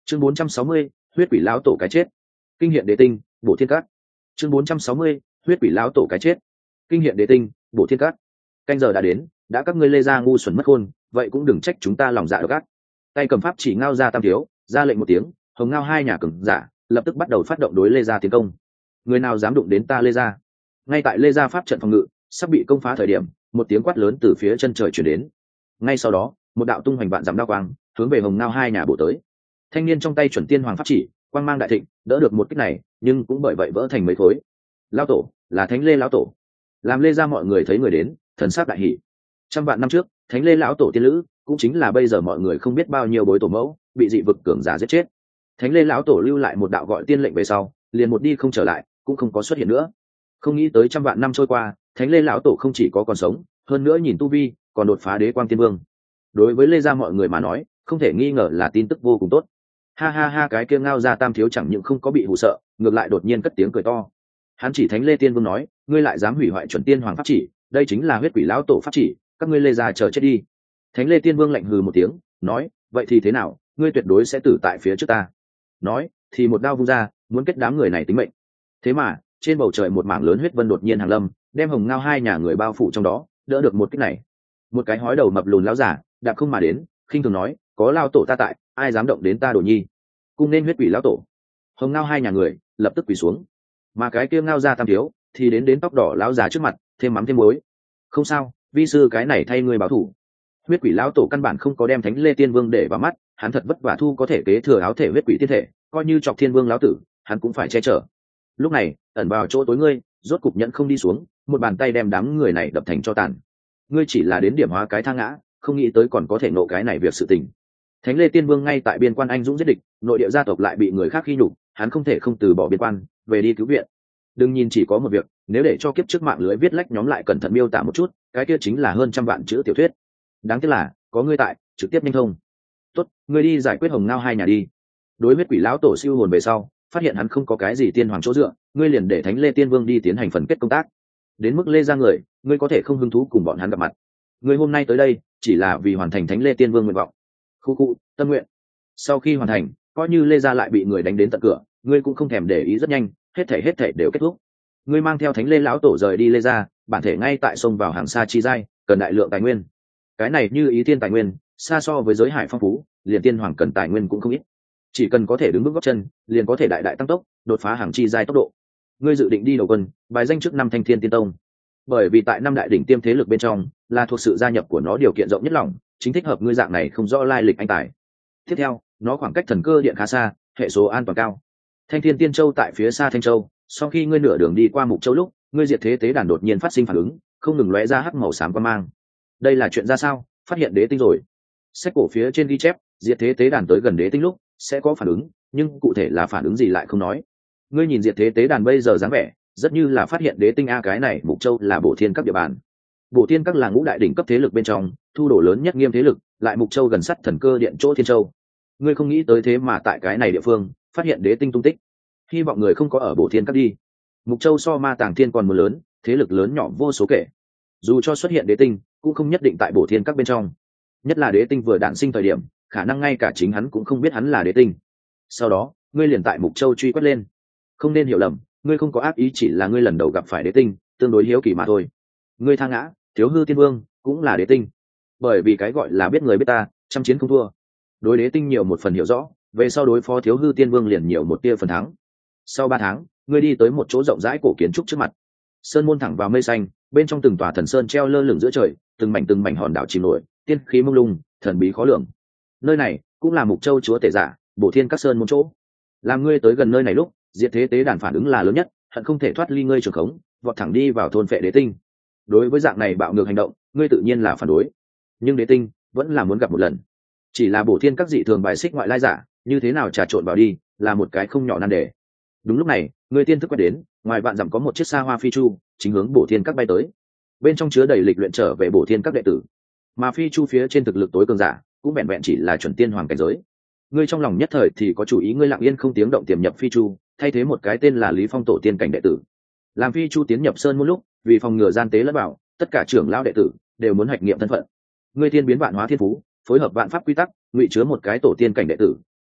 Chương 460, huyết quỷ lão tổ cái chết. Kinh hiện đế tinh, bổ thiên cát. Chương 460, huyết quỷ lão tổ cái chết. Kinh hiện đế tinh, bổ thiên cát. Canh giờ đã đến, đã các ngươi lê ra ngu xuẩn mất khôn, vậy cũng đừng trách chúng ta lòng dạ độc ác. Tay cầm pháp chỉ ngao ra tam thiếu, ra lệnh một tiếng, hồng ngao hai nhà cường giả lập tức bắt đầu phát động đối lê gia tiến công. Người nào dám đụng đến ta lê gia? Ngay tại lê gia pháp trận phòng ngự sắp bị công phá thời điểm, một tiếng quát lớn từ phía chân trời chuyển đến. Ngay sau đó, một đạo tung hoành vạn dặm đao quang hướng về hồng ngao hai nhà bổ tới. Thanh niên trong tay chuẩn tiên hoàng pháp chỉ quang mang đại thịnh, đỡ được một kích này, nhưng cũng bởi vậy vỡ thành mấy khối. Lão tổ là Thánh Lê lão tổ. Làm lê gia mọi người thấy người đến, thần sắc đại hỉ. Trăm vạn năm trước, Thánh Lê lão tổ tiên lữ, cũng chính là bây giờ mọi người không biết bao nhiêu bối tổ mẫu, bị dị vực cường giả giết chết. Thánh Lê lão tổ lưu lại một đạo gọi tiên lệnh về sau, liền một đi không trở lại, cũng không có xuất hiện nữa. Không nghĩ tới trăm vạn năm trôi qua, Thánh Lê lão tổ không chỉ có còn sống, hơn nữa nhìn tu vi, còn đột phá đế quang tiên vương. Đối với lê gia mọi người mà nói, không thể nghi ngờ là tin tức vô cùng tốt. Ha ha ha, cái kia ngao ra tam thiếu chẳng những không có bị hù sợ, ngược lại đột nhiên cất tiếng cười to. Hắn chỉ Thánh Lê tiên vương nói, ngươi lại dám hủy hoại chuẩn tiên hoàng pháp chỉ, đây chính là huyết quỷ lão tổ pháp chỉ, các ngươi lê gia chờ chết đi. Thánh Lê tiên vương lạnh hừ một tiếng, nói, vậy thì thế nào, ngươi tuyệt đối sẽ tử tại phía trước ta. Nói thì một đao vung ra, muốn kết đám người này tính mệnh. Thế mà trên bầu trời một mảng lớn huyết vân đột nhiên hàng lâm, đem hồng ngao hai nhà người bao phủ trong đó, đỡ được một kích này. Một cái hói đầu mập lùn lão giả đạp không mà đến, khinh thường nói, có lao tổ ta tại, ai dám động đến ta đồ nhi. Cung nên huyết quỷ lão tổ. Hồng ngao hai nhà người lập tức quỳ xuống, mà cái kia ngao ra tam thiếu thì đến tóc đỏ lão già trước mặt, thêm mắm thêm muối. Không sao, vi sư cái này thay ngươi báo thủ. Huyết quỷ lão tổ căn bản không có đem Thánh Lê tiên vương để vào mắt, hắn thật vất vả thu có thể kế thừa áo thể huyết quỷ tiên thể, coi như chọc thiên vương lão tử, hắn cũng phải che chở. Lúc này ẩn vào chỗ tối ngươi, rốt cục nhận không đi xuống, một bàn tay đem đám người này đập thành cho tàn. Ngươi chỉ là đến điểm hóa cái thang ngã, không nghĩ tới còn có thể nộ cái này việc sự tình. Thánh Lê tiên vương ngay tại biên quan anh dũng giết địch, nội địa gia tộc lại bị người khác khi nhục, hắn không thể không từ bỏ biên quan, về đi cứu viện. Đừng nhìn chỉ có một việc, nếu để cho kiếp trước mạng lưới viết lách nhóm lại cẩn thận miêu tả một chút, cái kia chính là hơn trăm vạn chữ tiểu thuyết. Đáng tiếc là có ngươi tại, trực tiếp nhanh thông. Tốt, ngươi đi giải quyết hồng ngao hai nhà đi. Đối huyết quỷ lão tổ siêu hồn về sau, phát hiện hắn không có cái gì tiên hoàng chỗ dựa, ngươi liền để Thánh Lê tiên vương đi tiến hành phần kết công tác. Đến mức lê ra người, ngươi có thể không hứng thú cùng bọn hắn gặp mặt. Ngươi hôm nay tới đây chỉ là vì hoàn thành Thánh Lê tiên vương nguyện vọng. Khu khu, tâm nguyện. Sau khi hoàn thành, coi như lê ra lại bị người đánh đến tận cửa, ngươi cũng không thèm để ý, rất nhanh hết thảy đều kết thúc. Ngươi mang theo Thánh Lê lão tổ rời đi lê ra, bản thể ngay tại sông vào hàng xa chi giai, cần đại lượng tài nguyên. Cái này như ý tiên tài nguyên, xa so với giới hải phong phú, liền tiên hoàng cần tài nguyên cũng không ít. Chỉ cần có thể đứng bước gót chân, liền có thể đại đại tăng tốc, đột phá hàng chi giai tốc độ. Ngươi dự định đi đầu quân, bài danh trước năm Thanh Thiên Tiên Tông. Bởi vì tại năm đại đỉnh tiêm thế lực bên trong, là thuộc sự gia nhập của nó điều kiện rộng nhất lòng, chính thích hợp ngươi dạng này không rõ lai lịch anh tài. Tiếp theo, nó khoảng cách thần cơ điện khá xa, hệ số an toàn cao. Thanh Thiên Tiên Châu tại phía xa Thanh Châu, sau khi ngươi nửa đường đi qua Mục Châu lúc, ngươi diệt thế tế đàn đột nhiên phát sinh phản ứng, không ngừng lóe ra hắc màu xám quang mang. Đây là chuyện ra sao? Phát hiện đế tinh rồi. Sách cổ phía trên ghi chép, diệt thế tế đàn tới gần đế tinh lúc sẽ có phản ứng, nhưng cụ thể là phản ứng gì lại không nói. Ngươi nhìn diệt thế tế đàn bây giờ dáng vẻ, rất như là phát hiện đế tinh a. Cái này Mục Châu là Bổ Thiên Các địa bàn. Bổ Thiên Các là ngũ đại đỉnh cấp thế lực bên trong thu đồ lớn nhất nghiêm thế lực, lại Mục Châu gần sát thần cơ điện chỗ Thiên Châu. Ngươi không nghĩ tới thế mà tại cái này địa phương phát hiện đế tinh tung tích. Hy vọng người không có ở Bổ Thiên Các đi. Mục Châu so Ma Tàng Thiên còn mưa lớn, thế lực lớn nhỏ vô số kể. Dù cho xuất hiện đế tinh, cũng không nhất định tại Bổ Thiên Các bên trong. Nhất là đế tinh vừa đản sinh thời điểm, khả năng ngay cả chính hắn cũng không biết hắn là đế tinh. Sau đó ngươi liền tại Mục Châu truy quét lên. Không nên hiểu lầm, ngươi không có ác ý, chỉ là ngươi lần đầu gặp phải đế tinh, tương đối hiếu kỳ mà thôi. Ngươi tha ngã Thiếu Hư Tiên Vương cũng là đế tinh. Bởi vì cái gọi là biết người biết ta, trăm chiến không thua. Đối đế tinh nhiều một phần hiểu rõ, về sau đối phó Thiếu Hư Tiên Vương liền nhiều một tia phần thắng. Sau 3 tháng, ngươi đi tới một chỗ rộng rãi cổ kiến trúc trước mặt. Sơn môn thẳng vào mây xanh, bên trong từng tòa thần sơn treo lơ lửng giữa trời, từng mảnh hòn đảo chìm nổi, tiên khí mông lung, thần bí khó lường. Nơi này cũng là Mục Châu chúa tể giả, Bổ Thiên Các sơn môn chỗ. Làm ngươi tới gần nơi này lúc, diệt thế tế đàn phản ứng là lớn nhất, hận không thể thoát ly ngươi trường khống, vọt thẳng đi vào thôn phệ đế tinh. Đối với dạng này bạo ngược hành động, ngươi tự nhiên là phản đối. Nhưng đế tinh vẫn là muốn gặp một lần. Chỉ là Bổ Thiên Các dị thường bài xích ngoại lai giả, như thế nào trà trộn vào đi, là một cái không nhỏ nan đề. Đúng lúc này, ngươi tiên thức quét đến, ngoài vạn dặm có một chiếc xa hoa phi chu, chính hướng Bổ Thiên Các bay tới. Bên trong chứa đầy lịch luyện trở về Bổ Thiên Các đệ tử. Mà phi chu phía trên thực lực tối cường giả, cũng vẹn vẹn chỉ là chuẩn tiên hoàng cảnh giới. Ngươi trong lòng nhất thời thì có chủ ý, ngươi lặng yên không tiếng động tiềm nhập phi chu, thay thế một cái tên là Lý Phong tổ tiên cảnh đệ tử. Làm phi chu tiến nhập sơn môn lúc, vì phòng ngừa gian tế lẫn vào, tất cả trưởng lão đệ tử đều muốn hoạch nghiệm thân phận. Ngươi thiên biến vạn hóa thiên phú, phối hợp vạn pháp quy tắc, ngụy chứa một cái tổ tiên cảnh đệ tử,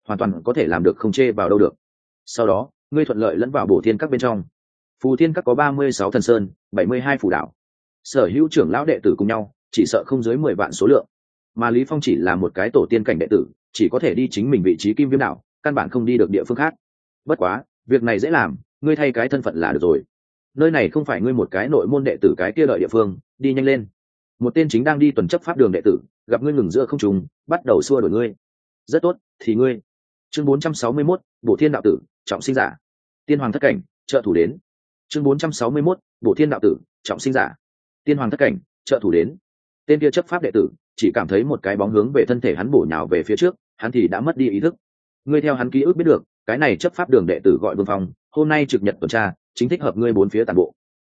hoàn toàn có thể làm được không chê vào đâu được. Sau đó ngươi thuận lợi lẫn vào bổ thiên các bên trong. Phù thiên các có 36 thần sơn, 72 phù đảo, sở hữu trưởng lão đệ tử cùng nhau chỉ sợ không dưới 10 vạn số lượng, mà Lý Phong chỉ là một cái tổ tiên cảnh đệ tử, chỉ có thể đi chính mình vị trí kim viêm đảo, căn bản không đi được địa phương khác. Bất quá việc này dễ làm, ngươi thay cái thân phận là được rồi. Nơi này không phải ngươi một cái nội môn đệ tử cái kia đợi địa phương, đi nhanh lên. Một tên chính đang đi tuần chấp pháp đường đệ tử gặp ngươi ngừng giữa không trung, bắt đầu xua đuổi ngươi. Rất tốt, thì ngươi. Chương 461, Bổ Thiên đạo tử, trọng sinh giả. Tiên hoàng thất cảnh, trợ thủ đến. Chương 461, Bổ Thiên đạo tử, trọng sinh giả. Tiên hoàng thất cảnh, trợ thủ đến. Tên kia chấp pháp đệ tử chỉ cảm thấy một cái bóng hướng về thân thể hắn bổ nhào về phía trước, hắn thì đã mất đi ý thức. Ngươi theo hắn ký ức biết được, cái này chấp pháp đường đệ tử gọi Vương Phong, hôm nay trực nhật tuần tra, chính thích hợp ngươi bốn phía toàn bộ.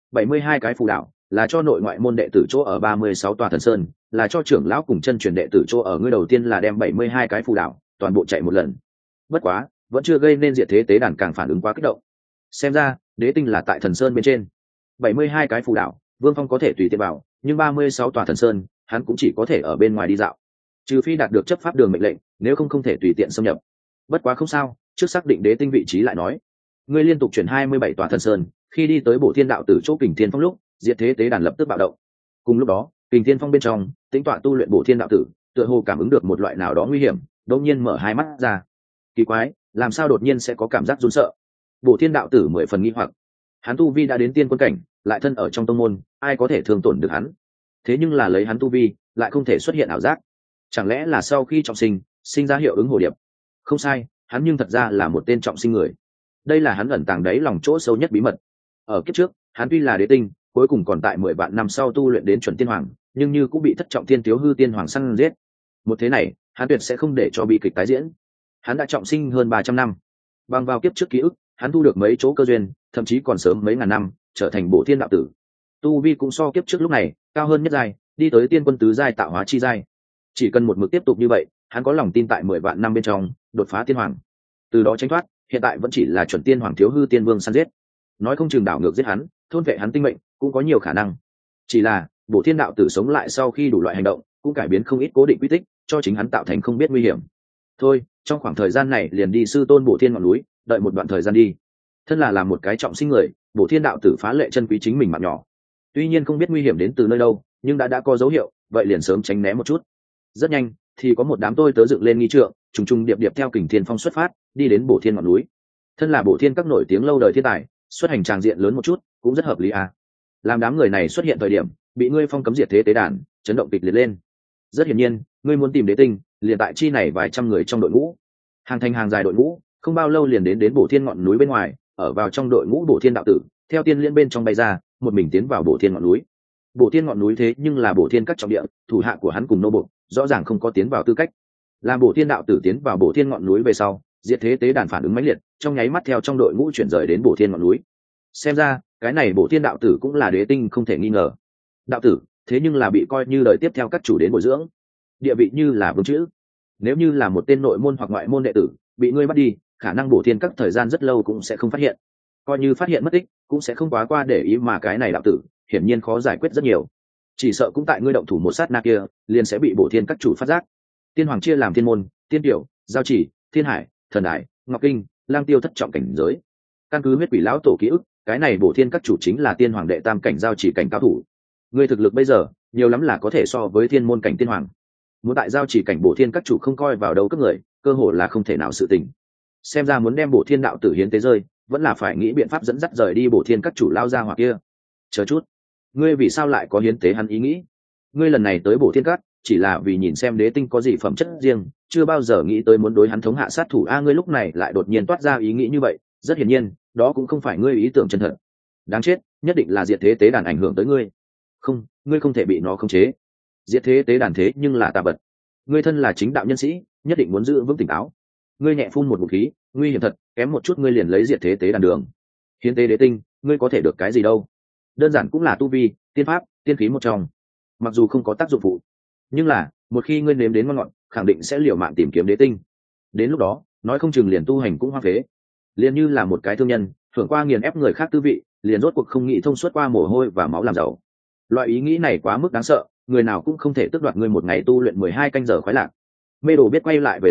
72 cái phù đạo là cho nội ngoại môn đệ tử chỗ ở 36 tòa thần sơn, là cho trưởng lão cùng chân truyền đệ tử chỗ ở. Ngươi đầu tiên là đem 72 cái phù đạo toàn bộ chạy một lần. Bất quá, vẫn chưa gây nên diệt thế tế đàn càng phản ứng quá kích động. Xem ra, đế tinh là tại thần sơn bên trên. 72 cái phù đạo, Vương Phong có thể tùy tiện vào, nhưng 36 tòa thần sơn, hắn cũng chỉ có thể ở bên ngoài đi dạo. Trừ phi đạt được chấp pháp đường mệnh lệnh, nếu không thể tùy tiện xâm nhập. Bất quá không sao, trước xác định đế tinh vị trí lại nói. Ngươi liên tục chuyển 27 tòa thần sơn, khi đi tới Bổ Thiên đạo tử chỗ Kình Thiên Phong lúc, diệt thế tế đàn lập tức bạo động. Cùng lúc đó, Kình Thiên Phong bên trong, tính tọa tu luyện Bổ Thiên đạo tử, tựa hồ cảm ứng được một loại nào đó nguy hiểm, đột nhiên mở hai mắt ra. Kỳ quái, làm sao đột nhiên sẽ có cảm giác run sợ? Bổ Thiên đạo tử 10 phần nghi hoặc. Hắn tu vi đã đến tiên quân cảnh, lại thân ở trong tông môn, ai có thể thương tổn được hắn? Thế nhưng là lấy hắn tu vi, lại không thể xuất hiện ảo giác. Chẳng lẽ là sau khi trọng sinh, sinh ra hiệu ứng hồ điệp? Không sai, hắn nhưng thật ra là một tên trọng sinh người. Đây là hắn ẩn tàng đáy lòng chỗ sâu nhất bí mật. Ở kiếp trước, hắn tuy là đế tinh, cuối cùng còn tại 10 vạn năm sau tu luyện đến chuẩn tiên hoàng, nhưng như cũng bị thất trọng thiên thiếu hư tiên hoàng săn giết. Một thế này, hắn tuyệt sẽ không để cho bi kịch tái diễn. Hắn đã trọng sinh hơn 300 năm. Bằng vào kiếp trước ký ức, hắn thu được mấy chỗ cơ duyên, thậm chí còn sớm mấy ngàn năm, trở thành Bổ Thiên đạo tử. Tu vi cũng so kiếp trước lúc này cao hơn nhất giai, đi tới tiên quân tứ giai tạo hóa chi giai. Chỉ cần một mực tiếp tục như vậy, hắn có lòng tin tại 10 vạn năm bên trong đột phá tiên hoàng, từ đó tránh thoát hiện tại vẫn chỉ là chuẩn tiên hoàng thiếu hư tiên vương săn giết. Nói không chừng đảo ngược giết hắn, thôn vệ hắn tinh mệnh, cũng có nhiều khả năng. Chỉ là Bổ Thiên đạo tử sống lại sau khi đủ loại hành động, cũng cải biến không ít cố định quy tích, cho chính hắn tạo thành không biết nguy hiểm. Thôi, trong khoảng thời gian này liền đi sư tôn Bổ Thiên ngọn núi, đợi một đoạn thời gian đi. Thân là làm một cái trọng sinh người, Bổ Thiên đạo tử phá lệ chân quý chính mình mạng nhỏ. Tuy nhiên không biết nguy hiểm đến từ nơi đâu, nhưng đã có dấu hiệu, vậy liền sớm tránh né một chút. Rất nhanh thì có một đám tôi tớ dựng lên nghi trượng, trùng trùng điệp điệp theo Kình Thiên Phong xuất phát, đi đến Bổ Thiên ngọn núi. Thân là Bổ Thiên các nổi tiếng lâu đời thiên tài, xuất hành tràng diện lớn một chút cũng rất hợp lý à. Làm đám người này xuất hiện thời điểm, bị ngươi phong cấm diệt thế tế đàn, chấn động kịch liệt lên. Rất hiển nhiên, ngươi muốn tìm đế tinh, liền tại chi này vài trăm người trong đội ngũ, hàng thành hàng dài đội ngũ, không bao lâu liền đến Bổ Thiên ngọn núi bên ngoài, ở vào trong đội ngũ Bổ Thiên đạo tử, theo tiên liên bên trong bay ra, một mình tiến vào Bổ Thiên ngọn núi. Bổ Thiên ngọn núi thế nhưng là Bổ Thiên các trọng địa, thủ hạ của hắn cùng nô bộc rõ ràng không có tiến vào tư cách. Làm Bổ Thiên đạo tử tiến vào Bổ Thiên ngọn núi về sau, diệt thế tế đàn phản ứng mãnh liệt, trong nháy mắt theo trong đội ngũ chuyển rời đến Bổ Thiên ngọn núi. Xem ra, cái này Bổ Thiên đạo tử cũng là đế tinh không thể nghi ngờ. Đạo tử, thế nhưng là bị coi như đời tiếp theo các chủ đến bồi dưỡng, địa vị như là vương chữ. Nếu như là một tên nội môn hoặc ngoại môn đệ tử, bị ngươi bắt đi, khả năng Bổ Thiên các thời gian rất lâu cũng sẽ không phát hiện. Coi như phát hiện mất tích, cũng sẽ không quá qua để ý, mà cái này đạo tử, hiển nhiên khó giải quyết rất nhiều. Chỉ sợ cũng tại ngươi động thủ một sát na kia, liền sẽ bị Bổ Thiên các chủ phát giác. Tiên hoàng chia làm thiên môn, tiên tiểu, giao chỉ, thiên hải, thần đại, ngọc kinh, lang tiêu thất trọng cảnh giới. Căn cứ huyết quỷ lão tổ ký ức, cái này Bổ Thiên các chủ chính là tiên hoàng đệ tam cảnh giao chỉ cảnh cao thủ. Ngươi thực lực bây giờ nhiều lắm là có thể so với thiên môn cảnh tiên hoàng. Muốn tại giao chỉ cảnh Bổ Thiên các chủ không coi vào đâu cấp người, cơ hội là không thể nào sự tình. Xem ra muốn đem Bổ Thiên đạo tử hiến tế rơi, vẫn là phải nghĩ biện pháp dẫn dắt rời đi Bổ Thiên các chủ lao ra hoặc kia. Chờ chút, ngươi vì sao lại có hiến tế hắn ý nghĩ? Ngươi lần này tới Bổ Thiên các chỉ là vì nhìn xem đế tinh có gì phẩm chất riêng, chưa bao giờ nghĩ tới muốn đối hắn thống hạ sát thủ. Ngươi lúc này lại đột nhiên toát ra ý nghĩ như vậy, rất hiển nhiên đó cũng không phải ngươi ý tưởng chân thật. Đáng chết, nhất định là diệt thế tế đàn ảnh hưởng tới ngươi. Không, ngươi không thể bị nó khống chế. Diệt thế tế đàn thế nhưng là tà vật, ngươi thân là chính đạo nhân sĩ, nhất định muốn giữ vững tỉnh táo. Ngươi nhẹ phun một ngụm khí, nguy hiểm thật, kém một chút ngươi liền lấy diệt thế tế đàn đường. Hiến tế đế tinh, ngươi có thể được cái gì đâu? Đơn giản cũng là tu vi, tiên pháp, tiên khí một trong. Mặc dù không có tác dụng phụ, nhưng là một khi ngươi nếm đến ngon ngọt, khẳng định sẽ liều mạng tìm kiếm đế tinh. Đến lúc đó, nói không chừng liền tu hành cũng hoang phế. Liền như là một cái thương nhân, thưởng qua nghiền ép người khác tư vị, liền rốt cuộc không nghĩ thông suốt qua mồ hôi và máu làm giàu. Loại ý nghĩ này quá mức đáng sợ, người nào cũng không thể tước đoạt ngươi một ngày tu luyện 12 canh giờ khoái lạc. Mê đồ biết quay lại về sau,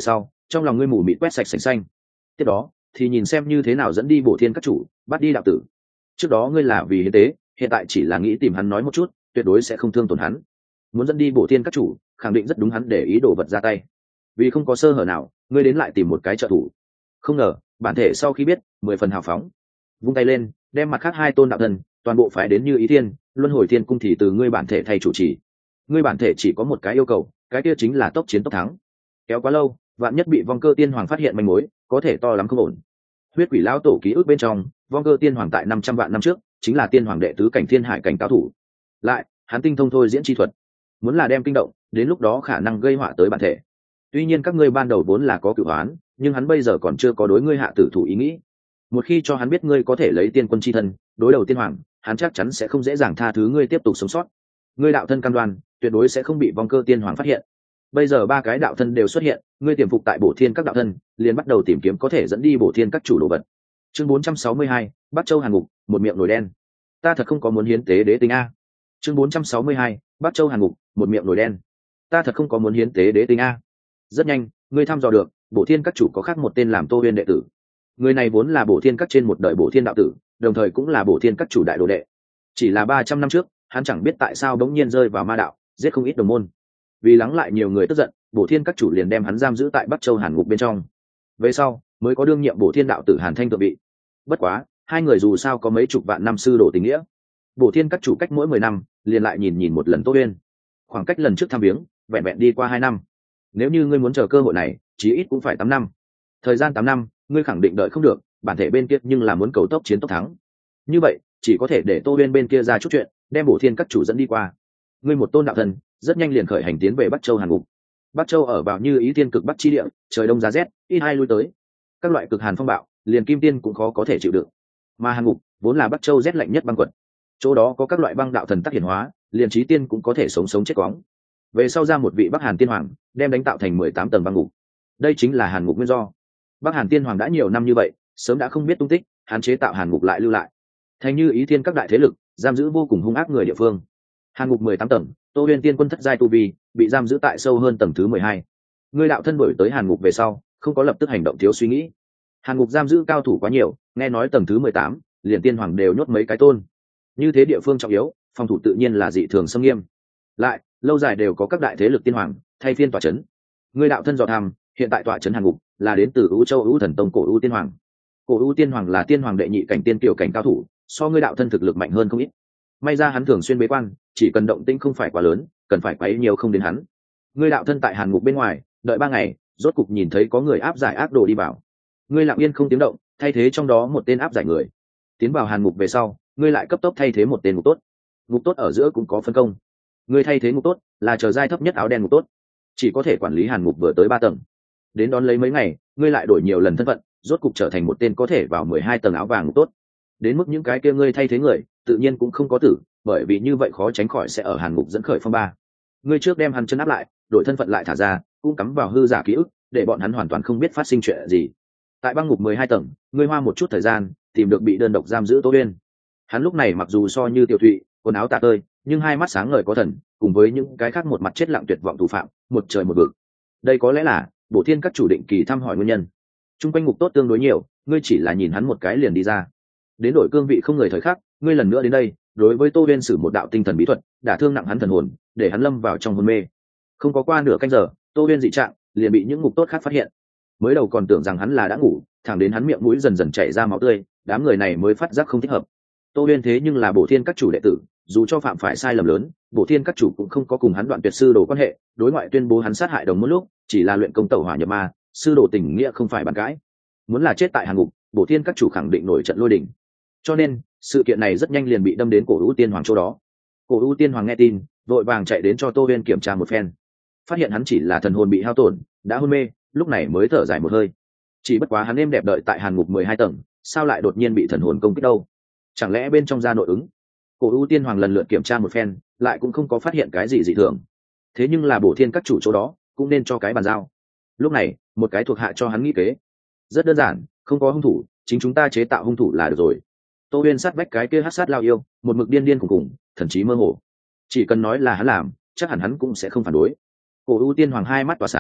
trong lòng ngươi mù mịt quét sạch sành xanh. Tiếp đó thì nhìn xem như thế nào dẫn đi Bổ Thiên các chủ, bắt đi đạo tử. Trước đó ngươi là vì hiến tế, hiện tại chỉ là nghĩ tìm hắn nói một chút, tuyệt đối sẽ không thương tổn hắn. Muốn dẫn đi Bổ Thiên các chủ, khẳng định rất đúng hắn để ý đồ vật ra tay. Vì không có sơ hở nào, ngươi đến lại tìm một cái trợ thủ. Không ngờ bản thể sau khi biết 10 phần hào phóng, vung tay lên đem mặt khác 2 tôn đạo thần toàn bộ phái đến Như Ý Thiên, Luân Hồi Thiên cung thì từ ngươi bản thể thay chủ trì. Ngươi bản thể chỉ có một cái yêu cầu, cái kia chính là tốc chiến tốc thắng. Kéo quá lâu, vạn nhất bị Vong Cơ Tiên Hoàng phát hiện manh mối, có thể to lắm không ổn. Huyết Quỷ lão tổ ký ức bên trong, Vong Cơ Tiên Hoàng tại 500 vạn năm trước chính là tiên hoàng đệ tứ cảnh thiên hải cảnh cao thủ. Lại hắn tinh thông thôi diễn chi thuật, muốn là đem kinh động, đến lúc đó khả năng gây họa tới bản thể. Tuy nhiên các ngươi ban đầu vốn là có cửu oán, nhưng hắn bây giờ còn chưa có đối ngươi hạ tử thủ ý nghĩ. Một khi cho hắn biết ngươi có thể lấy tiên quân chi thân đối đầu tiên hoàng, hắn chắc chắn sẽ không dễ dàng tha thứ ngươi tiếp tục sống sót. Ngươi đạo thân cam đoan tuyệt đối sẽ không bị Vong Cơ Tiên Hoàng phát hiện. Bây giờ 3 cái đạo thân đều xuất hiện, ngươi tiềm phục tại Bổ Thiên các đạo thân liền bắt đầu tìm kiếm có thể dẫn đi Bổ Thiên các chủ đồ vật. Chương 462, Bắc Châu Hàn Ngục, một miệng nổi đen. Ta thật không có muốn hiến tế đế tinh a. Chương 462, Bắc Châu Hàn Ngục, một miệng nổi đen. Ta thật không có muốn hiến tế đế tinh a. Rất nhanh, ngươi thăm dò được, Bổ Thiên các chủ có khác một tên làm Tô Huyên đệ tử. Người này vốn là Bổ Thiên các trên một đời Bổ Thiên đạo tử, đồng thời cũng là Bổ Thiên các chủ đại đồ đệ. Chỉ là 300 năm trước, hắn chẳng biết tại sao bỗng nhiên rơi vào ma đạo, giết không ít đồng môn. Vì lắng lại nhiều người tức giận, Bổ Thiên các chủ liền đem hắn giam giữ tại Bắc Châu Hàn Ngục bên trong. Về sau, mới có đương nhiệm Bổ Thiên đạo tử Hàn Thanh thượng vị. Bất quá, 2 người dù sao có mấy chục vạn năm sư đồ tình nghĩa. Bổ Thiên các chủ cách mỗi 10 năm, liền lại nhìn một lần Tô Uyên. Khoảng cách lần trước thăm viếng, vẹn vẹn đi qua 2 năm. Nếu như ngươi muốn chờ cơ hội này, chí ít cũng phải 8 năm. Thời gian 8 năm, ngươi khẳng định đợi không được, bản thể bên kia nhưng là muốn cầu tốc chiến tốc thắng. Như vậy, chỉ có thể để Tô Uyên bên kia ra chút chuyện, đem Bổ Thiên các chủ dẫn đi qua. Ngươi một tôn đạo thần, rất nhanh liền khởi hành tiến về Bắc Châu Hàn Ngục. Bắc Châu ở vào Như Ý Thiên cực bắc chi địa, trời đông giá rét, ít ai lui tới. Các loại cực hàn phong bạo, liền kim tiên cũng khó có thể chịu đựng. Mà Hàn Ngục vốn là Bắc Châu rét lạnh nhất băng quật. Chỗ đó có các loại băng đạo thần tác hiển hóa, liền chí tiên cũng có thể sống chết quóng. Về sau ra một vị Bắc Hàn tiên hoàng, đem đánh tạo thành 18 tầng băng ngục. Đây chính là Hàn Ngục nguyên do. Bắc Hàn tiên hoàng đã nhiều năm như vậy, sớm đã không biết tung tích, hắn chế tạo Hàn Ngục lại lưu lại. Thành Như Ý Thiên các đại thế lực, giam giữ vô cùng hung ác người địa phương. Hàn Ngục 18 tầng, Tô Uyên tiên quân thất giai tu vi, bị giam giữ tại sâu hơn tầng thứ 12. Ngươi đạo thân đổi tới Hàn Ngục về sau, không có lập tức hành động thiếu suy nghĩ. Hàn Ngục giam giữ cao thủ quá nhiều, nghe nói tầng thứ 18, liền tiên hoàng đều nhốt mấy cái tôn. Như thế địa phương trọng yếu, phòng thủ tự nhiên là dị thường xâm nghiêm. Lại, lâu dài đều có các đại thế lực tiên hoàng thay phiên tọa chấn. Ngươi đạo thân dò tham, hiện tại tọa chấn Hàn Ngục là đến từ Ú Châu Ú Thần Tông Cổ Ú Tiên Hoàng. Cổ Ú Tiên Hoàng là tiên hoàng đệ nhị cảnh tiên tiểu cảnh cao thủ, so ngươi đạo thân thực lực mạnh hơn không ít. May ra hắn thường xuyên bế quan, chỉ cần động tĩnh không phải quá lớn, cần phải quấy nhiều không đến hắn. Ngươi đạo thân tại Hàn Ngục bên ngoài, đợi 3 ngày, rốt cục nhìn thấy có người áp giải ác đồ đi vào. Ngươi lặng yên không tiếng động, thay thế trong đó một tên áp giải người. Tiến vào Hàn Ngục về sau, ngươi lại cấp tốc thay thế một tên ngục tốt. Ngục tốt ở giữa cũng có phân công. Ngươi thay thế ngục tốt là chờ giai thấp nhất áo đen ngục tốt, chỉ có thể quản lý Hàn Ngục vừa tới 3 tầng. Đến đón lấy mấy ngày, ngươi lại đổi nhiều lần thân phận, rốt cục trở thành một tên có thể vào 12 tầng áo vàng ngục tốt. Đến mức những cái kia ngươi thay thế người, tự nhiên cũng không có tử, bởi vì như vậy khó tránh khỏi sẽ ở Hàn Ngục dẫn khởi phong ba. Ngươi trước đem hắn chân áp lại, đổi thân phận lại thả ra, cũng cắm vào hư giả ký ức, để bọn hắn hoàn toàn không biết phát sinh chuyện gì. Tại băng ngục 12 tầng, ngươi hoa một chút thời gian, tìm được bị đơn độc giam giữ Tô Uyên. Hắn lúc này mặc dù so như tiểu thụy, quần áo tả tơi, nhưng hai mắt sáng ngời có thần, cùng với những cái khác một mặt chết lặng tuyệt vọng thủ phạm, một trời một vực. Đây có lẽ là Bổ Thiên các chủ định kỳ thăm hỏi nguyên nhân. Trung quanh ngục tốt tương đối nhiều, ngươi chỉ là nhìn hắn một cái liền đi ra. Đến đổi cương vị không người thời khắc, ngươi lần nữa đến đây, đối với Tô Uyên sử một đạo tinh thần bí thuật, đả thương nặng hắn thần hồn, để hắn lâm vào trong hôn mê. Không có qua nửa canh giờ, Tô Uyên dị trạng liền bị những ngục tốt khác phát hiện. Mới đầu còn tưởng rằng hắn là đã ngủ, thẳng đến hắn miệng mũi dần dần chảy ra máu tươi, đám người này mới phát giác không thích hợp. Tô Uyên thế nhưng là Bổ Thiên các chủ đệ tử, dù cho phạm phải sai lầm lớn, Bổ Thiên các chủ cũng không có cùng hắn đoạn tuyệt sư đồ quan hệ, đối ngoại tuyên bố hắn sát hại đồng một lúc, chỉ là luyện công tẩu hỏa nhập ma, sư đồ tình nghĩa không phải bàn cãi. Muốn là chết tại Hàn Ngục, Bổ Thiên các chủ khẳng định nổi trận lôi đình. Cho nên, sự kiện này rất nhanh liền bị đâm đến Cổ U Tiên Hoàng chỗ đó. Cổ U Tiên Hoàng nghe tin, vội vàng chạy đến cho Tô Uyên kiểm tra một phen. Phát hiện hắn chỉ là thần hồn bị hao tổn, đã hôn mê, lúc này mới thở dài một hơi. Chỉ bất quá hắn êm đẹp đợi tại Hàn Ngục 12 tầng, sao lại đột nhiên bị thần hồn công kích đâu? Chẳng lẽ bên trong ra nội ứng? Cổ U Tiên Hoàng lần lượt kiểm tra một phen, lại cũng không có phát hiện cái gì dị thường. Thế nhưng là Bổ Thiên các chủ chỗ đó, cũng nên cho cái bàn giao. Lúc này, một cái thuộc hạ cho hắn nghĩ kế. Rất đơn giản, không có hung thủ, chính chúng ta chế tạo hung thủ là được rồi. Tô Uyên sát vách cái kia hắc sát lao yêu, một mực điên điên cùng cùng, thần trí mơ hồ. Chỉ cần nói là hắn làm, chắc hẳn hắn cũng sẽ không phản đối. Cổ U Tiên Hoàng hai mắt tỏa sáng,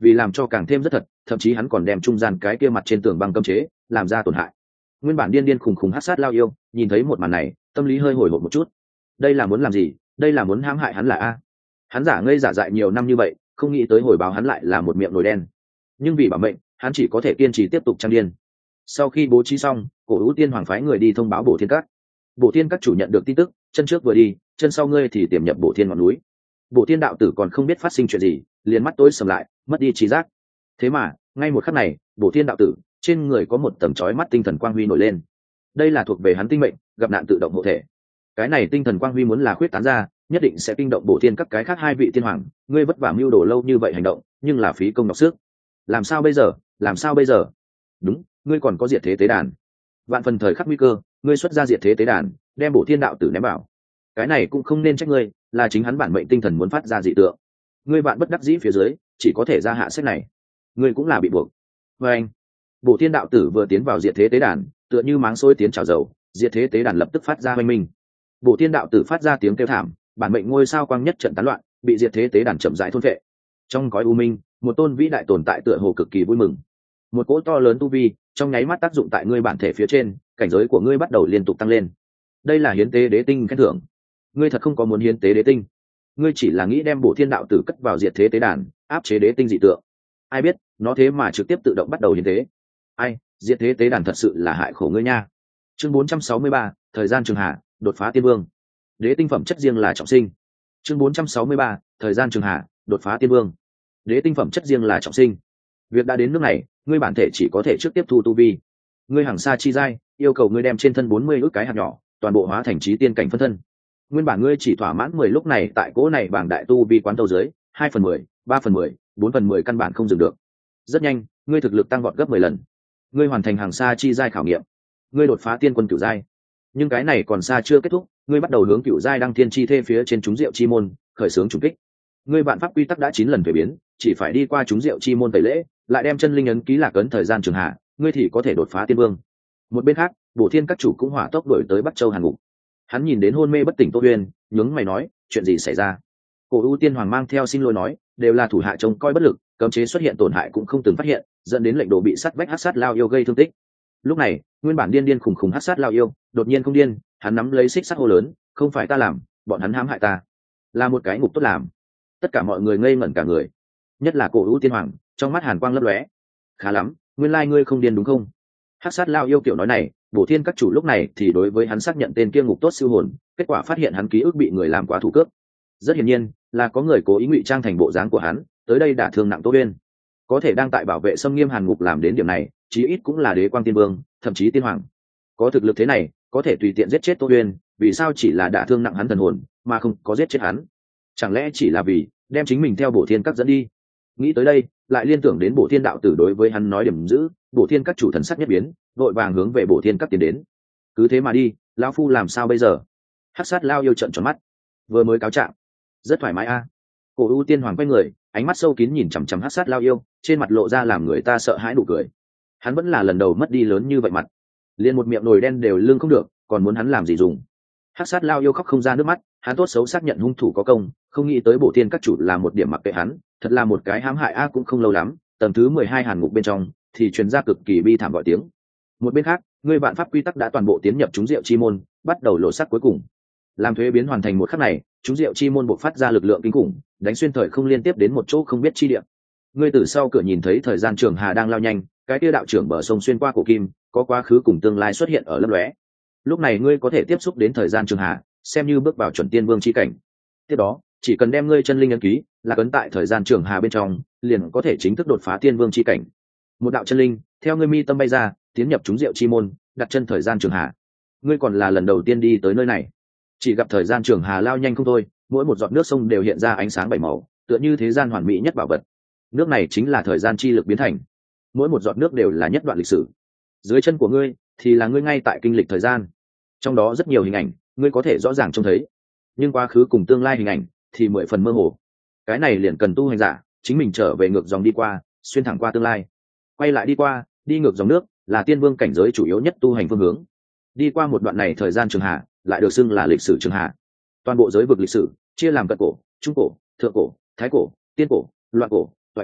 vì làm cho càng thêm rất thật, thậm chí hắn còn đem trung gian cái kia mặt trên tường băng cấm chế làm ra tổn hại. Nguyên bản điên điên khùng khùng hắc sát lao yêu nhìn thấy một màn này, tâm lý hơi hồi hộp một chút. Đây là muốn làm gì? Đây là muốn hãm hại hắn là a? Hắn giả ngây giả dại nhiều năm như vậy, không nghĩ tới hồi báo hắn lại là một miệng nồi đen. Nhưng vì bảo mệnh, hắn chỉ có thể kiên trì tiếp tục trang điên. Sau khi bố trí xong, cổ ưu tiên hoàng phái người đi thông báo Bổ Thiên Các. Bổ Thiên Các chủ nhận được tin tức, chân trước vừa đi, chân sau ngươi thì tiềm nhập Bổ Thiên ngọn núi. Bổ Thiên đạo tử còn không biết phát sinh chuyện gì, liền mắt tối sầm lại, mất đi trí giác. Thế mà ngay một khắc này, Bổ Thiên đạo tử trên người có một tầng chói mắt tinh thần quang huy nổi lên. Đây là thuộc về hắn tinh mệnh, gặp nạn tự động hộ thể. Cái này tinh thần quang huy muốn là khuyết tán ra, nhất định sẽ kinh động Bổ Thiên Các cái khác hai vị tiên hoàng. Ngươi vất vả mưu đồ lâu như vậy hành động, nhưng là phí công nhọc sức. Làm sao bây giờ? Làm sao bây giờ? Đúng, ngươi còn có diệt thế tế đàn. Vạn phần thời khắc nguy cơ, ngươi xuất ra diệt thế tế đàn, đem Bổ Thiên đạo tử ném bảo. Cái này cũng không nên trách ngươi, là chính hắn bản mệnh tinh thần muốn phát ra dị tượng. Ngươi bạn bất đắc dĩ phía dưới, chỉ có thể ra hạ sách này. Ngươi cũng là bị buộc. Và anh, Bổ Thiên đạo tử vừa tiến vào diệt thế tế đàn, tựa như máng xôi tiến trào dầu, diệt thế tế đàn lập tức phát ra oanh minh. Bổ Thiên đạo tử phát ra tiếng kêu thảm, bản mệnh ngôi sao quang nhất trận tán loạn, bị diệt thế tế đàn chậm rãi thôn phệ. Trong cõi u minh, một tôn vĩ đại tồn tại tựa hồ cực kỳ vui mừng. Một cỗ to lớn tu vi, trong nháy mắt tác dụng tại ngươi bản thể phía trên, cảnh giới của ngươi bắt đầu liên tục tăng lên. Đây là hiến tế đế tinh khen thưởng. Ngươi thật không có muốn hiến tế đế tinh, ngươi chỉ là nghĩ đem Bổ Thiên đạo tử cất vào diệt thế tế đàn, áp chế đế tinh dị tượng. Ai biết, nó thế mà trực tiếp tự động bắt đầu hiến tế. Ai, diệt thế tế đàn thật sự là hại khổ ngươi nha. Chương 463, thời gian trường hạ, đột phá tiên vương. Đế tinh phẩm chất riêng là trọng sinh. Chương 463, thời gian trường hạ, đột phá tiên vương. Đế tinh phẩm chất riêng là trọng sinh. Việc đã đến nước này, ngươi bản thể chỉ có thể trước tiếp thu tu vi. Ngươi hàng xa chi giai, yêu cầu ngươi đem trên thân 40 ức cái hạt nhỏ, toàn bộ hóa thành trí tiên cảnh phân thân. Nguyên bản ngươi chỉ thỏa mãn 10 lúc này tại cỗ này bảng đại tu vi quán tâu dưới, 2/10, 3/10, 4/10 căn bản không dừng được. Rất nhanh, ngươi thực lực tăng vọt gấp 10 lần. Ngươi hoàn thành hàng xa chi giai khảo nghiệm. Ngươi đột phá tiên quân cửu giai. Nhưng cái này còn xa chưa kết thúc, ngươi bắt đầu hướng cửu giai đăng thiên chi thê phía trên chúng diệu chi môn, khởi xướng trùng kích. Ngươi vạn pháp quy tắc đã 9 lần thay biến, chỉ phải đi qua chúng diệu chi môn tẩy lễ, lại đem chân linh ấn ký lạc ấn thời gian trường hạ, ngươi thì có thể đột phá tiên vương. Một bên khác, Bổ Thiên Các chủ cũng hỏa tốc đuổi tới Bắc Châu Hàn Ngục. Hắn nhìn đến hôn mê bất tỉnh Tô Uyên, nhướng mày nói, chuyện gì xảy ra? Cổ ưu tiên hoàng mang theo xin lỗi nói, đều là thủ hạ trông coi bất lực, cấm chế xuất hiện tổn hại cũng không từng phát hiện, dẫn đến lệnh đồ bị sắt vách hắc sát lao yêu gây thương tích. Lúc này, nguyên bản điên điên khùng khùng hắc sát lao yêu, đột nhiên không điên, hắn nắm lấy xích sắt hô lớn, không phải ta làm, bọn hắn hãm hại ta, là một cái ngục tốt làm. Tất cả mọi người ngây ngẩn cả người, nhất là cổ ưu tiên hoàng, trong mắt hàn quang lấp lóe. Khá lắm, nguyên lai ngươi không điên đúng không? Hắc sát lao yêu kiểu nói này, Bổ Thiên Các chủ lúc này thì đối với hắn xác nhận tên kia ngục tốt siêu hồn, kết quả phát hiện hắn ký ức bị người làm quá thủ cướp. Rất hiển nhiên là có người cố ý ngụy trang thành bộ dáng của hắn, tới đây đả thương nặng Tô Uyên. Có thể đang tại bảo vệ xâm nghiêm Hàn Ngục làm đến điểm này, chí ít cũng là đế quang tiên vương, thậm chí tiên hoàng. Có thực lực thế này, có thể tùy tiện giết chết Tô Uyên, vì sao chỉ là đả thương nặng hắn thần hồn, mà không có giết chết hắn? Chẳng lẽ chỉ là vì đem chính mình theo Bổ Thiên Các dẫn đi? Nghĩ tới đây, lại liên tưởng đến Bổ Thiên đạo tử đối với hắn nói điểm dữ, Bổ Thiên Các chủ thần sắc nhất biến, vội vàng hướng về Bổ Thiên Các tiến đến. Cứ thế mà đi, lão phu làm sao bây giờ? Hắc sát lao yêu trận tròn mắt, vừa mới cáo trạng, rất thoải mái a. Cổ ưu tiên hoàng quay người, ánh mắt sâu kín nhìn chằm chằm hắc sát lao yêu, trên mặt lộ ra làm người ta sợ hãi nụ cười. Hắn vẫn là lần đầu mất đi lớn như vậy mặt, liền một miệng nồi đen đều lương không được, còn muốn hắn làm gì dùng? Hắc sát lao yêu khóc không ra nước mắt, hắn tốt xấu xác nhận hung thủ có công, không nghĩ tới Bổ Thiên Các chủ là một điểm mặc kệ hắn, thật là một cái hãm hại a. Cũng không lâu lắm, tầng thứ 12 Hàn Ngục bên trong thì truyền ra cực kỳ bi thảm gọi tiếng. Một bên khác, ngươi vạn pháp quy tắc đã toàn bộ tiến nhập chúng diệu chi môn, bắt đầu lộ sắc cuối cùng. Làm thuế biến hoàn thành một khắc này, chúng diệu chi môn bộc phát ra lực lượng kinh khủng, đánh xuyên thời không liên tiếp đến một chỗ không biết chi địa. Ngươi từ sau cửa nhìn thấy thời gian trường hà đang lao nhanh, cái kia đạo trưởng bờ sông xuyên qua cổ kim, có quá khứ cùng tương lai xuất hiện ở lấp lóe. Lúc này ngươi có thể tiếp xúc đến thời gian trường hà, xem như bước vào chuẩn tiên vương chi cảnh. Tiếp đó, chỉ cần đem ngươi chân linh ấn ký là ấn tại thời gian trường hà bên trong, liền có thể chính thức đột phá tiên vương chi cảnh. Một đạo chân linh theo ngươi mi tâm bay ra, tiến nhập chúng diệu chi môn, đặt chân thời gian trường hà. Ngươi còn là lần đầu tiên đi tới nơi này, chỉ gặp thời gian trường hà lao nhanh không thôi, mỗi một giọt nước sông đều hiện ra ánh sáng bảy màu, tựa như thế gian hoàn mỹ nhất bảo vật. Nước này chính là thời gian chi lực biến thành, mỗi một giọt nước đều là nhất đoạn lịch sử. Dưới chân của ngươi thì là ngươi ngay tại kinh lịch thời gian, trong đó rất nhiều hình ảnh ngươi có thể rõ ràng trông thấy, nhưng quá khứ cùng tương lai hình ảnh thì 10 phần mơ hồ. Cái này liền cần tu hành giả chính mình trở về ngược dòng đi qua, xuyên thẳng qua tương lai, quay lại đi qua, đi ngược dòng nước là tiên vương cảnh giới chủ yếu nhất tu hành phương hướng. Đi qua một đoạn này thời gian trường hạ, lại được xưng là lịch sử trường hạ. Toàn bộ giới vực lịch sử chia làm cận cổ, trung cổ, thượng cổ, thái cổ, tiên cổ, loạn cổ, toại cổ,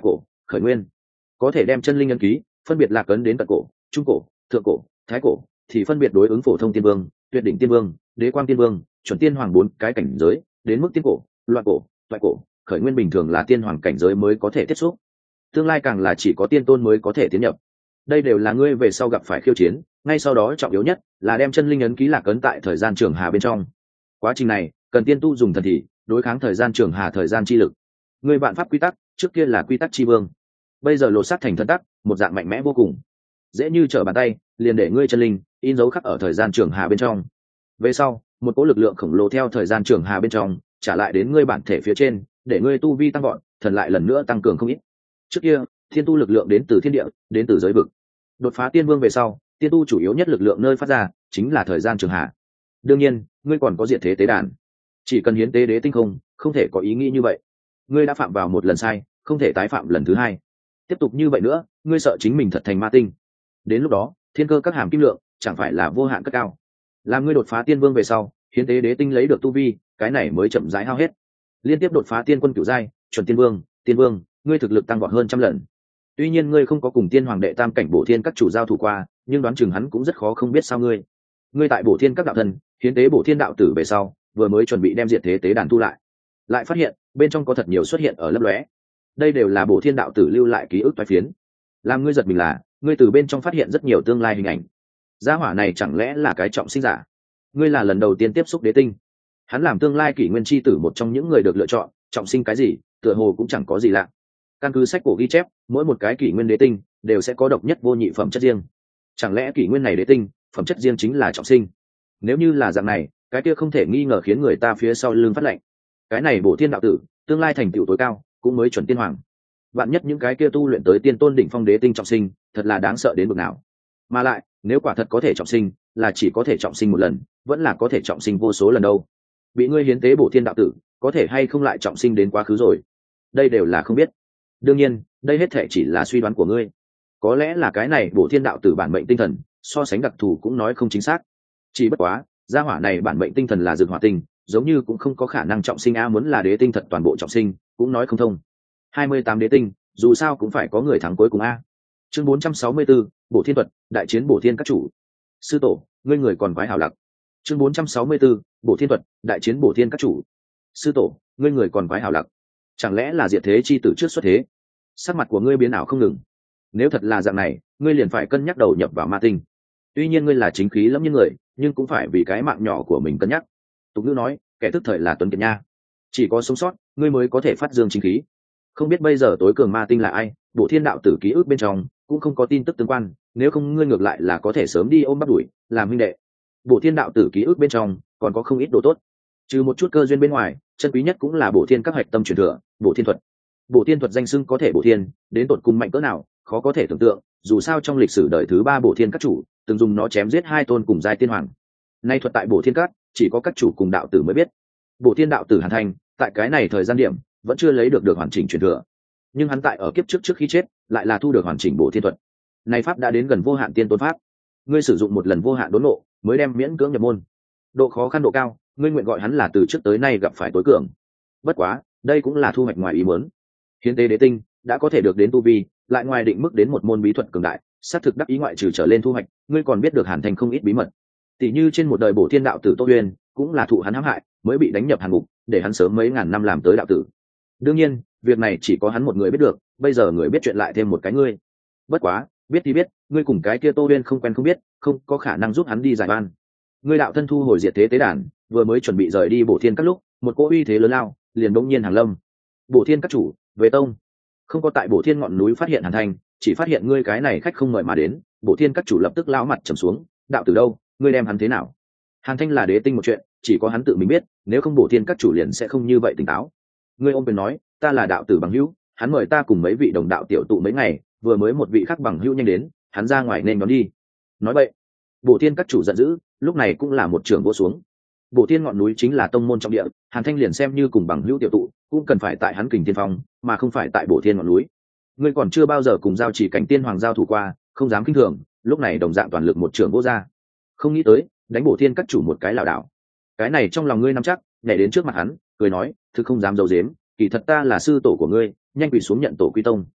khởi nguyên. Có thể đem chân linh ấn ký phân biệt lạc ấn đến cận cổ, trung cổ, thượng cổ, thái cổ, thì phân biệt đối ứng phổ thông tiên vương, tuyệt đỉnh tiên vương, đế quang tiên vương, chuẩn tiên hoàng 4 cái cảnh giới, đến mức tiên cổ, loạn cổ, toại cổ, khởi nguyên bình thường là tiên hoàng cảnh giới mới có thể tiếp xúc, tương lai càng là chỉ có tiên tôn mới có thể tiến nhập. Đây đều là ngươi về sau gặp phải khiêu chiến, ngay sau đó trọng yếu nhất là đem chân linh ấn ký lạc ấn tại thời gian trường hà bên trong. Quá trình này cần tiên tu dùng thần thị đối kháng thời gian trường hà thời gian chi lực. Ngươi vạn pháp quy tắc trước kia là quy tắc chi vương, bây giờ lột xác thành thần tắc, một dạng mạnh mẽ vô cùng, dễ như trở bàn tay liền để ngươi chân linh in dấu khắc ở thời gian trường hà bên trong. Về sau một cỗ lực lượng khổng lồ theo thời gian trường hà bên trong trả lại đến ngươi bản thể phía trên, để ngươi tu vi tăng gọn, thần lại lần nữa tăng cường không ít. Trước kia thiên tu lực lượng đến từ thiên địa, đến từ giới vực. Đột phá tiên vương về sau, tiên tu chủ yếu nhất lực lượng nơi phát ra chính là thời gian trường hà. Đương nhiên ngươi còn có diệt thế tế đàn, chỉ cần hiến tế đế tinh không thể có ý nghĩ như vậy. Ngươi đã phạm vào một lần sai, không thể tái phạm lần thứ hai. Tiếp tục như vậy nữa, ngươi sợ chính mình thật thành ma tinh. Đến lúc đó thiên cơ các hàm kim lượng chẳng phải là vô hạn cất cao. Làm ngươi đột phá tiên vương về sau, hiến tế đế tinh lấy được tu vi, cái này mới chậm rãi hao hết. Liên tiếp đột phá tiên quân cửu giai, chuẩn tiên vương, ngươi thực lực tăng vọt hơn trăm lần. Tuy nhiên ngươi không có cùng tiên hoàng đệ tam cảnh bổ thiên các chủ giao thủ qua, nhưng đoán chừng hắn cũng rất khó không biết sao ngươi tại bổ thiên các đạo thân hiến tế bổ thiên đạo tử về sau, vừa mới chuẩn bị đem diệt thế tế đàn tu lại phát hiện bên trong có thật nhiều xuất hiện ở lấp lóe. Đây đều là bổ thiên đạo tử lưu lại ký ức toái phiến. Làm ngươi giật mình là ngươi từ bên trong phát hiện rất nhiều tương lai hình ảnh. Gia hỏa này chẳng lẽ là cái trọng sinh giả? Ngươi là lần đầu tiên tiếp xúc đế tinh, hắn làm tương lai kỷ nguyên chi tử một trong những người được lựa chọn, trọng sinh cái gì tựa hồ cũng chẳng có gì lạ. Căn cứ sách cổ ghi chép, mỗi một cái kỷ nguyên đế tinh đều sẽ có độc nhất vô nhị phẩm chất riêng. Chẳng lẽ kỷ nguyên này đế tinh phẩm chất riêng chính là trọng sinh? Nếu như là dạng này, cái kia không thể nghi ngờ khiến người ta phía sau lưng phát lạnh. Cái này bổ thiên đạo tử tương lai thành tựu tối cao cũng mới chuẩn tiên hoàng. Vạn nhất những cái kia tu luyện tới tiên tôn đỉnh phong đế tinh trọng sinh, thật là đáng sợ đến bực nào. Mà lại nếu quả thật có thể trọng sinh, là chỉ có thể trọng sinh một lần, vẫn là có thể trọng sinh vô số lần đâu. Bị ngươi hiến tế bổ thiên đạo tử, có thể hay không lại trọng sinh đến quá khứ rồi, đây đều là không biết. Đương nhiên đây hết thể chỉ là suy đoán của ngươi, có lẽ là cái này bổ thiên đạo tử bản mệnh tinh thần so sánh đặc thù cũng nói không chính xác. Chỉ bất quá gia hỏa này bản mệnh tinh thần là dược hỏa tinh, giống như cũng không có khả năng trọng sinh a, muốn là đế tinh thật toàn bộ trọng sinh cũng nói không thông. 28 đế tinh dù sao cũng phải có người thắng cuối cùng a. Chương 464, bổ thiên thuật đại chiến bổ thiên các chủ. Sư tổ ngươi người còn quái hảo lặc. Chương 464, bổ thiên thuật đại chiến bổ thiên các chủ. Sư tổ ngươi người còn quái hảo lặc. Chẳng lẽ là diệt thế chi tử trước xuất thế? Sắc mặt của ngươi biến ảo không ngừng. Nếu thật là dạng này, ngươi liền phải cân nhắc đầu nhập vào ma tinh. Tuy nhiên ngươi là chính khí lắm như người, nhưng cũng phải vì cái mạng nhỏ của mình cân nhắc. Tục ngữ nói kẻ thức thời là tuấn kiệt nha, chỉ có sống sót ngươi mới có thể phát dương chính khí. Không biết bây giờ tối cường ma tinh là ai, bộ thiên đạo tử ký ức bên trong cũng không có tin tức tương quan, nếu không ngươi ngược lại là có thể sớm đi ôm bắt đuổi làm huynh đệ. Bộ thiên đạo tử ký ức bên trong còn có không ít đồ tốt, trừ một chút cơ duyên bên ngoài, chân quý nhất cũng là bộ thiên các hạch tâm truyền thừa, bộ thiên thuật. Bộ thiên thuật danh xưng có thể bộ thiên, đến tột cùng mạnh cỡ nào khó có thể tưởng tượng, dù sao trong lịch sử đời thứ 3 bộ thiên các chủ từng dùng nó chém giết 2 tôn cùng giai tiên hoàng. Nay thuật tại bộ thiên các chỉ có các chủ cùng đạo tử mới biết. Bộ thiên đạo tử Hàn Thành tại cái này thời gian điểm vẫn chưa lấy được hoàn chỉnh truyền thừa, nhưng hắn tại ở kiếp trước khi chết lại là thu được hoàn chỉnh bộ thiên thuật. Này pháp đã đến gần vô hạn tiên tôn pháp, ngươi sử dụng một lần vô hạn đốn nộ mới đem miễn cưỡng nhập môn. Độ khó khăn độ cao, ngươi nguyện gọi hắn là từ trước tới nay gặp phải tối cường. Bất quá đây cũng là thu hoạch ngoài ý muốn. Hiến tế đế tinh đã có thể được đến tu vi, lại ngoài định mức đến một môn bí thuật cường đại, xác thực đắc ý ngoại trừ trở lên thu hoạch, ngươi còn biết được Hàn Thành không ít bí mật. Tỷ như trên một đời bổ thiên đạo tử Tô Huyền, cũng là thụ hắn hãm hại, mới bị đánh nhập hàn ngục, để hắn sớm mấy ngàn năm làm tới đạo tử. Đương nhiên, việc này chỉ có hắn một người biết được, bây giờ người biết chuyện lại thêm một cái ngươi. Bất quá, biết thì biết, ngươi cùng cái kia Tô Huyền không quen không biết, không có khả năng giúp hắn đi giải oan. Ngươi đạo thân thu hồi diệt thế tế đàn, vừa mới chuẩn bị rời đi bổ thiên các lúc, một cỗ uy thế lớn lao, liền bỗng nhiên hàng lâm. Bổ thiên các chủ, về tông. Không có tại bổ thiên ngọn núi phát hiện Hàn Thành, chỉ phát hiện ngươi cái này khách không mời mà đến, bổ thiên các chủ lập tức lao mặt trầm xuống, đạo tử đâu, ngươi đem hắn thế nào? Hàn Thanh là đế tinh một chuyện, chỉ có hắn tự mình biết, nếu không bổ thiên các chủ liền sẽ không như vậy tỉnh táo. Ngươi ôm quyền nói, ta là đạo tử bằng hữu, hắn mời ta cùng mấy vị đồng đạo tiểu tụ mấy ngày, vừa mới một vị khác bằng hữu nhanh đến, hắn ra ngoài nên đón đi. Nói vậy, bổ thiên các chủ giận dữ, lúc này cũng là một trường vỗ xuống. Bổ thiên ngọn núi chính là tông môn trọng địa, Hàn Thanh liền xem như cùng bằng hữu tiểu tụ, cũng cần phải tại hắn kình tiên phong, mà không phải tại bổ thiên ngọn núi. Ngươi còn chưa bao giờ cùng giao chỉ cảnh tiên hoàng giao thủ qua, không dám khinh thường, lúc này đồng dạng toàn lực một trường vỗ ra. Không nghĩ tới đánh bổ thiên các chủ một cái lảo đảo, cái này trong lòng ngươi nắm chắc, nhảy đến trước mặt hắn cười nói, thực không dám giấu giếm, kỳ thật ta là sư tổ của ngươi, nhanh quỳ xuống nhận tổ quy tông.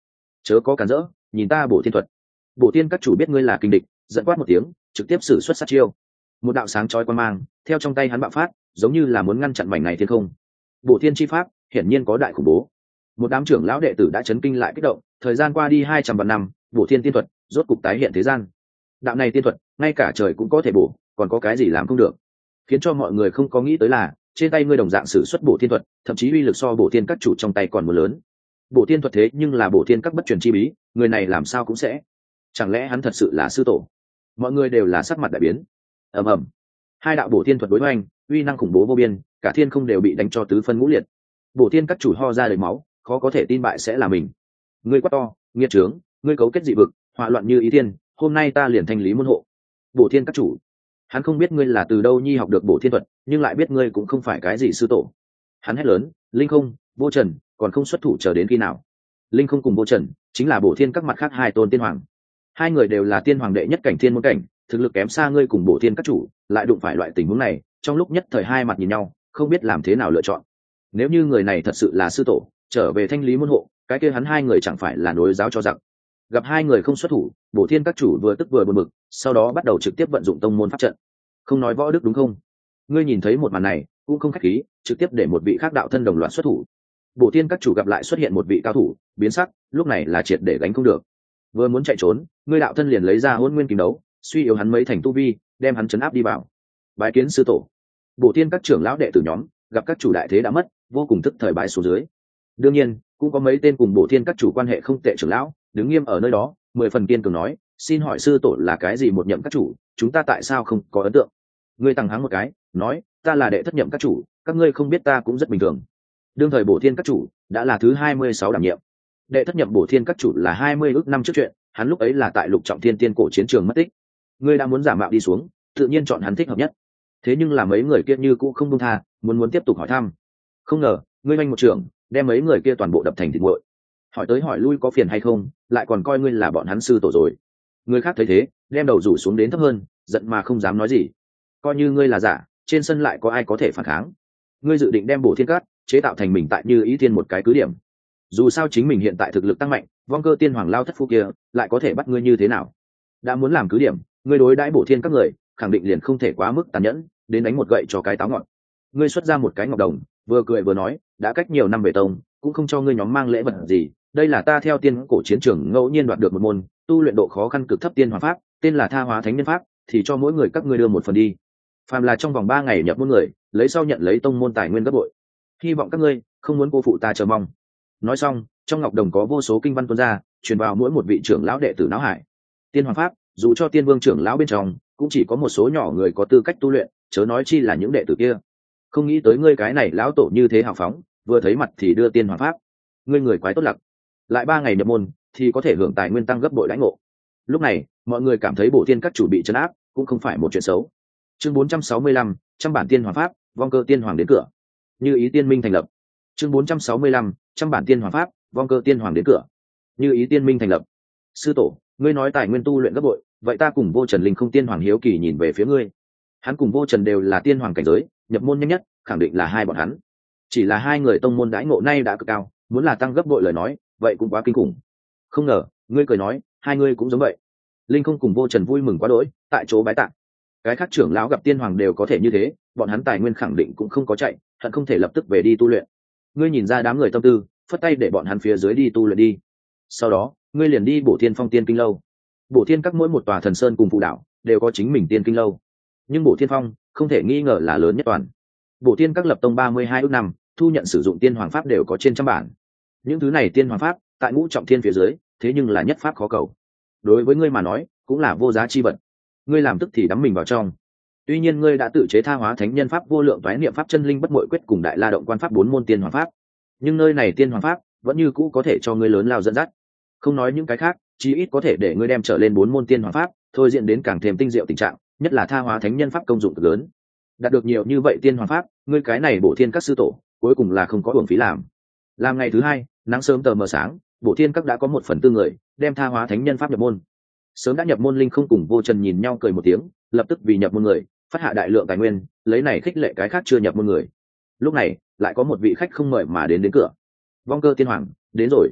chớ có cản rỡ, nhìn ta bổ thiên thuật. Bổ thiên các chủ biết ngươi là kình địch, giận quát một tiếng, trực tiếp sử xuất sát chiêu. Một đạo sáng chói quan mang theo trong tay hắn bạo phát, giống như là muốn ngăn chặn mảnh này thiên không. Bổ thiên chi pháp hiển nhiên có đại khủng bố. Một đám trưởng lão đệ tử đã chấn kinh lại kích động, thời gian qua đi 200 vạn năm, bổ thiên tiên thuật rốt cục tái hiện thế gian. Đạo này tiên thuật, ngay cả trời cũng có thể bổ, còn có cái gì làm không được. Khiến cho mọi người không có nghĩ tới là, trên tay ngươi đồng dạng sử xuất bổ thiên thuật, thậm chí uy lực so bổ thiên các chủ trong tay còn muốn lớn. Bổ thiên thuật thế nhưng là bổ thiên các bất truyền chi bí, người này làm sao cũng sẽ. Chẳng lẽ hắn thật sự là sư tổ? Mọi người đều là sắc mặt đại biến. Ầm ầm. Hai đạo bổ thiên thuật đối hoành, uy năng khủng bố vô biên, cả thiên không đều bị đánh cho tứ phân ngũ liệt. Bổ thiên các chủ ho ra đầy máu, khó có thể tin bại sẽ là mình. Ngươi quá to, nghiệt trướng, ngươi cấu kết dị vực, họa loạn như ý tiên, hôm nay ta liền thanh lý môn hộ. Bổ thiên các chủ, hắn không biết ngươi là từ đâu nhi học được bổ thiên thuật, nhưng lại biết ngươi cũng không phải cái gì sư tổ. Hắn hét lớn, linh không, vô trần, còn không xuất thủ chờ đến khi nào? Linh không cùng vô trần chính là bổ thiên các mặt khác hai tôn tiên hoàng, hai người đều là tiên hoàng đệ nhất cảnh thiên môn cảnh, thực lực kém xa ngươi cùng bổ thiên các chủ, lại đụng phải loại tình huống này, trong lúc nhất thời hai mặt nhìn nhau, không biết làm thế nào lựa chọn. Nếu như người này thật sự là sư tổ, trở về thanh lý môn hộ, cái kia hắn hai người chẳng phải là nối giáo cho giặc. Gặp hai người không xuất thủ, bổ thiên các chủ vừa tức vừa buồn bực, sau đó bắt đầu trực tiếp vận dụng tông môn pháp trận. Không nói võ đức đúng không? Ngươi nhìn thấy một màn này cũng không khách khí, trực tiếp để một vị khác đạo thân đồng loạt xuất thủ. Bổ thiên các chủ gặp lại xuất hiện một vị cao thủ, biến sắc, lúc này là triệt để gánh không được. Vừa muốn chạy trốn, ngươi đạo thân liền lấy ra hôn nguyên kình đấu, suy yếu hắn mấy thành tu vi, đem hắn chấn áp đi vào. Bái kiến sư tổ. Bổ thiên các trưởng lão đệ tử nhóm gặp các chủ đại thế đã mất, vô cùng tức thời bại xuống dưới. Đương nhiên cũng có mấy tên cùng bổ thiên các chủ quan hệ không tệ trưởng lão đứng nghiêm ở nơi đó, 10 phần kiên cường nói, xin hỏi sư tổ là cái gì một nhậm các chủ, chúng ta tại sao không có ấn tượng? Ngươi tăng hắng một cái, nói, ta là đệ thất nhậm các chủ, các ngươi không biết ta cũng rất bình thường. Đương thời bổ thiên các chủ đã là thứ 26 đảm nhiệm. Đệ thất nhậm bổ thiên các chủ là 20 ước năm trước chuyện, hắn lúc ấy là tại lục trọng thiên tiên cổ chiến trường mất tích. Ngươi đã muốn giả mạo đi xuống, tự nhiên chọn hắn thích hợp nhất. Thế nhưng là mấy người kia như cũ không buông tha, muốn tiếp tục hỏi thăm. Không ngờ ngươi manh một trường, đem mấy người kia toàn bộ đập thành thịt nguội. Hỏi tới hỏi lui có phiền hay không, lại còn coi ngươi là bọn hắn sư tổ rồi. Người khác thấy thế, đem đầu rủ xuống đến thấp hơn, giận mà không dám nói gì. Coi như ngươi là giả, trên sân lại có ai có thể phản kháng? Ngươi dự định đem bổ thiên cát chế tạo thành mình tại Như Ý Thiên một cái cứ điểm. Dù sao chính mình hiện tại thực lực tăng mạnh, vong cơ tiên hoàng lao thất phu kia lại có thể bắt ngươi như thế nào? Đã muốn làm cứ điểm, ngươi đối đãi bổ thiên các người, khẳng định liền không thể quá mức tàn nhẫn, đến đánh một gậy cho cái táo ngọn. Ngươi xuất ra một cái ngọc đồng, vừa cười vừa nói, đã cách nhiều năm về tông, cũng không cho ngươi nhóm mang lễ vật gì, đây là ta theo tiên cổ chiến trường ngẫu nhiên đoạt được một môn tu luyện độ khó khăn cực thấp tiên hoàng pháp, tên là Tha Hóa Thánh Nhân Pháp, thì cho mỗi người các ngươi đưa một phần đi. Phàm là trong vòng 3 ngày nhập môn người, lấy sau nhận lấy tông môn tài nguyên gấp bội. Hy vọng các ngươi không muốn cô phụ ta chờ mong. Nói xong, trong ngọc đồng có vô số kinh văn tuôn ra, truyền vào mỗi một vị trưởng lão đệ tử não hải. Tiên hoàng pháp, dù cho tiên vương trưởng lão bên trong, cũng chỉ có một số nhỏ người có tư cách tu luyện, chớ nói chi là những đệ tử kia. Không nghĩ tới ngươi cái này lão tổ như thế hào phóng, vừa thấy mặt thì đưa tiên hoàng pháp. Ngươi người quái tốt lặc. Lại 3 ngày nhập môn thì có thể hưởng tài nguyên tăng gấp bội đãi ngộ. Lúc này, mọi người cảm thấy bổ tiên các chủ bị trấn áp, cũng không phải một chuyện xấu. Chương 465, trăm bản tiên hoàng pháp, vong cơ tiên hoàng đến cửa. Như Ý Tiên Minh thành lập. Chương 465, trăm bản tiên hoàng pháp, vong cơ tiên hoàng đến cửa. Như Ý Tiên Minh thành lập. Sư tổ, ngươi nói tài nguyên tu luyện gấp bội, vậy ta cùng Vô Trần Linh không tiên hoàng hiếu kỳ nhìn về phía ngươi. Hắn cùng Vô Trần đều là tiên hoàng cảnh giới, nhập môn nhanh nhất, khẳng định là hai bọn hắn. Chỉ là hai người tông môn đãi ngộ nay đã cực cao, muốn là tăng gấp bội lời nói, vậy cũng quá kinh khủng. Không ngờ, ngươi cười nói, hai ngươi cũng giống vậy. Linh không cùng Vô Trần vui mừng quá đỗi, tại chỗ bái tạ. Cái khác trưởng lão gặp tiên hoàng đều có thể như thế, bọn hắn tài nguyên khẳng định cũng không có chạy, hận không thể lập tức về đi tu luyện. Ngươi nhìn ra đám người tâm tư, phất tay để bọn hắn phía dưới đi tu luyện đi. Sau đó, ngươi liền đi Bổ Thiên Phong Tiên Kinh lâu. Bổ Thiên các mỗi một tòa thần sơn cùng phụ đảo đều có chính mình tiên kinh lâu, nhưng Bổ Thiên Phong không thể nghi ngờ là lớn nhất toàn. Bổ Thiên các lập tông 32 ước năm, thu nhận sử dụng tiên hoàng pháp đều có trên trăm bản. Những thứ này tiên hoàng pháp tại ngũ trọng thiên phía dưới, thế nhưng là nhất pháp khó cầu. Đối với ngươi mà nói, cũng là vô giá chi vật. Ngươi làm tức thì đắm mình vào trong. Tuy nhiên ngươi đã tự chế Tha Hóa Thánh Nhân Pháp, vô lượng toái niệm pháp, chân linh bất muội quyết cùng đại la động quan pháp 4 môn tiên hoàng pháp, nhưng nơi này tiên hoàng pháp vẫn như cũ có thể cho ngươi lớn lao dẫn dắt. Không nói những cái khác, chí ít có thể để ngươi đem trở lên 4 môn tiên hoàng pháp, thôi diễn đến càng thêm tinh diệu tình trạng, nhất là Tha Hóa Thánh Nhân Pháp công dụng cực lớn. Đạt được nhiều như vậy tiên hoàng pháp, ngươi cái này Bổ Thiên các sư tổ, cuối cùng là không có uổng phí làm. Làm ngày thứ hai, nắng sớm tờ mờ sáng, Bổ Thiên các đã có 1/4 người đem Tha Hóa Thánh Nhân Pháp nhập môn. Sớm đã nhập môn Linh không cùng Vô Trần nhìn nhau cười một tiếng, lập tức vì nhập môn người phát hạ đại lượng tài nguyên, lấy này khích lệ cái khác chưa nhập môn người. Lúc này lại có một vị khách không mời mà đến cửa. Vong cơ tiên hoàng đến rồi.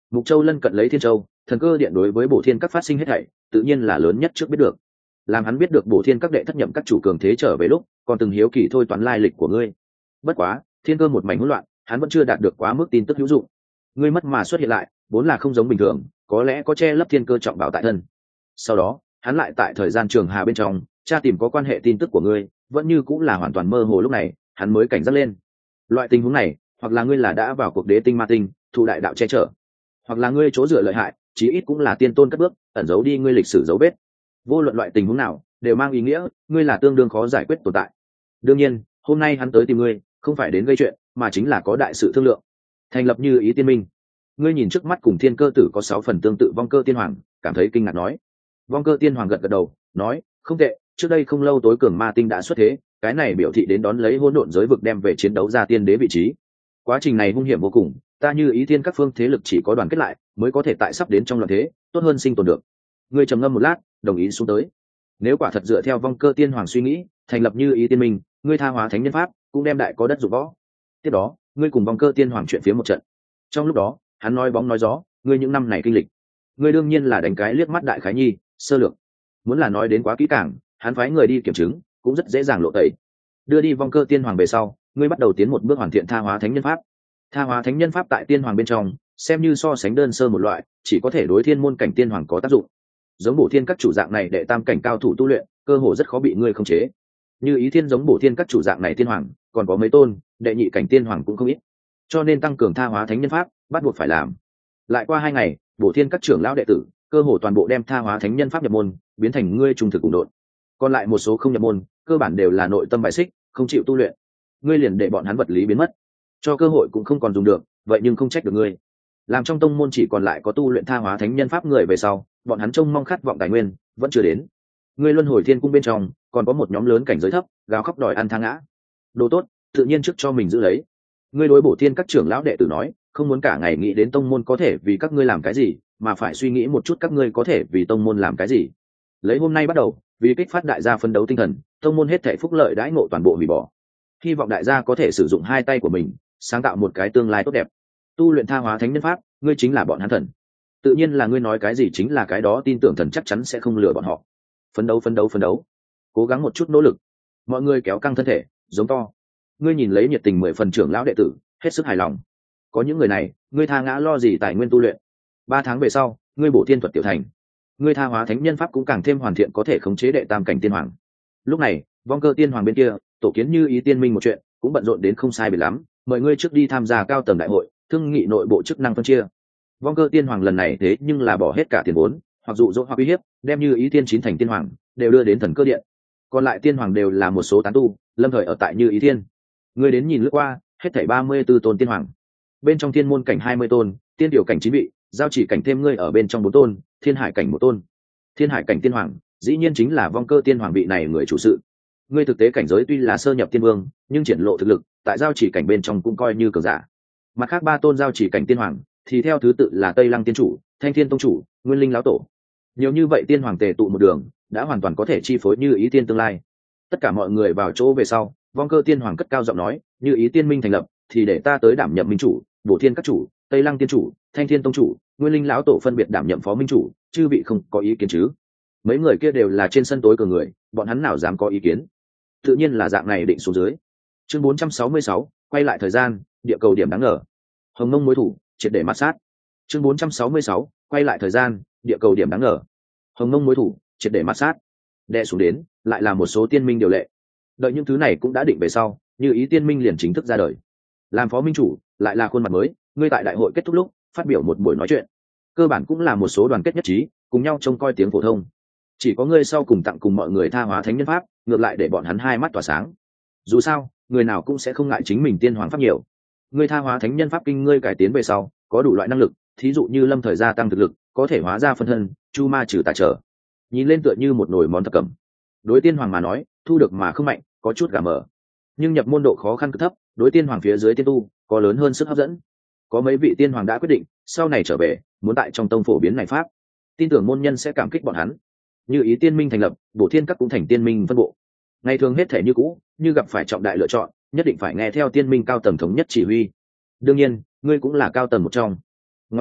Mục Châu lân cận lấy Thiên Châu, thần cơ điện đối với Bổ Thiên Các phát sinh hết thảy, tự nhiên là lớn nhất trước biết được. Làm hắn biết được Bổ Thiên Các đệ thất nhậm các chủ cường thế trở về lúc, còn từng hiếu kỳ thôi toán lai lịch của ngươi. Bất quá, thiên cơ một mảnh hỗn loạn, hắn vẫn chưa đạt được quá mức tin tức hữu dụng. Ngươi mất mà xuất hiện lại, vốn là không giống bình thường, có lẽ có che lấp thiên cơ trọng bảo tại thân. Sau đó, hắn lại tại thời gian trường hà bên trong, tra tìm có quan hệ tin tức của ngươi, vẫn như cũng là hoàn toàn mơ hồ. Lúc này, hắn mới cảnh giác lên. Loại tình huống này, hoặc là ngươi là đã vào cuộc đế tinh ma tinh, thụ đại đạo che chở, hoặc là ngươi chỗ dựa lợi hại, chí ít cũng là tiên tôn cất bước, ẩn giấu đi ngươi lịch sử dấu vết. Vô luận loại tình huống nào, đều mang ý nghĩa ngươi là tương đương khó giải quyết tồn tại. Đương nhiên, hôm nay hắn tới tìm ngươi, không phải đến gây chuyện, mà chính là có đại sự thương lượng, thành lập Như Ý Tiên Minh. Ngươi nhìn trước mắt cùng Thiên Cơ Tử có 6 phần tương tự Vong Cơ Tiên Hoàng, cảm thấy kinh ngạc nói. Vong Cơ Tiên Hoàng gật gật đầu, nói, không tệ, trước đây không lâu tối cường ma tinh đã xuất thế, cái này biểu thị đến đón lấy hỗn độn giới vực đem về chiến đấu ra tiên đế vị trí. Quá trình này hung hiểm vô cùng, ta Như Ý Thiên các phương thế lực chỉ có đoàn kết lại, mới có thể tại sắp đến trong loạn thế, tốt hơn sinh tồn được. Ngươi trầm ngâm một lát, đồng ý xuống tới. Nếu quả thật dựa theo Vong Cơ Tiên Hoàng suy nghĩ, thành lập Như Ý Tiên Minh, ngươi tha hóa thánh nhân pháp, cũng đem đại có đất dụng võ. Tiếp đó, ngươi cùng Vong Cơ Tiên Hoàng chuyện phía một trận. Trong lúc đó, hắn nói bóng nói gió, ngươi những năm này kinh lịch, ngươi đương nhiên là đánh cái liếc mắt đại khái nhi, sơ lược. Muốn là nói đến quá kỹ càng, hắn phái người đi kiểm chứng, cũng rất dễ dàng lộ tẩy. Đưa đi Vong Cơ Tiên Hoàng về sau, ngươi bắt đầu tiến một bước hoàn thiện tha hóa thánh nhân pháp. Tha hóa thánh nhân pháp tại Tiên Hoàng bên trong, xem như so sánh đơn sơ một loại, chỉ có thể đối thiên môn cảnh Tiên Hoàng có tác dụng. Giống Bổ Thiên các chủ dạng này đệ tam cảnh cao thủ tu luyện, cơ hồ rất khó bị ngươi khống chế. Như Ý Thiên giống Bổ Thiên các chủ dạng này Tiên Hoàng, còn có mấy tôn đệ nhị cảnh Tiên Hoàng cũng không ít. Cho nên tăng cường tha hóa thánh nhân pháp, bắt buộc phải làm. Lại qua 2 ngày, Bổ Thiên các trưởng lão đệ tử, cơ hồ toàn bộ đem tha hóa thánh nhân pháp nhập môn, biến thành ngươi trung thực cùng đội. Còn lại một số không nhập môn, cơ bản đều là nội tâm bài xích, không chịu tu luyện. Ngươi liền để bọn hắn vật lý biến mất, cho cơ hội cũng không còn dùng được, vậy nhưng không trách được ngươi. Làm trong tông môn chỉ còn lại có tu luyện tha hóa thánh nhân pháp người về sau, bọn hắn trông mong khát vọng tài nguyên vẫn chưa đến. Ngươi luân hồi thiên cung bên trong còn có một nhóm lớn cảnh giới thấp, gào khóc đòi ăn tha ngã. Đồ tốt, tự nhiên trước cho mình giữ lấy. Ngươi đối Bổ Thiên các trưởng lão đệ tử nói, không muốn cả ngày nghĩ đến tông môn có thể vì các ngươi làm cái gì, mà phải suy nghĩ một chút các ngươi có thể vì tông môn làm cái gì. Lấy hôm nay bắt đầu, vì kích phát đại gia phấn đấu tinh thần, tông môn hết thảy phúc lợi đãi ngộ toàn bộ hủy bỏ. Hy vọng đại gia có thể sử dụng 2 tay của mình, sáng tạo một cái tương lai tốt đẹp. Tu luyện tha hóa thánh nhân pháp, ngươi chính là bọn hắn thần. Tự nhiên là ngươi nói cái gì chính là cái đó, tin tưởng thần chắc chắn sẽ không lừa bọn họ. Phấn đấu phấn đấu phấn đấu, cố gắng một chút nỗ lực. Mọi người kéo căng thân thể, giống to. Ngươi nhìn lấy nhiệt tình 10 phần trưởng lão đệ tử, hết sức hài lòng. Có những người này, ngươi tha ngã lo gì tài nguyên tu luyện. 3 tháng về sau, ngươi bổ thiên thuật tiểu thành, ngươi tha hóa thánh nhân pháp cũng càng thêm hoàn thiện, có thể khống chế đệ tam cảnh Tiên Hoàng. Lúc này, Vong Cơ Tiên Hoàng bên kia, tổ kiến Như Ý Tiên Minh một chuyện cũng bận rộn đến không sai biệt lắm, mời ngươi trước đi tham gia cao tầng đại hội, thương nghị nội bộ chức năng phân chia. Vong Cơ Tiên Hoàng lần này thế nhưng là bỏ hết cả tiền vốn, hoặc dụ dỗ hoặc uy hiếp, đem Như Ý Tiên 9 thành Tiên Hoàng đều đưa đến Thần Cơ Điện. Còn lại Tiên Hoàng đều là một số tán tu, lâm thời ở tại Như Ý Tiên. Ngươi đến nhìn lướt qua, hết thảy 34 tôn Tiên Hoàng. Bên trong Thiên môn cảnh 20 tôn, Tiên điều cảnh 9 vị, giao chỉ cảnh thêm ngươi ở bên trong 4 tôn, Thiên hải cảnh 1 tôn. Thiên hải cảnh Tiên Hoàng, dĩ nhiên chính là Vong Cơ Tiên Hoàng vị này người chủ sự. Ngươi thực tế cảnh giới tuy là sơ nhập Tiên Vương, nhưng triển lộ thực lực, tại giao chỉ cảnh bên trong cũng coi như cường giả. Mặt khác 3 tôn giao chỉ cảnh Tiên Hoàng thì theo thứ tự là Tây Lăng Tiên Chủ, Thanh Thiên Tông Chủ, Nguyên Linh Lão Tổ. Nhiều như vậy Tiên Hoàng tề tụ một đường, đã hoàn toàn có thể chi phối Như Ý Tiên tương lai. Tất cả mọi người vào chỗ về sau, Vong Cơ Tiên Hoàng cất cao giọng nói, Như Ý Tiên Minh thành lập, thì để ta tới đảm nhiệm minh chủ, Bổ Thiên các chủ, Tây Lăng Tiên Chủ, Thanh Thiên Tông Chủ, Nguyên Linh Lão Tổ phân biệt đảm nhiệm phó minh chủ, chư vị không có ý kiến chứ? Mấy người kia đều là trên sân tối cường người, bọn hắn nào dám có ý kiến? Tự nhiên là dạng này định xuống dưới. Chương 466, quay lại thời gian, địa cầu điểm đáng ngờ. Hồng Mông mối thủ, triệt để mát sát. Chương 466, quay lại thời gian, địa cầu điểm đáng ngờ. Hồng Mông mối thủ, triệt để mát sát. Đệ xuống đến, lại là một số tiên minh điều lệ. Đợi những thứ này cũng đã định về sau, Như Ý Tiên Minh liền chính thức ra đời. Làm phó minh chủ, lại là khuôn mặt mới, ngươi tại đại hội kết thúc lúc, phát biểu một buổi nói chuyện. Cơ bản cũng là một số đoàn kết nhất trí, cùng nhau trông coi tiếng phổ thông. Chỉ có ngươi sau cùng tặng cùng mọi người tha hóa thánh nhân pháp, ngược lại để bọn hắn hai mắt tỏa sáng. Dù sao, người nào cũng sẽ không ngại chính mình tiên hoàng pháp nhiều. Ngươi tha hóa thánh nhân pháp kinh ngươi cải tiến về sau, có đủ loại năng lực, thí dụ như lâm thời gia tăng thực lực, có thể hóa ra phân thân, chu ma trừ tà trở. Nhìn lên tựa như một nồi món thập cẩm. Đối tiên hoàng mà nói, thu được mà không mạnh, có chút gà mờ. Nhưng nhập môn độ khó khăn cực thấp, đối tiên hoàng phía dưới tiên tu, có lớn hơn sức hấp dẫn. Có mấy vị tiên hoàng đã quyết định, sau này trở về, muốn tại trong tông phổ biến này pháp. Tin tưởng môn nhân sẽ cảm kích bọn hắn. Như Ý Tiên Minh thành lập, Bổ Thiên các cũng thành tiên minh phân bộ. Ngày thường hết thể như cũ, như gặp phải trọng đại lựa chọn, nhất định phải nghe theo tiên minh cao tầng thống nhất chỉ huy. Đương nhiên, ngươi cũng là cao tầng một trong. Ngoài ra,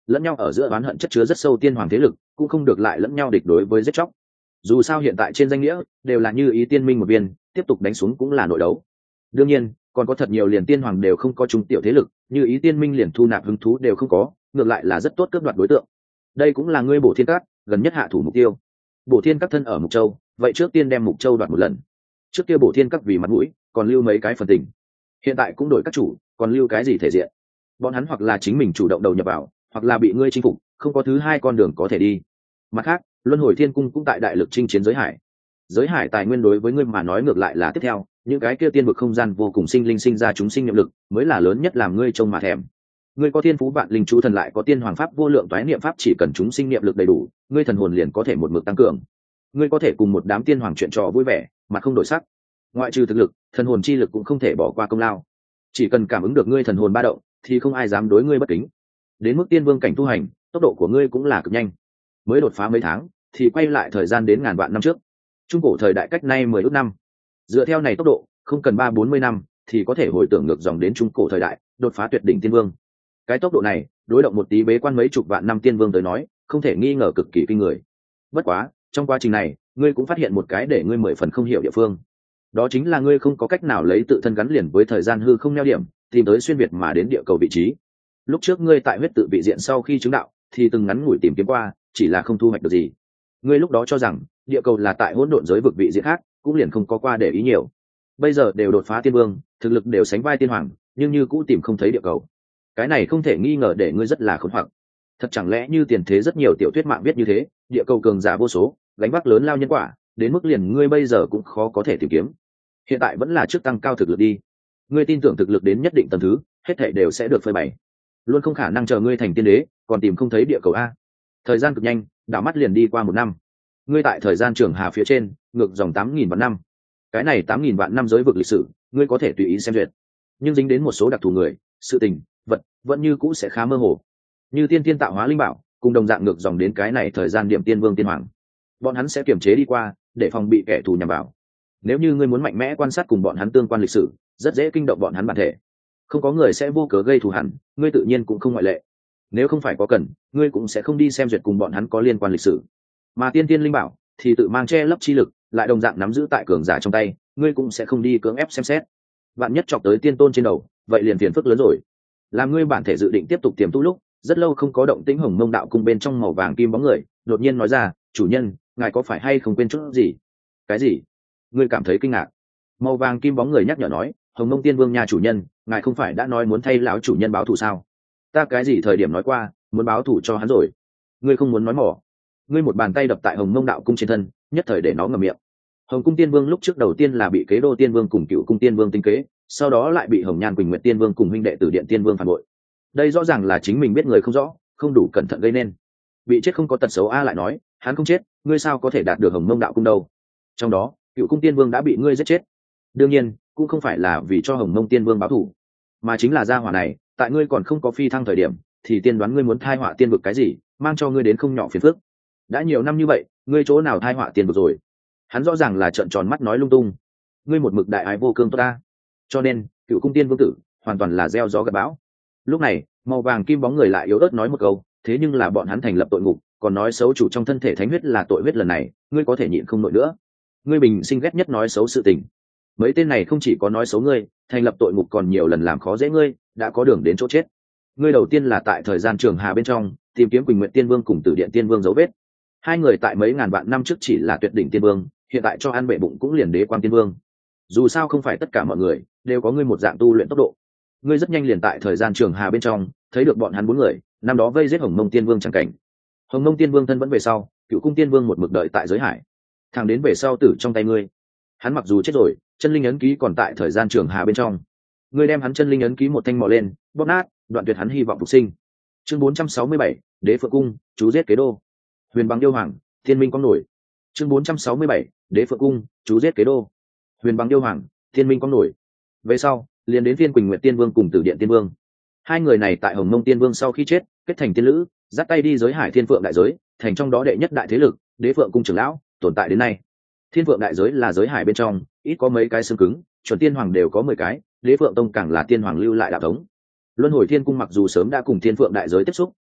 lẫn nhau ở giữa oán hận chất chứa rất sâu tiên hoàng thế lực cũng không được lại lẫn nhau địch đối với giết chóc. Dù sao hiện tại trên danh nghĩa đều là Như Ý tiên minh một viên, tiếp tục đánh xuống cũng là nội đấu. Đương nhiên còn có thật nhiều liền tiên hoàng đều không có trung tiểu thế lực, Như Ý tiên minh liền thu nạp hứng thú đều không có, ngược lại là rất tốt cướp đoạt đối tượng. Đây cũng là ngươi Bổ Thiên Các gần nhất hạ thủ mục tiêu. Bổ Thiên Các thân ở Mục Châu, vậy trước tiên đem Mục Châu đoạt một lần. Trước kia Bổ Thiên Các vì mặt mũi còn lưu mấy cái phần tình, hiện tại cũng đổi các chủ, còn lưu cái gì thể diện? Bọn hắn hoặc là chính mình chủ động đầu nhập vào, hoặc là bị ngươi chinh phục, không có thứ hai con đường có thể đi. Mặt khác, Luân Hồi Thiên Cung cũng tại đại lực chinh chiến giới hải. Giới hải tài nguyên đối với ngươi mà nói ngược lại là tiếp theo, những cái kia tiên vực không gian vô cùng sinh linh sinh ra chúng sinh niệm lực, mới là lớn nhất làm ngươi trông mà thèm. Ngươi có thiên phú vạn linh chú thần lại có tiên hoàng pháp vô lượng toái niệm pháp, chỉ cần chúng sinh niệm lực đầy đủ, ngươi thần hồn liền có thể một mực tăng cường. Ngươi có thể cùng một đám tiên hoàng chuyện trò vui vẻ, mà không đổi sắc. Ngoại trừ thực lực, thần hồn chi lực cũng không thể bỏ qua công lao. Chỉ cần cảm ứng được ngươi thần hồn ba động, thì không ai dám đối ngươi bất kính. Đến mức tiên vương cảnh tu hành, tốc độ của ngươi cũng là cực nhanh. Mới đột phá mấy tháng, thì quay lại thời gian đến ngàn vạn năm trước. Trung cổ thời đại cách nay 10 ước năm. Dựa theo này tốc độ, không cần 3-40 năm, thì có thể hồi tưởng ngược dòng đến trung cổ thời đại, đột phá tuyệt đỉnh tiên vương. Cái tốc độ này, đối động một tí bế quan mấy chục vạn năm tiên vương tới nói, không thể nghi ngờ cực kỳ kinh người. Bất quá, trong quá trình này, ngươi cũng phát hiện một cái để ngươi 10 phần không hiểu địa phương. Đó chính là ngươi không có cách nào lấy tự thân gắn liền với thời gian hư không neo điểm, tìm tới xuyên việt mà đến địa cầu vị trí. Lúc trước ngươi tại huyết tự vị diện sau khi chứng đạo, thì từng ngắn ngủi tìm kiếm qua, chỉ là không thu hoạch được gì. Ngươi lúc đó cho rằng địa cầu là tại hỗn độn giới vực vị diện khác, cũng liền không có qua để ý nhiều. Bây giờ đều đột phá tiên vương, thực lực đều sánh vai tiên hoàng, nhưng như cũ tìm không thấy địa cầu. Cái này không thể nghi ngờ để ngươi rất là khốn hoặc. Thật chẳng lẽ như tiền thế rất nhiều tiểu thuyết mạng viết như thế, địa cầu cường giả vô số, gánh vác lớn lao nhân quả, đến mức liền ngươi bây giờ cũng khó có thể tìm kiếm. Hiện tại vẫn là trước tăng cao thực lực đi. Ngươi tin tưởng thực lực đến nhất định tầng thứ, hết thảy đều sẽ được phơi bày. Luôn không khả năng chờ ngươi thành tiên đế, còn tìm không thấy địa cầu a. Thời gian cực nhanh, đảo mắt liền đi qua 1 năm. Ngươi tại thời gian trường hà phía trên, ngược dòng 8.000 vạn năm. Cái này 8.000 vạn năm giới vực lịch sử, ngươi có thể tùy ý xem duyệt. Nhưng dính đến một số đặc thù người, sự tình, vật, vẫn như cũ sẽ khá mơ hồ. Như tiên tiên tạo hóa linh bảo, cùng đồng dạng ngược dòng đến cái này thời gian điểm tiên vương tiên hoàng. Bọn hắn sẽ kiềm chế đi qua, để phòng bị kẻ thù nhằm vào. Nếu như ngươi muốn mạnh mẽ quan sát cùng bọn hắn tương quan lịch sử, rất dễ kinh động bọn hắn bản thể. Không có người sẽ vô cớ gây thù hằn, ngươi tự nhiên cũng không ngoại lệ. Nếu không phải có cần, ngươi cũng sẽ không đi xem duyệt cùng bọn hắn có liên quan lịch sử. Mà tiên tiên linh bảo thì tự mang che lấp chi lực, lại đồng dạng nắm giữ tại cường giả trong tay, ngươi cũng sẽ không đi cưỡng ép xem xét. Vạn nhất chọc tới tiên tôn trên đầu, vậy liền phiền phức lớn rồi. Làm ngươi bản thể dự định tiếp tục tiềm tu lúc, rất lâu không có động tĩnh Hồng Mông đạo cung bên trong màu vàng kim bóng người, đột nhiên nói ra, "Chủ nhân, ngài có phải hay không quên chút gì?" "Cái gì?" Ngươi cảm thấy kinh ngạc. Màu vàng kim bóng người nhắc nhở nói, "Hồng Mông tiên vương nhà chủ nhân, ngài không phải đã nói muốn thay lão chủ nhân báo thù sao? Ta cái gì thời điểm nói qua muốn báo thù cho hắn rồi? Ngươi không muốn nói mỏ." Ngươi một bàn tay đập tại Hồng Mông đạo cung trên thân, nhất thời để nó ngậm miệng. Hồng cung tiên vương lúc trước đầu tiên là bị Kế Đô tiên vương cùng Cựu cung tiên vương tính kế, sau đó lại bị Hồng Nhan Quỳnh Nguyệt tiên vương cùng huynh đệ Tử Điện tiên vương phản bội. Đây rõ ràng là chính mình biết người không rõ, không đủ cẩn thận gây nên. Bị chết không có tật xấu a, lại nói hắn không chết, ngươi sao có thể đạt được Hồng Mông đạo cung đâu? Trong đó Cựu cung tiên vương đã bị ngươi giết chết. Đương nhiên cũng không phải là vì cho Hồng Mông tiên vương báo thù, mà chính là gia hỏa này tại ngươi còn không có phi thăng thời điểm thì tiên đoán ngươi muốn thai họa tiên vực cái gì, mang cho ngươi đến không nhỏ phiền phức. Đã nhiều năm như vậy, ngươi chỗ nào thai họa tiên vực rồi? Hắn rõ ràng là trợn tròn mắt nói lung tung. Ngươi một mực đại ái vô cương tốt ta, cho nên Cựu cung tiên vương tử hoàn toàn là gieo gió gặt bão. Lúc này màu vàng kim bóng người lại yếu ớt nói một câu, thế nhưng là bọn hắn thành lập tội ngục, còn nói xấu chủ trong thân thể thánh huyết là tội huyết, lần này ngươi có thể nhịn không nổi nữa. Ngươi bình sinh ghét nhất nói xấu sự tình. Mấy tên này không chỉ có nói xấu ngươi, thành lập tội ngục còn nhiều lần làm khó dễ ngươi, đã có đường đến chỗ chết. Ngươi đầu tiên là tại thời gian trường hà bên trong tìm kiếm Quỳnh Nguyệt tiên vương cùng Tử Điện tiên vương dấu vết. Hai người tại mấy ngàn vạn năm trước chỉ là tuyệt đỉnh tiên vương, hiện tại cho ăn bệ bụng cũng liền đế quan tiên vương. Dù sao không phải tất cả mọi người đều có ngươi một dạng tu luyện tốc độ. Ngươi rất nhanh liền tại thời gian trường hà bên trong thấy được bọn hắn 4 người năm đó vây giết Hồng Mông tiên vương chẳng cảnh. Hồng Mông tiên vương thân vẫn về sau, Cựu cung tiên vương một mực đợi tại giới hải, thẳng đến về sau tử trong tay ngươi. Hắn mặc dù chết rồi, chân linh ấn ký còn tại thời gian trường hà bên trong. Ngươi đem hắn chân linh ấn ký một thanh mò lên, bóp nát, đoạn tuyệt hắn hy vọng phục sinh. Chương 467, Đế Phượng cung, chú giết Kế Đô. Huyền Bằng yêu hoàng, Thiên Minh quang nổi. Chương 467, Đế Phượng cung, chú giết Kế Đô. Huyền Bằng yêu hoàng, Thiên Minh quang nổi. Về sau, liền đến phiên Quỳnh Nguyệt tiên vương cùng Tử Điện tiên vương. Hai người này tại Hồng Mông tiên vương sau khi chết, kết thành tiên lữ, dắt tay đi giới hải Thiên Phượng đại giới, thành trong đó đệ nhất đại thế lực, Đế Phượng cung trưởng lão, tồn tại đến nay. Thiên Phượng đại giới là giới hải bên trong ít có mấy cái xương cứng, chuẩn tiên hoàng đều có 10 cái, Đế Phượng tông càng là tiên hoàng lưu lại đạo thống. Luân Hồi Thiên cung mặc dù sớm đã cùng Thiên Phượng đại giới tiếp xúc,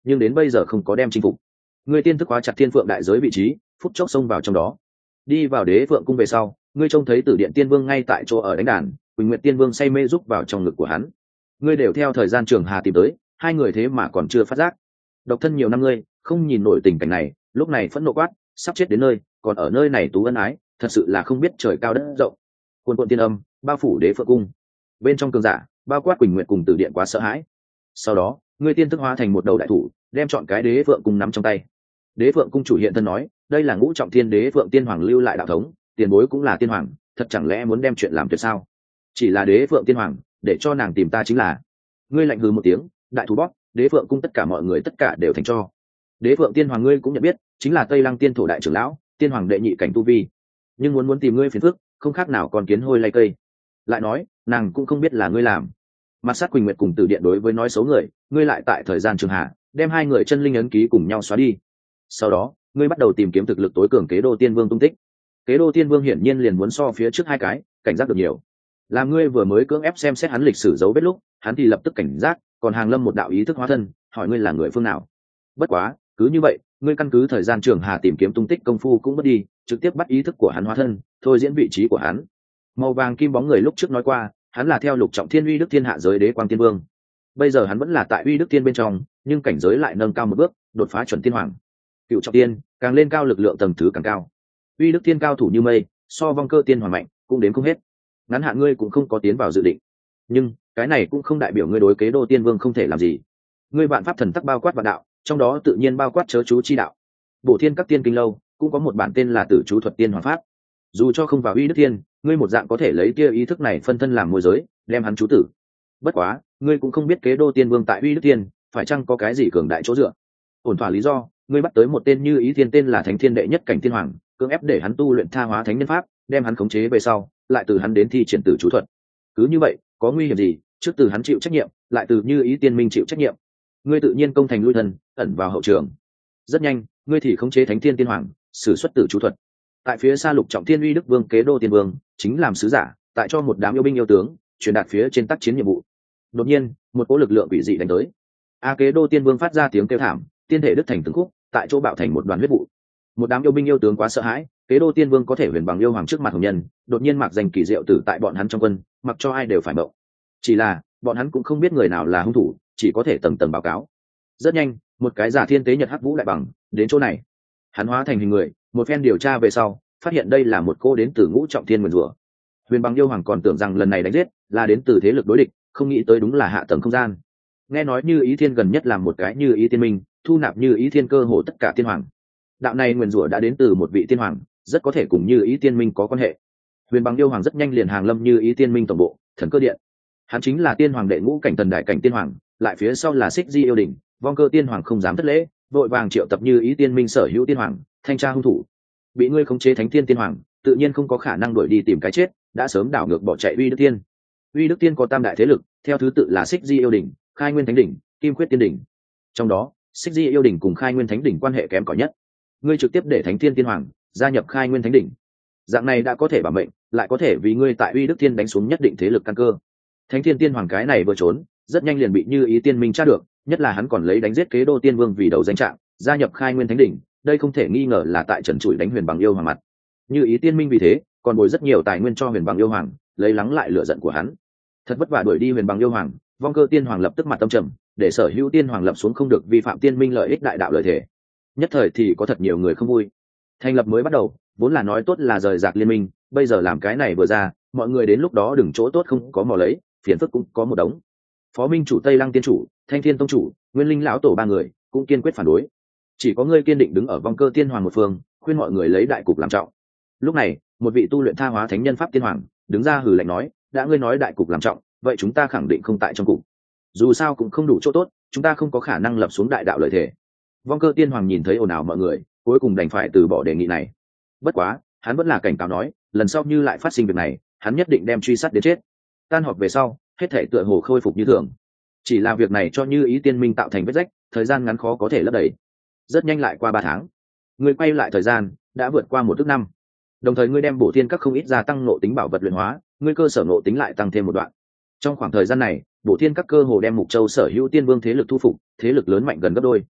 nhưng đến bây giờ không có đem chinh phục. Ngươi tiên thức hóa chặt thiên phượng đại giới vị trí, phút chốc xông vào trong đó. Đi vào đế phượng cung về sau, ngươi trông thấy Tử Điện Tiên Vương ngay tại chỗ ở đánh đàn, Quỳnh Nguyệt Tiên Vương say mê rúc vào trong ngực của hắn. Ngươi đều theo thời gian trường hà tìm tới, hai người thế mà còn chưa phát giác. Độc thân nhiều năm ngươi, không nhìn nổi tình cảnh này, lúc này phẫn nộ quát, sắp chết đến nơi, còn ở nơi này tú ân ái, thật sự là không biết trời cao đất rộng. Cuồn cuộn tiên âm bao phủ đế phượng cung. Bên trong cường giả, bao quát Quỳnh Nguyệt cùng Tử Điện quá sợ hãi. Sau đó, ngươi tiên thức hóa thành một đầu đại thủ, đem chọn cái đế phượng cung nắm trong tay. Đế phượng cung chủ hiện thân nói, đây là Ngũ Trọng Thiên Đế Phượng Tiên Hoàng lưu lại đạo thống, tiền bối cũng là tiên hoàng, thật chẳng lẽ muốn đem chuyện làm tuyệt sao? Chỉ là Đế Phượng Tiên Hoàng, để cho nàng tìm ta chính là. Ngươi lạnh hừ một tiếng, đại thủ bóp, Đế Phượng cung tất cả mọi người tất cả đều thành cho. Đế Phượng Tiên Hoàng ngươi cũng nhận biết, chính là Tây Lăng Tiên Thổ đại trưởng lão, tiên hoàng đệ nhị cảnh tu vi. Nhưng muốn tìm ngươi phiền phức, không khác nào còn kiến hôi lay cây. Lại nói, nàng cũng không biết là ngươi làm. Mặt sát Quỳnh Nguyệt cùng Tử Điện đối với nói xấu người, ngươi lại tại thời gian trường hạ, đem hai người chân linh ấn ký cùng nhau xóa đi. Sau đó, ngươi bắt đầu tìm kiếm thực lực tối cường Kế Đô Tiên Vương tung tích. Kế Đô Tiên Vương hiển nhiên liền muốn so phía trước hai cái, cảnh giác được nhiều. Làm ngươi vừa mới cưỡng ép xem xét hắn lịch sử dấu vết lúc, hắn thì lập tức cảnh giác, còn hàng lâm một đạo ý thức hóa thân, hỏi ngươi là người phương nào. Bất quá, cứ như vậy, ngươi căn cứ thời gian trường hà tìm kiếm tung tích công phu cũng mất đi, trực tiếp bắt ý thức của hắn hóa thân, thôi diễn vị trí của hắn. Màu vàng kim bóng người lúc trước nói qua, hắn là theo Lục Trọng Thiên Uy Đức Thiên hạ giới Đế Quang Tiên Vương. Bây giờ hắn vẫn là tại Uy Đức Thiên bên trong, nhưng cảnh giới lại nâng cao một bước, đột phá chuẩn tiên hoàng. Cựu trọng tiên càng lên cao, lực lượng tầng thứ càng cao. Uy Đức Thiên cao thủ như mây, so Vong Cơ Tiên Hoàng mạnh cũng đến không hết. Ngắn hạn ngươi cũng không có tiến vào dự định, nhưng cái này cũng không đại biểu ngươi đối Kế Đô Tiên Vương không thể làm gì. Ngươi vạn pháp thần tắc bao quát vạn đạo, trong đó tự nhiên bao quát chớ chú chi đạo. Bổ Thiên các tiên kinh lâu cũng có một bản tên là Tử chú thuật tiên hoàng pháp. Dù cho không vào Uy Đức Thiên, ngươi một dạng có thể lấy tia ý thức này phân thân làm môi giới, đem hắn chú tử. Bất quá, ngươi cũng không biết Kế Đô Tiên Vương tại Uy Đức Thiên phải chăng có cái gì cường đại chỗ dựa. Ổn thỏa lý do, ngươi bắt tới một tên Như Ý Thiên, tên là Thánh Thiên đệ nhất cảnh tiên hoàng, cưỡng ép để hắn tu luyện tha hóa thánh nhân pháp, đem hắn khống chế về sau, lại từ hắn đến thi triển tử chú thuật. Cứ như vậy, có nguy hiểm gì, trước từ hắn chịu trách nhiệm, lại từ Như Ý Tiên Minh chịu trách nhiệm. Ngươi tự nhiên công thành lui thân, ẩn vào hậu trường. Rất nhanh, ngươi thì khống chế Thánh Thiên Tiên Hoàng, sử xuất tử chú thuật. Tại phía xa Lục Trọng Thiên Uy Đức Vương Kế Đô Tiên Vương, chính làm sứ giả, tại cho một đám yêu binh yêu tướng truyền đạt phía trên tác chiến nhiệm vụ. Đột nhiên, một cỗ lực lượng quỷ dị đánh tới. Kế Đô Tiên Vương phát ra tiếng kêu thảm, tiên thể đứt thành từng khúc, tại chỗ bạo thành một đoàn huyết vụ. Một đám yêu binh yêu tướng quá sợ hãi, Kế Đô Tiên Vương có thể huyền bằng yêu hoàng trước mặt hồng nhân, đột nhiên mặc danh kỳ diệu tử tại bọn hắn trong quân, mặc cho ai đều phải mộng. Chỉ là bọn hắn cũng không biết người nào là hung thủ, chỉ có thể tầng tầng báo cáo. Rất nhanh, một cái giả thiên tế nhật hắc vũ đại bằng đến chỗ này, hắn hóa thành hình người, một phen điều tra về sau, phát hiện đây là một cô đến từ Ngũ Trọng Thiên nguyền rủa. Huyền bằng yêu hoàng còn tưởng rằng lần này đánh giết là đến từ thế lực đối địch, không nghĩ tới đúng là hạ tầng không gian. Nghe nói Như Ý Thiên gần nhất làm một cái Như Ý Tiên Minh, thu nạp Như Ý Thiên cơ hồ tất cả tiên hoàng. Đạo này nguyền rủa đã đến từ một vị tiên hoàng, rất có thể cùng Như Ý Tiên Minh có quan hệ. Huyền bằng yêu hoàng rất nhanh liền hàng lâm Như Ý Tiên Minh tổng bộ, Thần Cơ Điện. Hắn chính là tiên hoàng đệ ngũ cảnh Tần đại cảnh tiên hoàng, lại phía sau là Xích Di yêu đỉnh, Vong Cơ tiên hoàng không dám thất lễ, vội vàng triệu tập Như Ý Tiên Minh sở hữu tiên hoàng, thanh tra hung thủ. Bị ngươi khống chế Thánh Thiên Tiên Hoàng, tự nhiên không có khả năng đuổi đi tìm cái chết, đã sớm đảo ngược bỏ chạy Uy Đức Thiên. Uy Đức Thiên có tam đại thế lực, theo thứ tự là Xích Di yêu đỉnh, Khai Nguyên Thánh đỉnh, Kim Khuyết Tiên đỉnh. Trong đó, Xích Di yêu đỉnh cùng Khai Nguyên Thánh đỉnh quan hệ kém cỏi nhất. Ngươi trực tiếp để Thánh Thiên Tiên Hoàng gia nhập Khai Nguyên Thánh đỉnh, dạng này đã có thể bảo mệnh, lại có thể vì ngươi tại Uy Đức Thiên đánh xuống nhất định thế lực căn cơ. Thánh Thiên Tiên Hoàng cái này vừa trốn, rất nhanh liền bị Như Ý Tiên Minh tra được, nhất là hắn còn lấy đánh giết Kế Đô Tiên Vương vì đầu danh trạng, gia nhập Khai Nguyên Thánh đỉnh, đây không thể nghi ngờ là tại trần trụi đánh huyền bằng yêu hoàng mặt. Như Ý Tiên Minh vì thế còn bồi rất nhiều tài nguyên cho huyền bằng yêu hoàng, lấy lắng lại lửa giận của hắn. Thật vất vả đuổi đi huyền bằng yêu hoàng, Vong Cơ Tiên Hoàng lập tức mặt tâm trầm, để sở hữu tiên hoàng lập xuống không được vi phạm tiên minh lợi ích đại đạo lợi thể. Nhất thời thì có thật nhiều người không vui. Thành lập mới bắt đầu, vốn là nói tốt là rời rạc liên minh, bây giờ làm cái này vừa ra, mọi người đến lúc đó đừng chỗ tốt không có mò lấy, phiền phức cũng có một đống. Phó Minh chủ Tây Lăng Tiên chủ, Thanh Thiên Tông chủ, Nguyên Linh lão tổ ba người cũng kiên quyết phản đối. Chỉ có ngươi kiên định đứng ở Vong Cơ Tiên Hoàng một phương, khuyên mọi người lấy đại cục làm trọng. Lúc này, một vị tu luyện tha hóa thánh nhân pháp tiên hoàng đứng ra hừ lạnh nói, đã ngươi nói đại cục làm trọng, vậy chúng ta khẳng định không tại trong cục. Dù sao cũng không đủ chỗ tốt, chúng ta không có khả năng lập xuống đại đạo lợi thể. Vong Cơ Tiên Hoàng nhìn thấy ồn ào mọi người, cuối cùng đành phải từ bỏ đề nghị này. Bất quá, hắn vẫn là cảnh cáo nói, lần sau như lại phát sinh việc này, hắn nhất định đem truy sát đến chết. Tan họp về sau, hết thảy tựa hồ khôi phục như thường. Chỉ là việc này cho Như Ý Tiên Minh tạo thành vết rách, thời gian ngắn khó có thể lấp đầy. Rất nhanh lại qua 3 tháng, người quay lại thời gian đã vượt qua 1 ức năm. Đồng thời ngươi đem Bổ Thiên các không ít gia tăng ngộ tính bảo vật luyện hóa, ngươi cơ sở ngộ tính lại tăng thêm một đoạn. Trong khoảng thời gian này, Bổ Thiên các cơ hồ đem Mục Châu sở hữu tiên vương thế lực thu phục, thế lực lớn mạnh gần gấp đôi,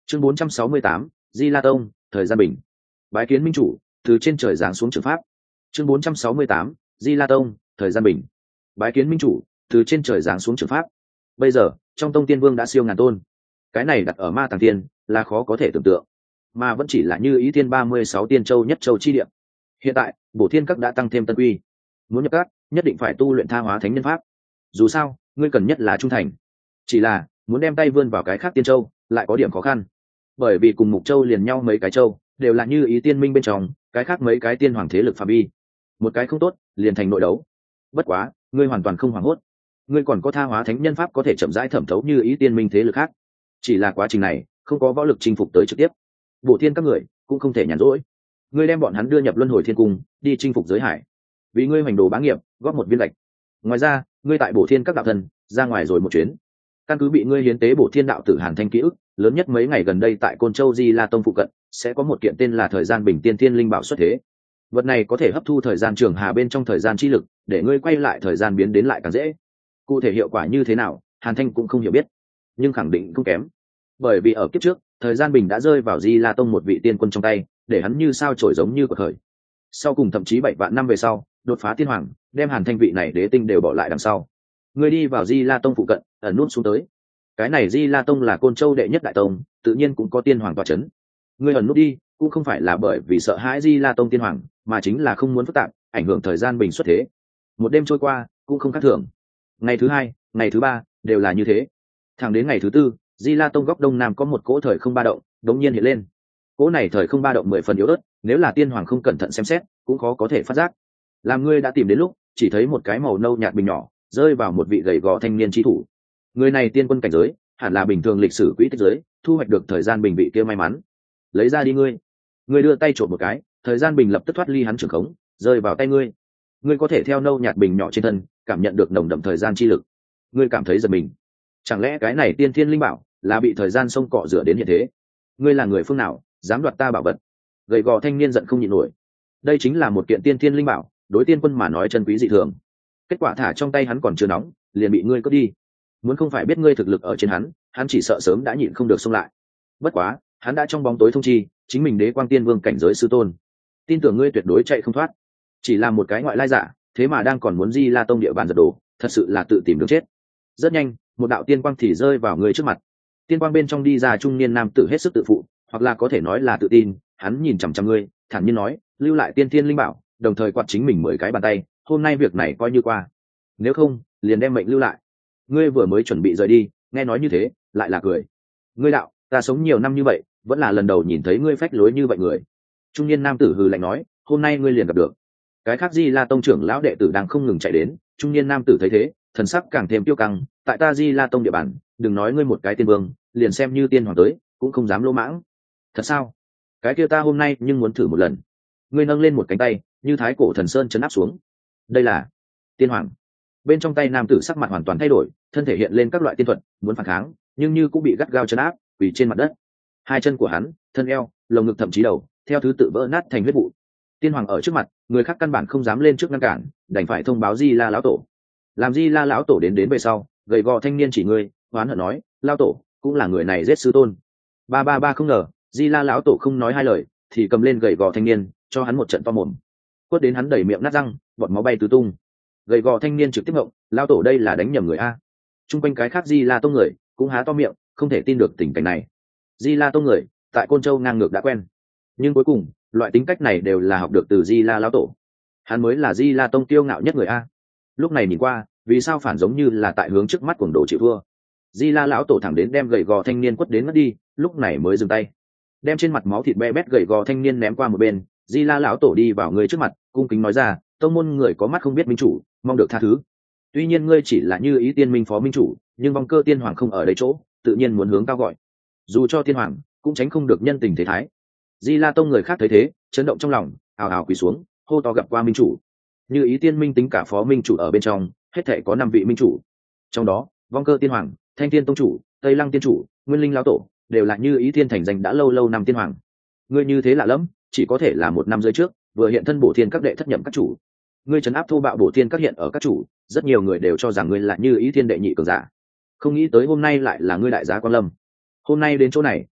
Chương 468, Di La Tông, thời gian bình. Bái kiến minh chủ, từ trên trời giáng xuống trường pháp. Chương 468, Di La Tông, thời gian bình. Bái kiến minh chủ, từ trên trời giáng xuống trường pháp. Bây giờ, trong tông tiên vương đã siêu ngàn tôn. Cái này đặt ở Ma Tàng Tiên là khó có thể tưởng tượng, mà vẫn chỉ là Như Ý Tiên 36 tiên châu nhất châu chi địa. Hiện tại, Bổ Thiên Các đã tăng thêm tân quy. Muốn nhập các, nhất định phải tu luyện Tha Hóa Thánh Nhân Pháp. Dù sao, ngươi cần nhất là trung thành. Chỉ là, muốn đem tay vươn vào cái khác tiên châu, lại có điểm khó khăn. Bởi vì cùng Mục Châu liền nhau mấy cái châu, đều là Như Ý Tiên Minh bên trong, cái khác mấy cái tiên hoàng thế lực phạm vi. Một cái không tốt, liền thành nội đấu. Bất quá, ngươi hoàn toàn không hoảng hốt. Ngươi còn có Tha Hóa Thánh Nhân Pháp có thể chậm rãi thẩm thấu Như Ý Tiên Minh thế lực khác. Chỉ là quá trình này, không có võ lực chinh phục tới trực tiếp. Bổ Thiên các người cũng không thể nhàn rỗi. Ngươi đem bọn hắn đưa nhập Luân Hồi Thiên Cung, đi chinh phục giới hải. Vì ngươi hoành đồ bá nghiệp, góp một viên lệch. Ngoài ra, ngươi tại Bổ Thiên các đạo thần, ra ngoài rồi một chuyến. Căn cứ bị ngươi hiến tế Bổ Thiên đạo tử Hàn Thanh ký ức, lớn nhất mấy ngày gần đây tại Côn Châu Di La Tông phụ cận, sẽ có một kiện tên là Thời gian Bình Tiên Thiên Linh Bảo xuất thế. Vật này có thể hấp thu thời gian trường hà bên trong thời gian chi lực, để ngươi quay lại thời gian biến đến lại càng dễ. Cụ thể hiệu quả như thế nào, Hàn Thanh cũng không hiểu biết, nhưng khẳng định không kém. Bởi vì ở kiếp trước, thời gian bình đã rơi vào Di La Tông một vị tiên quân trong tay, để hắn như sao trổi giống như của khởi. Sau cùng thậm chí 7 vạn năm về sau, đột phá tiên hoàng, đem Hàn Thanh vị này đế tinh đều bỏ lại đằng sau. Ngươi đi vào Di La Tông phụ cận, ẩn nút xuống tới. Cái này Di La Tông là Côn Châu đệ nhất đại tông, tự nhiên cũng có tiên hoàng tọa chấn. Ngươi ẩn nút đi, cũng không phải là bởi vì sợ hãi Di La Tông tiên hoàng, mà chính là không muốn phức tạp, ảnh hưởng thời gian bình xuất thế. Một đêm trôi qua, cũng không khác thường. Ngày thứ 2, ngày thứ 3 đều là như thế. Thẳng đến ngày thứ 4, Di La Tông góc đông nam có một cỗ thời không ba động, đống nhiên hiện lên. Cỗ này thời không ba động 10 phần yếu ớt, nếu là tiên hoàng không cẩn thận xem xét, cũng khó có thể phát giác. Làm ngươi đã tìm đến lúc, chỉ thấy một cái màu nâu nhạt bình nhỏ, rơi vào một vị gầy gò thanh niên chí thủ. Người này tiên quân cảnh giới, hẳn là bình thường lịch sử quỹ tích giới, thu hoạch được thời gian bình vị kia may mắn. Lấy ra đi ngươi. Ngươi đưa tay trộm một cái, thời gian bình lập tức thoát ly hắn trường khống, rơi vào tay ngươi. Ngươi có thể theo nâu nhạt bình nhỏ trên thân, cảm nhận được nồng đậm thời gian chi lực. Ngươi cảm thấy giật mình. Chẳng lẽ cái này tiên thiên linh bảo là bị thời gian xông cọ rửa đến hiện thế? Ngươi là người phương nào, dám đoạt ta bảo vật? Gầy gò thanh niên giận không nhịn nổi. Đây chính là một kiện tiên thiên linh bảo, đối tiên quân mà nói chân quý dị thường. Kết quả thả trong tay hắn còn chưa nóng, liền bị ngươi cướp đi. Muốn không phải biết ngươi thực lực ở trên hắn chỉ sợ sớm đã nhịn không được xông lại. Bất quá, hắn đã trong bóng tối thông chi, chính mình Đế Quang Tiên Vương cảnh giới sư tôn. Tin tưởng ngươi tuyệt đối chạy không thoát. Chỉ là một cái ngoại lai giả, thế mà đang còn muốn Di La Tông địa bàn giật đồ, thật sự là tự tìm đường chết. Rất nhanh, một đạo tiên quang thì rơi vào ngươi trước mặt. Tiên quang bên trong đi ra trung niên nam tử hết sức tự phụ, hoặc là có thể nói là tự tin. Hắn nhìn chằm chằm ngươi, thản nhiên nói, lưu lại tiên thiên linh bảo, đồng thời quạt chính mình 10 cái bàn tay. Hôm nay việc này coi như qua. Nếu không, liền đem mệnh lưu lại. Ngươi vừa mới chuẩn bị rời đi, nghe nói như thế, lại là cười. Ngươi đạo, ta sống nhiều năm như vậy, vẫn là lần đầu nhìn thấy ngươi phách lối như vậy người. Trung niên nam tử hừ lạnh nói, hôm nay ngươi liền gặp được. Cái khác Di La Tông trưởng lão đệ tử đang không ngừng chạy đến, trung niên nam tử thấy thế, thần sắc càng thêm tiêu căng. Tại ta Di La Tông địa bàn, đừng nói ngươi một cái tiên vương, liền xem như tiên hoàng tới, cũng không dám lỗ mãng. Thật sao? Cái kia ta hôm nay nhưng muốn thử một lần. Ngươi nâng lên một cánh tay, như thái cổ thần sơn chấn áp xuống. Đây là tiên hoàng. Bên trong tay nam tử sắc mặt hoàn toàn thay đổi, thân thể hiện lên các loại tiên thuật, muốn phản kháng, nhưng như cũng bị gắt gao chấn áp, quỳ trên mặt đất. Hai chân của hắn, thân eo, lồng ngực thậm chí đầu, theo thứ tự vỡ nát thành huyết vụ. Tiên hoàng ở trước mặt, người khác căn bản không dám lên trước ngăn cản, đành phải thông báo Di La lão tổ. Làm Di La lão tổ đến về sau, gầy gò thanh niên chỉ ngươi, hoán hận nói, lão tổ cũng là người này giết sư tôn. Ba không ngờ, Di La lão tổ không nói hai lời, thì cầm lên gầy gò thanh niên, cho hắn một trận to mồm. Quất đến hắn đầy miệng nát răng, bọt máu bay tứ tung. Gầy gò thanh niên trực tiếp ngộng, lão tổ đây là đánh nhầm người a. Trung quanh cái khác Di La tông người cũng há to miệng, không thể tin được tình cảnh này. Di La tông người tại Côn Châu ngang ngược đã quen, nhưng cuối cùng loại tính cách này đều là học được từ Di La lão tổ. Hắn mới là Di La tông tiêu ngạo nhất người a. Lúc này nhìn qua, vì sao phản giống như là tại hướng trước mắt cuồng đồ chịu thua. Di La lão tổ thẳng đến đem gầy gò thanh niên quất đến mất đi, lúc này mới dừng tay, đem trên mặt máu thịt be bét gầy gò thanh niên ném qua một bên. Di La lão tổ đi vào người trước mặt, cung kính nói ra, tông môn người có mắt không biết minh chủ, mong được tha thứ. Tuy nhiên ngươi chỉ là Như Ý Tiên Minh phó minh chủ, nhưng vong cơ tiên hoàng không ở đây chỗ, tự nhiên muốn hướng cao gọi. Dù cho tiên hoàng, cũng tránh không được nhân tình thế thái. Di La tông người khác thấy thế, chấn động trong lòng, ào ào quỳ xuống, hô to gặp qua minh chủ. Như Ý Tiên Minh tính cả phó minh chủ ở bên trong, hết thể có 5 vị minh chủ. Trong đó, vong cơ tiên hoàng, Thanh Thiên tông chủ, Tây Lăng tiên chủ, Nguyên Linh lão tổ, đều là Như Ý Tiên thành danh đã lâu năm tiên hoàng. Ngươi như thế lạ lắm, chỉ có thể là 1 năm rưỡi trước, vừa hiện thân bổ thiên các đệ thất nhậm các chủ. Ngươi trấn áp thô bạo bổ thiên các hiện ở các chủ, rất nhiều người đều cho rằng ngươi là Như Ý Thiên đệ nhị cường giả. Không nghĩ tới hôm nay lại là ngươi đại giá quan lâm. Hôm nay đến chỗ này,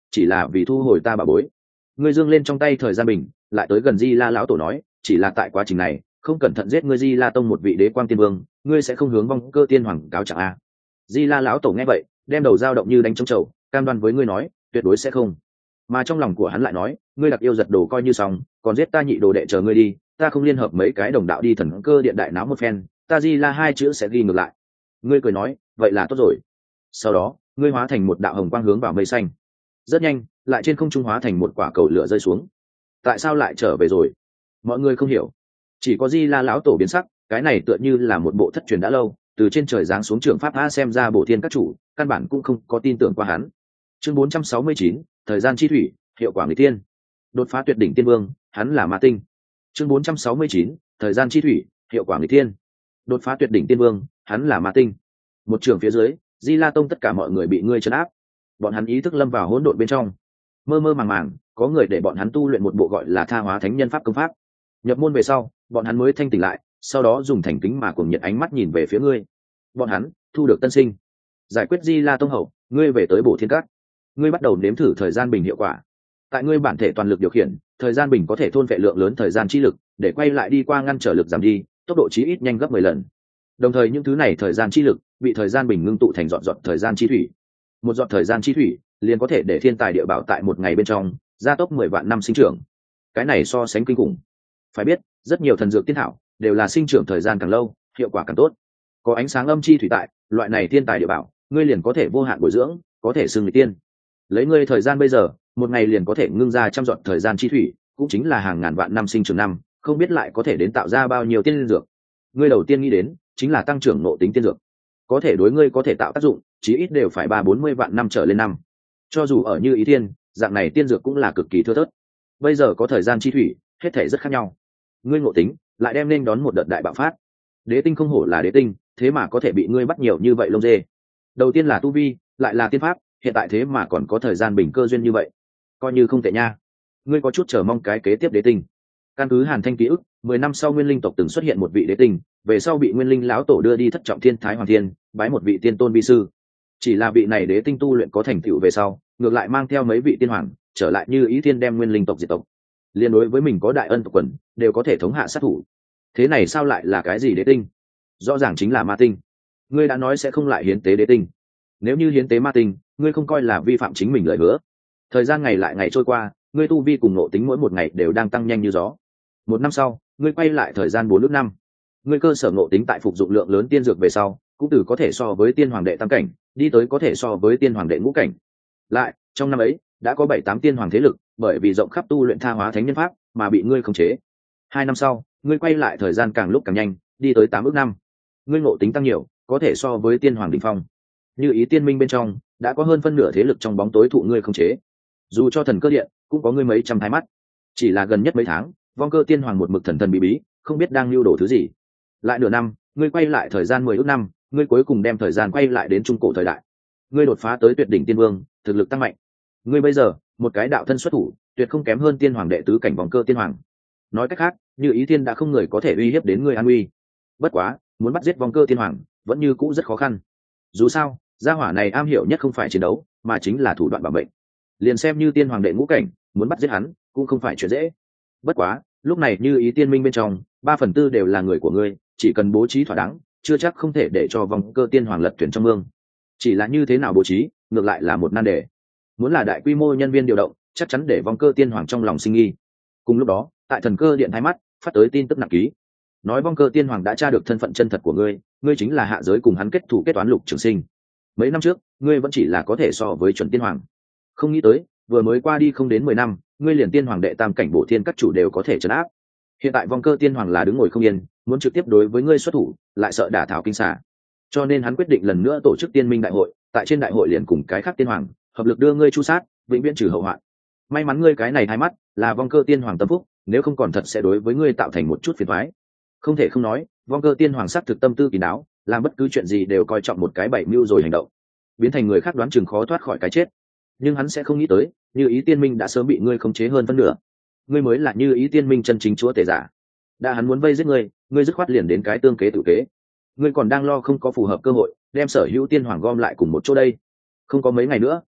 chỉ là vì thu hồi ta bà bối. Ngươi dương lên trong tay thời gian bình, lại tới gần Di La lão tổ nói, chỉ là tại quá trình này không cẩn thận giết ngươi Di La tông một vị đế quang tiên vương, ngươi sẽ không hướng vong cơ tiên hoàng cáo trạng a. Di La lão tổ nghe vậy đem đầu dao động như đánh trống trầu, cam đoan với ngươi nói tuyệt đối sẽ không. Mà trong lòng của hắn lại nói, ngươi đặc yêu giật đồ coi như xong, còn giết ta nhị đồ đệ chờ ngươi đi, ta không liên hợp mấy cái đồng đạo đi thần cơ điện đại náo một phen, ta Di La hai chữ sẽ ghi ngược lại. Ngươi cười nói, vậy là tốt rồi. Sau đó ngươi hóa thành một đạo hồng quang hướng vào mây xanh, rất nhanh lại trên không trung hóa thành một quả cầu lửa rơi xuống. Tại sao lại trở về rồi? Mọi người không hiểu, chỉ có Di La lão tổ biến sắc, cái này tựa như là một bộ thất truyền đã lâu, từ trên trời giáng xuống trường pháp a, xem ra bổ thiên các chủ căn bản cũng không có tin tưởng qua hắn. Chương 469, thời gian chi thủy, hiệu quả người tiên. Đột phá tuyệt đỉnh tiên vương, hắn là ma tinh. Chương 469, thời gian chi thủy, hiệu quả người tiên. Đột phá tuyệt đỉnh tiên vương, hắn là ma tinh. Một trường phía dưới, Di La tông tất cả mọi người bị ngươi trấn áp, bọn hắn ý thức lâm vào hỗn độn bên trong, mơ mơ màng màng, có người để bọn hắn tu luyện một bộ gọi là Tha Hóa Thánh Nhân pháp công pháp. Nhập môn về sau, bọn hắn mới thanh tỉnh lại, sau đó dùng thành kính mà cuồng nhiệt ánh mắt nhìn về phía ngươi. Bọn hắn thu được tân sinh, giải quyết Di La tông hậu, ngươi về tới Bổ Thiên Các. Ngươi bắt đầu nếm thử thời gian bình hiệu quả. Tại ngươi bản thể toàn lực điều khiển, thời gian bình có thể thôn vệ lượng lớn thời gian chi lực, để quay lại đi qua ngăn trở lực giảm đi, tốc độ chí ít nhanh gấp 10 lần. Đồng thời những thứ này thời gian chi lực bị thời gian bình ngưng tụ thành giọt thời gian chi thủy. Một giọt thời gian chi thủy liền có thể để thiên tài địa bảo tại một ngày bên trong gia tốc 10 vạn năm sinh trưởng. Cái này so sánh kinh khủng. Phải biết, rất nhiều thần dược tiên thảo đều là sinh trưởng thời gian càng lâu, hiệu quả càng tốt. Có ánh sáng âm chi thủy tại, loại này thiên tài địa bảo, ngươi liền có thể vô hạn bồi dưỡng, có thể xưng người tiên. Lấy ngươi thời gian bây giờ, một ngày liền có thể ngưng ra trăm giọt thời gian chi thủy, cũng chính là hàng ngàn vạn năm sinh trưởng năm, không biết lại có thể đến tạo ra bao nhiêu tiên dược. Ngươi đầu tiên nghĩ đến chính là tăng trưởng nội tính tiên dược, có thể đối ngươi có thể tạo tác dụng, chí ít đều phải 340 vạn năm trở lên năm. Cho dù ở Như Ý Thiên, dạng này tiên dược cũng là cực kỳ thưa thớt. Bây giờ có thời gian chi thủy, hết thể rất khác nhau. Ngươi ngộ tính lại đem nên đón một đợt đại bạo phát. Đế tinh không hổ là đế tinh, thế mà có thể bị ngươi bắt nhiều như vậy lông dê. Đầu tiên là tu vi, lại là tiên pháp, hiện tại thế mà còn có thời gian bình cơ duyên như vậy, coi như không tệ nha. Ngươi có chút chờ mong cái kế tiếp đế tinh. Căn cứ Hàn Thanh ký ức, 10 năm sau Nguyên Linh tộc từng xuất hiện một vị đế tinh, về sau bị Nguyên Linh lão tổ đưa đi thất trọng thiên Thái Hoàng Thiên, bái một vị tiên tôn vi sư. Chỉ là vị này đế tinh tu luyện có thành tựu về sau, ngược lại mang theo mấy vị tiên hoàng, trở lại Như Ý Thiên đem Nguyên Linh tộc diệt tộc. Liên đối với mình có đại ân tộc quần, đều có thể thống hạ sát thủ. Thế này sao lại là cái gì đế tinh? Rõ ràng chính là ma tinh. Ngươi đã nói sẽ không lại hiến tế đế tinh. Nếu như hiến tế ma tinh, ngươi không coi là vi phạm chính mình lời hứa. Thời gian ngày lại ngày trôi qua, ngươi tu vi cùng ngộ tính mỗi một ngày đều đang tăng nhanh như gió. Một năm sau, ngươi quay lại thời gian 4 năm. Ngươi cơ sở ngộ tính tại phục dụng lượng lớn tiên dược về sau, cũng từ có thể so với tiên hoàng đệ tam cảnh, đi tới có thể so với tiên hoàng đệ ngũ cảnh. Lại, trong năm ấy, đã có 7-8 tiên hoàng thế lực, bởi vì rộng khắp tu luyện Tha Hóa Thánh Nhân pháp, mà bị ngươi khống chế. 2 năm sau, ngươi quay lại thời gian càng lúc càng nhanh, đi tới 8 ước năm. Ngươi ngộ tính tăng nhiều, có thể so với tiên hoàng đỉnh phong. Như Ý Tiên Minh bên trong, đã có hơn phân nửa thế lực trong bóng tối thụ ngươi khống chế. Dù cho thần cơ điện, cũng có ngươi mấy trăm thái mắt. Chỉ là gần nhất mấy tháng, vong cơ tiên hoàng một mực thần thần bí bí, không biết đang lưu đồ thứ gì. Lại nửa năm, ngươi quay lại thời gian 10 ước năm, ngươi cuối cùng đem thời gian quay lại đến trung cổ thời đại. Ngươi đột phá tới tuyệt đỉnh tiên vương, thực lực tăng mạnh. Ngươi bây giờ, một cái đạo thân xuất thủ, tuyệt không kém hơn tiên hoàng đệ tứ cảnh vong cơ tiên hoàng. Nói cách khác, Như Ý Thiên đã không người có thể uy hiếp đến ngươi an uy. Bất quá, muốn bắt giết vong cơ tiên hoàng, vẫn như cũ rất khó khăn. Dù sao, gia hỏa này am hiểu nhất không phải chiến đấu, mà chính là thủ đoạn bảo mệnh. Liền xem như tiên hoàng đệ ngũ cảnh, muốn bắt giết hắn, cũng không phải chuyện dễ. Bất quá, lúc này Như Ý Tiên Minh bên trong, 3/4 đều là người của ngươi, chỉ cần bố trí thỏa đáng, chưa chắc không thể để cho vong cơ tiên hoàng lật thuyền trong mương. Chỉ là như thế nào bố trí, ngược lại là một nan đề. Muốn là đại quy mô nhân viên điều động, chắc chắn để vong cơ tiên hoàng trong lòng sinh nghi. Cùng lúc đó, tại thần cơ điện Thái Mắt phát tới tin tức nặng ký, nói vong cơ tiên hoàng đã tra được thân phận chân thật của ngươi, ngươi chính là hạ giới cùng hắn kết thủ kết toán Lục Trường Sinh. Mấy năm trước, ngươi vẫn chỉ là có thể so với chuẩn tiên hoàng, không nghĩ tới vừa mới qua đi không đến 10 năm, ngươi liền tiên hoàng đệ tam cảnh Bổ Thiên các chủ đều có thể trấn áp. Hiện tại vong cơ tiên hoàng là đứng ngồi không yên, muốn trực tiếp đối với ngươi xuất thủ, lại sợ đả thảo kinh xà, cho nên hắn quyết định lần nữa tổ chức tiên minh đại hội, tại trên đại hội liền cùng cái khác tiên hoàng hợp lực đưa ngươi chu sát, vĩnh viễn trừ hậu hoạn. May mắn ngươi cái này Hai Mắt là vong cơ tiên hoàng tâm phúc, nếu không còn thật sẽ đối với ngươi tạo thành một chút phiền toái. Không thể không nói, vong cơ tiên hoàng sắc thực tâm tư kín đáo, làm bất cứ chuyện gì đều coi trọng một cái bảy mưu rồi hành động, biến thành người khác đoán chừng khó thoát khỏi cái chết. Nhưng hắn sẽ không nghĩ tới, Như Ý Tiên Minh đã sớm bị ngươi khống chế hơn phân nửa. Ngươi mới là Như Ý Tiên Minh chân chính chúa tể giả. Đã hắn muốn vây giết ngươi, ngươi dứt khoát liền đến cái tương kế tự kế. Ngươi còn đang lo không có phù hợp cơ hội, đem sở hữu tiên hoàng gom lại cùng một chỗ đây. Không có mấy ngày nữa,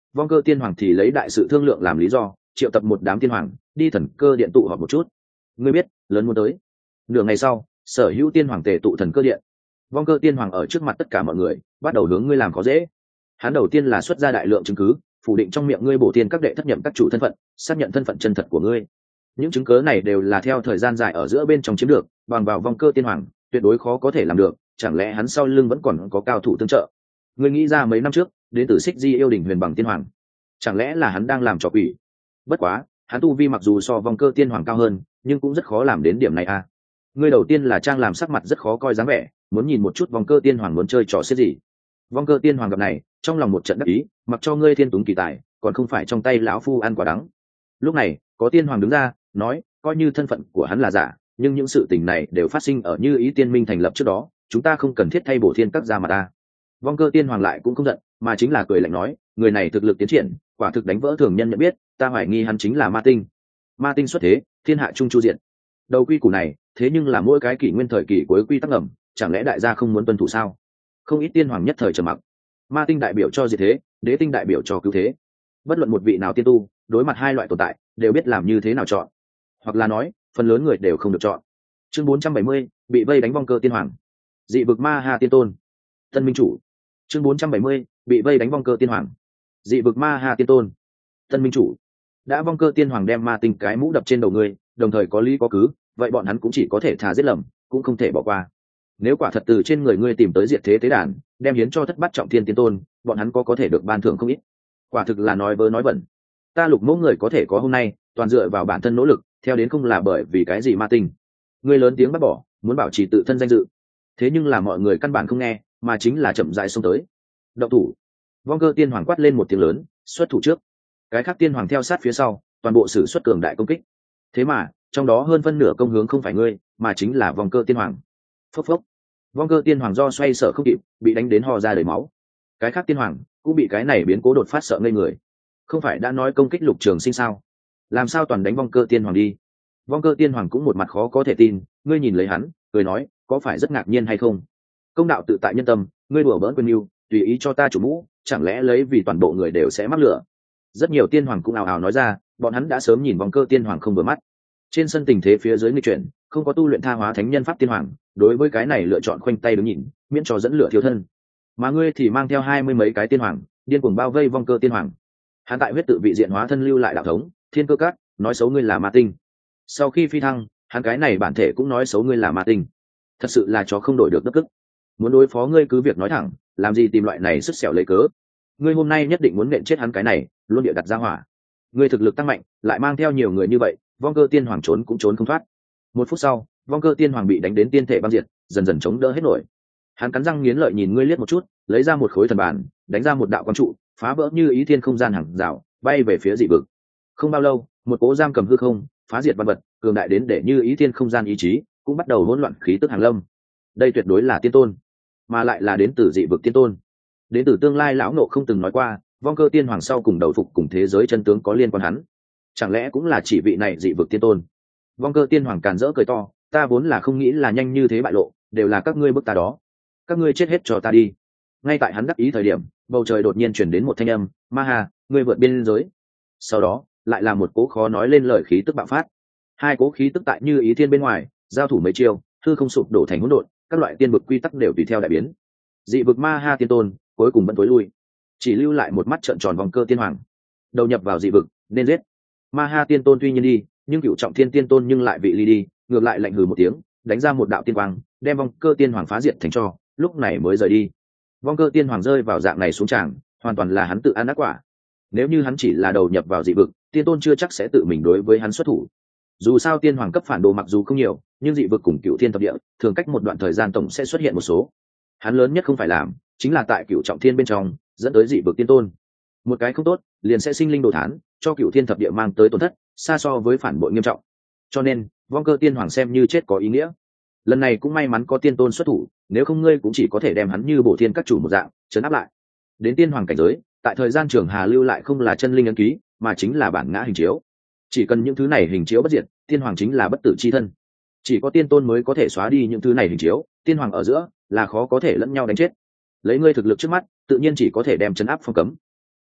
Vong Cơ Tiên Hoàng thì lấy đại sự thương lượng làm lý do, triệu tập một đám tiên hoàng đi thần cơ điện tụ họp một chút. Ngươi biết lớn muốn tới. Nửa ngày sau, sở hữu tiên hoàng tề tụ thần cơ điện. Vong Cơ Tiên Hoàng ở trước mặt tất cả mọi người bắt đầu hướng ngươi làm khó dễ. Hắn đầu tiên là xuất ra đại lượng chứng cứ, phủ định trong miệng ngươi bổ tiên các đệ thất nhậm các chủ thân phận, xác nhận thân phận chân thật của ngươi. Những chứng cứ này đều là theo thời gian dài ở giữa bên trong chiếm được, bằng vào Vong Cơ Tiên Hoàng tuyệt đối khó có thể làm được. Chẳng lẽ hắn sau lưng vẫn còn có cao thủ tương trợ? Ngươi nghĩ ra mấy năm trước đến từ Xích Di yêu đỉnh Huyền Bằng Tiên Hoàng, chẳng lẽ là hắn đang làm trò quỷ? Bất quá hắn tu vi mặc dù so Vong Cơ Tiên Hoàng cao hơn, nhưng cũng rất khó làm đến điểm này à. Ngươi đầu tiên là trang làm sắc mặt rất khó coi dáng vẻ, muốn nhìn một chút Vong Cơ Tiên Hoàng muốn chơi trò xiết gì. Vong Cơ Tiên Hoàng gặp này trong lòng một trận đắc ý, mặc cho ngươi thiên túng kỳ tài còn không phải trong tay lão phu ăn quả đắng. Lúc này có tiên hoàng đứng ra nói, coi như thân phận của hắn là giả, nhưng những sự tình này đều phát sinh ở Như Ý Tiên Minh thành lập trước đó, chúng ta không cần thiết thay bổ thiên các ra mà ta. Vong Cơ Tiên Hoàng lại cũng không giận, mà chính là cười lạnh nói, người này thực lực tiến triển quả thực đánh vỡ thường nhân nhận biết, ta hoài nghi hắn chính là ma tinh. Ma tinh xuất thế, thiên hạ trung chu diện. Đầu quy củ này thế nhưng là mỗi cái kỷ nguyên thời kỳ cuối quy tắc ngầm, chẳng lẽ đại gia không muốn tuân thủ sao? Không ít tiên hoàng nhất thời trầm mặc. Ma tinh đại biểu cho diệt thế, đế tinh đại biểu cho cứu thế. Bất luận một vị nào tiên tu đối mặt hai loại tồn tại đều biết làm như thế nào chọn, hoặc là nói phần lớn người đều không được chọn. Chương 470, bị vây đánh Vong Cơ Tiên Hoàng. Dị vực Ma Ha Tiên Tôn. Tân Minh Chủ. Chương 470, bị vây đánh Vong Cơ Tiên Hoàng. Dị vực Ma Ha Tiên Tôn. Tân Minh Chủ. Đã Vong Cơ Tiên Hoàng đem ma tinh cái mũ đập trên đầu ngươi, đồng thời có lý có cứ, vậy bọn hắn cũng chỉ có thể thà giết lầm, cũng không thể bỏ qua. Nếu quả thật từ trên người ngươi tìm tới diệt thế tế đàn, đem hiến cho thất bát trọng thiên tiên tôn, bọn hắn có thể được ban thưởng không ít. Quả thực là nói vớ nói vẩn. Ta Lục Mẫu người có thể có hôm nay, toàn dựa vào bản thân nỗ lực, theo đến không là bởi vì cái gì ma tinh. Ngươi lớn tiếng bắt bỏ, muốn bảo trì tự thân danh dự. Thế nhưng là mọi người căn bản không nghe, mà chính là chậm rãi xông tới. Động thủ. Vong Cơ Tiên Hoàng quát lên một tiếng lớn, xuất thủ trước. Cái khác tiên hoàng theo sát phía sau, toàn bộ sử xuất cường đại công kích. Thế mà trong đó hơn phân nửa công hướng không phải ngươi, mà chính là Vong Cơ Tiên Hoàng. Phốc phốc. Vong Cơ Tiên Hoàng do xoay sở không kịp, bị đánh đến ho ra đầy máu. Cái khác tiên hoàng cũng bị cái này biến cố đột phát sợ ngây người. Không phải đã nói công kích Lục Trường Sinh sao? Làm sao toàn đánh Vong Cơ Tiên Hoàng đi? Vong Cơ Tiên Hoàng cũng một mặt khó có thể tin, ngươi nhìn lấy hắn, cười nói, có phải rất ngạc nhiên hay không? Công đạo tự tại nhân tâm, ngươi đùa bỡn quân yêu, tùy ý cho ta chủ mũ, chẳng lẽ lấy vì toàn bộ người đều sẽ mắc lửa? Rất nhiều tiên hoàng cũng ào ào nói ra, bọn hắn đã sớm nhìn Vong Cơ Tiên Hoàng không vừa mắt. Trên sân tình thế phía dưới nghịch chuyển, không có tu luyện tha hóa thánh nhân pháp tiên hoàng, đối với cái này lựa chọn khoanh tay đứng nhìn, miễn cho dẫn lửa thiếu thân. Mà ngươi thì mang theo 20 mấy cái tiên hoàng, điên cuồng bao vây Vong Cơ Tiên Hoàng. Hắn tại huyết tự vị diện hóa thân lưu lại đạo thống, thiên cơ cát, nói xấu ngươi là ma tinh. Sau khi phi thăng, hắn cái này bản thể cũng nói xấu ngươi là ma tinh. Thật sự là chó không đổi được đất cức. Muốn đối phó ngươi cứ việc nói thẳng, làm gì tìm loại này sứt sẹo lấy cớ. Ngươi hôm nay nhất định muốn nện chết hắn cái này, luôn địa đặt ra hỏa. Ngươi thực lực tăng mạnh, lại mang theo nhiều người như vậy, Vong Cơ Tiên Hoàng trốn cũng trốn không thoát. Một phút sau, Vong Cơ Tiên Hoàng bị đánh đến tiên thể băng diệt, dần dần chống đỡ hết nổi. Hắn cắn răng nghiến lợi nhìn ngươi liếc một chút, lấy ra một khối thần bản, đánh ra một đạo quang trụ, phá vỡ Như Ý Thiên không gian hàng rào, bay về phía dị vực. Không bao lâu, một cố giam cầm hư không, phá diệt văn vật, cường đại đến để Như Ý Thiên không gian ý chí cũng bắt đầu hỗn loạn khí tức hàng lâm. Đây tuyệt đối là tiên tôn, mà lại là đến từ dị vực tiên tôn. Đến từ tương lai lão nộ không từng nói qua, Vong Cơ Tiên Hoàng sau cùng đầu phục cùng thế giới chân tướng có liên quan hắn. Chẳng lẽ cũng là chỉ vị này dị vực tiên tôn? Vong Cơ Tiên Hoàng càn rỡ cười to, ta vốn là không nghĩ là nhanh như thế bại lộ, đều là các ngươi bức ta đó. Các ngươi chết hết cho ta đi. Ngay tại hắn đắc ý thời điểm, bầu trời đột nhiên chuyển đến một thanh âm, Ma Ha, ngươi vượt biên giới. Sau đó lại là một cố khó nói lên lời khí tức bạo phát. Hai cố khí tức tại Như Ý Thiên bên ngoài giao thủ mấy chiêu, hư không sụp đổ thành hỗn độn, các loại tiên vực quy tắc đều tùy theo đại biến. Dị vực Ma Ha tiên tôn cuối cùng vẫn tối lui, chỉ lưu lại một mắt trợn tròn Vong Cơ Tiên Hoàng. Đầu nhập vào dị vực nên giết. Ma Ha tiên tôn tuy nhiên đi, nhưng cựu trọng thiên tiên tôn nhưng lại vị ly đi, ngược lại lạnh hừ một tiếng, đánh ra một đạo tiên quang, đem Vong Cơ Tiên Hoàng phá diệt thành tro, lúc này mới rời đi. Vong Cơ Tiên Hoàng rơi vào dạng này xuống tràng, hoàn toàn là hắn tự ăn ác quả. Nếu như hắn chỉ là đầu nhập vào dị vực, tiên tôn chưa chắc sẽ tự mình đối với hắn xuất thủ. Dù sao tiên hoàng cấp phản đồ mặc dù không nhiều, nhưng dị vực cùng cựu thiên thập địa thường cách một đoạn thời gian tổng sẽ xuất hiện một số. Hắn lớn nhất không phải làm, chính là tại cựu trọng thiên bên trong dẫn tới dị vực tiên tôn. Một cái không tốt, liền sẽ sinh linh đồ thán, cho cựu thiên thập địa mang tới tổn thất xa so với phản bội nghiêm trọng. Cho nên Vong Cơ Tiên Hoàng xem như chết có ý nghĩa. Lần này cũng may mắn có tiên tôn xuất thủ, nếu không ngươi cũng chỉ có thể đem hắn như bổ thiên các chủ một dạng trấn áp lại. Đến tiên hoàng cảnh giới, tại thời gian trường hà lưu lại không là chân linh ấn ký, mà chính là bản ngã hình chiếu. Chỉ cần những thứ này hình chiếu bất diệt, tiên hoàng chính là bất tử chi thân. Chỉ có tiên tôn mới có thể xóa đi những thứ này hình chiếu, tiên hoàng ở giữa là khó có thể lẫn nhau đánh chết. Lấy ngươi thực lực trước mắt, tự nhiên chỉ có thể đem trấn áp phong cấm.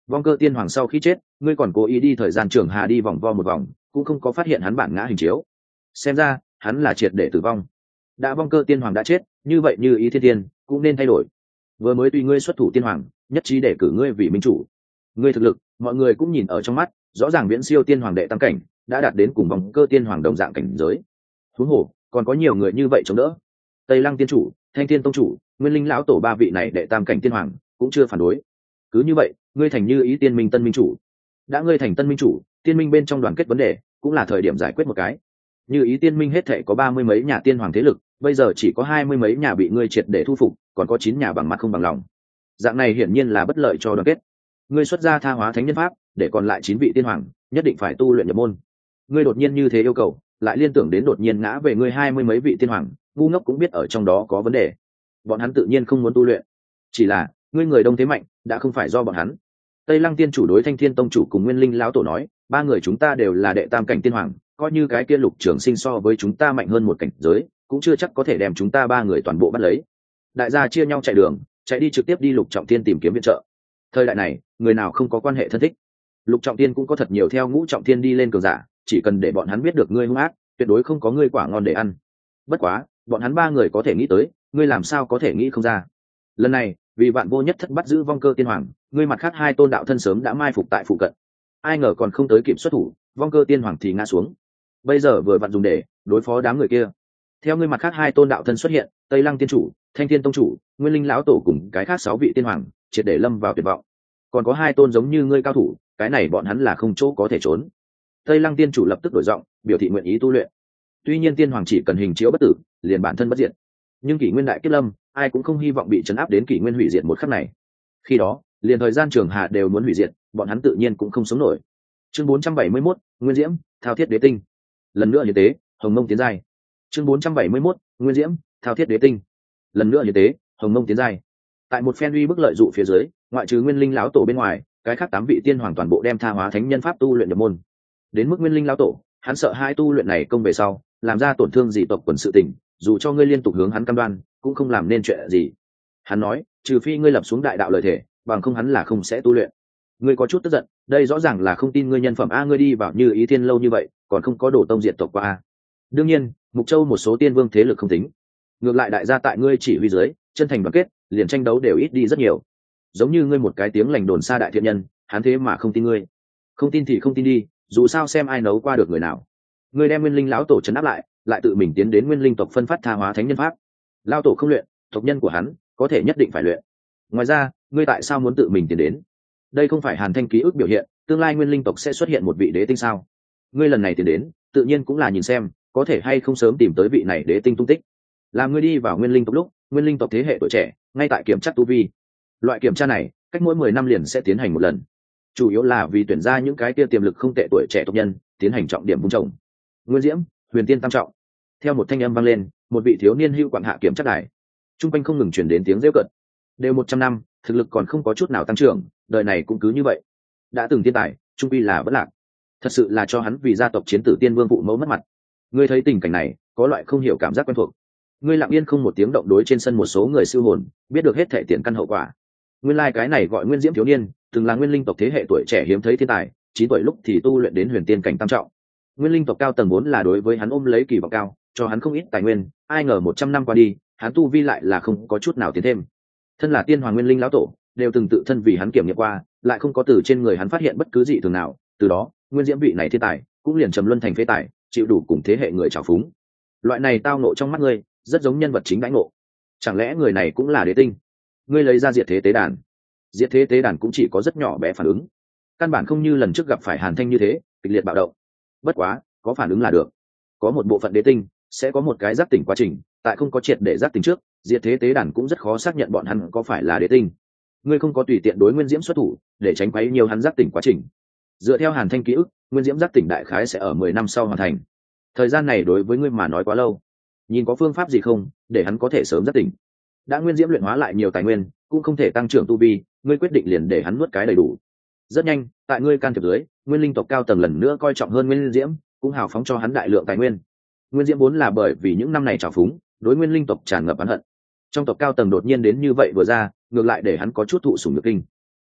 Vong Cơ Tiên Hoàng sau khi chết, ngươi còn cố ý đi thời gian trường hà đi vòng vo một vòng, cũng không có phát hiện hắn bản ngã hình chiếu. Xem ra hắn là triệt để tử vong. Đã Vong Cơ Tiên Hoàng đã chết, như vậy Như Ý Thiên Tiên cũng nên thay đổi. Vừa mới tùy ngươi xuất thủ Tiên Hoàng, nhất trí để cử ngươi vì minh chủ. Ngươi thực lực, mọi người cũng nhìn ở trong mắt, rõ ràng viễn siêu Tiên Hoàng đệ tam cảnh, đã đạt đến cùng Vong Cơ Tiên Hoàng đồng dạng cảnh giới. Huống hồ, còn có nhiều người như vậy chống đỡ. Tây Lăng Tiên chủ, Thanh Thiên Tông chủ, Nguyên Linh lão tổ ba vị này đệ tam cảnh tiên hoàng cũng chưa phản đối. Cứ như vậy, ngươi thành Như Ý Tiên Minh tân minh chủ. Đã ngươi thành tân minh chủ, tiên minh bên trong đoàn kết vấn đề, cũng là thời điểm giải quyết một cái. Như Ý Tiên Minh hết thảy có 30 mấy nhà tiên hoàng thế lực, bây giờ chỉ có 20 mấy nhà bị ngươi triệt để thu phục, còn có 9 nhà bằng mặt không bằng lòng. Dạng này hiển nhiên là bất lợi cho đoàn kết. Ngươi xuất ra Tha Hóa Thánh Nhân Pháp, để còn lại 9 vị tiên hoàng nhất định phải tu luyện nhập môn. Ngươi đột nhiên như thế yêu cầu, lại liên tưởng đến đột nhiên ngã về ngươi 20 mấy vị tiên hoàng, ngu ngốc cũng biết ở trong đó có vấn đề. Bọn hắn tự nhiên không muốn tu luyện, chỉ là ngươi người đông thế mạnh, đã không phải do bọn hắn. Tây Lăng Tiên chủ đối Thanh Thiên Tông chủ cùng Nguyên Linh lão tổ nói, ba người chúng ta đều là đệ tam cảnh tiên hoàng, coi như cái kia Lục Trường Sinh so với chúng ta mạnh hơn một cảnh giới, cũng chưa chắc có thể đem chúng ta ba người toàn bộ bắt lấy. Đại gia chia nhau chạy đường, chạy đi trực tiếp đi Lục Trọng Thiên tìm kiếm viện trợ. Thời đại này, người nào không có quan hệ thân thích. Lục Trọng Thiên cũng có thật nhiều theo Ngũ Trọng Thiên đi lên cường giả, chỉ cần để bọn hắn biết được ngươi hung ác, tuyệt đối không có ngươi quả ngon để ăn. Bất quá, bọn hắn ba người có thể nghĩ tới, ngươi làm sao có thể nghĩ không ra. Lần này, vì Vạn Vô Nhất Thất bắt giữ Vong Cơ Tiên Hoàng, ngươi mặt khác hai tôn đạo thân sớm đã mai phục tại phụ cận. Ai ngờ còn không tới kịp xuất thủ, Vong Cơ Tiên Hoàng thì ngã xuống. Bây giờ vừa vặn dùng để đối phó đám người kia. Theo ngươi mặt khác hai tôn đạo thân xuất hiện, Tây Lăng Tiên chủ, Thanh Thiên Tông chủ, Nguyên Linh lão tổ cùng cái khác 6 vị tiên hoàng, triệt để lâm vào tuyệt vọng. Còn có hai tôn giống như ngươi cao thủ, cái này bọn hắn là không chỗ có thể trốn. Tây Lăng Tiên chủ lập tức đổi giọng, biểu thị nguyện ý tu luyện. Tuy nhiên tiên hoàng chỉ cần hình chiếu bất tử, liền bản thân bất diệt. Nhưng kỷ nguyên đại kiếp lâm, ai cũng không hy vọng bị trấn áp đến kỷ nguyên hủy diệt một khắc này. Khi đó, liền thời gian trường hạ đều muốn hủy diệt, bọn hắn tự nhiên cũng không sống nổi. Chương 471, Nguyên Diễm, Thao Thiết Đế Tinh. Lần nữa như thế, Hồng Mông tiến giai. Chương 471, Nguyên Diễm, Thao Thiết Đế Tinh. Lần nữa như thế, Hồng Mông tiến giai. Tại một phen uy bức lợi dụ phía dưới, ngoại trừ Nguyên Linh lão tổ bên ngoài, cái khác 8 vị tiên hoàng toàn bộ đem Tha Hóa Thánh Nhân Pháp tu luyện nhập môn. Đến mức Nguyên Linh lão tổ, hắn sợ hai tu luyện này công về sau, làm ra tổn thương dị tộc quần sự tình, dù cho ngươi liên tục hướng hắn cam đoan, cũng không làm nên chuyện gì. Hắn nói, trừ phi ngươi lập xuống đại đạo lời thể, bằng không hắn là không sẽ tu luyện. Ngươi có chút tức giận, đây rõ ràng là không tin ngươi nhân phẩm a, ngươi đi vào Như Ý Thiên lâu như vậy, còn không có đổ tông diệt tộc qua a. Đương nhiên, Mục Châu một số tiên vương thế lực không tính. Ngược lại đại gia tại ngươi chỉ huy dưới, chân thành đoàn kết, liền tranh đấu đều ít đi rất nhiều. Giống như ngươi một cái tiếng lành đồn xa đại thiện nhân, hắn thế mà không tin ngươi. Không tin thì không tin đi, dù sao xem ai nấu qua được người nào. Ngươi đem Nguyên Linh lão tổ trấn áp lại, lại tự mình tiến đến Nguyên Linh tộc phân phát Tha Hóa Thánh Nhân Pháp. Lão tổ không luyện, tộc nhân của hắn có thể nhất định phải luyện. Ngoài ra, ngươi tại sao muốn tự mình tiến đến? Đây không phải Hàn Thanh ký ức biểu hiện, tương lai Nguyên Linh tộc sẽ xuất hiện một vị đế tinh sao? Ngươi lần này tiến đến, tự nhiên cũng là nhìn xem, có thể hay không sớm tìm tới vị này đế tinh tung tích. Làm ngươi đi vào Nguyên Linh tộc lúc, Nguyên Linh tộc thế hệ tuổi trẻ, ngay tại kiểm tra tu vi. Loại kiểm tra này, cách mỗi 10 năm liền sẽ tiến hành một lần. Chủ yếu là vì tuyển ra những cái kia tiềm lực không tệ tuổi trẻ tộc nhân, tiến hành trọng điểm vun trồng. Nguyên Diễm, Huyền Tiên tam trọng. Theo một thanh âm vang lên, một vị thiếu niên hưu quản hạ kiểm tra đài. Trung quanh không ngừng truyền đến tiếng rêu cợt. Đều 100 năm, thực lực còn không có chút nào tăng trưởng, đời này cũng cứ như vậy. Đã từng thiên tài, trung quy là vẫn lạc. Thật sự là cho hắn vì gia tộc chiến tử tiên vương phụ mẫu mất mặt. Ngươi thấy tình cảnh này, có loại không hiểu cảm giác quen thuộc. Ngươi lặng yên không một tiếng động đối trên sân một số người siêu hồn, biết được hết thể tiền căn hậu quả. Nguyên lai cái này gọi Nguyên Diễm thiếu niên, từng là Nguyên Linh tộc thế hệ tuổi trẻ hiếm thấy thiên tài, 9 tuổi lúc thì tu luyện đến huyền tiên cảnh tam trọng. Nguyên Linh tộc cao tầng 4 là đối với hắn ôm lấy kỳ vọng cao, cho hắn không ít tài nguyên, ai ngờ 100 năm qua đi, hắn tu vi lại là không có chút nào tiến thêm. Thân là tiên hoàng Nguyên Linh lão tổ, đều từng tự thân vì hắn kiểm nghiệm qua, lại không có từ trên người hắn phát hiện bất cứ gì thường nào, từ đó, Nguyên Diễm vị này thiên tài, cũng liền trầm luân thành phế tài, chịu đủ cùng thế hệ người trào phúng. Loại này tao ngộ trong mắt ngươi, rất giống nhân vật chính đãi ngộ. Chẳng lẽ người này cũng là đế tinh? Ngươi lấy ra diệt thế tế đàn. Diệt thế tế đàn cũng chỉ có rất nhỏ bé phản ứng, căn bản không như lần trước gặp phải Hàn Thanh như thế kịch liệt bạo động. Bất quá, có phản ứng là được. Có một bộ phận đế tinh sẽ có một cái giác tỉnh quá trình, tại không có triệt để giác tỉnh trước, diệt thế tế đàn cũng rất khó xác nhận bọn hắn có phải là đế tinh. Ngươi không có tùy tiện đối Nguyên Diễm xuất thủ, để tránh quấy nhiều hắn giác tỉnh quá trình. Dựa theo Hàn Thanh ký ức, Nguyên Diễm giác tỉnh đại khái sẽ ở 10 năm sau hoàn thành. Thời gian này đối với ngươi mà nói quá lâu. Nhìn có phương pháp gì không, để hắn có thể sớm giác tỉnh. Đã Nguyên Diễm luyện hóa lại nhiều tài nguyên, cũng không thể tăng trưởng tu vi, ngươi quyết định liền để hắn nuốt cái đầy đủ. Rất nhanh, tại ngươi can thiệp dưới, Nguyên Linh tộc cao tầng lần nữa coi trọng hơn Nguyên Diễm, cũng hào phóng cho hắn đại lượng tài nguyên. Nguyên Diễm vốn là bởi vì những năm này trào phúng, đối Nguyên Linh tộc tràn ngập oán hận. Trong tộc cao tầng đột nhiên đến như vậy vừa ra, ngược lại để hắn có chút thụ sủng nhược kinh.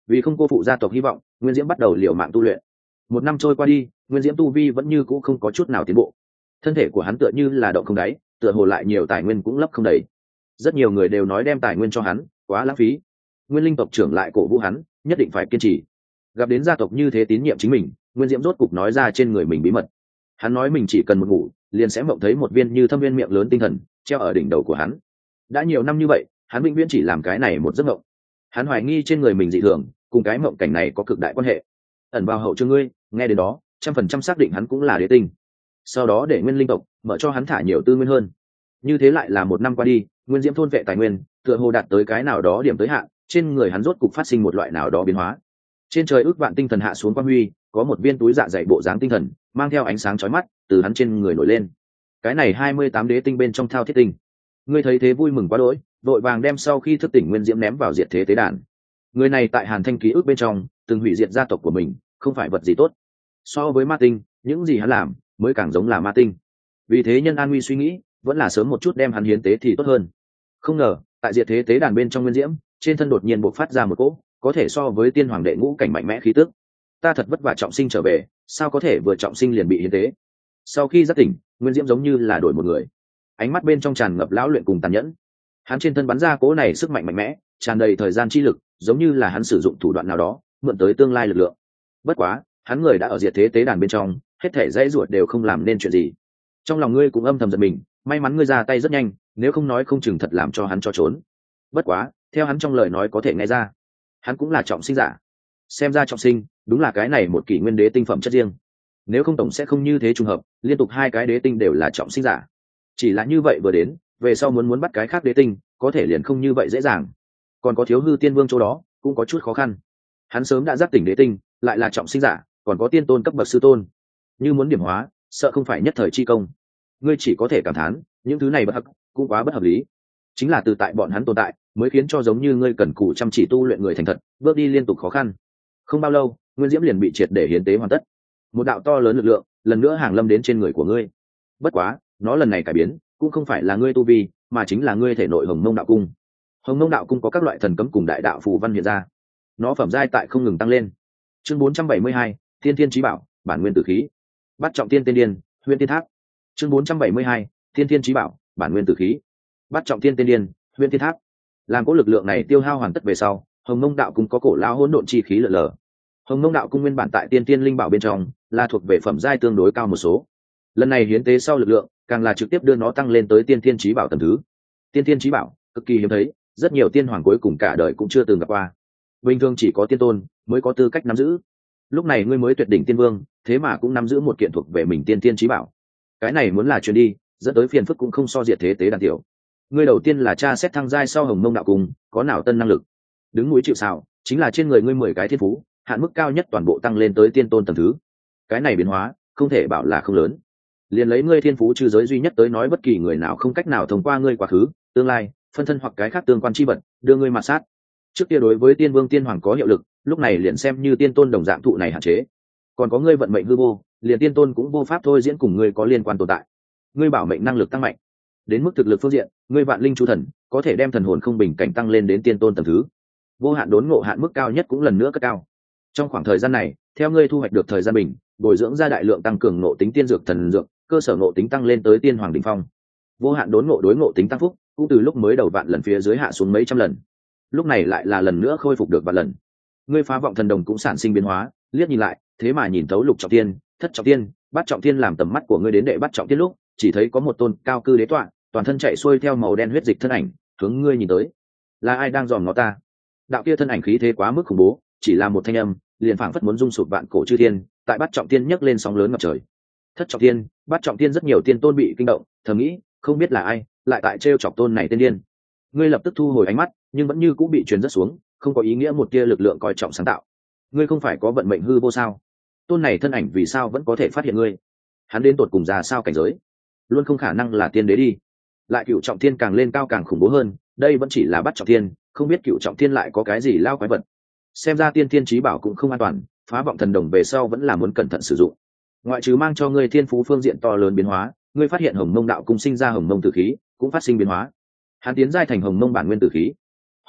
Vì không cô phụ gia tộc hy vọng, Nguyên Diễm bắt đầu liều mạng tu luyện. Một năm trôi qua đi, Nguyên Diễm tu vi vẫn như cũ không có chút nào tiến bộ. Thân thể của hắn tựa như là động không đáy, tựa hồ lại nhiều tài nguyên cũng lấp không đầy. Rất nhiều người đều nói đem tài nguyên cho hắn quá lãng phí. Nguyên Linh tộc trưởng lại cổ vũ hắn nhất định phải kiên trì. Gặp đến gia tộc như thế tín nhiệm chính mình, Nguyên Diễm rốt cục nói ra trên người mình bí mật. Hắn nói mình chỉ cần một ngủ liền sẽ mộng thấy một viên như thâm viên miệng lớn tinh thần treo ở đỉnh đầu của hắn. Đã nhiều năm như vậy, hắn vĩnh viễn chỉ làm cái này một giấc mộng. Hắn hoài nghi trên người mình dị thường cùng cái mộng cảnh này có cực đại quan hệ. Ẩn vào hậu chương ngươi nghe đến đó 100% xác định hắn cũng là đế tinh. Sau đó để Nguyên Linh tộc mở cho hắn thả nhiều tư nguyên hơn. Như thế lại là một năm qua đi, Nguyên Diễm thôn vệ tài nguyên tựa hồ đạt tới cái nào đó điểm tới hạn, trên người hắn rốt cục phát sinh một loại nào đó biến hóa. Trên trời ước vạn tinh thần hạ xuống quang huy, có một viên túi dạ dày bộ dáng tinh thần mang theo ánh sáng chói mắt từ hắn trên người nổi lên. Cái này 28 đế tinh bên trong thao thiết tinh. Ngươi thấy thế vui mừng quá đỗi, vội vàng đem sau khi thức tỉnh Nguyên Diễm ném vào diệt thế tế đàn. Người này tại Hàn Thanh ký ức bên trong từng hủy diệt gia tộc của mình, không phải vật gì tốt. So với ma tinh, những gì hắn làm mới càng giống là ma tinh. Vì thế nhân an nguy suy nghĩ, vẫn là sớm một chút đem hắn hiến tế thì tốt hơn. Không ngờ, tại diệt thế tế đàn bên trong Nguyên Diễm, trên thân đột nhiên bộc phát ra một cỗ có thể so với tiên hoàng đệ ngũ cảnh mạnh mẽ khí tức. Ta thật vất vả trọng sinh trở về, sao có thể vừa trọng sinh liền bị hiến tế? Sau khi giác tỉnh, Nguyên Diễm giống như là đổi một người, ánh mắt bên trong tràn ngập lão luyện cùng tàn nhẫn. Hắn trên thân bắn ra cỗ này sức mạnh mạnh mẽ, tràn đầy thời gian chi lực, giống như là hắn sử dụng thủ đoạn nào đó mượn tới tương lai lực lượng. Bất quá, hắn người đã ở diệt thế tế đàn bên trong, hết thể dãy ruột đều không làm nên chuyện gì. Trong lòng ngươi cũng âm thầm giận mình, may mắn ngươi ra tay rất nhanh, nếu không nói không chừng thật làm cho hắn cho trốn. Bất quá, theo hắn trong lời nói có thể nghe ra, hắn cũng là trọng sinh giả. Xem ra trọng sinh đúng là cái này một kỷ nguyên đế tinh phẩm chất riêng, nếu không tổng sẽ không như thế trùng hợp liên tục hai cái đế tinh đều là trọng sinh giả. Chỉ là như vậy vừa đến, về sau muốn bắt cái khác đế tinh có thể liền không như vậy dễ dàng. Còn có Thiếu Hư Tiên Vương chỗ đó cũng có chút khó khăn, hắn sớm đã giác tỉnh đế tinh, lại là trọng sinh giả, còn có tiên tôn cấp bậc sư tôn, như muốn điểm hóa sợ không phải nhất thời chi công. Ngươi chỉ có thể cảm thán những thứ này bất hợp, cũng quá bất hợp lý. Chính là từ tại bọn hắn tồn tại mới khiến cho giống như ngươi cần cù chăm chỉ tu luyện người thành thật bước đi liên tục khó khăn. Không bao lâu, Nguyên Diễm liền bị triệt để hiến tế hoàn tất. Một đạo to lớn lực lượng lần nữa hàng lâm đến trên người của ngươi. Bất quá, nó lần này cải biến cũng không phải là ngươi tu vi, mà chính là ngươi thể nội Hồng Mông đạo cung. Hồng Mông đạo cung có các loại thần cấm cùng đại đạo phù văn hiện ra, nó phẩm giai tại không ngừng tăng lên. Chương 472, Tiên Thiên Chí Bảo, bản nguyên tử khí. Bắt trọng tiên tiên điên, Huyễn Tiên Tháp. Chương 472, Tiên Thiên Chí Bảo, bản nguyên tử khí. Bắt trọng tiên tiên điên, Huyễn Tiên Tháp. Làm cỗ lực lượng này tiêu hao hoàn tất về sau, Hồng Mông đạo cung có cổ lão hỗn độn chi khí lở lở. Hồng Mông đạo cung nguyên bản tại tiên tiên linh bảo bên trong là thuộc về phẩm giai tương đối cao một số. Lần này hiến tế sau lực lượng càng là trực tiếp đưa nó tăng lên tới tiên thiên chí bảo tầng thứ. Tiên thiên chí bảo cực kỳ hiếm thấy, rất nhiều tiên hoàng cuối cùng cả đời cũng chưa từng gặp qua. Bình thường chỉ có tiên tôn mới có tư cách nắm giữ. Lúc này ngươi mới tuyệt đỉnh tiên vương, thế mà cũng nắm giữ một kiện thuộc về mình tiên thiên chí bảo. Cái này muốn là truyền đi, dẫn tới phiền phức cũng không so diệt thế tế đàn tiểu. Ngươi đầu tiên là tra xét thăng giai sau Hồng Mông đạo cung, có nào tân năng lực. Đứng núi chịu sào, chính là trên người ngươi 10 cái thiên phú, hạn mức cao nhất toàn bộ tăng lên tới tiên tôn tầng thứ. Cái này biến hóa không thể bảo là không lớn. Liền lấy ngươi thiên phú trừ giới duy nhất tới nói, bất kỳ người nào không cách nào thông qua ngươi quá khứ, tương lai, phân thân hoặc cái khác tương quan chi vật đưa ngươi mà sát. Trước kia đối với tiên vương tiên hoàng có hiệu lực, lúc này liền xem như tiên tôn đồng dạng thụ này hạn chế. Còn có ngươi vận mệnh hư vô, liền tiên tôn cũng vô pháp thôi diễn cùng ngươi có liên quan tồn tại. Ngươi bảo mệnh năng lực tăng mạnh, đến mức thực lực phương diện, ngươi vạn linh chú thần có thể đem thần hồn không bình cảnh tăng lên đến tiên tôn tầng thứ. Vô hạn đốn ngộ hạn mức cao nhất cũng lần nữa cất cao. Trong khoảng thời gian này, theo ngươi thu hoạch được thời gian bình, bồi dưỡng ra đại lượng tăng cường ngộ tính tiên dược thần dược, cơ sở ngộ tính tăng lên tới tiên hoàng đỉnh phong. Vô hạn đốn ngộ đối ngộ tính tăng phúc, cũng từ lúc mới đầu vạn lần phía dưới hạ xuống mấy trăm lần. Lúc này lại là lần nữa khôi phục được vạn lần. Ngươi phá vọng thần đồng cũng sản sinh biến hóa, liếc nhìn lại, thế mà nhìn thấu lục trọng tiên, thất trọng tiên, bát trọng tiên, làm tầm mắt của ngươi đến đệ bát trọng tiên lúc, chỉ thấy có một tôn cao cư đế tọa, toàn thân chạy xuôi theo màu đen huyết dịch thân ảnh, hướng ngươi nhìn tới. Là ai đang dòm ngó ta? Đạo kia thân ảnh khí thế quá mức khủng bố, chỉ là một thanh âm liền phảng phất muốn rung sụp vạn cổ chư thiên, tại bát trọng tiên nhấc lên sóng lớn ngập trời. Thất trọng tiên, bát trọng tiên, rất nhiều tiên tôn bị kinh động, thầm nghĩ không biết là ai lại tại trêu chọc tôn này tiên điên. Ngươi lập tức thu hồi ánh mắt, nhưng vẫn như cũng bị truyền rất xuống, không có ý nghĩa một tia lực lượng coi trọng sáng tạo. Ngươi không phải có vận mệnh hư vô sao? Tôn này thân ảnh vì sao vẫn có thể phát hiện ngươi? Hắn đến tột cùng ra sao cảnh giới? Luôn không khả năng là tiên đế đi. Lại cựu trọng thiên càng lên cao càng khủng bố hơn, đây vẫn chỉ là bát trọng thiên, không biết cựu trọng thiên lại có cái gì lao quái vật. Xem ra tiên thiên chí bảo cũng không an toàn, phá vọng thần đồng về sau vẫn là muốn cẩn thận sử dụng. Ngoại trừ mang cho ngươi thiên phú phương diện to lớn biến hóa, ngươi phát hiện Hồng Mông đạo cung sinh ra Hồng Mông tử khí cũng phát sinh biến hóa. Hắn tiến giai thành Hồng Mông bản nguyên tử khí.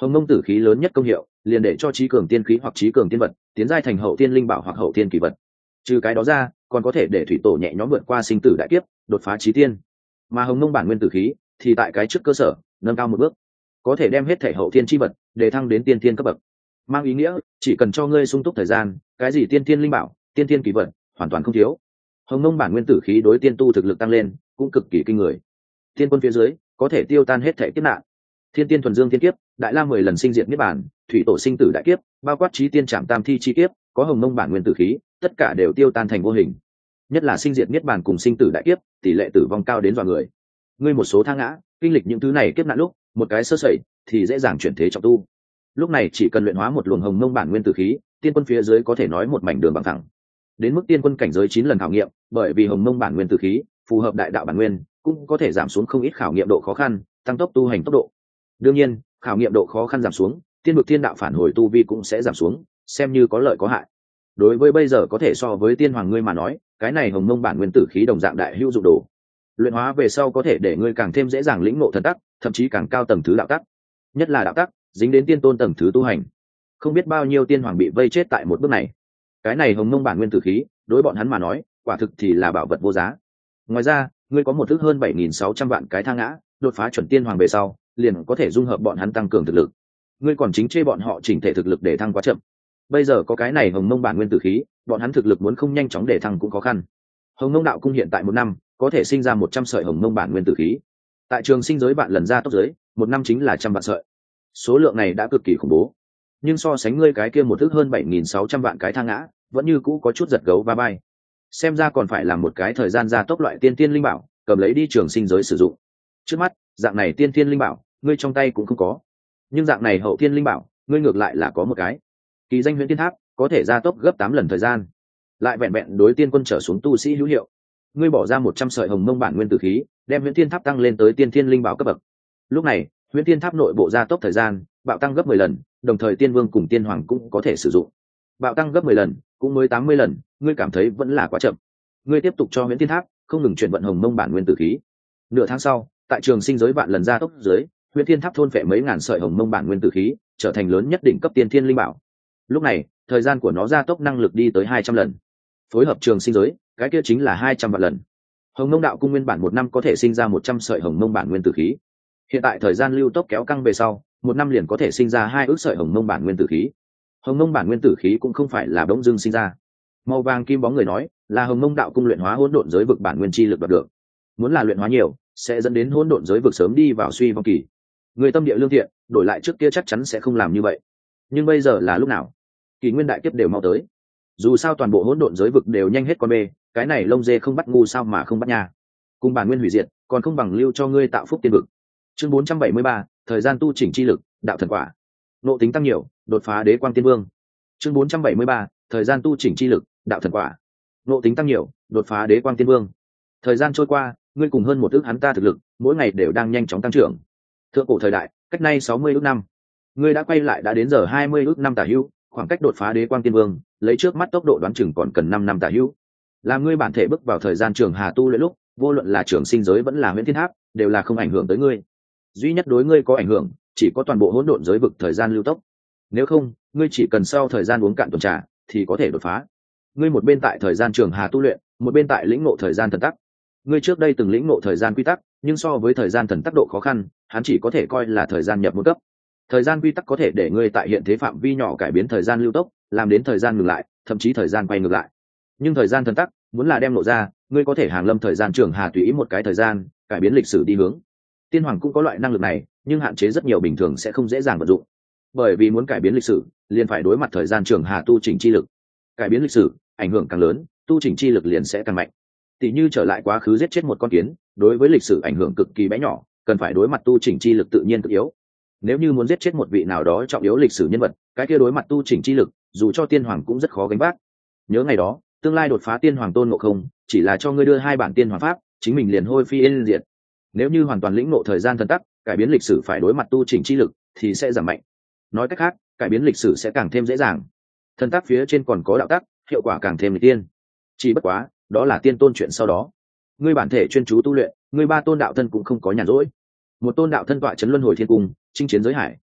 Hồng Mông tử khí lớn nhất công hiệu liền để cho trí cường tiên khí hoặc trí cường tiên vật tiến giai thành hậu tiên linh bảo hoặc hậu tiên kỳ vật. Trừ cái đó ra, còn có thể để thủy tổ nhẹ nhõm vượt qua sinh tử đại kiếp, đột phá chí tiên. Mà Hồng Mông bản nguyên tử khí thì tại cái trước cơ sở nâng cao một bước, có thể đem hết thể hậu tiên chi vật để thăng đến tiên tiên cấp bậc. Mang ý nghĩa chỉ cần cho ngươi sung túc thời gian, cái gì tiên tiên linh bảo, tiên tiên kỳ vật hoàn toàn không thiếu. Hồng Mông bản nguyên tử khí đối tiên tu thực lực tăng lên cũng cực kỳ kinh người. Tiên quân phía dưới có thể tiêu tan hết thể kiếp nạn. Thiên tiên thuần dương thiên kiếp, đại la 10 lần sinh diệt niết bàn, thủy tổ sinh tử đại kiếp, bao quát chí tiên trảm tam thi chi kiếp, có Hồng Mông bản nguyên tử khí, tất cả đều tiêu tan thành vô hình. Nhất là sinh diệt niết bàn cùng sinh tử đại kiếp, tỷ lệ tử vong cao đến dọa người. Ngươi một số tha ngã, kinh lịch những thứ này kiếp nạn lúc, một cái sơ sẩy thì dễ dàng chuyển thế trọng tu. Lúc này chỉ cần luyện hóa một luồng Hồng Mông bản nguyên tử khí, tiên quân phía dưới có thể nói một mảnh đường bằng thẳng. Đến mức tiên quân cảnh giới 9 lần khảo nghiệm, bởi vì Hồng Mông bản nguyên tử khí phù hợp đại đạo bản nguyên, cũng có thể giảm xuống không ít khảo nghiệm độ khó khăn, tăng tốc tu hành tốc độ. Đương nhiên, khảo nghiệm độ khó khăn giảm xuống, tiên vực thiên đạo phản hồi tu vi cũng sẽ giảm xuống, xem như có lợi có hại. Đối với bây giờ có thể so với tiên hoàng ngươi mà nói, cái này Hồng Mông bản nguyên tử khí đồng dạng đại hữu dụng đồ. Luyện hóa về sau có thể để ngươi càng thêm dễ dàng lĩnh ngộ thần tắc, thậm chí càng cao tầng thứ đạo tắc. Nhất là đạo tắc, dính đến tiên tôn tầng thứ tu hành. Không biết bao nhiêu tiên hoàng bị vây chết tại một bước này. Cái này Hồng Mông bản nguyên tử khí, đối bọn hắn mà nói, quả thực thì là bảo vật vô giá. Ngoài ra, ngươi có một thứ hơn 7.600 vạn cái thang ngã, đột phá chuẩn tiên hoàng về sau, liền có thể dung hợp bọn hắn tăng cường thực lực. Ngươi còn chính chê bọn họ chỉnh thể thực lực để thăng quá chậm. Bây giờ có cái này Hồng Mông bản nguyên tử khí, bọn hắn thực lực muốn không nhanh chóng để thăng cũng khó khăn. Hồng Mông đạo cung hiện tại một năm có thể sinh ra 100 sợi Hồng Mông bản nguyên tử khí. Tại trường sinh giới bạn lần ra tốc giới, một năm chính là 100 vạn sợi. Số lượng này đã cực kỳ khủng bố. Nhưng so sánh ngươi cái kia một thứ hơn 7.600 vạn cái thang ngã, vẫn như cũ có chút giật gấu va vai. Xem ra còn phải làm một cái thời gian gia tốc loại tiên tiên linh bảo, cầm lấy đi trường sinh giới sử dụng. Trước mắt, dạng này tiên tiên linh bảo, ngươi trong tay cũng không có. Nhưng dạng này hậu tiên linh bảo, ngươi ngược lại là có một cái. Kỳ danh Huyền Tiên Tháp, có thể gia tốc gấp 8 lần thời gian. Lại vẹn vẹn đối tiên quân trở xuống tu sĩ hữu hiệu. Ngươi bỏ ra 100 sợi Hồng Mông bản nguyên tử khí, đem Huyền Tiên Tháp tăng lên tới tiên tiên linh bảo cấp bậc. Lúc này, Huyền Tiên Tháp nội bộ gia tốc thời gian, bạo tăng gấp 10 lần, đồng thời tiên vương cùng tiên hoàng cũng có thể sử dụng. Bạo tăng gấp 10 lần, cũng mới 80 lần, ngươi cảm thấy vẫn là quá chậm. Ngươi tiếp tục cho Huyền Tiên Tháp không ngừng chuyển vận Hồng Mông bản nguyên tử khí. Nửa tháng sau, tại trường sinh giới vạn lần gia tốc dưới, Huyền Tiên Tháp thôn phệ mấy ngàn sợi Hồng Mông bản nguyên tử khí, trở thành lớn nhất đỉnh cấp tiên thiên linh bảo. Lúc này, thời gian của nó gia tốc năng lực đi tới 200 lần. Phối hợp trường sinh giới, cái kia chính là 200 vạn lần. Hồng Mông đạo cung nguyên bản một năm có thể sinh ra 100 sợi Hồng Mông bản nguyên tử khí. Hiện tại thời gian lưu tốc kéo căng về sau, một năm liền có thể sinh ra 2 ước sợi Hồng Mông bản nguyên tử khí. Hồng Mông bản nguyên tử khí cũng không phải là bỗng dưng sinh ra. Màu vàng kim bóng người nói, là Hồng Mông đạo cung luyện hóa hỗn độn giới vực bản nguyên chi lực đoạt được. Muốn là luyện hóa nhiều, sẽ dẫn đến hỗn độn giới vực sớm đi vào suy vong kỳ. Người tâm địa lương thiện, đổi lại trước kia chắc chắn sẽ không làm như vậy. Nhưng bây giờ là lúc nào? Kỷ nguyên đại kiếp đều mau tới. Dù sao toàn bộ hỗn độn giới vực đều nhanh hết con bê, cái này lông dê không bắt ngu sao mà không bắt nha. Cùng bản nguyên hủy diệt, còn không bằng lưu cho ngươi tạo phúc tiên vực. Chương 473, thời gian tu chỉnh chi lực, đạo thần quả. Nộ tính tăng nhiều, đột phá đế quang tiên vương. Chương 473, thời gian tu chỉnh chi lực, đạo thần quả. Nộ tính tăng nhiều, đột phá đế quang tiên vương. Thời gian trôi qua, ngươi cùng hơn một ước hắn ta thực lực, mỗi ngày đều đang nhanh chóng tăng trưởng. Thượng cổ thời đại, cách nay 60 ước năm, ngươi đã quay lại đã đến giờ 20 ước năm tả hữu, khoảng cách đột phá đế quang tiên vương, lấy trước mắt tốc độ đoán chừng còn cần 5 năm tả hữu. Làm ngươi bản thể bước vào thời gian trường hà tu luyện lúc, vô luận là trường sinh giới vẫn là Huyền Thiên Tháp, đều là không ảnh hưởng tới ngươi. Duy nhất đối ngươi có ảnh hưởng, chỉ có toàn bộ hỗn độn giới vực thời gian lưu tốc. Nếu không, ngươi chỉ cần sau thời gian uống cạn tuần trà, thì có thể đột phá. Ngươi một bên tại thời gian trường hà tu luyện, một bên tại lĩnh ngộ thời gian thần tắc. Ngươi trước đây từng lĩnh ngộ thời gian quy tắc, nhưng so với thời gian thần tắc độ khó khăn, hắn chỉ có thể coi là thời gian nhập môn cấp. Thời gian quy tắc có thể để ngươi tại hiện thế phạm vi nhỏ cải biến thời gian lưu tốc, làm đến thời gian ngừng lại, thậm chí thời gian quay ngược lại. Nhưng thời gian thần tắc, muốn là đem lộ ra, ngươi có thể hàng lâm thời gian trường hà tùy ý một cái thời gian, cải biến lịch sử đi hướng. Tiên hoàng cũng có loại năng lực này, nhưng hạn chế rất nhiều bình thường sẽ không dễ dàng vận dụng. Bởi vì muốn cải biến lịch sử, liền phải đối mặt thời gian trường hà tu chỉnh chi lực. Cải biến lịch sử, ảnh hưởng càng lớn, tu chỉnh chi lực liền sẽ càng mạnh. Tỷ như trở lại quá khứ giết chết một con kiến, đối với lịch sử ảnh hưởng cực kỳ bé nhỏ, cần phải đối mặt tu chỉnh chi lực tự nhiên cực yếu. Nếu như muốn giết chết một vị nào đó trọng yếu lịch sử nhân vật, cái kia đối mặt tu chỉnh chi lực, dù cho tiên hoàng cũng rất khó gánh vác. Nhớ ngày đó, tương lai đột phá tiên hoàng Tôn Ngộ Không, chỉ là cho ngươi đưa 2 bản tiên hoàng pháp, chính mình liền hôi phi yên diệt. Nếu như hoàn toàn lĩnh ngộ thời gian thần tắc, cải biến lịch sử phải đối mặt tu chỉnh chi lực, thì sẽ giảm mạnh. Nói cách khác, cải biến lịch sử sẽ càng thêm dễ dàng. Thần tắc phía trên còn có đạo tắc, hiệu quả càng thêm nghịch tiên. Chỉ bất quá, đó là tiên tôn chuyện sau đó. Ngươi bản thể chuyên chú tu luyện, ngươi 3 tôn đạo thân cũng không có nhàn rỗi. Một tôn đạo thân tọa chấn luân hồi thiên cung, chinh chiến giới hải,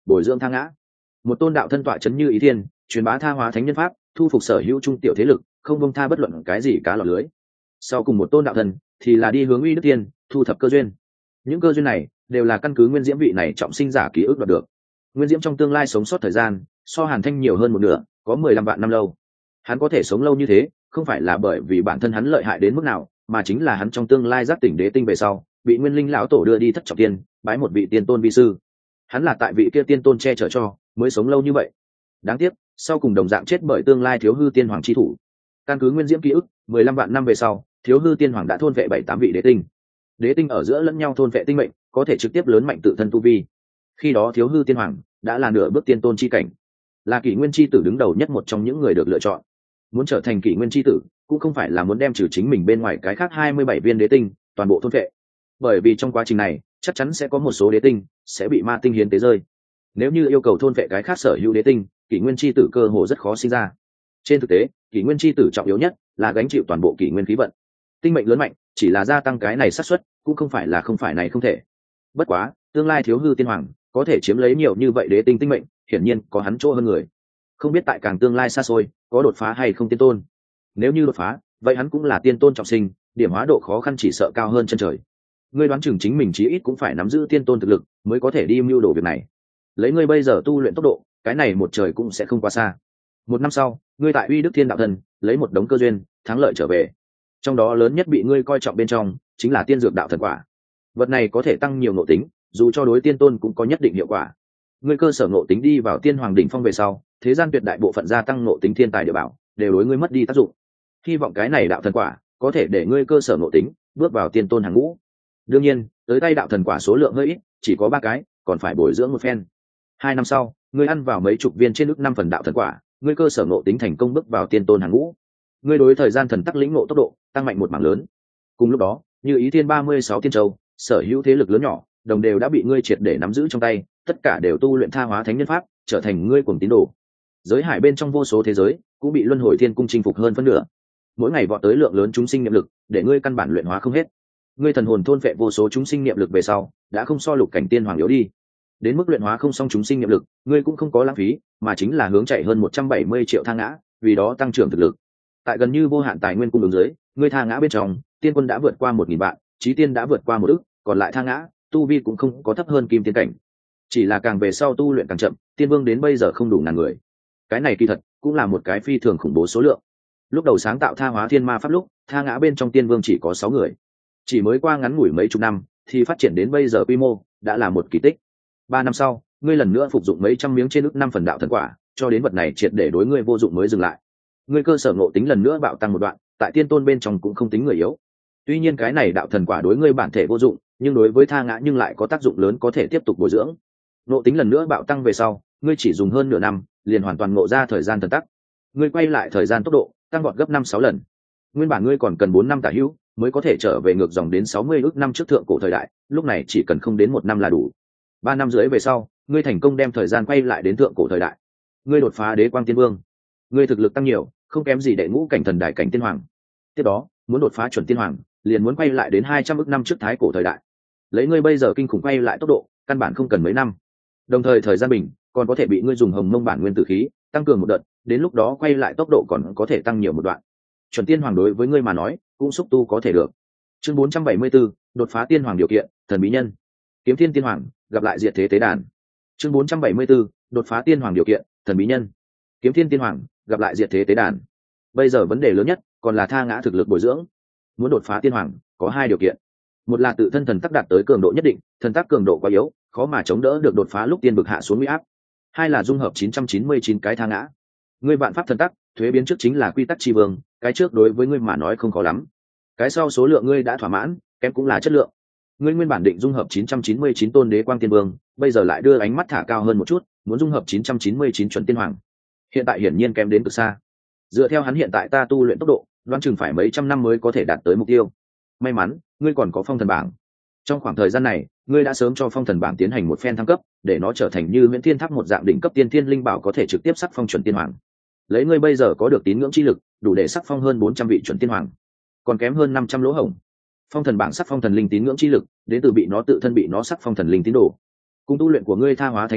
bồi dưỡng tha ngã. Một tôn đạo thân tọa chấn như ý thiên, truyền bá tha hóa thánh nhân pháp, thu phục sở hữu trung tiểu thế lực, không bông tha bất luận cái gì cá lọt lưới. Sau cùng một tôn đạo thân thì là đi hướng uy đức tiên, thu thập cơ duyên. Những cơ duyên này đều là căn cứ nguyên diễm vị này trọng sinh giả ký ức đoạt được. Nguyên diễm trong tương lai sống sót thời gian so Hàn Thanh nhiều hơn một nửa, có 15 vạn năm lâu. Hắn có thể sống lâu như thế, không phải là bởi vì bản thân hắn lợi hại đến mức nào, mà chính là hắn trong tương lai giác tỉnh đế tinh về sau, bị Nguyên Linh lão tổ đưa đi thất trọng tiên, bái một vị tiên tôn vi sư. Hắn là tại vị kia tiên tôn che chở cho, mới sống lâu như vậy. Đáng tiếc, sau cùng đồng dạng chết bởi tương lai thiếu hư tiên hoàng chi thủ. Căn cứ nguyên diễm ký ức, 15 vạn năm về sau, thiếu hư tiên hoàng đã thôn vệ 7-8 vị đế tinh. Đế tinh ở giữa lẫn nhau thôn vệ tinh mệnh, có thể trực tiếp lớn mạnh tự thân tu vi. Khi đó thiếu hư tiên hoàng đã là nửa bước tiên tôn chi cảnh, là kỷ nguyên chi tử đứng đầu nhất một trong những người được lựa chọn. Muốn trở thành kỷ nguyên chi tử, cũng không phải là muốn đem trừ chính mình bên ngoài cái khác 27 viên đế tinh toàn bộ thôn vệ, bởi vì trong quá trình này chắc chắn sẽ có một số đế tinh sẽ bị ma tinh hiến tế rơi. Nếu như yêu cầu thôn vệ cái khác sở hữu đế tinh, kỷ nguyên chi tử cơ hồ rất khó sinh ra. Trên thực tế, kỷ nguyên chi tử trọng yếu nhất là gánh chịu toàn bộ kỷ nguyên khí vận. Tinh mệnh lớn mạnh chỉ là gia tăng cái này xác suất, cũng không phải là không phải này không thể. Bất quá, tương lai thiếu hư tiên hoàng có thể chiếm lấy nhiều như vậy đế tinh tinh mệnh, hiển nhiên có hắn chỗ hơn người. Không biết tại càng tương lai xa xôi có đột phá hay không tiên tôn. Nếu như đột phá, vậy hắn cũng là tiên tôn trọng sinh, điểm hóa độ khó khăn chỉ sợ cao hơn chân trời. Ngươi đoán chừng chính mình chí ít cũng phải nắm giữ tiên tôn thực lực mới có thể đi mưu đồ việc này. Lấy ngươi bây giờ tu luyện tốc độ, cái này một trời cũng sẽ không quá xa. 1 năm sau, ngươi tại uy đức thiên đạo thần lấy một đống cơ duyên thắng lợi trở về. Trong đó lớn nhất bị ngươi coi trọng bên trong chính là tiên dược đạo thần quả. Vật này có thể tăng nhiều nội tính, dù cho đối tiên tôn cũng có nhất định hiệu quả. Ngươi cơ sở nội tính đi vào tiên hoàng đỉnh phong về sau, thế gian tuyệt đại bộ phận gia tăng nội tính thiên tài địa bảo đều đối ngươi mất đi tác dụng. Hy vọng cái này đạo thần quả có thể để ngươi cơ sở nội tính bước vào tiên tôn hàng ngũ. Đương nhiên, tới tay đạo thần quả số lượng hơi ít, chỉ có 3 cái, còn phải bồi dưỡng một phen. 2 năm sau, ngươi ăn vào mấy chục viên trên ức 5 phần đạo thần quả, ngươi cơ sở ngộ tính thành công bước vào tiên tôn hàng ngũ. Ngươi đối thời gian thần tắc lĩnh ngộ tốc độ tăng mạnh một mảng lớn. Cùng lúc đó, như ý thiên 36 tiên châu, sở hữu thế lực lớn nhỏ, đồng đều đã bị ngươi triệt để nắm giữ trong tay, tất cả đều tu luyện tha hóa thánh nhân pháp, trở thành ngươi cuồng tín đồ. Giới hải bên trong vô số thế giới, cũng bị luân hồi thiên cung chinh phục hơn phân nửa. Mỗi ngày vọt tới lượng lớn chúng sinh niệm lực, để ngươi căn bản luyện hóa không hết. Ngươi thần hồn thôn phệ vô số chúng sinh niệm lực về sau, đã không so lục cảnh tiên hoàng yếu đi. Đến mức luyện hóa không xong chúng sinh niệm lực, ngươi cũng không có lãng phí, mà chính là hướng chạy hơn 170 triệu tha ngã, vì đó tăng trưởng thực lực. Tại gần như vô hạn tài nguyên cung ứng dưới, ngươi tha ngã bên trong, tiên quân đã vượt qua 1000 vạn, chí tiên đã vượt qua 1 ức, còn lại tha ngã, tu vi cũng không có thấp hơn kim tiên cảnh. Chỉ là càng về sau tu luyện càng chậm, tiên vương đến bây giờ không đủ ngàn người. Cái này kỳ thật cũng là một cái phi thường khủng bố số lượng. Lúc đầu sáng tạo tha hóa thiên ma pháp lúc, tha ngã bên trong tiên vương chỉ có 6 người. Chỉ mới qua ngắn ngủi mấy chục năm, thì phát triển đến bây giờ quy mô đã là một kỳ tích. 3 năm sau, ngươi lần nữa phục dụng mấy trăm miếng trên ức 5 phần đạo thần quả, cho đến vật này triệt để đối ngươi vô dụng mới dừng lại. Ngươi cơ sở ngộ tính lần nữa bạo tăng một đoạn, tại tiên tôn bên trong cũng không tính người yếu. Tuy nhiên cái này đạo thần quả đối ngươi bản thể vô dụng, nhưng đối với tha ngã nhưng lại có tác dụng lớn, có thể tiếp tục bồi dưỡng. Ngộ tính lần nữa bạo tăng về sau, ngươi chỉ dùng hơn nửa năm, liền hoàn toàn ngộ ra thời gian thần tắc. Ngươi quay lại thời gian tốc độ tăng vọt gấp 5-6 lần. Nguyên bản ngươi còn cần 4 năm tả hữu mới có thể trở về ngược dòng đến 60 ức năm trước thượng cổ thời đại, lúc này chỉ cần không đến 1 năm là đủ. 3 năm rưỡi về sau, ngươi thành công đem thời gian quay lại đến thượng cổ thời đại. Ngươi đột phá đế quang tiên vương, ngươi thực lực tăng nhiều, không kém gì đệ ngũ cảnh thần đại cảnh tiên hoàng. Tiếp đó, muốn đột phá chuẩn tiên hoàng, liền muốn quay lại đến 200 ức năm trước thái cổ thời đại. Lấy ngươi bây giờ kinh khủng quay lại tốc độ, căn bản không cần mấy năm. Đồng thời thời gian bình còn có thể bị ngươi dùng hồng mông bản nguyên tử khí tăng cường một đợt, đến lúc đó quay lại tốc độ còn có thể tăng nhiều một đoạn. Chuẩn tiên hoàng đối với ngươi mà nói cũng xúc tu có thể được. Chương 474, đột phá tiên hoàng điều kiện, thần bí nhân. Kiếm thiên tiên hoàng gặp lại diệt thế tế đàn. Chương 474, đột phá tiên hoàng điều kiện, thần bí nhân. Kiếm thiên tiên hoàng gặp lại diệt thế tế đàn. Bây giờ vấn đề lớn nhất còn là tha ngã thực lực bồi dưỡng. Muốn đột phá tiên hoàng có 2 điều kiện. Một là tự thân thần tắc đạt tới cường độ nhất định, thần tắc cường độ quá yếu, khó mà chống đỡ được đột phá lúc tiên vực hạ xuống uy áp. 2 là dung hợp 999 cái tha ngã. Ngươi vạn pháp thần tắc, thuế biến trước chính là quy tắc tri vương, cái trước đối với ngươi mà nói không khó lắm. Cái sau số lượng ngươi đã thỏa mãn, kém cũng là chất lượng. Ngươi nguyên bản định dung hợp 999 tôn đế quang tiên vương, bây giờ lại đưa ánh mắt thả cao hơn một chút, muốn dung hợp 999 chuẩn tiên hoàng. Hiện tại hiển nhiên kém đến cực xa. Dựa theo hắn hiện tại ta tu luyện tốc độ, đoán chừng phải mấy trăm năm mới có thể đạt tới mục tiêu. May mắn, ngươi còn có phong thần bảng. Trong khoảng thời gian này, ngươi đã sớm cho phong thần bảng tiến hành một phen thăng cấp, để nó trở thành như Huyễn Thiên Tháp một dạng đỉnh cấp tiên thiên linh bảo, có thể trực tiếp sắc phong chuẩn tiên hoàng. Lấy ngươi bây giờ có được tín ngưỡng chi lực, đủ để sắc phong hơn 400 vị chuẩn tiên hoàng, còn kém hơn 500 lỗ hổng. Phong thần bảng sắc phong thần linh tín ngưỡng chi lực đến từ bị nó tự thân bị nó sắc phong thần linh tín đồ. Cùng tu luyện của ngươi tha hóa thánh nhân pháp,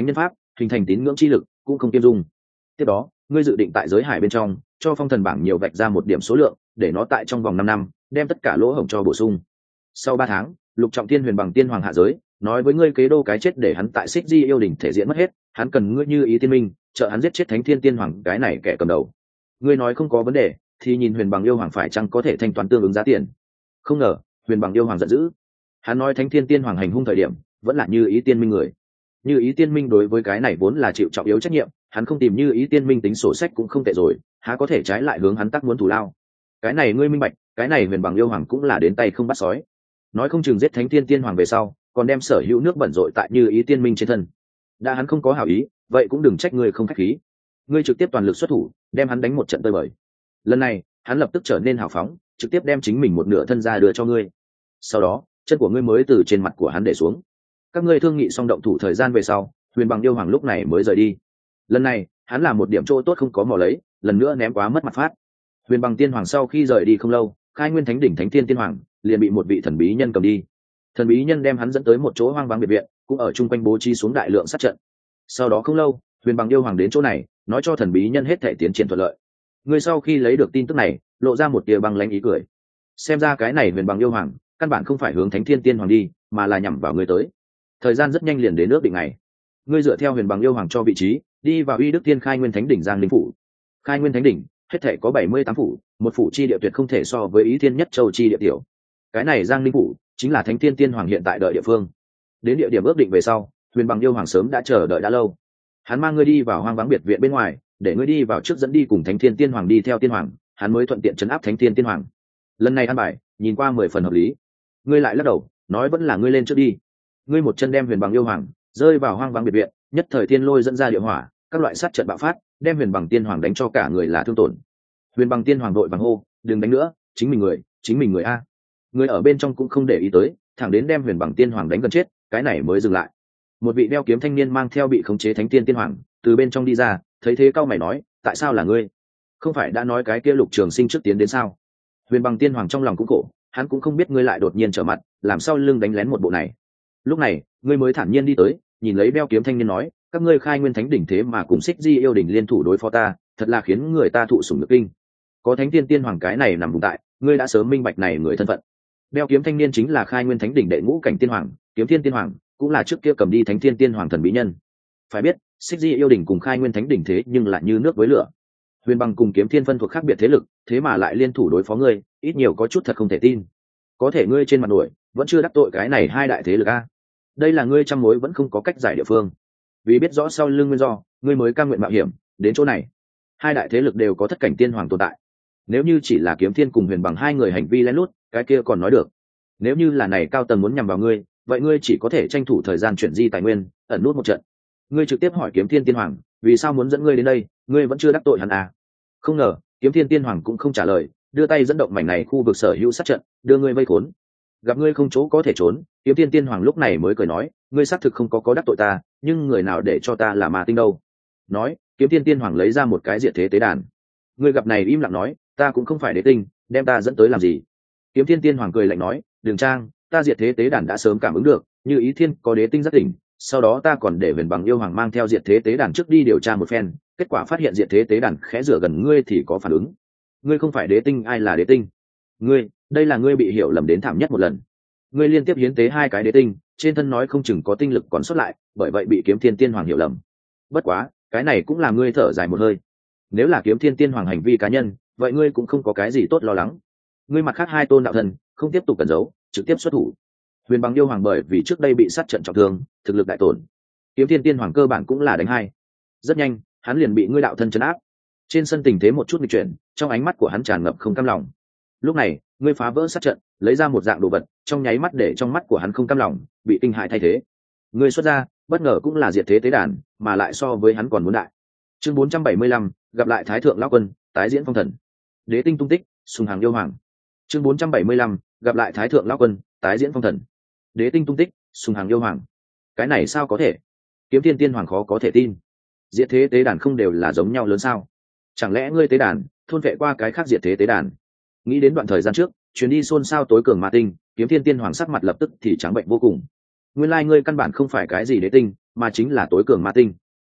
hình thành tín ngưỡng chi lực cũng không kiêm dung. Tiếp đó ngươi dự định tại giới hải bên trong cho phong thần bảng nhiều vạch ra một điểm số lượng, để nó tại trong vòng 5 năm đem tất cả lỗ hổng cho bổ sung. Sau 3 tháng, Lục Trọng Thiên huyền bằng tiên hoàng hạ giới, nói với ngươi kế đô cái chết để hắn tại Xích Di yêu đỉnh thể diễn mất hết, hắn cần ngươi như ý tiên minh, trợ hắn giết chết Thánh Thiên Tiên Hoàng cái này kẻ cầm đầu. Ngươi nói không có vấn đề, thì nhìn huyền bằng yêu hoàng phải chăng có thể thanh toán tương ứng giá tiền. Không ngờ, huyền bằng yêu hoàng giận dữ. Hắn nói Thánh Thiên Tiên Hoàng hành hung thời điểm, vẫn là như ý tiên minh người. Như ý tiên minh đối với cái này vốn là chịu trọng yếu trách nhiệm, hắn không tìm như ý tiên minh tính sổ sách cũng không tệ rồi, há có thể trái lại hướng hắn tác muốn thù lao. Cái này ngươi minh bạch, cái này huyền bằng yêu hoàng cũng là đến tay không bắt sói. Nói không chừng giết Thánh Thiên Tiên Hoàng về sau, còn đem sở hữu nước bẩn rội tại như ý tiên minh trên thân. Đã hắn không có hảo ý, vậy cũng đừng trách ngươi không khách khí. Ngươi trực tiếp toàn lực xuất thủ, đem hắn đánh một trận tơi bời. Lần này, hắn lập tức trở nên hào phóng, trực tiếp đem chính mình một nửa thân ra đưa cho ngươi. Sau đó, chân của ngươi mới từ trên mặt của hắn để xuống. Các ngươi thương nghị xong động thủ thời gian về sau, huyền bằng yêu hoàng lúc này mới rời đi. Lần này, hắn làm một điểm chỗ tốt không có mò lấy, lần nữa ném quá mất mặt phát. Huyền bằng tiên hoàng sau khi rời đi không lâu, khai nguyên thánh đỉnh Thánh Thiên Tiên Hoàng liền bị một vị thần bí nhân cầm đi. Thần bí nhân đem hắn dẫn tới một chỗ hoang vắng biệt viện, cũng ở chung quanh bố trí xuống đại lượng sát trận. Sau đó không lâu, huyền bằng yêu hoàng đến chỗ này, nói cho thần bí nhân hết thể tiến triển thuận lợi. Người sau khi lấy được tin tức này, lộ ra một tia băng lãnh ý cười. Xem ra cái này huyền bằng yêu hoàng căn bản không phải hướng Thánh Thiên Tiên Hoàng đi, mà là nhằm vào người tới. Thời gian rất nhanh liền đến nước định này. Ngươi dựa theo huyền bằng yêu hoàng cho vị trí, đi vào Uy Đức Tiên Khai Nguyên Thánh đỉnh Giang Linh phủ. Khai Nguyên Thánh đỉnh hết thể có 78 phủ, một phủ chi địa tuyệt không thể so với Ý Thiên Nhất Châu chi địa tiểu. Cái này Giang Linh phủ chính là Thánh Thiên Tiên Hoàng hiện tại đợi địa phương. Đến địa điểm ước định về sau, huyền bằng yêu hoàng sớm đã chờ đợi đã lâu. Hắn mang ngươi đi vào hoang vắng biệt viện bên ngoài, để ngươi đi vào trước dẫn đi cùng Thánh Thiên Tiên Hoàng đi theo Tiên Hoàng, hắn mới thuận tiện trấn áp Thánh Thiên Tiên Hoàng. Lần này ăn bài nhìn qua 10 phần hợp lý. Ngươi lại lắc đầu, nói vẫn là ngươi lên trước đi. Ngươi một chân đem huyền bằng yêu hoàng rơi vào hoang vắng biệt viện, nhất thời thiên lôi dẫn ra địa hỏa, các loại sát trận bạo phát, đem huyền bằng tiên hoàng đánh cho cả người là thương tổn. Huyền bằng tiên hoàng đội vàng hô, đừng đánh nữa, chính mình người a. Người ở bên trong cũng không để ý tới, thẳng đến đem huyền bằng tiên hoàng đánh gần chết, cái này mới dừng lại. Một vị đeo kiếm thanh niên mang theo bị khống chế Thánh Tiên Tiên Hoàng từ bên trong đi ra, thấy thế cau mày nói, tại sao là ngươi? Không phải đã nói cái kia Lục Trường Sinh trước tiến đến sao? Huyền bằng tiên hoàng trong lòng cũng khổ, hắn cũng không biết ngươi lại đột nhiên trở mặt, làm sao lưng đánh lén một bộ này. Lúc này ngươi mới thản nhiên đi tới, nhìn lấy đeo kiếm thanh niên nói, các ngươi Khai Nguyên Thánh đỉnh thế mà cùng Xích Di yêu đỉnh liên thủ đối phó ta, thật là khiến người ta thụ sủng nhược kinh. Có Thánh Tiên Tiên Hoàng cái này nằm vùng tại, ngươi đã sớm minh bạch này người thân phận. Đeo kiếm thanh niên chính là Khai Nguyên Thánh đỉnh đệ ngũ cảnh tiên hoàng, Kiếm Thiên Tiên Hoàng, cũng là trước kia cầm đi Thánh Thiên Tiên Hoàng thần bí nhân. Phải biết, Xích Di yêu đỉnh cùng Khai Nguyên Thánh đỉnh thế nhưng lại như nước với lửa. Huyền bằng cùng Kiếm Thiên phân thuộc khác biệt thế lực, thế mà lại liên thủ đối phó ngươi, ít nhiều có chút thật không thể tin. Có thể ngươi trên mặt nổi vẫn chưa đắc tội cái này hai đại thế lực a. Đây là ngươi trăm mối vẫn không có cách giải địa phương. Vì biết rõ sau lưng nguyên do, ngươi mới cam nguyện mạo hiểm đến chỗ này. Hai đại thế lực đều có thất cảnh tiên hoàng tồn tại. Nếu như chỉ là Kiếm Thiên cùng Huyền bằng hai người hành vi lén lút, cái kia còn nói được. Nếu như là này cao tầng muốn nhằm vào ngươi, vậy ngươi chỉ có thể tranh thủ thời gian chuyển di tài nguyên, ẩn nút một trận. Ngươi trực tiếp hỏi Kiếm Thiên Tiên Hoàng, vì sao muốn dẫn ngươi đến đây, ngươi vẫn chưa đắc tội hắn à? Không ngờ, Kiếm Thiên Tiên Hoàng cũng không trả lời, đưa tay dẫn động mảnh này khu vực sở hữu sát trận, đưa ngươi vây khốn. Gặp ngươi không chỗ có thể trốn, Kiếm Thiên Tiên Hoàng lúc này mới cười nói, ngươi xác thực không có đắc tội ta, nhưng người nào để cho ta là Ma Tinh đâu? Nói, Kiếm Thiên Tiên Hoàng lấy ra một cái diệt thế tế đàn. Ngươi gặp này im lặng nói, ta cũng không phải đế tinh, đem ta dẫn tới làm gì? Kiếm Thiên Tiên Hoàng cười lạnh nói, Đường Trang, ta diệt thế tế đàn đã sớm cảm ứng được, như Ý Thiên có đế tinh rất tỉnh, sau đó ta còn để Huyền bằng yêu hoàng mang theo diệt thế tế đàn trước đi điều tra một phen, kết quả phát hiện diệt thế tế đàn khẽ rửa gần ngươi thì có phản ứng. Ngươi không phải đế tinh, ai là đế tinh? Ngươi, đây là ngươi bị hiểu lầm đến thảm nhất một lần. Ngươi liên tiếp hiến tế hai cái đế tinh, trên thân nói không chừng có tinh lực còn sót lại, bởi vậy bị Kiếm Thiên Tiên Hoàng hiểu lầm. Bất quá, cái này cũng làm ngươi thở dài một hơi. Nếu là Kiếm Thiên Tiên Hoàng hành vi cá nhân, vậy ngươi cũng không có cái gì tốt lo lắng. Ngươi mặt khác hai tôn đạo thần không tiếp tục cẩn giấu, trực tiếp xuất thủ. Huyền bằng yêu hoàng bởi vì trước đây bị sát trận trọng thương, thực lực đại tổn. Kiếm Thiên Tiên Hoàng cơ bản cũng là đánh hai. Rất nhanh, hắn liền bị ngươi đạo thân trấn áp. Trên sân tình thế một chút nghịch chuyển, trong ánh mắt của hắn tràn ngập không cam lòng. Lúc này, ngươi phá vỡ sát trận, lấy ra một dạng đồ vật, trong nháy mắt để trong mắt của hắn không cam lòng, bị kinh hại thay thế. Ngươi xuất ra, bất ngờ cũng là diệt thế tế đàn, mà lại so với hắn còn muốn đại. Chương 475, gặp lại Thái thượng lão quân, tái diễn phong thần. Đế tinh tung tích, sùng hàng yêu hoàng. Chương 475, gặp lại Thái thượng lão quân, tái diễn phong thần. Đế tinh tung tích, sùng hàng yêu hoàng. Cái này sao có thể? Kiếm Thiên Tiên Hoàng khó có thể tin. Diệt thế tế đàn không đều là giống nhau lớn sao? Chẳng lẽ ngươi tế đàn thôn vệ qua cái khác diệt thế tế đàn? Nghĩ đến đoạn thời gian trước, chuyến đi xôn xao tối cường ma tinh, Kiếm Thiên Tiên Hoàng sắc mặt lập tức thì trắng bệnh vô cùng. Nguyên lai ngươi căn bản không phải cái gì đế tinh, mà chính là tối cường ma tinh.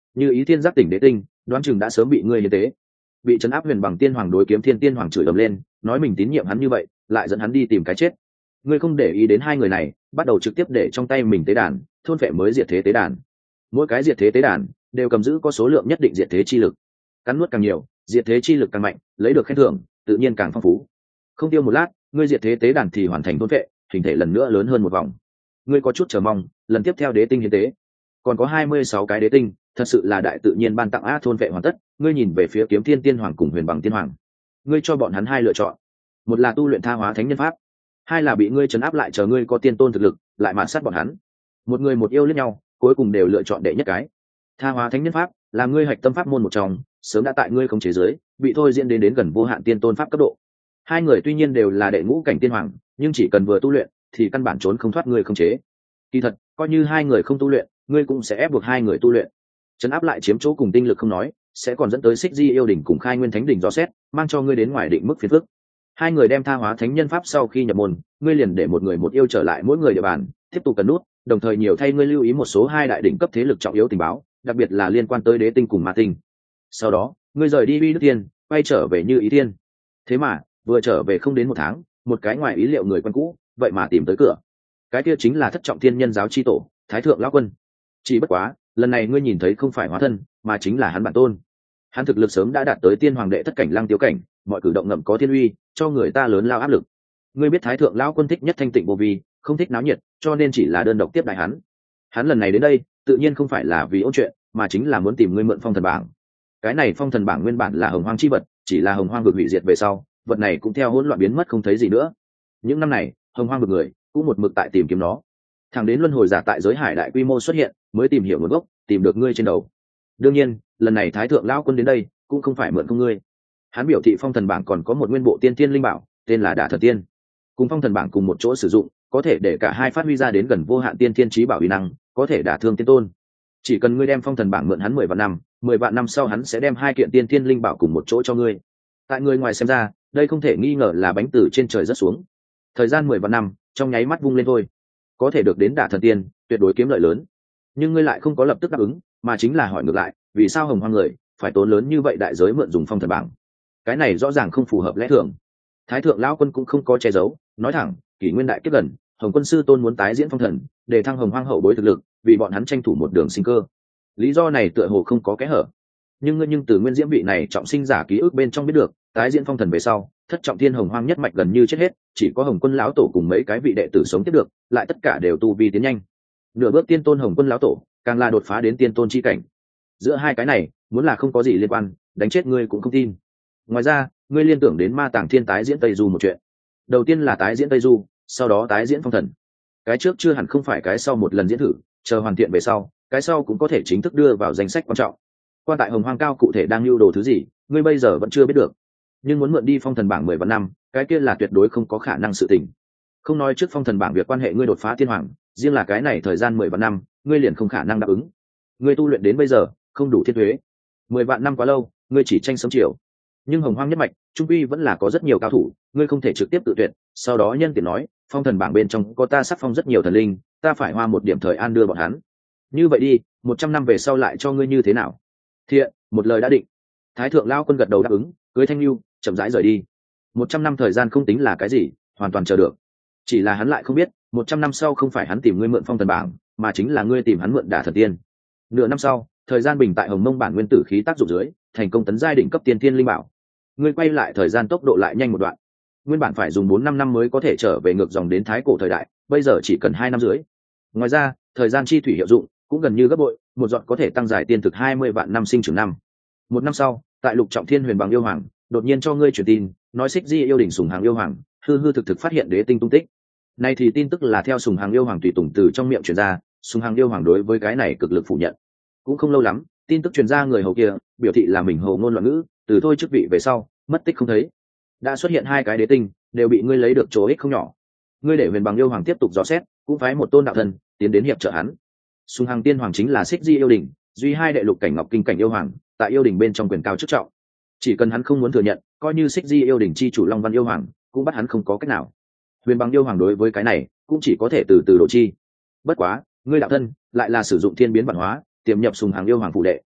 Như Ý Thiên giác tỉnh đế tinh, đoán chừng đã sớm bị ngươi như thế. Bị trấn áp Huyền Bằng Tiên Hoàng đối Kiếm Thiên Tiên Hoàng chửi ầm lên, nói mình tín nhiệm hắn như vậy, lại dẫn hắn đi tìm cái chết. Ngươi không để ý đến hai người này, bắt đầu trực tiếp để trong tay mình tế đàn, thôn phệ mới diệt thế tế đàn. Mỗi cái diệt thế tế đàn đều cầm giữ có số lượng nhất định diệt thế chi lực. Cắn nuốt càng nhiều, diệt thế chi lực càng mạnh, lấy được khen thưởng, tự nhiên càng phong phú. Không tiêu một lát, ngươi diệt thế tế đàn thì hoàn thành thôn phệ, hình thể lần nữa lớn hơn một vòng. Ngươi có chút chờ mong, lần tiếp theo đế tinh hiến tế, còn có 26 cái đế tinh, thật sự là đại tự nhiên ban tặng a. Thôn vệ hoàn tất, ngươi nhìn về phía Kiếm Thiên Tiên Hoàng cùng Huyền Bằng Tiên Hoàng, ngươi cho bọn hắn hai lựa chọn, một là tu luyện tha hóa thánh nhân pháp, hai là bị ngươi trấn áp lại chờ ngươi có tiên tôn thực lực lại mạt sát bọn hắn. Một người một yêu lẫn nhau, cuối cùng đều lựa chọn đệ nhất cái. Tha hóa thánh nhân pháp là ngươi hạch tâm pháp môn một trong, sớm đã tại ngươi khống chế giới bị thôi diễn đến gần vô hạn tiên tôn pháp cấp độ. Hai người tuy nhiên đều là đệ ngũ cảnh tiên hoàng, nhưng chỉ cần vừa tu luyện thì căn bản trốn không thoát ngươi khống chế. Kỳ thật coi như hai người không tu luyện, ngươi cũng sẽ ép buộc hai người tu luyện. Trấn áp lại chiếm chỗ cùng tinh lực không nói, sẽ còn dẫn tới Xích Di yêu đỉnh cùng Khai Nguyên Thánh đỉnh dò xét, mang cho ngươi đến ngoài định mức phiền phức. Hai người đem tha hóa thánh nhân pháp sau khi nhập môn, ngươi liền để một người một yêu trở lại mỗi người địa bàn, tiếp tục cần nút, đồng thời nhiều thay ngươi lưu ý một số hai đại đỉnh cấp thế lực trọng yếu tình báo, đặc biệt là liên quan tới đế tinh cùng ma tinh. Sau đó, ngươi rời đi Uy Đức Thiên, quay trở về Như Ý Thiên. Thế mà, vừa trở về không đến một tháng, một cái ngoài ý liệu người quen cũ, vậy mà tìm tới cửa. Cái kia chính là Thất Trọng Thiên Nhân giáo chi tổ, Thái Thượng lão quân. Chỉ bất quá, lần này ngươi nhìn thấy không phải hóa thân, mà chính là hắn bản tôn. Hắn thực lực sớm đã đạt tới tiên hoàng đệ thất cảnh Lăng Tiêu cảnh, mọi cử động ngậm có thiên uy, cho người ta lớn lao áp lực. Ngươi biết Thái Thượng lão quân thích nhất thanh tịnh vô vi, không thích náo nhiệt, cho nên chỉ là đơn độc tiếp đại hắn. Hắn lần này đến đây, tự nhiên không phải là vì ôn chuyện, mà chính là muốn tìm ngươi mượn phong thần bảng. Cái này phong thần bảng nguyên bản là hồng hoang chi vật, chỉ là hồng hoang vực hủy diệt về sau, vật này cũng theo hỗn loạn biến mất không thấy gì nữa. Những năm này, hồng hoang vực người cũng một mực tại tìm kiếm nó. Thẳng đến luân hồi giả tại giới hải đại quy mô xuất hiện, mới tìm hiểu nguồn gốc, tìm được ngươi trên đầu. Đương nhiên, lần này Thái Thượng lão quân đến đây, cũng không phải mượn không ngươi. Hắn biểu thị phong thần bảng còn có một nguyên bộ tiên thiên linh bảo, tên là Đả Thần Tiên. Cùng phong thần bảng cùng một chỗ sử dụng, có thể để cả hai phát huy ra đến gần vô hạn tiên thiên trí bảo uy năng, có thể đả thương tiên tôn. Chỉ cần ngươi đem phong thần bảng mượn hắn 10 vạn năm, 10 vạn năm sau hắn sẽ đem hai kiện tiên thiên linh bảo cùng một chỗ cho ngươi. Tại người ngoài xem ra, đây không thể nghi ngờ là bánh từ trên trời rớt xuống. Thời gian 10 vạn năm, trong nháy mắt vung lên thôi. Có thể được đến Đả Thần Tiên, tuyệt đối kiếm lợi lớn. Nhưng ngươi lại không có lập tức đáp ứng, mà chính là hỏi ngược lại, vì sao hồng hoang người phải tốn lớn như vậy đại giới mượn dùng phong thần bảng? Cái này rõ ràng không phù hợp lẽ thường. Thái Thượng lão quân cũng không có che giấu, nói thẳng, kỷ nguyên đại kiếp gần, hồng quân sư tôn muốn tái diễn phong thần, để thăng hồng hoang hậu bối thực lực, vì bọn hắn tranh thủ một đường sinh cơ. Lý do này tựa hồ không có kẽ hở. Nhưng từ nguyên diễm vị này trọng sinh giả ký ức bên trong biết được, tái diễn phong thần về sau, thất trọng thiên hồng hoang nhất mạch gần như chết hết, chỉ có hồng quân lão tổ cùng mấy cái vị đệ tử sống tiếp được, lại tất cả đều tu vi tiến nhanh. Nửa bước tiên tôn hồng quân lão tổ, càng là đột phá đến tiên tôn chi cảnh. Giữa hai cái này, muốn là không có gì liên quan, đánh chết ngươi cũng không tin. Ngoài ra, ngươi liên tưởng đến Ma Tàng Thiên tái diễn Tây Du một chuyện. Đầu tiên là tái diễn Tây Du, sau đó tái diễn phong thần. Cái trước chưa hẳn không phải cái sau một lần diễn thử, chờ hoàn thiện về sau, cái sau cũng có thể chính thức đưa vào danh sách quan trọng. Quan tại hồng hoang cao cụ thể đang lưu đồ thứ gì, ngươi bây giờ vẫn chưa biết được. Nhưng muốn mượn đi phong thần bảng 10 vạn năm, cái kia là tuyệt đối không có khả năng sự tình. Không nói trước phong thần bảng việc quan hệ ngươi đột phá tiên hoàng, riêng là cái này thời gian 10 vạn năm, ngươi liền không khả năng đáp ứng. Ngươi tu luyện đến bây giờ, không đủ thiên thuế. 10 vạn năm quá lâu, ngươi chỉ tranh sớm chiều. Nhưng hồng hoang nhất mạch trung quy vẫn là có rất nhiều cao thủ, ngươi không thể trực tiếp tự tuyệt. Sau đó nhân tiện nói, phong thần bảng bên trong có ta sắc phong rất nhiều thần linh, ta phải hoa một điểm thời an đưa bọn hắn. Như vậy đi, 100 năm về sau lại cho ngươi như thế nào? Thiện, một lời đã định. Thái Thượng lão quân gật đầu đáp ứng, cưới Thanh Lưu, chậm rãi rời đi. 100 năm thời gian không tính là cái gì, hoàn toàn chờ được. Chỉ là hắn lại không biết, 100 năm sau không phải hắn tìm ngươi mượn phong thần bảng, mà chính là ngươi tìm hắn mượn Đả Thần Tiên. Nửa năm sau, thời gian bình tại hồng mông bản nguyên tử khí tác dụng dưới, thành công tấn giai đỉnh cấp tiên thiên linh bảo. Ngươi quay lại thời gian tốc độ lại nhanh một đoạn. Nguyên bản phải dùng 4-5 năm mới có thể trở về ngược dòng đến thái cổ thời đại, bây giờ chỉ cần 2 năm rưỡi. Ngoài ra, thời gian chi thủy hiệu dụng cũng gần như gấp bội, một giọt có thể tăng dài tiên thực 20 vạn năm sinh trưởng năm. Một năm sau, tại Lục Trọng Thiên Huyền Bằng yêu hoàng đột nhiên cho ngươi truyền tin, nói Xích Di yêu đỉnh Sùng Hàng yêu hoàng hư hư thực thực phát hiện đế tinh tung tích. Nay thì tin tức là theo Sùng Hàng yêu hoàng tùy tùng từ trong miệng truyền ra, Sùng Hàng yêu hoàng đối với cái này cực lực phủ nhận. Cũng không lâu lắm, tin tức truyền ra người hầu kia biểu thị là mình hồ ngôn loạn ngữ, từ thôi chức vị về sau mất tích không thấy. Đã xuất hiện 2 cái đế tinh, đều bị ngươi lấy được chỗ ích không nhỏ. Ngươi để Huyền Bằng yêu hoàng tiếp tục dò xét, cũng phái một tôn đạo thần tiến đến hiệp trợ hắn. Sùng Hàng tiên hoàng chính là Xích Di yêu đỉnh, duy 2 đệ lục cảnh ngọc kinh cảnh yêu hoàng, tại yêu đỉnh bên trong quyền cao chức trọng. Chỉ cần hắn không muốn thừa nhận, coi như Xích Di yêu đỉnh chi chủ Long Văn yêu hoàng cũng bắt hắn không có cách nào. Huyền Bằng yêu hoàng đối với cái này cũng chỉ có thể từ từ độ chi. Bất quá, ngươi đạo thân lại là sử dụng thiên biến văn hóa, tiềm nhập Sùng Hàng yêu hoàng phụ đệ,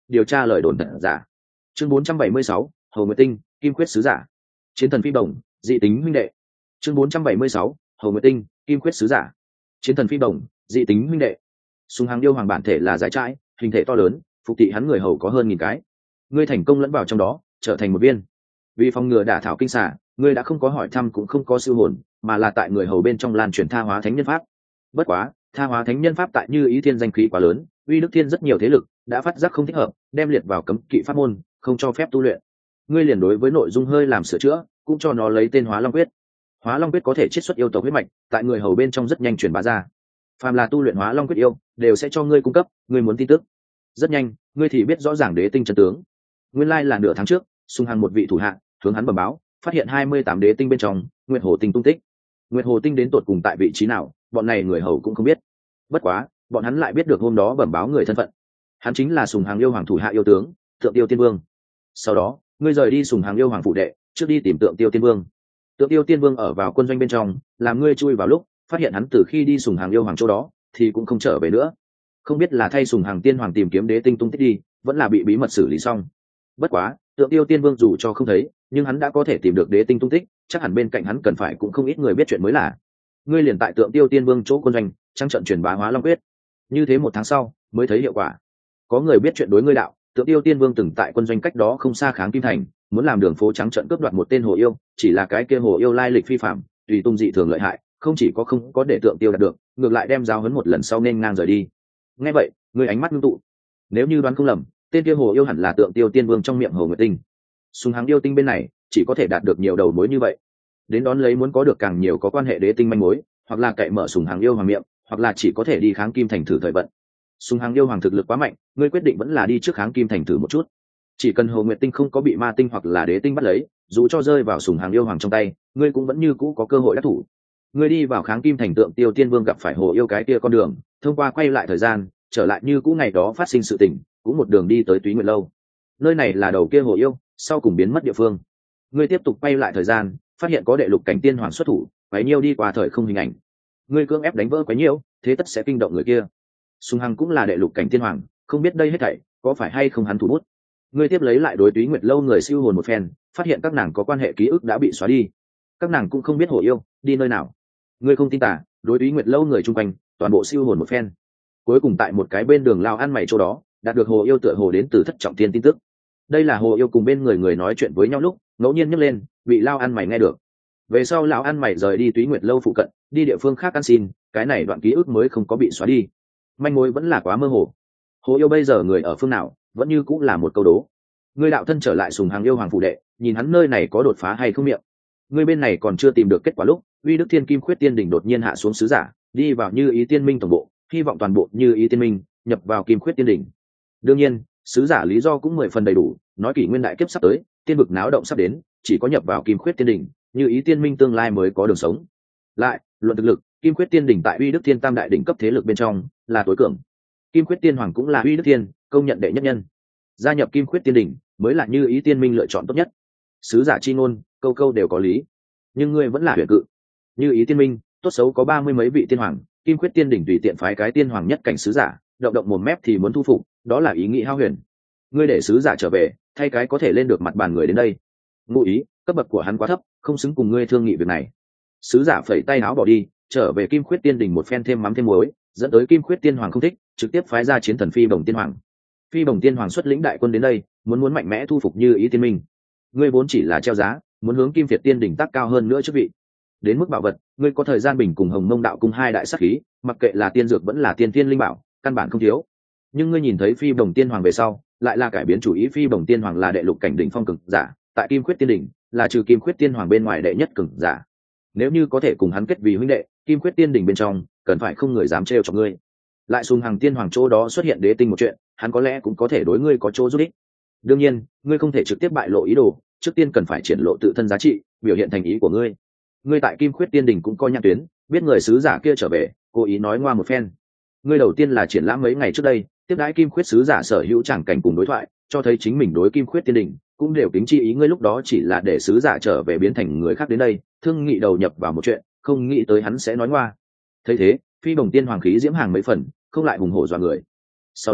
điều tra lời đồn thật giả. Chương 476, Hồ Nguyệt Tinh, Kim Khuyết sứ giả. Chiến thần phi bổng, dị tính huynh đệ. Chương 476, Hồ Nguyệt Tinh, Kim Khuyết sứ giả. Chiến thần phi bổng, dị tính huynh đệ. Sùng Hàng yêu hoàng bản thể là giải trãi, hình thể to lớn, phục thị hắn người hầu có hơn 1000 cái. Ngươi thành công lẫn vào trong đó, trở thành một viên. Vì phòng ngừa đả thảo kinh xà, ngươi đã không có hỏi thăm cũng không có siêu hồn, mà là tại người hầu bên trong lan truyền tha hóa thánh nhân pháp. Bất quá, tha hóa thánh nhân pháp tại Như Ý Thiên danh khí quá lớn, uy đức thiên rất nhiều thế lực đã phát giác không thích hợp, đem liệt vào cấm kỵ pháp môn, không cho phép tu luyện. Ngươi liền đối với nội dung hơi làm sửa chữa, cũng cho nó lấy tên Hóa Long Quyết. Hóa Long Quyết có thể chiết xuất yêu tộc huyết mạch, tại người hầu bên trong rất nhanh truyền bá ra. Phàm là tu luyện Hóa Long Quyết yêu, đều sẽ cho ngươi cung cấp, ngươi muốn tin tức. Rất nhanh, ngươi thì biết rõ ràng đế tinh chân tướng. Nguyên lai là nửa tháng trước, Sùng Hằng một vị thủ hạ hướng hắn bẩm báo, phát hiện 28 đế tinh bên trong, Nguyệt Hồ Tinh tung tích. Nguyệt Hồ Tinh đến tột cùng tại vị trí nào, bọn này người hầu cũng không biết. Bất quá, bọn hắn lại biết được hôm đó bẩm báo người thân phận. Hắn chính là Sùng Hằng yêu hoàng thủ hạ yêu tướng, Tượng Tiêu Tiên Vương. Sau đó, ngươi rời đi Sùng Hằng yêu hoàng phụ đệ, trước đi tìm Tượng Tiêu Tiên Vương. Tượng Tiêu Tiên Vương ở vào quân doanh bên trong, làm ngươi chui vào lúc, phát hiện hắn từ khi đi Sùng Hằng yêu hoàng chỗ đó, thì cũng không trở về nữa. Không biết là thay Sùng Hằng tiên hoàng tìm kiếm đế tinh tung tích đi, vẫn là bị bí mật xử lý xong. Bất quá, Tượng Tiêu Tiên Vương dù cho không thấy, nhưng hắn đã có thể tìm được đế tinh tung tích, chắc hẳn bên cạnh hắn cần phải cũng không ít người biết chuyện mới là. Ngươi liền tại Tượng Tiêu Tiên Vương chỗ quân doanh, trang trận truyền bá Hóa Long Quyết. Như thế 1 tháng sau, mới thấy hiệu quả. Có người biết chuyện đối ngươi đạo, Tượng Tiêu Tiên Vương từng tại quân doanh cách đó không xa kháng Kim Thành, muốn làm đường phố trắng trận cướp đoạt một tên hồ yêu, chỉ là cái kia hồ yêu lai lịch phi phạm, tùy tung dị thường lợi hại, không chỉ có không có để Tượng Tiêu đạt được, ngược lại đem giao huấn một lần sau nên ngang rời đi. Nghe vậy, ngươi ánh mắt ngưng tụ. Nếu như đoán không lầm, tên kia hồ yêu hẳn là Tượng Tiêu Tiên Vương trong miệng Hồ Nguyệt Tinh. Sùng Hằng yêu tinh bên này chỉ có thể đạt được nhiều đầu mối như vậy, đến đón lấy muốn có được càng nhiều có quan hệ đế tinh manh mối, hoặc là cậy mở Sùng Hằng yêu hoàng miệng, hoặc là chỉ có thể đi kháng Kim Thành thử thời vận. Sùng Hằng yêu hoàng thực lực quá mạnh, ngươi quyết định vẫn là đi trước kháng Kim Thành thử một chút. Chỉ cần Hồ Nguyệt Tinh không có bị ma tinh hoặc là đế tinh bắt lấy, dù cho rơi vào Sùng Hằng yêu hoàng trong tay, ngươi cũng vẫn như cũ có cơ hội đắc thủ. Ngươi đi vào kháng Kim Thành, Tượng Tiêu Tiên Vương gặp phải hồ yêu cái kia con đường, thông qua quay lại thời gian, trở lại như cũ ngày đó phát sinh sự tình, cũng một đường đi tới Túy Nguyệt lâu. Nơi này là đầu kia hồ yêu sau cùng biến mất địa phương. Ngươi tiếp tục quay lại thời gian, phát hiện có đệ lục cảnh tiên hoàng xuất thủ, quấy nhiêu đi qua thời không hình ảnh. Ngươi cưỡng ép đánh vỡ quấy nhiêu, thế tất sẽ kinh động người kia. Sùng Hằng cũng là đệ lục cảnh tiên hoàng, không biết đây hết thảy có phải hay không hắn thủ bút. Ngươi tiếp lấy lại đối Túy Nguyệt lâu người siêu hồn một phen, phát hiện các nàng có quan hệ ký ức đã bị xóa đi, các nàng cũng không biết hồ yêu đi nơi nào. Ngươi không tin tả, đối Túy Nguyệt lâu người chung quanh toàn bộ siêu hồn một phen, cuối cùng tại một cái bên đường lao ăn mày chỗ đó đạt được hồ yêu tựa hồ đến từ Thất Trọng Thiên tin tức. Đây là hồ yêu cùng bên người nói chuyện với nhau lúc ngẫu nhiên nhấc lên, bị lao ăn mày nghe được. Về sau lão ăn mày rời đi Túy Nguyệt lâu phụ cận, đi địa phương khác ăn xin, cái này đoạn ký ức mới không có bị xóa đi. Manh mối vẫn là quá mơ hồ. Hồ yêu bây giờ người ở phương nào, vẫn như cũng là một câu đố. Ngươi đạo thân trở lại Sùng Hằng yêu hoàng phủ đệ, nhìn hắn nơi này có đột phá hay không miệng. Ngươi bên này còn chưa tìm được kết quả lúc, Uy Đức Thiên Kim Khuyết Tiên đỉnh đột nhiên hạ xuống sứ giả, đi vào Như Ý Tiên Minh tổng bộ, hy vọng toàn bộ Như Ý Tiên Minh nhập vào Kim Khuyết Tiên đỉnh. Đương nhiên, sứ giả lý do cũng 10 phần đầy đủ, nói kỷ nguyên đại kiếp sắp tới, tiên vực náo động sắp đến, chỉ có nhập vào Kim Khuyết Tiên đỉnh, Như Ý Tiên Minh tương lai mới có đường sống. Lại, luận thực lực, Kim Khuyết Tiên đỉnh tại Uy Đức Thiên tam đại đỉnh cấp thế lực bên trong là tối cường. Kim Khuyết Tiên hoàng cũng là Uy Đức Thiên công nhận đệ nhất nhân. Gia nhập Kim Khuyết Tiên đỉnh mới là Như Ý Tiên Minh lựa chọn tốt nhất. Sứ giả chi ngôn, câu câu đều có lý, nhưng ngươi vẫn là huyền cự. Như Ý Tiên Minh tốt xấu có 30 mấy vị tiên hoàng, Kim Khuyết Tiên đỉnh tùy tiện phái cái tiên hoàng nhất cảnh sứ giả, động động mồm mép thì muốn thu phục, đó là ý nghĩ hao huyền. Ngươi để sứ giả trở về, thay cái có thể lên được mặt bàn người đến đây. Ngụ ý, cấp bậc của hắn quá thấp, không xứng cùng ngươi thương nghị việc này. Sứ giả phẩy tay áo bỏ đi, trở về Kim Khuyết Tiên đỉnh một phen thêm mắm thêm muối, dẫn tới Kim Khuyết Tiên hoàng không thích, trực tiếp phái ra chiến thần Phi Bồng Tiên hoàng. Phi Bồng Tiên hoàng xuất lĩnh đại quân đến đây, muốn mạnh mẽ thu phục Như Ý Tiên Minh. Ngươi vốn chỉ là treo giá, muốn hướng Kim Việt Tiên đỉnh tác cao hơn nữa chức vị. Đến mức bảo vật, ngươi có thời gian bình cùng Hồng Mông đạo cung hai đại sát khí, mặc kệ là tiên dược vẫn là tiên thiên linh bảo, căn bản không thiếu. Nhưng ngươi nhìn thấy Phi Bồng Tiên hoàng về sau, lại là cải biến chủ ý. Phi Bồng Tiên hoàng là đệ lục cảnh đỉnh phong cường giả, tại Kim Khuyết Tiên đỉnh là trừ Kim Khuyết Tiên hoàng bên ngoài đệ nhất cường giả. Nếu như có thể cùng hắn kết vì huynh đệ, Kim Khuyết Tiên đỉnh bên trong cần phải không người dám trêu chọc ngươi. Lại Sùng Hằng tiên hoàng chỗ đó xuất hiện đế tinh một chuyện, hắn có lẽ cũng có thể đối ngươi có chỗ giúp ích. Đương nhiên, ngươi không thể trực tiếp bại lộ ý đồ, trước tiên cần phải triển lộ tự thân giá trị, biểu hiện thành ý của ngươi. Ngươi tại Kim Khuyết Tiên đỉnh cũng coi nhãn tuyến, biết người sứ giả kia trở về, cố ý nói ngoa một phen. Ngươi đầu tiên là triển lãm mấy ngày trước đây, tiếp đãi Kim Khuyết sứ giả sở hữu tràng cảnh cùng đối thoại, cho thấy chính mình đối Kim Khuyết Tiên đỉnh cũng đều kính chi ý. Ngươi lúc đó chỉ là để sứ giả trở về biến thành người khác đến đây, thương nghị đầu nhập vào một chuyện, không nghĩ tới hắn sẽ nói ngoa. Thấy thế, Phi Bồng Tiên hoàng khí diễm hàng mấy phần, không lại hùng hổ dọa người. Sau đó,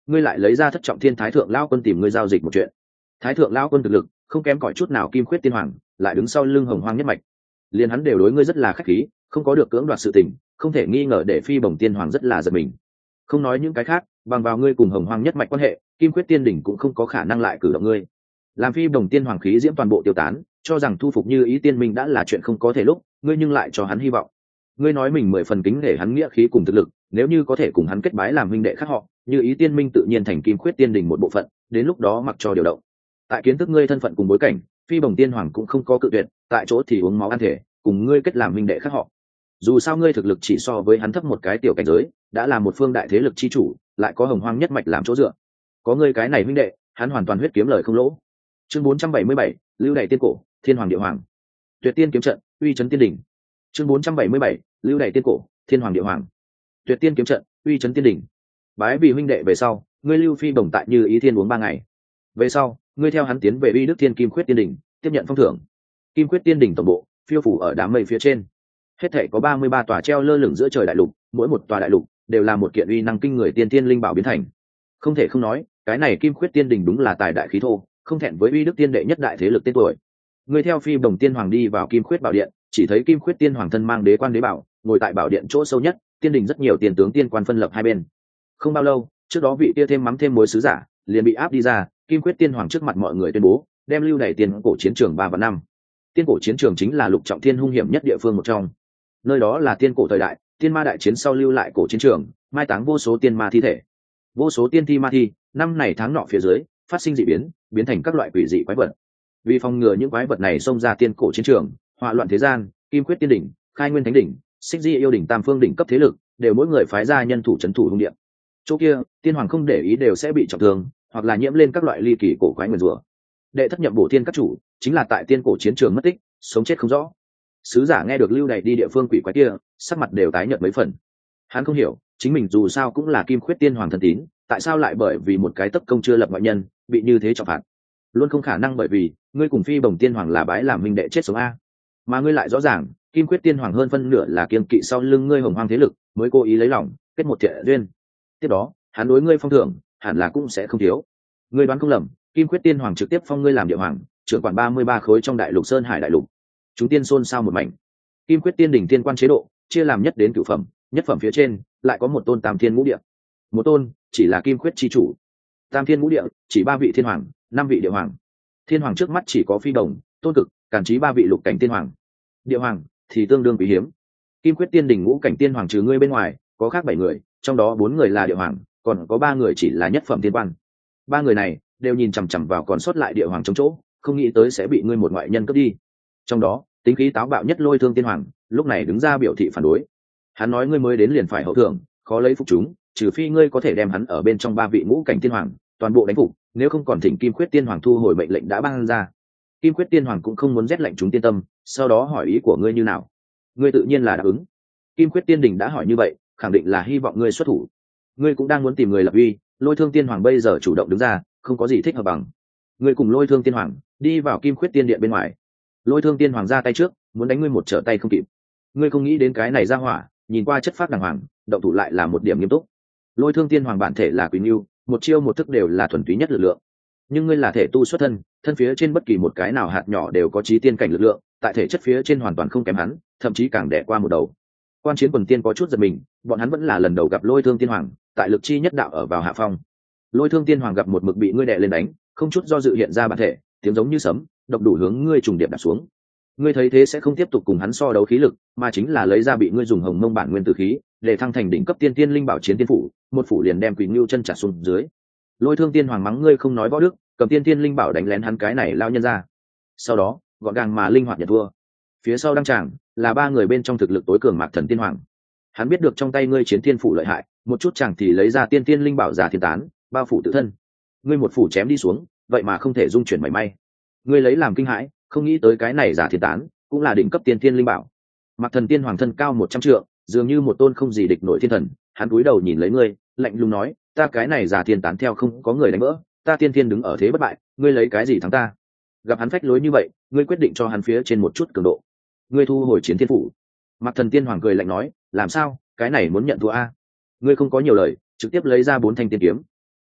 ngươi lại lấy ra thất trọng thiên thái thượng lao quân tìm ngươi giao dịch một chuyện. Thái thượng lao quân thực lực không kém cỏi chút nào kim khuyết tiên hoàng, lại đứng sau lưng hồng hoang nhất mạch, liền hắn đều đối ngươi rất là khách khí, không có được cưỡng đoạt sự tình, không thể nghi ngờ để phi bồng tiên hoàng rất là giật mình. Không nói những cái khác, bằng vào ngươi cùng hồng hoang nhất mạch quan hệ, kim khuyết tiên đỉnh cũng không có khả năng lại cử động ngươi. Làm phi bồng tiên hoàng khí diễm toàn bộ tiêu tán, cho rằng thu phục Như Ý tiên minh đã là chuyện không có thể lúc, ngươi nhưng lại cho hắn hy vọng. Ngươi nói mình 10 phần kính để hắn nghĩa khí cùng thực lực, nếu như có thể cùng hắn kết bái làm huynh đệ khác họ, Như Ý tiên minh tự nhiên thành kim khuyết tiên đỉnh một bộ phận, đến lúc đó mặc cho điều động. Tại kiến thức ngươi thân phận cùng bối cảnh, phi bồng tiên hoàng cũng không có cự tuyệt, tại chỗ thì uống máu ăn thể, cùng ngươi kết làm huynh đệ khác họ. Dù sao ngươi thực lực chỉ so với hắn thấp một cái tiểu cảnh giới, đã là một phương đại thế lực chi chủ, lại có hồng hoang nhất mạch làm chỗ dựa, có ngươi cái này huynh đệ, hắn hoàn toàn huyết kiếm lời không lỗ. Chương 477, lưu đày tiên cổ, thiên hoàng địa hoàng, tuyệt tiên kiếm trận, uy chấn tiên đỉnh. Chương 477, lưu đày tiên cổ, thiên hoàng địa hoàng, tuyệt tiên kiếm trận, uy chấn tiên đỉnh. Bái vì huynh đệ về sau, ngươi lưu phi bồng tại Như Ý thiên uống 3 ngày. Về sau, ngươi theo hắn tiến về uy đức thiên kim khuyết tiên đỉnh, tiếp nhận phong thưởng. Kim khuyết tiên đỉnh tổng bộ phiêu phủ ở đám mây phía trên, hết thảy có 33 tòa treo lơ lửng giữa trời đại lục, mỗi một tòa đại lục đều là một kiện uy năng kinh người tiên tiên linh bảo biến thành. Không thể không nói, cái này kim khuyết tiên đỉnh đúng là tài đại khí thô, không thẹn với uy đức tiên đệ nhất đại thế lực tên tuổi. Người theo phi bồng tiên hoàng đi vào kim khuyết bảo điện, chỉ thấy kim khuyết tiên hoàng thân mang đế quan đế bảo, ngồi tại bảo điện chỗ sâu nhất, tiên đình rất nhiều tiền tướng tiên quan phân lập hai bên. Không bao lâu, trước đó vị kia thêm mắm thêm muối sứ giả liền bị áp đi ra, kim khuyết tiên hoàng trước mặt mọi người tuyên bố đem lưu đày tiền cổ chiến trường 3 và 5. Tiên cổ chiến trường chính là lục trọng thiên hung hiểm nhất địa phương một trong, nơi đó là tiên cổ thời đại tiên ma đại chiến sau lưu lại cổ chiến trường, mai táng vô số tiên ma thi thể, vô số tiên thi ma thi năm này tháng nọ phía dưới phát sinh dị biến, biến thành các loại quỷ dị quái vật. Vì phòng ngừa những quái vật này xông ra tiên cổ chiến trường, hỏa loạn thế gian, kim quyết tiên đỉnh, khai nguyên thánh đỉnh, xích di yêu đỉnh tam phương đỉnh cấp thế lực đều mỗi người phái ra nhân thủ trấn thủ hung điện. Chỗ kia tiên hoàng không để ý đều sẽ bị trọng thương, hoặc là nhiễm lên các loại ly kỳ cổ quái nguyền rủa. Đệ thất nhậm bổ thiên các chủ chính là tại tiên cổ chiến trường mất tích, sống chết không rõ. Sứ giả nghe được lưu đày đi địa phương quỷ quái kia, sắc mặt đều tái nhợt mấy phần. Hắn không hiểu, chính mình dù sao cũng là kim khuyết tiên hoàng thần tín, tại sao lại bởi vì một cái tấp công chưa lập ngoại nhân bị như thế trọng phạt? Luôn không khả năng bởi vì ngươi cùng phi bồng tiên hoàng là bái làm minh đệ chết sống a, mà ngươi lại rõ ràng kim quyết tiên hoàng hơn phân nửa là kiên kỵ sau lưng ngươi hồng hoang thế lực mới cố ý lấy lòng kết một thiện duyên. Tiếp đó hắn đối ngươi phong thưởng hẳn là cũng sẽ không thiếu. Ngươi đoán không lầm, kim quyết tiên hoàng trực tiếp phong ngươi làm địa hoàng, trưởng quản 33 khối trong đại lục sơn hải đại lục. Chúng tiên xôn xao một mảnh. Kim quyết tiên đỉnh tiên quan chế độ chia làm nhất đến cửu phẩm, nhất phẩm phía trên lại có một tôn tam thiên ngũ địa, một tôn chỉ là kim quyết chi chủ, tam thiên ngũ địa chỉ 3 vị thiên hoàng, 5 vị địa hoàng. Thiên hoàng trước mắt chỉ có phi đồng, tôn cực, càn trí 3 vị lục cảnh tiên hoàng. Địa hoàng thì tương đương quý hiếm. Kim quyết tiên đỉnh ngũ cảnh tiên hoàng trừ ngươi bên ngoài có khác 7 người, trong đó 4 người là địa hoàng, còn có 3 người chỉ là nhất phẩm tiên quan. 3 người này đều nhìn chằm chằm vào còn sót lại địa hoàng chống chỗ, không nghĩ tới sẽ bị ngươi một ngoại nhân cướp đi. Trong đó tính khí táo bạo nhất Lôi Thương tiên hoàng lúc này đứng ra biểu thị phản đối. Hắn nói ngươi mới đến liền phải hậu thưởng, khó lấy phục chúng, trừ phi ngươi có thể đem hắn ở bên trong 3 vị ngũ cảnh tiên hoàng toàn bộ đánh phục, nếu không còn thỉnh kim khuyết tiên hoàng thu hồi mệnh lệnh đã ban ra. Kim khuyết tiên hoàng cũng không muốn rét lạnh chúng tiên tâm, sau đó hỏi ý của ngươi như nào. Ngươi tự nhiên là đáp ứng. Kim khuyết tiên đình đã hỏi như vậy, khẳng định là hy vọng ngươi xuất thủ. Ngươi cũng đang muốn tìm người lập uy, Lôi Thương tiên hoàng bây giờ chủ động đứng ra, không có gì thích hợp bằng. Ngươi cùng Lôi Thương tiên hoàng đi vào kim khuyết tiên điện bên ngoài. Lôi Thương tiên hoàng ra tay trước, muốn đánh ngươi một trở tay không kịp. Ngươi không nghĩ đến cái này ra hỏa, nhìn qua chất phác đàng hoàng, động thủ lại là một điểm nghiêm túc. Lôi Thương tiên hoàng bản thể là Quỳnh Nưu, một chiêu một thức đều là thuần túy nhất lực lượng, nhưng ngươi là thể tu xuất thân, thân phía trên bất kỳ một cái nào hạt nhỏ đều có chí tiên cảnh lực lượng, tại thể chất phía trên hoàn toàn không kém hắn, thậm chí càng đè qua một đầu. Quan chiến quần tiên có chút giật mình, bọn hắn vẫn là lần đầu gặp Lôi Thương tiên hoàng, tại lực chi nhất đạo ở vào hạ phong. Lôi Thương tiên hoàng gặp một mực bị ngươi đè lên đánh, không chút do dự hiện ra bản thể, tiếng giống như sấm, độc đủ hướng ngươi trùng điệp đạp xuống. Ngươi thấy thế sẽ không tiếp tục cùng hắn so đấu khí lực, mà chính là lấy ra bị ngươi dùng hồng mông bản nguyên tử khí để thăng thành đỉnh cấp tiên tiên linh bảo chiến tiên phủ, một phủ liền đem Quỳnh Nưu chân chặt xuống dưới. Lôi Thương tiên hoàng mắng ngươi không nói võ đức, cầm tiên tiên linh bảo đánh lén hắn cái này lao nhân ra, sau đó gọn gàng mà linh hoạt nhận thua. Phía sau đăng tràng là 3 người bên trong thực lực tối cường Mạc Thần tiên hoàng. Hắn biết được trong tay ngươi chiến tiên phủ lợi hại, một chút chàng thì lấy ra tiên tiên linh bảo giả thiên tán bao phủ tự thân. Ngươi một phủ chém đi xuống, vậy mà không thể dung chuyển mảy may. Ngươi lấy làm kinh hãi, không nghĩ tới cái này giả thiên tán cũng là đỉnh cấp tiên tiên linh bảo. Mạc Thần tiên hoàng thân cao 100 trượng, dường như một tôn không gì địch nổi thiên thần. Hắn cúi đầu nhìn lấy ngươi, lạnh lùng nói, ta cái này giả thiên tán theo không có người đánh vỡ, ta tiên tiên đứng ở thế bất bại, ngươi lấy cái gì thắng ta? Gặp hắn phách lối như vậy, ngươi quyết định cho hắn phía trên một chút cường độ. Ngươi thu hồi chiến thiên phủ. Mạc Thần tiên hoàng cười lạnh nói, làm sao, cái này muốn nhận thua a? Ngươi không có nhiều lời, trực tiếp lấy ra 4 thanh tiên kiếm.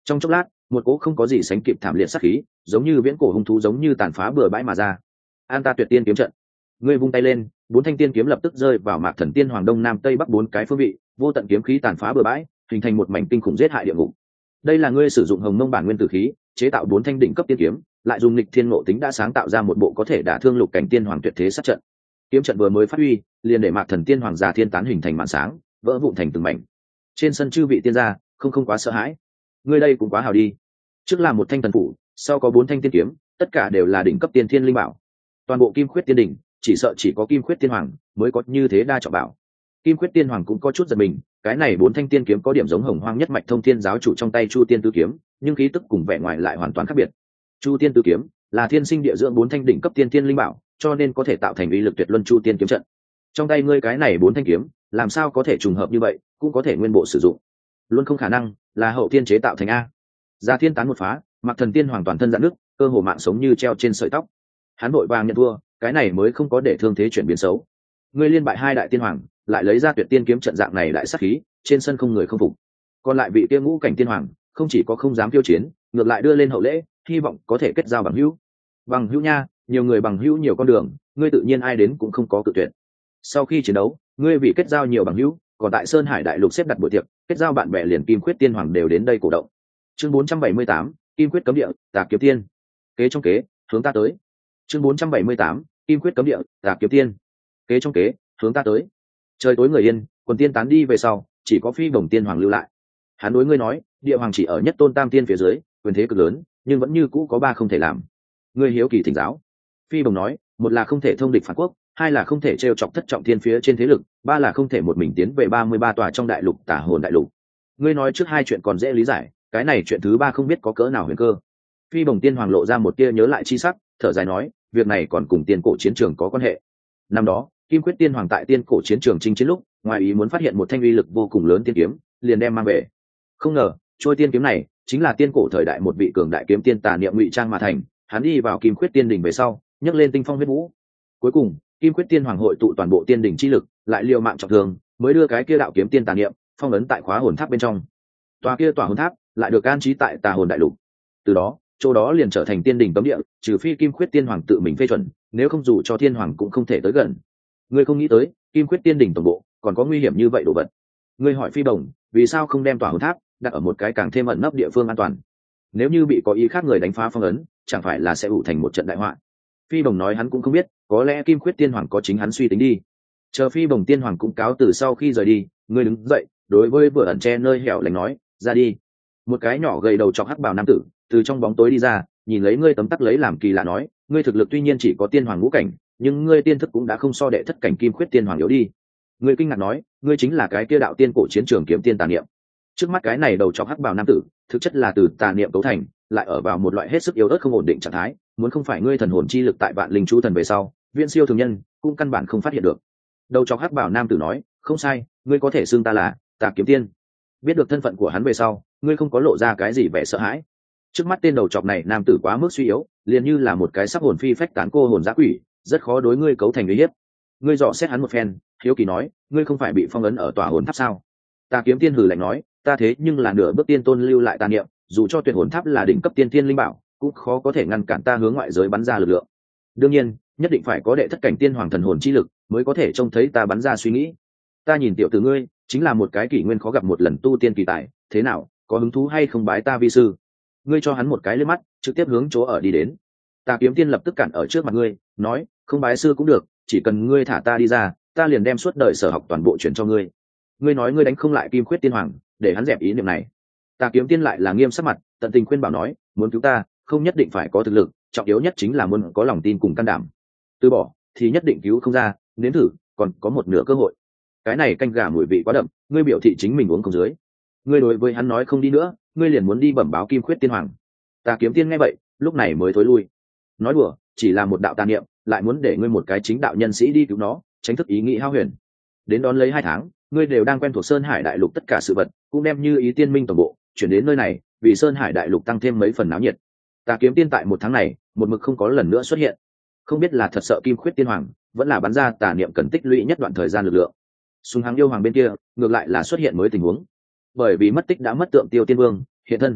Trong chốc lát, một cỗ không có gì sánh kịp thảm liệt sát khí, giống như viễn cổ hung thú giống như tàn phá bừa bãi mà ra. An ta tuyệt tiên kiếm trận. Ngươi vung tay lên, 4 thanh tiên kiếm lập tức rơi vào Mạc Thần Tiên Hoàng đông nam tây bắc 4 cái phương vị, vô tận kiếm khí tàn phá bừa bãi, hình thành một mảnh kinh khủng giết hại địa ngục. Đây là ngươi sử dụng Hồng Mông bản nguyên tử khí, chế tạo 4 thanh đỉnh cấp tiên kiếm, lại dùng nghịch thiên ngộ tính đã sáng tạo ra một bộ có thể đả thương lục cảnh tiên hoàng tuyệt thế sát trận. Kiếm trận vừa mới phát huy, liền để Mạc Thần Tiên Hoàng già thiên tán hình thành màn sáng, vỡ vụn thành từng mảnh. Trên sân chư vị tiên gia, không quá sợ hãi. Ngươi đây cũng quá hào đi. Trước là một thanh thần phủ, sau có 4 thanh tiên kiếm, tất cả đều là đỉnh cấp tiên thiên linh bảo. Toàn bộ Kim Khuyết Tiên đỉnh, chỉ sợ chỉ có Kim Khuyết Tiên Hoàng mới có như thế đa trọng bảo. Kim Khuyết Tiên Hoàng cũng có chút giật mình, cái này 4 thanh tiên kiếm có điểm giống Hồng Hoang nhất mạch Thông Thiên giáo chủ trong tay Chu Tiên Tứ kiếm, nhưng khí tức cùng vẻ ngoài lại hoàn toàn khác biệt. Chu Tiên Tứ kiếm là thiên sinh địa dưỡng 4 thanh đỉnh cấp tiên thiên linh bảo, cho nên có thể tạo thành uy lực tuyệt luân Chu Tiên kiếm trận. Trong tay ngươi cái này 4 thanh kiếm, làm sao có thể trùng hợp như vậy, cũng có thể nguyên bộ sử dụng. Luôn không khả năng là hậu thiên chế tạo thành a. Gia thiên tán một phá, Mạc Thần Tiên Hoàng toàn thân rạn nứt, cơ hồ mạng sống như treo trên sợi tóc. Hắn vội vàng nhận thua, cái này mới không có để thương thế chuyển biến xấu. Ngươi liên bại 2 đại tiên hoàng, lại lấy ra tuyệt tiên kiếm trận dạng này đại sát khí, trên sân không người không phục. Còn lại vị kia ngũ cảnh tiên hoàng, không chỉ có không dám khiêu chiến, ngược lại đưa lên hậu lễ, hy vọng có thể kết giao bằng hữu. Bằng hữu nha, nhiều người bằng hữu nhiều con đường, ngươi tự nhiên ai đến cũng không có cự tuyệt. Sau khi chiến đấu, ngươi vì kết giao nhiều bằng hữu, còn tại Sơn Hải đại lục xếp đặt buổi tiệc, kết giao bạn bè liền Kim Khuyết Tiên Hoàng đều đến đây cổ động. Chương 478, Kim Khuyết cấm địa, Tà Kiếm Tiên. Kế trong kế, hướng ta tới. Chương 478, Kim Khuyết cấm địa, Tà Kiếm Tiên. Kế trong kế, hướng ta tới. Trời tối người yên, quần tiên tán đi về sau, chỉ có Phi Bồng Tiên Hoàng lưu lại. Hắn đối ngươi nói, địa hoàng chỉ ở nhất tôn tam tiên phía dưới, quyền thế cực lớn, nhưng vẫn như cũ có 3 không thể làm. Ngươi hiếu kỳ thỉnh giáo. Phi Bồng nói, một là không thể thông địch phản quốc, 2 là không thể trêu chọc thất trọng thiên phía trên thế lực, 3 là không thể một mình tiến về 33 tòa trong đại lục Tả Hồn đại lục. Ngươi nói trước 2 chuyện còn dễ lý giải, cái này chuyện thứ 3 không biết có cỡ nào huyền cơ. Phi Bồng Tiên Hoàng lộ ra một tia nhớ lại chi sắc, thở dài nói, việc này còn cùng tiên cổ chiến trường có quan hệ. Năm đó, Kim Khuyết Tiên Hoàng tại tiên cổ chiến trường chinh chiến lúc, ngoài ý muốn phát hiện một thanh uy lực vô cùng lớn tiên kiếm, liền đem mang về. Không ngờ, trôi tiên kiếm này chính là tiên cổ thời đại một vị cường đại kiếm tiên Tà Niệm ngụy trang mà thành. Hắn đi vào Kim Khuyết Tiên đỉnh về sau, nhấc lên tinh phong huyết vũ. Cuối cùng, Kim Khuyết Tiên Hoàng hội tụ toàn bộ tiên đỉnh chi lực, lại liều mạng trọng thương, mới đưa cái kia đạo kiếm tiên Tà Niệm phong ấn tại khóa hồn tháp bên trong. Tòa kia tòa hồn tháp lại được an trí tại Tà Hồn đại lục. Từ đó, chỗ đó liền trở thành tiên đỉnh cấm địa, trừ phi Kim Khuyết Tiên Hoàng tự mình phê chuẩn, nếu không dù cho Tiên Hoàng cũng không thể tới gần. Ngươi không nghĩ tới, Kim Khuyết Tiên đỉnh tổng bộ còn có nguy hiểm như vậy đồ vật. Ngươi hỏi Phi Bồng, vì sao không đem tòa hồn tháp đặt ở một cái càng thêm ẩn nấp địa phương an toàn? Nếu như bị có ý khác người đánh phá phong ấn, chẳng phải là sẽ ủ thành một trận đại họa. Phi Bồng nói hắn cũng không biết, có lẽ Kim Khuyết Tiên Hoàng có chính hắn suy tính đi. Chờ Phi Bồng Tiên Hoàng cũng cáo từ sau khi rời đi, ngươi đứng dậy, đối với vừa ẩn che nơi hẻo lánh nói, ra đi. Một cái nhỏ gầy đầu chọc hắc bào nam tử từ trong bóng tối đi ra, nhìn lấy ngươi tấm tắc lấy làm kỳ lạ nói, ngươi thực lực tuy nhiên chỉ có tiên hoàng ngũ cảnh, nhưng ngươi tiên thức cũng đã không so đệ thất cảnh Kim Khuyết Tiên Hoàng yếu đi. Ngươi kinh ngạc nói, ngươi chính là cái kia đạo tiên cổ chiến trường kiếm tiên Tà Niệm. Trước mắt cái này đầu chọc hắc bào nam tử, thực chất là từ Tà Niệm cấu thành, lại ở vào một loại hết sức yếu ớt không ổn định trạng thái, muốn không phải ngươi thần hồn chi lực tại vạn linh chú thần về sau, viễn siêu thường nhân, cũng căn bản không phát hiện được. Đầu chọc hắc bào nam tử nói, không sai, ngươi có thể xưng ta là Tà Kiếm Tiên. Biết được thân phận của hắn về sau, ngươi không có lộ ra cái gì vẻ sợ hãi. Trước mắt tên đầu chọc này nam tử quá mức suy yếu, liền như là một cái sắc hồn phi phách tán cô hồn dã quỷ, rất khó đối ngươi cấu thành uy hiếp. Ngươi dò xét hắn một phen, hiếu kỳ nói, ngươi không phải bị phong ấn ở tòa hồn tháp sao? Tà Kiếm Tiên hừ lạnh nói, ta thế nhưng là nửa bước tiên tôn lưu lại tà niệm, dù cho tuyệt hồn tháp là đỉnh cấp tiên thiên linh bảo, cũng khó có thể ngăn cản ta hướng ngoại giới bắn ra lực lượng. Đương nhiên, nhất định phải có đệ thất cảnh tiên hoàng thần hồn chi lực, mới có thể trông thấy ta bắn ra suy nghĩ. Ta nhìn tiểu tử ngươi, chính là một cái kỷ nguyên khó gặp một lần tu tiên kỳ tài, thế nào, có hứng thú hay không bái ta vi sư? Ngươi cho hắn một cái liếc mắt, trực tiếp hướng chỗ ở đi đến. Tà Kiếm Tiên lập tức cản ở trước mặt ngươi, nói, không bái sư cũng được, chỉ cần ngươi thả ta đi ra, ta liền đem suốt đời sở học toàn bộ chuyển cho ngươi. Ngươi nói ngươi đánh không lại Kim Khuyết Tiên Hoàng, để hắn dẹp ý niệm này. Tà Kiếm Tiên lại là nghiêm sắc mặt, tận tình khuyên bảo nói, muốn cứu ta, không nhất định phải có thực lực, trọng yếu nhất chính là muốn có lòng tin cùng can đảm. Từ bỏ thì nhất định cứu không ra, nếm thử, còn có một nửa cơ hội. Cái này canh gà mùi vị quá đậm, ngươi biểu thị chính mình uống không dưới. Ngươi đối với hắn nói không đi nữa, ngươi liền muốn đi bẩm báo Kim Khuyết Tiên Hoàng. Tà Kiếm Tiên nghe vậy, lúc này mới thối lui. Nói đùa, chỉ là một đạo tà niệm, lại muốn để ngươi một cái chính đạo nhân sĩ đi cứu nó, tránh thức ý nghĩ hao huyền. Đến đón lấy 2 tháng, ngươi đều đang quen thuộc Sơn Hải đại lục tất cả sự vật, cũng đem như ý tiên minh toàn bộ chuyển đến nơi này, vì Sơn Hải đại lục tăng thêm mấy phần náo nhiệt. Tà Kiếm Tiên tại 1 tháng này, một mực không có lần nữa xuất hiện. Không biết là thật sợ Kim Khuyết Tiên Hoàng, vẫn là bắn ra tà niệm cần tích lũy nhất đoạn thời gian lực lượng. Sùng Hằng yêu hoàng bên kia, ngược lại là xuất hiện mới tình huống. Bởi vì mất tích đã mất tượng Tiêu Tiên Vương hiện thân.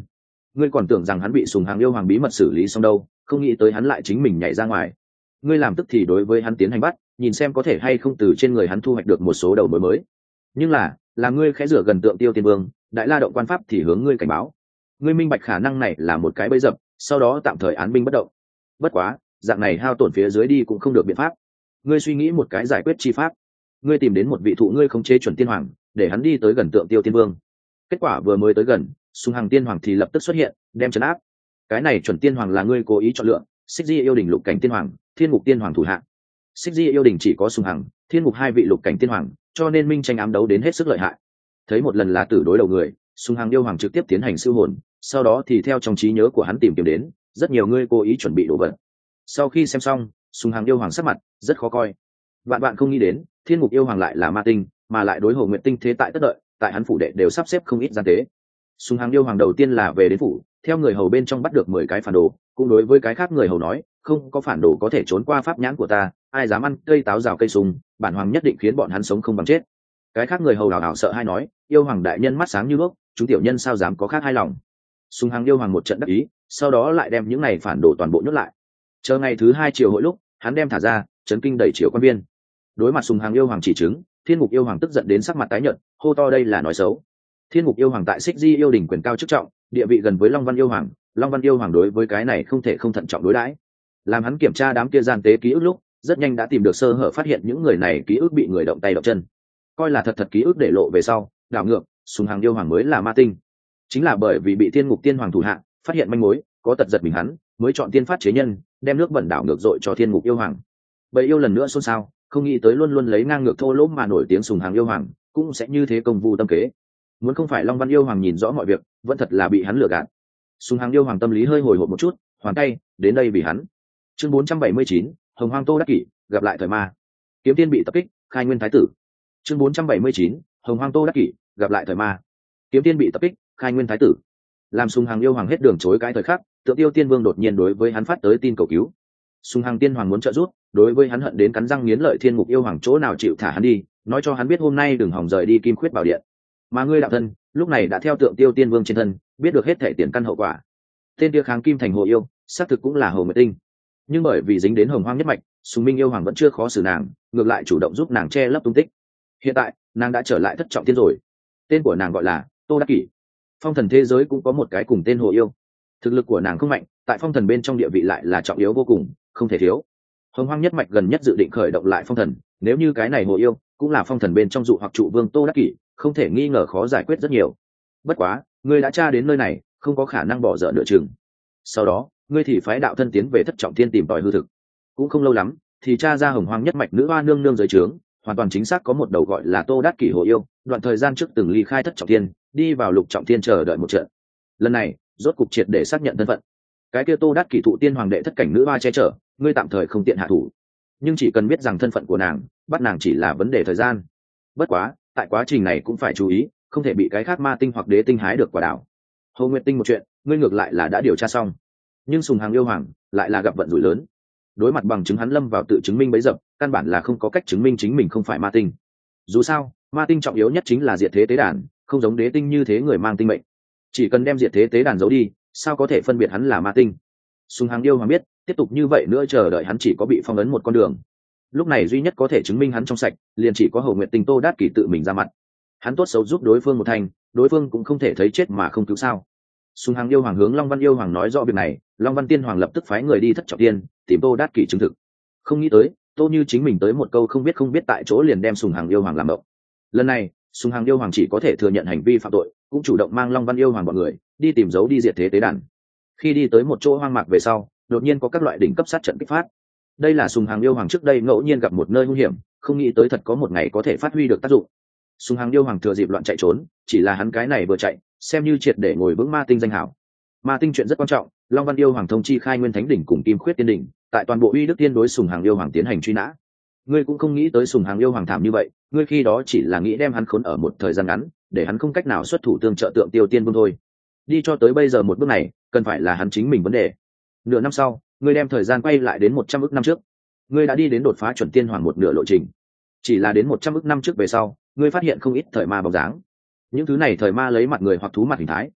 Ngươi còn tưởng rằng hắn bị Sùng Hàng yêu hoàng bí mật xử lý xong đâu, không nghĩ tới hắn lại chính mình nhảy ra ngoài. Ngươi làm tức thì đối với hắn tiến hành bắt, nhìn xem có thể hay không từ trên người hắn thu hoạch được một số đầu mối mới. Nhưng là ngươi khẽ rửa gần Tượng Tiêu Tiên Vương, Đại La động quan pháp thì hướng ngươi cảnh báo. Ngươi minh bạch khả năng này là một cái bẫy dập, sau đó tạm thời án binh bất động. Bất quá, dạng này hao tổn phía dưới đi cũng không được biện pháp. Ngươi suy nghĩ một cái giải quyết chi pháp. Ngươi tìm đến một vị thụ ngươi khống chế chuẩn tiên hoàng, để hắn đi tới gần Tượng Tiêu Tiên Vương. Kết quả vừa mới tới gần, Sùng Hàng tiên hoàng thì lập tức xuất hiện, đem trấn áp. Cái này chuẩn tiên hoàng là ngươi cố ý chọn lựa, Xích Di yêu đình lục cảnh tiên hoàng, Thiên Ngục tiên hoàng thủ hạ. Xích Di yêu đình chỉ có Sùng Hằng, Thiên Ngục hai vị lục cảnh tiên hoàng, cho nên minh tranh ám đấu đến hết sức lợi hại. Thấy một lần là tử đối đầu người, Sùng Hằng yêu hoàng trực tiếp tiến hành siêu hồn, sau đó thì theo trong trí nhớ của hắn tìm kiếm đến rất nhiều ngươi cố ý chuẩn bị đồ vật. Sau khi xem xong, Sùng Hằng yêu hoàng sắc mặt rất khó coi. Bạn không nghĩ đến, Thiên Ngục yêu hoàng lại là ma tinh, mà lại đối Hồ Nguyệt tinh thế tại tất đợi, tại hắn phủ đệ đều sắp xếp không ít gian tế. Sùng Hằng yêu hoàng đầu tiên là về đến phủ, theo người hầu bên trong bắt được 10 cái phản đồ, cũng đối với cái khác người hầu nói, không có phản đồ có thể trốn qua pháp nhãn của ta, ai dám ăn cây táo rào cây sung, bản hoàng nhất định khiến bọn hắn sống không bằng chết. Cái khác người hầu hào sợ hai nói, yêu hoàng đại nhân mắt sáng như đuốc, chúng tiểu nhân sao dám có khác hai lòng. Sùng Hằng yêu hoàng một trận đắc ý, sau đó lại đem những này phản đồ toàn bộ nhốt lại. Chờ ngày thứ 2 triều hội lúc, hắn đem thả ra, chấn kinh đẩy triều quan viên. Đối mặt Sùng Hằng yêu hoàng chỉ chứng, Thiên Ngục yêu hoàng tức giận đến sắc mặt tái nhợt, hô to đây là nói xấu. Thiên Ngục yêu hoàng tại Xích Di yêu đình quyền cao chức trọng, địa vị gần với Long Văn yêu hoàng, Long Văn yêu hoàng đối với cái này không thể không thận trọng đối đãi. Làm hắn kiểm tra đám kia gian tế ký ức lúc, rất nhanh đã tìm được sơ hở, phát hiện những người này ký ức bị người động tay động chân, coi là thật ký ức để lộ về sau, đảo ngược, Sùng Hằng yêu hoàng mới là ma tinh. Chính là bởi vì bị Thiên Ngục tiên hoàng thủ hạ phát hiện manh mối, có tật giật mình hắn, mới chọn tiên phát chế nhân, đem nước bẩn đảo ngược dội cho Thiên Ngục yêu hoàng. Bầy yêu lần nữa xôn xao, không nghĩ tới luôn luôn lấy ngang ngược thô lỗ mà nổi tiếng Sùng Hằng yêu hoàng, cũng sẽ như thế công vu tâm kế. Muốn không phải Long Văn yêu hoàng nhìn rõ mọi việc, vẫn thật là bị hắn lừa gạt. Sùng Hằng yêu hoàng tâm lý hơi hồi hộp một chút, hoàn tay đến đây vì hắn. Chương 479, Hồng Hoang Tô Đắc Kỷ gặp lại thời ma. Kiếm Tiên bị tập kích, khai nguyên thái tử. Chương 479, Hồng Hoang Tô Đắc Kỷ gặp lại thời ma. Kiếm Tiên bị tập kích, khai nguyên thái tử. Làm Sùng Hằng yêu hoàng hết đường chối cãi thời khắc, Tượng Tiêu Tiên Vương đột nhiên đối với hắn phát tới tin cầu cứu. Sùng Hằng tiên hoàng muốn trợ giúp, đối với hắn hận đến cắn răng nghiến lợi Thiên Ngục yêu hoàng chỗ nào chịu thả hắn đi, nói cho hắn biết hôm nay đừng hòng rời đi Kim Khuyết Bảo Điện. Mà ngươi đạo thân lúc này đã theo Tượng Tiêu Tiên Vương trên thân, biết được hết thể tiền căn hậu quả. Tên kia kháng kim thành Hồ yêu, xác thực cũng là Hồ Nguyệt tinh, nhưng bởi vì dính đến Hồng Hoang nhất mạch, Sùng Minh yêu hoàng vẫn chưa khó xử nàng, ngược lại chủ động giúp nàng che lấp tung tích. Hiện tại nàng đã trở lại thất trọng thiên rồi. Tên của nàng gọi là Tô Đắc Kỷ. Phong thần thế giới cũng có một cái cùng tên Hồ yêu. Thực lực của nàng không mạnh, tại phong thần bên trong địa vị lại là trọng yếu vô cùng, không thể thiếu. Hồng Hoang nhất mạch gần nhất dự định khởi động lại phong thần, nếu như cái này Hồ yêu cũng là phong thần bên trong dụ hoặc trụ vương Tô Đắc Kỷ, không thể nghi ngờ khó giải quyết rất nhiều. Bất quá ngươi đã tra đến nơi này, không có khả năng bỏ dở nửa chừng. Sau đó ngươi thì phái đạo thân tiến về thất trọng thiên tìm tòi hư thực. Cũng không lâu lắm thì tra ra Hồng Hoang nhất mạch nữ hoa nương nương dưới trướng hoàn toàn chính xác có một đầu gọi là Tô Đắc Kỷ Hồ yêu, đoạn thời gian trước từng ly khai thất trọng thiên, đi vào lục trọng thiên chờ đợi một trận. Lần này rốt cục triệt để xác nhận thân phận. Cái kia Tô Đắc Kỷ thụ tiên hoàng đệ thất cảnh nữ hoa che chở, ngươi tạm thời không tiện hạ thủ, nhưng chỉ cần biết rằng thân phận của nàng, bắt nàng chỉ là vấn đề thời gian. Bất quá tại quá trình này cũng phải chú ý, không thể bị cái khác ma tinh hoặc đế tinh hái được quả đảo. Hồ Nguyệt tinh một chuyện ngươi ngược lại là đã điều tra xong, nhưng Sùng Hằng yêu hoàng lại là gặp vận rủi lớn. Đối mặt bằng chứng hắn lâm vào tự chứng minh bấy dập, căn bản là không có cách chứng minh chính mình không phải ma tinh. Dù sao ma tinh trọng yếu nhất chính là diệt thế tế đàn, không giống đế tinh như thế người mang tinh mệnh, chỉ cần đem diệt thế tế đàn giấu đi, sao có thể phân biệt hắn là ma tinh. Sùng Hằng yêu hoàng biết tiếp tục như vậy nữa chờ đợi hắn chỉ có bị phong ấn một con đường. Lúc này duy nhất có thể chứng minh hắn trong sạch, liền chỉ có Hồ Nguyệt tinh Tô Đắc Kỷ tự mình ra mặt. Hắn tốt xấu giúp đối phương một thành, đối phương cũng không thể thấy chết mà không cứu sao. Sùng Hằng yêu hoàng hướng Long Văn yêu hoàng nói rõ việc này, Long Văn tiên hoàng lập tức phái người đi thất trọng thiên tìm Tô Đắc Kỷ chứng thực. Không nghĩ tới Tô Như chính mình tới một câu không biết tại chỗ liền đem Sùng Hằng yêu hoàng làm động. Lần này Sùng Hằng yêu hoàng chỉ có thể thừa nhận hành vi phạm tội, cũng chủ động mang Long Văn yêu hoàng bọn người đi tìm dấu đi diệt thế tế đàn. Khi đi tới một chỗ hoang mạc về sau, đột nhiên có các loại đỉnh cấp sát trận kích phát. Đây là Sùng Hằng yêu hoàng trước đây ngẫu nhiên gặp một nơi nguy hiểm, không nghĩ tới thật có một ngày có thể phát huy được tác dụng. Sùng Hằng yêu hoàng thừa dịp loạn chạy trốn, chỉ là hắn cái này vừa chạy xem như triệt để ngồi vững ma tinh danh hảo. Ma tinh chuyện rất quan trọng, Long Văn yêu hoàng thông chi khai nguyên thánh đỉnh cùng Kim Khuyết tiên đỉnh, tại toàn bộ uy đức tiên đối Sùng Hằng yêu hoàng tiến hành truy nã. Ngươi cũng không nghĩ tới Sùng Hằng yêu hoàng thảm như vậy, ngươi khi đó chỉ là nghĩ đem hắn khốn ở một thời gian ngắn, để hắn không cách nào xuất thủ tương trợ Tượng Tiêu Tiên Vương thôi. Đi cho tới bây giờ một bước này, cần phải là hắn chính mình vấn đề. Nửa năm sau, ngươi đem thời gian quay lại đến 100 ức năm trước. Ngươi đã đi đến đột phá chuẩn tiên hoàng một nửa lộ trình. Chỉ là đến 100 ức năm trước về sau, ngươi phát hiện không ít thời ma bóng dáng. Những thứ này thời ma lấy mặt người hoặc thú mặt hình thái,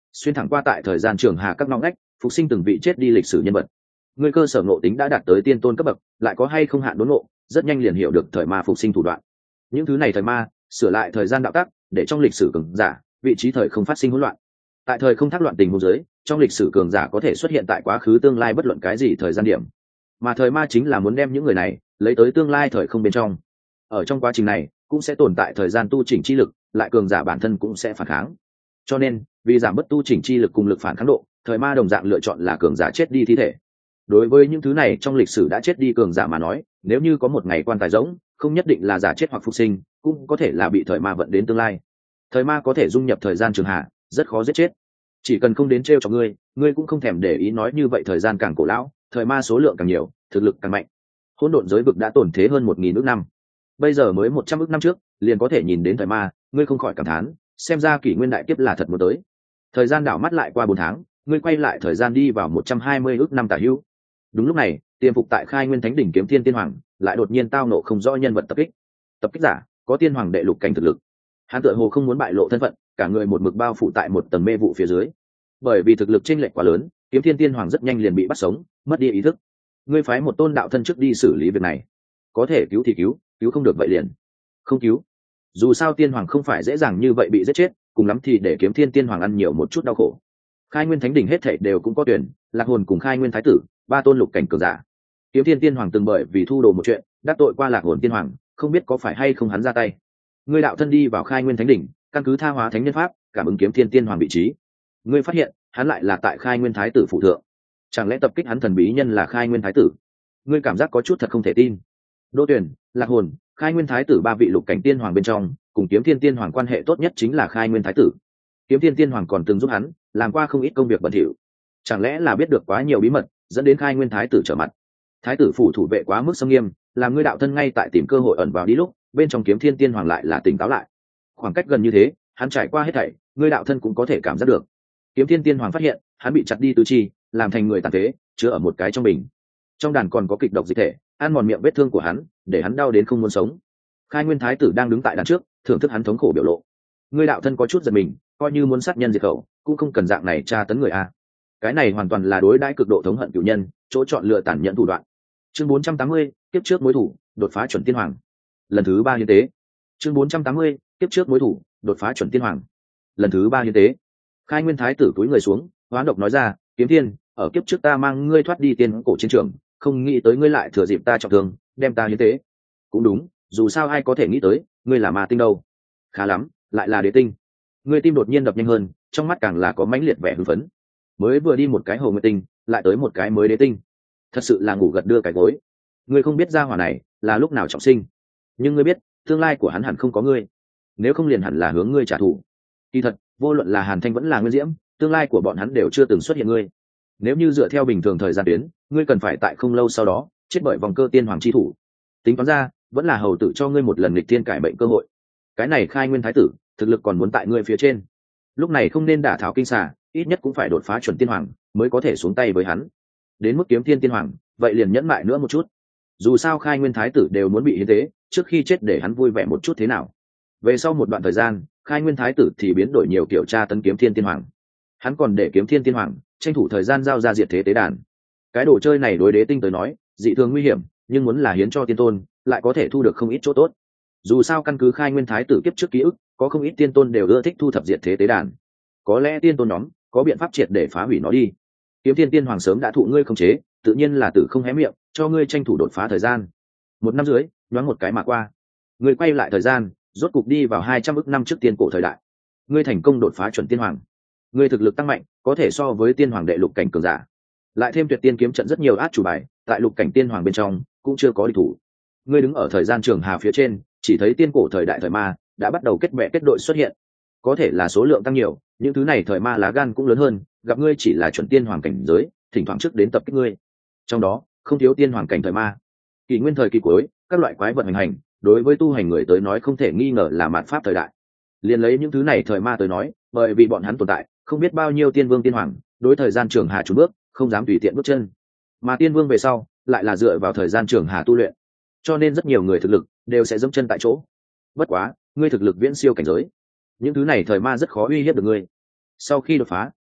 xuyên thẳng qua tại thời gian trường hà các ngõ ngách, phục sinh từng vị chết đi lịch sử nhân vật. Ngươi cơ sở ngộ tính đã đạt tới tiên tôn cấp bậc, lại có hay không hạn đốn ngộ, rất nhanh liền hiểu được thời ma phục sinh thủ đoạn. Những thứ này thời ma sửa lại thời gian đạo tắc, để trong lịch sử cường giả vị trí thời không phát sinh hỗn loạn. Tại thời không thác loạn tình huống dưới, trong lịch sử cường giả có thể xuất hiện tại quá khứ tương lai bất luận cái gì thời gian điểm, mà thời ma chính là muốn đem những người này lấy tới tương lai thời không bên trong. Ở trong quá trình này cũng sẽ tồn tại thời gian tu chỉnh chi lực, lại cường giả bản thân cũng sẽ phản kháng. Cho nên vì giảm bớt tu chỉnh chi lực cùng lực phản kháng độ, thời ma đồng dạng lựa chọn là cường giả chết đi thi thể. Đối với những thứ này trong lịch sử đã chết đi cường giả mà nói, nếu như có một ngày quan tài rỗng, không nhất định là giả chết hoặc phục sinh, cũng có thể là bị thời ma vận đến tương lai. Thời ma có thể dung nhập thời gian trường hạ, rất khó giết chết. Chỉ cần không đến trêu cho ngươi cũng không thèm để ý. Nói như vậy thời gian càng cổ lão, thời ma số lượng càng nhiều, thực lực càng mạnh. Hỗn độn giới vực đã tồn thế hơn 1000 ước năm, bây giờ mới 100 ước năm trước liền có thể nhìn đến thời ma, ngươi không khỏi cảm thán, xem ra kỷ nguyên đại kiếp là thật muốn tới. Thời gian đảo mắt lại qua 4 tháng, ngươi quay lại thời gian đi vào 120 ước năm tả hữu. Đúng lúc này, tiềm phục tại Khai Nguyên Thánh đỉnh Kiếm Thiên Tiên Hoàng lại đột nhiên tao nộ không rõ nhân vật tập kích. Tập kích giả có tiên hoàng đệ lục cảnh thực lực. Hắn tựa hồ không muốn bại lộ thân phận, cả người một mực bao phủ tại một tầng mê vụ phía dưới. Bởi vì thực lực chênh lệch quá lớn, Kiếm Thiên Tiên Hoàng rất nhanh liền bị bắt sống, mất đi ý thức. Ngươi phái một tôn đạo thân trước đi xử lý việc này, có thể cứu thì cứu, cứu không được vậy liền không cứu. Dù sao tiên hoàng không phải dễ dàng như vậy bị giết chết, cùng lắm thì để Kiếm Thiên Tiên Hoàng ăn nhiều một chút đau khổ. Khai Nguyên Thánh đỉnh hết thảy đều cũng có tuyển, Lạc Hồn cùng Khai Nguyên Thái tử, ba tôn lục cảnh cường giả. Kiếm Thiên Tiên Hoàng từng bởi vì thu đồ một chuyện đắc tội qua Lạc Hồn Tiên Hoàng, không biết có phải hay không hắn ra tay. Ngươi đạo thân đi vào Khai Nguyên Thánh đỉnh, căn cứ tha hóa thánh nhân pháp cảm ứng Kiếm Thiên Tiên Hoàng vị trí, ngươi phát hiện hắn lại là tại Khai Nguyên Thái tử phụ thượng. Chẳng lẽ tập kích hắn thần bí nhân là Khai Nguyên Thái tử? Ngươi cảm giác có chút thật không thể tin. Đỗ Tuyển, Lạc Hồn, Khai Nguyên Thái tử ba vị lục cảnh tiên hoàng bên trong, cùng Kiếm Thiên Tiên Hoàng quan hệ tốt nhất chính là Khai Nguyên Thái tử. Kiếm Thiên Tiên Hoàng còn từng giúp hắn làm qua không ít công việc bẩn thỉu. Chẳng lẽ là biết được quá nhiều bí mật, dẫn đến Khai Nguyên Thái tử trở mặt? Thái tử phủ thủ vệ quá mức xâm nghiêm, làm ngươi đạo thân ngay tại tìm cơ hội ẩn vào đi lúc, bên trong Kiếm Thiên Tiên Hoàng lại là tỉnh táo lại. Khoảng cách gần như thế, hắn trải qua hết thảy, ngươi đạo thân cũng có thể cảm giác được. Kiếm Thiên Tiên Hoàng phát hiện, hắn bị chặt đi tứ chi, làm thành người tàn phế, chứa ở một cái trong bình. Trong đàn còn có kịch độc dịch thể, ăn mòn miệng vết thương của hắn, để hắn đau đến không muốn sống. Khai Nguyên Thái tử đang đứng tại đàn trước, thưởng thức hắn thống khổ biểu lộ. Ngươi đạo thân có chút giật mình, coi như muốn sát nhân diệt khẩu, cũng không cần dạng này tra tấn người a. Cái này hoàn toàn là đối đãi cực độ thống hận cửu nhân, chỗ chọn lựa tàn nhẫn thủ đoạn. Chương 480, tiếp trước mối thủ, đột phá chuẩn tiên hoàng. Lần thứ 3 hiến tế. Chương 480, tiếp trước mối thủ, đột phá chuẩn tiên hoàng. Lần thứ 3 hiến tế. Khai Nguyên Thái tử cúi người xuống, hoán độc nói ra, Kiếm Thiên, ở kiếp trước ta mang ngươi thoát đi tiên cổ chiến trường, không nghĩ tới ngươi lại thừa dịp ta trọng thương, đem ta hiến tế. Cũng đúng, dù sao ai có thể nghĩ tới, ngươi là ma tinh đâu. Khá lắm, lại là đế tinh. Ngươi tim đột nhiên đập nhanh hơn, trong mắt càng là có mãnh liệt vẻ hưng phấn. Mới vừa đi một cái hồ nguyệt tinh, lại tới một cái mới đế tinh. Thật sự là ngủ gật đưa cái gối. Ngươi không biết gia hỏa này là lúc nào trọng sinh, nhưng ngươi biết, tương lai của hắn hẳn không có ngươi. Nếu không liền hẳn là hướng ngươi trả thù. Kỳ thật, vô luận là Hàn Thanh vẫn là Nguyên Diễm, tương lai của bọn hắn đều chưa từng xuất hiện ngươi. Nếu như dựa theo bình thường thời gian tuyến, ngươi cần phải tại không lâu sau đó chết bởi vòng cơ tiên hoàng chi thủ. Tính toán ra, vẫn là hầu tử cho ngươi một lần nghịch thiên cải bệnh cơ hội. Cái này Khai Nguyên Thái tử, thực lực còn muốn tại ngươi phía trên. Lúc này không nên đả thảo kinh xà, ít nhất cũng phải đột phá chuẩn tiên hoàng mới có thể xuống tay với hắn. Đến mức Kiếm Thiên Tiên Hoàng, vậy liền nhẫn mại nữa một chút. Dù sao Khai Nguyên Thái tử đều muốn bị hiến tế, trước khi chết để hắn vui vẻ một chút thế nào. Về sau một đoạn thời gian, Khai Nguyên Thái tử thì biến đổi nhiều kiểu tra tấn Kiếm Thiên Tiên Hoàng. Hắn còn để Kiếm Thiên Tiên Hoàng tranh thủ thời gian giao ra diệt thế tế đàn. Cái đồ chơi này đối đế tinh tới nói dị thường nguy hiểm, nhưng muốn là hiến cho tiên tôn lại có thể thu được không ít chỗ tốt. Dù sao căn cứ Khai Nguyên Thái tử kiếp trước ký ức, có không ít tiên tôn đều ưa thích thu thập diệt thế tế đàn. Có lẽ tiên tôn nhóm có biện pháp triệt để phá hủy nó đi. Kiếm Thiên Tiên Hoàng sớm đã thụ ngươi khống chế, tự nhiên là tử không hé miệng, cho ngươi tranh thủ đột phá thời gian. Một năm dưới, nhoáng một cái mà qua, ngươi quay lại thời gian, rốt cục đi vào 200 ức năm trước tiên cổ thời đại. Ngươi thành công đột phá chuẩn tiên hoàng, ngươi thực lực tăng mạnh, có thể so với tiên hoàng đệ lục cảnh cường giả. Lại thêm tuyệt tiên kiếm trận rất nhiều át chủ bài, tại lục cảnh tiên hoàng bên trong cũng chưa có địch thủ. Ngươi đứng ở thời gian trường hà phía trên, chỉ thấy tiên cổ thời đại thời ma đã bắt đầu kết bè kết đội xuất hiện. Có thể là số lượng tăng nhiều, những thứ này thời ma lá gan cũng lớn hơn, gặp ngươi chỉ là chuẩn tiên hoàng cảnh giới, thỉnh thoảng trước đến tập kích ngươi. Trong đó không thiếu tiên hoàng cảnh thời ma. Kỷ nguyên thời kỳ cuối, các loại quái vật hành hành, đối với tu hành người tới nói không thể nghi ngờ là mạt pháp thời đại. Liên lấy những thứ này thời ma tới nói, bởi vì bọn hắn tồn tại, không biết bao nhiêu tiên vương tiên hoàng, đối thời gian trường hà chủ bước, không dám tùy tiện bước chân. Mà tiên vương về sau, lại là dựa vào thời gian trường hà tu luyện. Cho nên rất nhiều người thực lực đều sẽ dẫm chân tại chỗ. Bất quá, ngươi thực lực viễn siêu cảnh giới. Những thứ này thời ma rất khó uy hiếp được ngươi. Sau khi đột phá,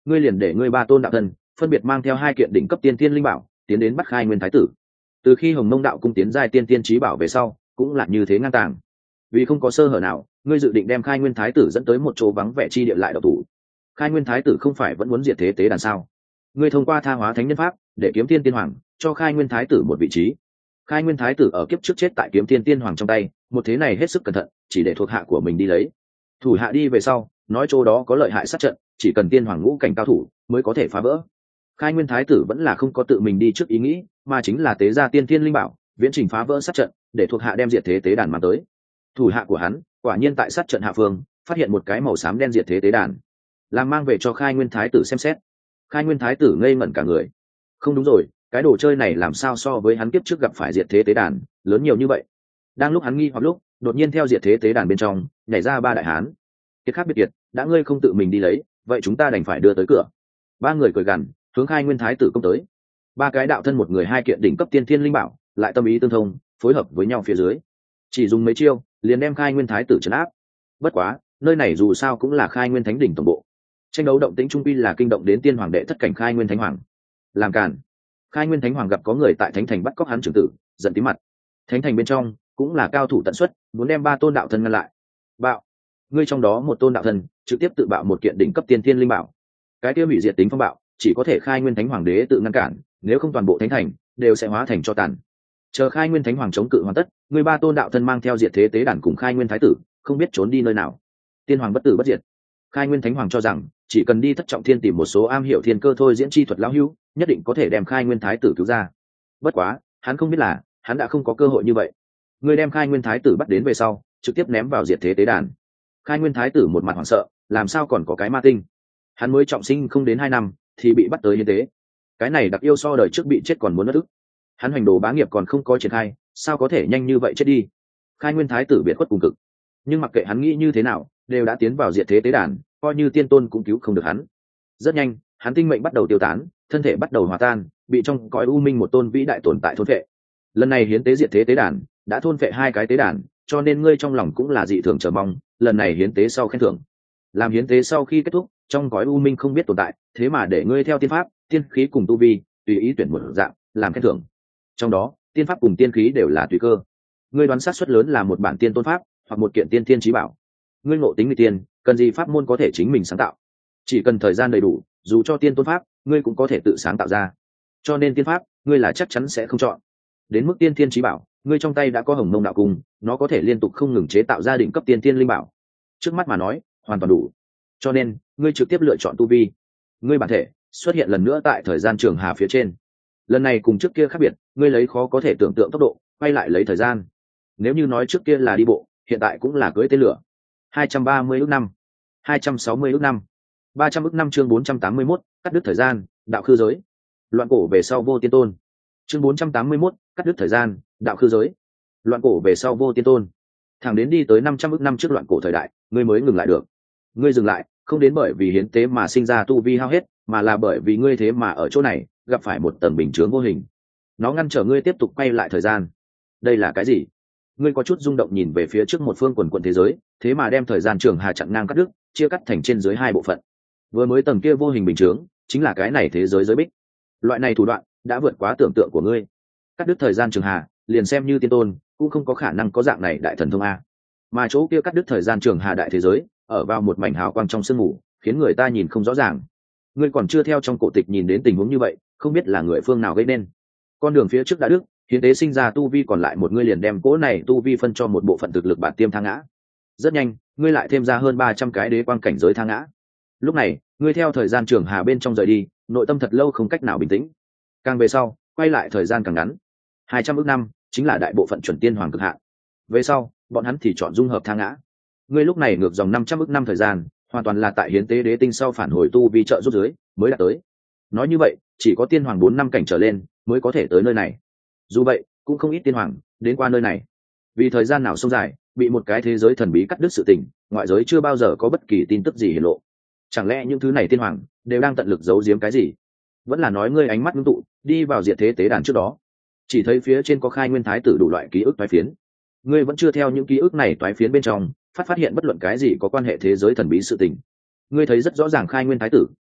ngươi liền để ngươi ba tôn đạo thân phân biệt mang theo 2 kiện đỉnh cấp tiên thiên linh bảo tiến đến bắt khai nguyên thái tử. Từ khi hồng mông đạo cung tiến giai tiên tiên trí bảo về sau cũng là như thế ngang tàng. Vì không có sơ hở nào, ngươi dự định đem khai nguyên thái tử dẫn tới một chỗ vắng vẻ chi địa lại độc thủ. Khai nguyên thái tử không phải vẫn muốn diệt thế tế đàn sao? Ngươi thông qua tha hóa thánh nhân pháp để kiếm tiên tiên hoàng cho khai nguyên thái tử một vị trí. Khai nguyên thái tử ở kiếp trước chết tại kiếm tiên tiên hoàng trong tay, một thế này hết sức cẩn thận, chỉ để thuộc hạ của mình đi lấy. Thủ hạ đi về sau, nói chỗ đó có lợi hại sát trận, chỉ cần tiên hoàng ngũ cảnh cao thủ mới có thể phá vỡ. Khai nguyên thái tử vẫn là không có tự mình đi trước ý nghĩ, mà chính là tế ra tiên thiên linh bảo viễn trình phá vỡ sát trận, để thuộc hạ đem diệt thế tế đàn mang tới. Thủ hạ của hắn quả nhiên tại sát trận hạ phương phát hiện một cái màu xám đen diệt thế tế đàn, làm mang về cho khai nguyên thái tử xem xét. Khai nguyên thái tử ngây ngẩn cả người. Không đúng rồi, cái đồ chơi này làm sao so với hắn kiếp trước gặp phải diệt thế tế đàn lớn nhiều như vậy? Đang lúc hắn nghi hoặc lúc, đột nhiên theo diệt thế tế đàn bên trong nhảy ra 3 đại hán. Kiệt khác biệt kiệt, đã ngươi không tự mình đi lấy, vậy chúng ta đành phải đưa tới cửa. 3 người cười gằn, hướng khai nguyên thái tử công tới. 3 cái đạo thân, một người 2 kiện đỉnh cấp tiên thiên linh bảo, lại tâm ý tương thông, phối hợp với nhau phía dưới, chỉ dùng mấy chiêu liền đem khai nguyên thái tử trấn áp. Bất quá nơi này dù sao cũng là khai nguyên thánh đỉnh tổng bộ, tranh đấu động tĩnh trung quy là kinh động đến tiên hoàng đệ thất cảnh khai nguyên thánh hoàng. Làm cản. Khai nguyên thánh hoàng gặp có người tại thánh thành bắt cóc hắn trưởng tử, giận tím mặt. Thánh thành bên trong cũng là cao thủ tận xuất, muốn đem 3 tôn đạo thân ngăn lại. Bạo. Ngươi trong đó một tôn đạo thân trực tiếp tự bạo một kiện đỉnh cấp tiên thiên linh bảo. Cái kia hủy diệt tính phong bạo chỉ có thể khai nguyên thánh hoàng đế tự ngăn cản, nếu không toàn bộ thánh thành đều sẽ hóa thành tro tàn. Chờ khai nguyên thánh hoàng chống cự hoàn tất, người 3 tôn đạo thân mang theo diệt thế tế đàn cùng khai nguyên thái tử không biết trốn đi nơi nào. Tiên hoàng bất tử bất diệt. Khai nguyên thánh hoàng cho rằng chỉ cần đi thất trọng thiên tìm một số am hiểu thiên cơ thôi diễn chi thuật lão hữu, nhất định có thể đem khai nguyên thái tử cứu ra. Bất quá hắn không biết là hắn đã không có cơ hội như vậy. Người đem khai nguyên thái tử bắt đến về sau trực tiếp ném vào diệt thế tế đàn. Khai nguyên thái tử một mặt hoảng sợ, làm sao còn có cái ma tinh? Hắn mới trọng sinh không đến 2 năm thì bị bắt tới hiến tế, cái này đặc yêu so đời trước bị chết còn muốn mất ức. Hắn hành đồ bá nghiệp còn không có triển khai, sao có thể nhanh như vậy chết đi? Khai nguyên thái tử biệt khuất cùng cực, nhưng mặc kệ hắn nghĩ như thế nào đều đã tiến vào diệt thế tế đàn, coi như tiên tôn cũng cứu không được hắn. Rất nhanh hắn tinh mệnh bắt đầu tiêu tán, thân thể bắt đầu hòa tan, bị trong cõi u minh một tôn vĩ đại tồn tại thôn phệ. Lần này hiến tế diệt thế tế đàn đã thôn phệ 2 cái tế đàn, cho nên ngươi trong lòng cũng là dị thường chờ mong lần này hiến tế sau khen thưởng. Làm hiến tế sau khi kết thúc, trong cõi u minh không biết tồn tại, thế mà để ngươi theo tiên pháp tiên khí cùng tu vi tùy ý tuyển một dạng làm khen thưởng. Trong đó tiên pháp cùng tiên khí đều là tùy cơ, ngươi đoán xác suất lớn là một bản tiên tôn pháp hoặc một kiện tiên thiên trí bảo. Ngươi ngộ tính người tiên, cần gì pháp môn có thể chính mình sáng tạo, chỉ cần thời gian đầy đủ, dù cho tiên tôn pháp ngươi cũng có thể tự sáng tạo ra. Cho nên tiên pháp ngươi là chắc chắn sẽ không chọn. Đến mức tiên thiên trí bảo, ngươi trong tay đã có hồng mông đạo cung, nó có thể liên tục không ngừng chế tạo ra đỉnh cấp tiên thiên linh bảo, trước mắt mà nói hoàn toàn đủ. Cho nên ngươi trực tiếp lựa chọn tu vi. Ngươi bản thể xuất hiện lần nữa tại thời gian trường hà phía trên. Lần này cùng trước kia khác biệt, ngươi lấy khó có thể tưởng tượng tốc độ quay lại lấy thời gian. Nếu như nói trước kia là đi bộ, hiện tại cũng là cưỡi tên lửa. 230 ước năm, 260 ước năm, 300 ước năm. Chương 481, cắt đứt thời gian, đạo khư giới. Loạn cổ về sau vô tiên tôn. Chương 481, cắt đứt thời gian, đạo khư giới. Loạn cổ về sau vô tiên tôn. Thẳng đến đi tới 500 ước năm trước loạn cổ thời đại, ngươi mới ngừng lại được. Ngươi dừng lại không đến bởi vì hiến tế mà sinh ra tu vi hao hết, mà là bởi vì ngươi thế mà ở chỗ này gặp phải một tầng bình chướng vô hình, nó ngăn trở ngươi tiếp tục quay lại thời gian. Đây là cái gì? Ngươi có chút rung động nhìn về phía trước một phương quần quần thế giới, thế mà đem thời gian trường hà chặn ngang cắt đứt, chia cắt thành trên dưới 2 bộ phận. Vừa mới tầng kia vô hình bình chướng chính là cái này thế giới giới bích. Loại này thủ đoạn đã vượt quá tưởng tượng của ngươi. Cắt đứt thời gian trường hà, liền xem như tiên tôn cũng không có khả năng có dạng này đại thần thông a. Mà chỗ kia cắt đứt thời gian trường hà đại thế giới ở vào một mảnh hào quang trong sương mù, khiến người ta nhìn không rõ ràng. Ngươi còn chưa theo trong cổ tịch nhìn đến tình huống như vậy, không biết là người phương nào gây nên. Con đường phía trước đã đứt, hiến tế sinh ra tu vi còn lại một ngươi liền đem cỗ này tu vi phân cho một bộ phận thực lực bản tiêm thang ngã. Rất nhanh ngươi lại thêm ra hơn 300 cái đế quang cảnh giới thang ngã. Lúc này ngươi theo thời gian trường hà bên trong rời đi, nội tâm thật lâu không cách nào bình tĩnh. Càng về sau quay lại thời gian càng ngắn. 200 ước năm chính là đại bộ phận chuẩn tiên hoàng cực hạn. Về sau bọn hắn thì chọn dung hợp thang ngã. Ngươi lúc này ngược dòng 500 ước năm thời gian, hoàn toàn là tại hiến tế đế tinh sau phản hồi tu vi trợ giúp dưới mới đạt tới. Nói như vậy chỉ có tiên hoàng 4 năm cảnh trở lên mới có thể tới nơi này. Dù vậy cũng không ít tiên hoàng đến qua nơi này. Vì thời gian nào sông dài, bị một cái thế giới thần bí cắt đứt sự tình, ngoại giới chưa bao giờ có bất kỳ tin tức gì hiển lộ. Chẳng lẽ những thứ này tiên hoàng đều đang tận lực giấu giếm cái gì? Vẫn là nói ngươi ánh mắt ngưng tụ đi vào diệt thế tế đàn trước đó, chỉ thấy phía trên có khai nguyên thái tử đủ loại ký ức toái phiến. Ngươi vẫn chưa theo những ký ức này toái phiến bên trong phát hiện bất luận cái gì có quan hệ thế giới thần bí sự tình. Ngươi thấy rất rõ ràng khai nguyên thái tử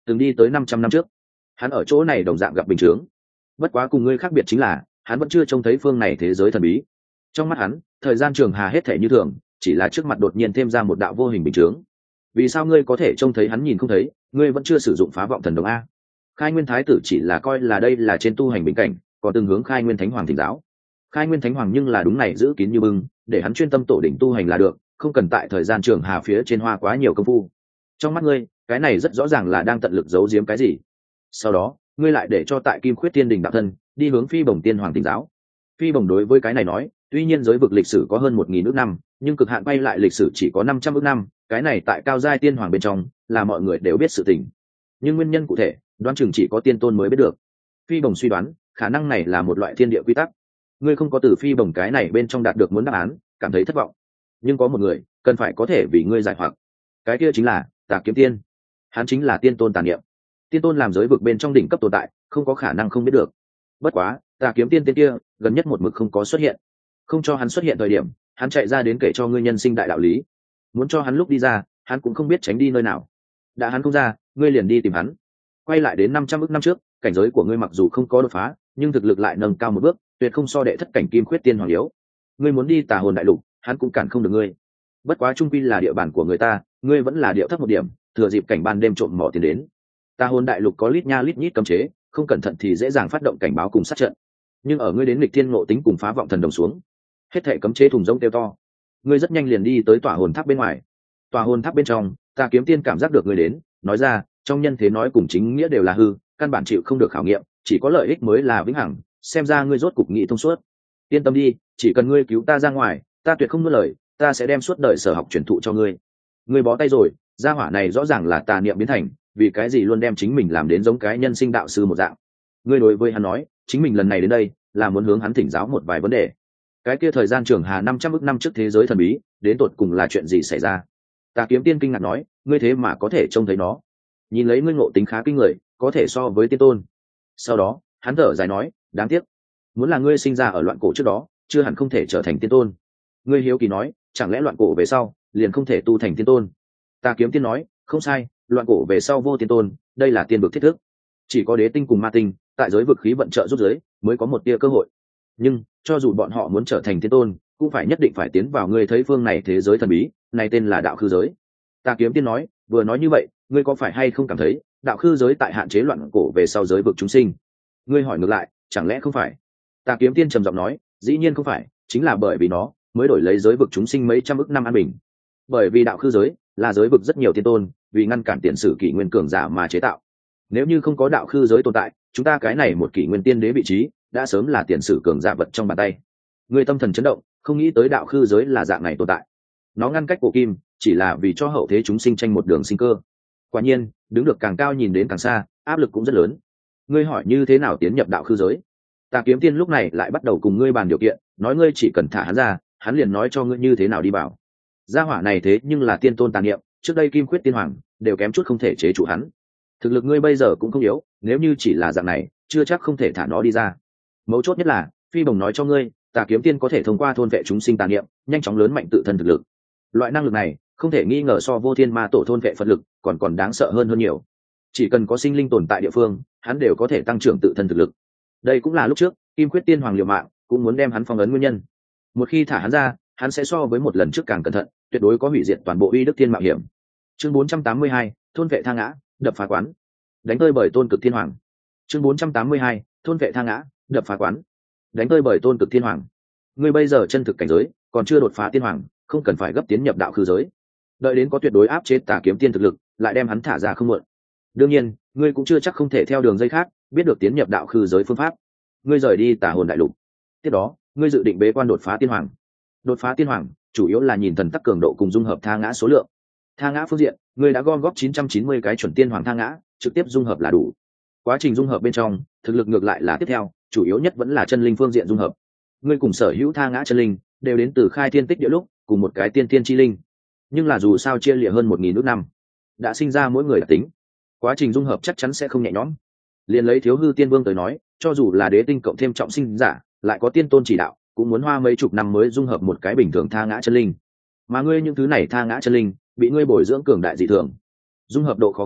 từng đi tới 500 năm trước. Hắn ở chỗ này đồng dạng gặp bình chướng, bất quá cùng ngươi khác biệt chính là hắn vẫn chưa trông thấy phương này thế giới thần bí. Trong mắt hắn, thời gian trường hà hết thể như thường, chỉ là trước mặt đột nhiên thêm ra một đạo vô hình bình chướng. Vì sao ngươi có thể trông thấy hắn nhìn không thấy? Ngươi vẫn chưa sử dụng phá vọng thần đồng a? Khai Nguyên Thái tử chỉ là coi là đây là trên tu hành bình cảnh, còn từng hướng Khai Nguyên Thánh Hoàng thỉnh giáo. Khai Nguyên Thánh Hoàng nhưng là đúng này giữ kín như bưng, để hắn chuyên tâm tổ đỉnh tu hành là được, không cần tại thời gian trường hà phía trên hoa quá nhiều công phu. Trong mắt ngươi, cái này rất rõ ràng là đang tận lực giấu giếm cái gì. Sau đó, ngươi lại để cho tại Kim Khuyết Tiên Đình đạo thân đi hướng Phi Bồng Tiên Hoàng thỉnh giáo. Phi Bồng đối với cái này nói, tuy nhiên giới vực lịch sử có hơn 1000 ước năm, nhưng cực hạn bay lại lịch sử chỉ có 500 ước năm, cái này tại cao giai tiên hoàng bên trong là mọi người đều biết sự tình. Nhưng nguyên nhân cụ thể, đoán chừng chỉ có tiên tôn mới biết được. Phi Bồng suy đoán, khả năng này là một loại thiên địa quy tắc. Ngươi không có từ Phi Bồng cái này bên trong đạt được muốn đáp án, cảm thấy thất vọng. Nhưng có một người, cần phải có thể vì ngươi giải hoặc. Cái kia chính là Tà Kiếm Tiên. Hắn chính là tiên tôn tàn niệm. Tiên tôn làm giới vực bên trong đỉnh cấp tồn tại, không có khả năng không biết được. Bất quá, Tà Kiếm Tiên tên kia, gần nhất một mực không có xuất hiện. Không cho hắn xuất hiện thời điểm, hắn chạy ra đến kể cho ngươi nhân sinh đại đạo lý. Muốn cho hắn lúc đi ra, hắn cũng không biết tránh đi nơi nào. Đã hắn không ra, ngươi liền đi tìm hắn. Quay lại đến 500 ức năm trước, cảnh giới của ngươi mặc dù không có đột phá, nhưng thực lực lại nâng cao một bước, tuyệt không so đệ thất cảnh Kim Khuyết Tiên Hoàng yếu. Ngươi muốn đi Tà Hồn Đại Lục, hắn cũng cản không được ngươi. Bất quá trung quy là địa bàn của người ta, ngươi vẫn là điệu thấp một điểm, thừa dịp cảnh ban đêm trộm mỏ tiền đến. Tà Hồn Đại Lục có lít nha lít nhít cấm chế, không cẩn thận thì dễ dàng phát động cảnh báo cùng sát trận. Nhưng ở ngươi đến nghịch thiên ngộ tính cùng phá vọng thần đồng xuống, hết thảy cấm chế thùng rỗng tiêu to. Ngươi rất nhanh liền đi tới tỏa hồn tháp bên ngoài. Tỏa hồn tháp bên trong, Tà Kiếm Tiên cảm giác được ngươi đến, nói ra, trong nhân thế nói cùng chính nghĩa đều là hư, căn bản chịu không được khảo nghiệm, chỉ có lợi ích mới là vĩnh hằng, xem ra ngươi rốt cục nghị thông suốt. Yên tâm đi, chỉ cần ngươi cứu ta ra ngoài, ta tuyệt không nuốt lời, ta sẽ đem suốt đời sở học truyền thụ cho ngươi. Ngươi bó tay rồi, gia hỏa này rõ ràng là tà niệm biến thành, vì cái gì luôn đem chính mình làm đến giống cái nhân sinh đạo sư một dạng. Ngươi đối với hắn nói, chính mình lần này đến đây là muốn hướng hắn thỉnh giáo một vài vấn đề. Cái kia thời gian trường hà 500 ức năm trước thế giới thần bí, đến tột cùng là chuyện gì xảy ra? Tà Kiếm Tiên kinh ngạc nói, ngươi thế mà có thể trông thấy nó. Nhìn lấy ngươi ngộ tính khá kinh người, có thể so với tiên tôn. Sau đó, hắn thở dài nói, đáng tiếc, muốn là ngươi sinh ra ở loạn cổ trước đó, chưa hẳn không thể trở thành tiên tôn. Ngươi hiếu kỳ nói, chẳng lẽ loạn cổ về sau liền không thể tu thành tiên tôn? Tà Kiếm Tiên nói, không sai, loạn cổ về sau vô tiên tôn, đây là tiên vực thiết thức. Chỉ có đế tinh cùng ma tinh tại giới vực khí vận trợ giúp giới mới có một tia cơ hội. Nhưng cho dù bọn họ muốn trở thành tiên tôn, cũng phải nhất định phải tiến vào ngươi thấy phương này thế giới thần bí, này tên là đạo khư giới. Tà Kiếm Tiên nói, vừa nói như vậy, ngươi có phải hay không cảm thấy đạo khư giới tại hạn chế loạn cổ về sau giới vực chúng sinh? Ngươi hỏi ngược lại, chẳng lẽ không phải? Tà Kiếm Tiên trầm giọng nói, dĩ nhiên không phải, chính là bởi vì nó mới đổi lấy giới vực chúng sinh mấy trăm ức năm an bình. Bởi vì đạo khư giới là giới vực rất nhiều tiên tôn vì ngăn cản tiền sử kỷ nguyên cường giả mà chế tạo. Nếu như không có đạo khư giới tồn tại, chúng ta cái này một kỷ nguyên tiên đế vị trí đã sớm là tiền sử cường giả vật trong bàn tay. Người tâm thần chấn động, không nghĩ tới đạo khư giới là dạng này tồn tại. Nó ngăn cách cổ kim, chỉ là vì cho hậu thế chúng sinh tranh một đường sinh cơ. Quả nhiên, đứng được càng cao nhìn đến càng xa, áp lực cũng rất lớn. Ngươi hỏi như thế nào tiến nhập đạo khư giới? Tà Kiếm Tiên lúc này lại bắt đầu cùng ngươi bàn điều kiện, nói ngươi chỉ cần thả hắn ra, hắn liền nói cho ngươi như thế nào đi vào. Gia hỏa này thế nhưng là tiên tôn tàn niệm, trước đây Kim Khuyết Tiên Hoàng đều kém chút không thể chế trụ hắn. Thực lực ngươi bây giờ cũng không yếu, nếu như chỉ là dạng này, chưa chắc không thể thả nó đi ra. Mấu chốt nhất là, Phi Bồng nói cho ngươi, Tà Kiếm Tiên có thể thông qua thôn vệ chúng sinh tàn niệm, nhanh chóng lớn mạnh tự thân thực lực. Loại năng lực này, không thể nghi ngờ so Vô Thiên Ma Tổ thôn vệ Phật lực, còn đáng sợ hơn nhiều. Chỉ cần có sinh linh tồn tại địa phương, hắn đều có thể tăng trưởng tự thân thực lực. Đây cũng là lúc trước Kim Khuyết Tiên Hoàng liều mạng, cũng muốn đem hắn phong ấn nguyên nhân. Một khi thả hắn ra, hắn sẽ so với một lần trước càng cẩn thận, tuyệt đối có hủy diệt toàn bộ uy đức thiên mạo hiểm. Chương 482, thôn vệ tha ngã, đập phá quán. Đánh tơi bởi tôn cực thiên hoàng. Chương 482, thôn vệ tha ngã, đập phá quán. Đánh tơi bởi tôn cực thiên hoàng. Ngươi bây giờ chân thực cảnh giới, còn chưa đột phá tiên hoàng, không cần phải gấp tiến nhập đạo khư giới. Đợi đến có tuyệt đối áp chế Tà Kiếm Tiên thực lực, lại đem hắn thả ra không muộn. Đương nhiên, ngươi cũng chưa chắc không thể theo đường dây khác, biết được tiến nhập đạo khư giới phương pháp. Ngươi rời đi Tà Hồn Đại Lục. Tiếp đó, ngươi dự định bế quan đột phá tiên hoàng. Đột phá tiên hoàng, chủ yếu là nhìn thần tắc cường độ cùng dung hợp tha ngã số lượng. Tha ngã phương diện, ngươi đã gom góp 990 cái chuẩn tiên hoàng tha ngã, trực tiếp dung hợp là đủ. Quá trình dung hợp bên trong, thực lực ngược lại là tiếp theo, chủ yếu nhất vẫn là chân linh phương diện dung hợp. Ngươi cùng sở hữu tha ngã chân linh đều đến từ khai thiên tích địa lúc, cùng một cái tiên tiên chi linh. Nhưng là dù sao chia lìa hơn 1000 ước năm, đã sinh ra mỗi người đặc tính. Quá trình dung hợp chắc chắn sẽ không nhẹ nhõm. Liền lấy Thiếu Hư Tiên Vương tới nói, cho dù là đế tinh cộng thêm trọng sinh giả, lại có tiên tôn chỉ đạo, cũng muốn hoa mấy chục năm mới dung hợp một cái bình thường tha ngã chân linh. Mà ngươi những thứ này tha ngã chân linh, bị ngươi bồi dưỡng cường đại dị thường, dung hợp độ khó khăn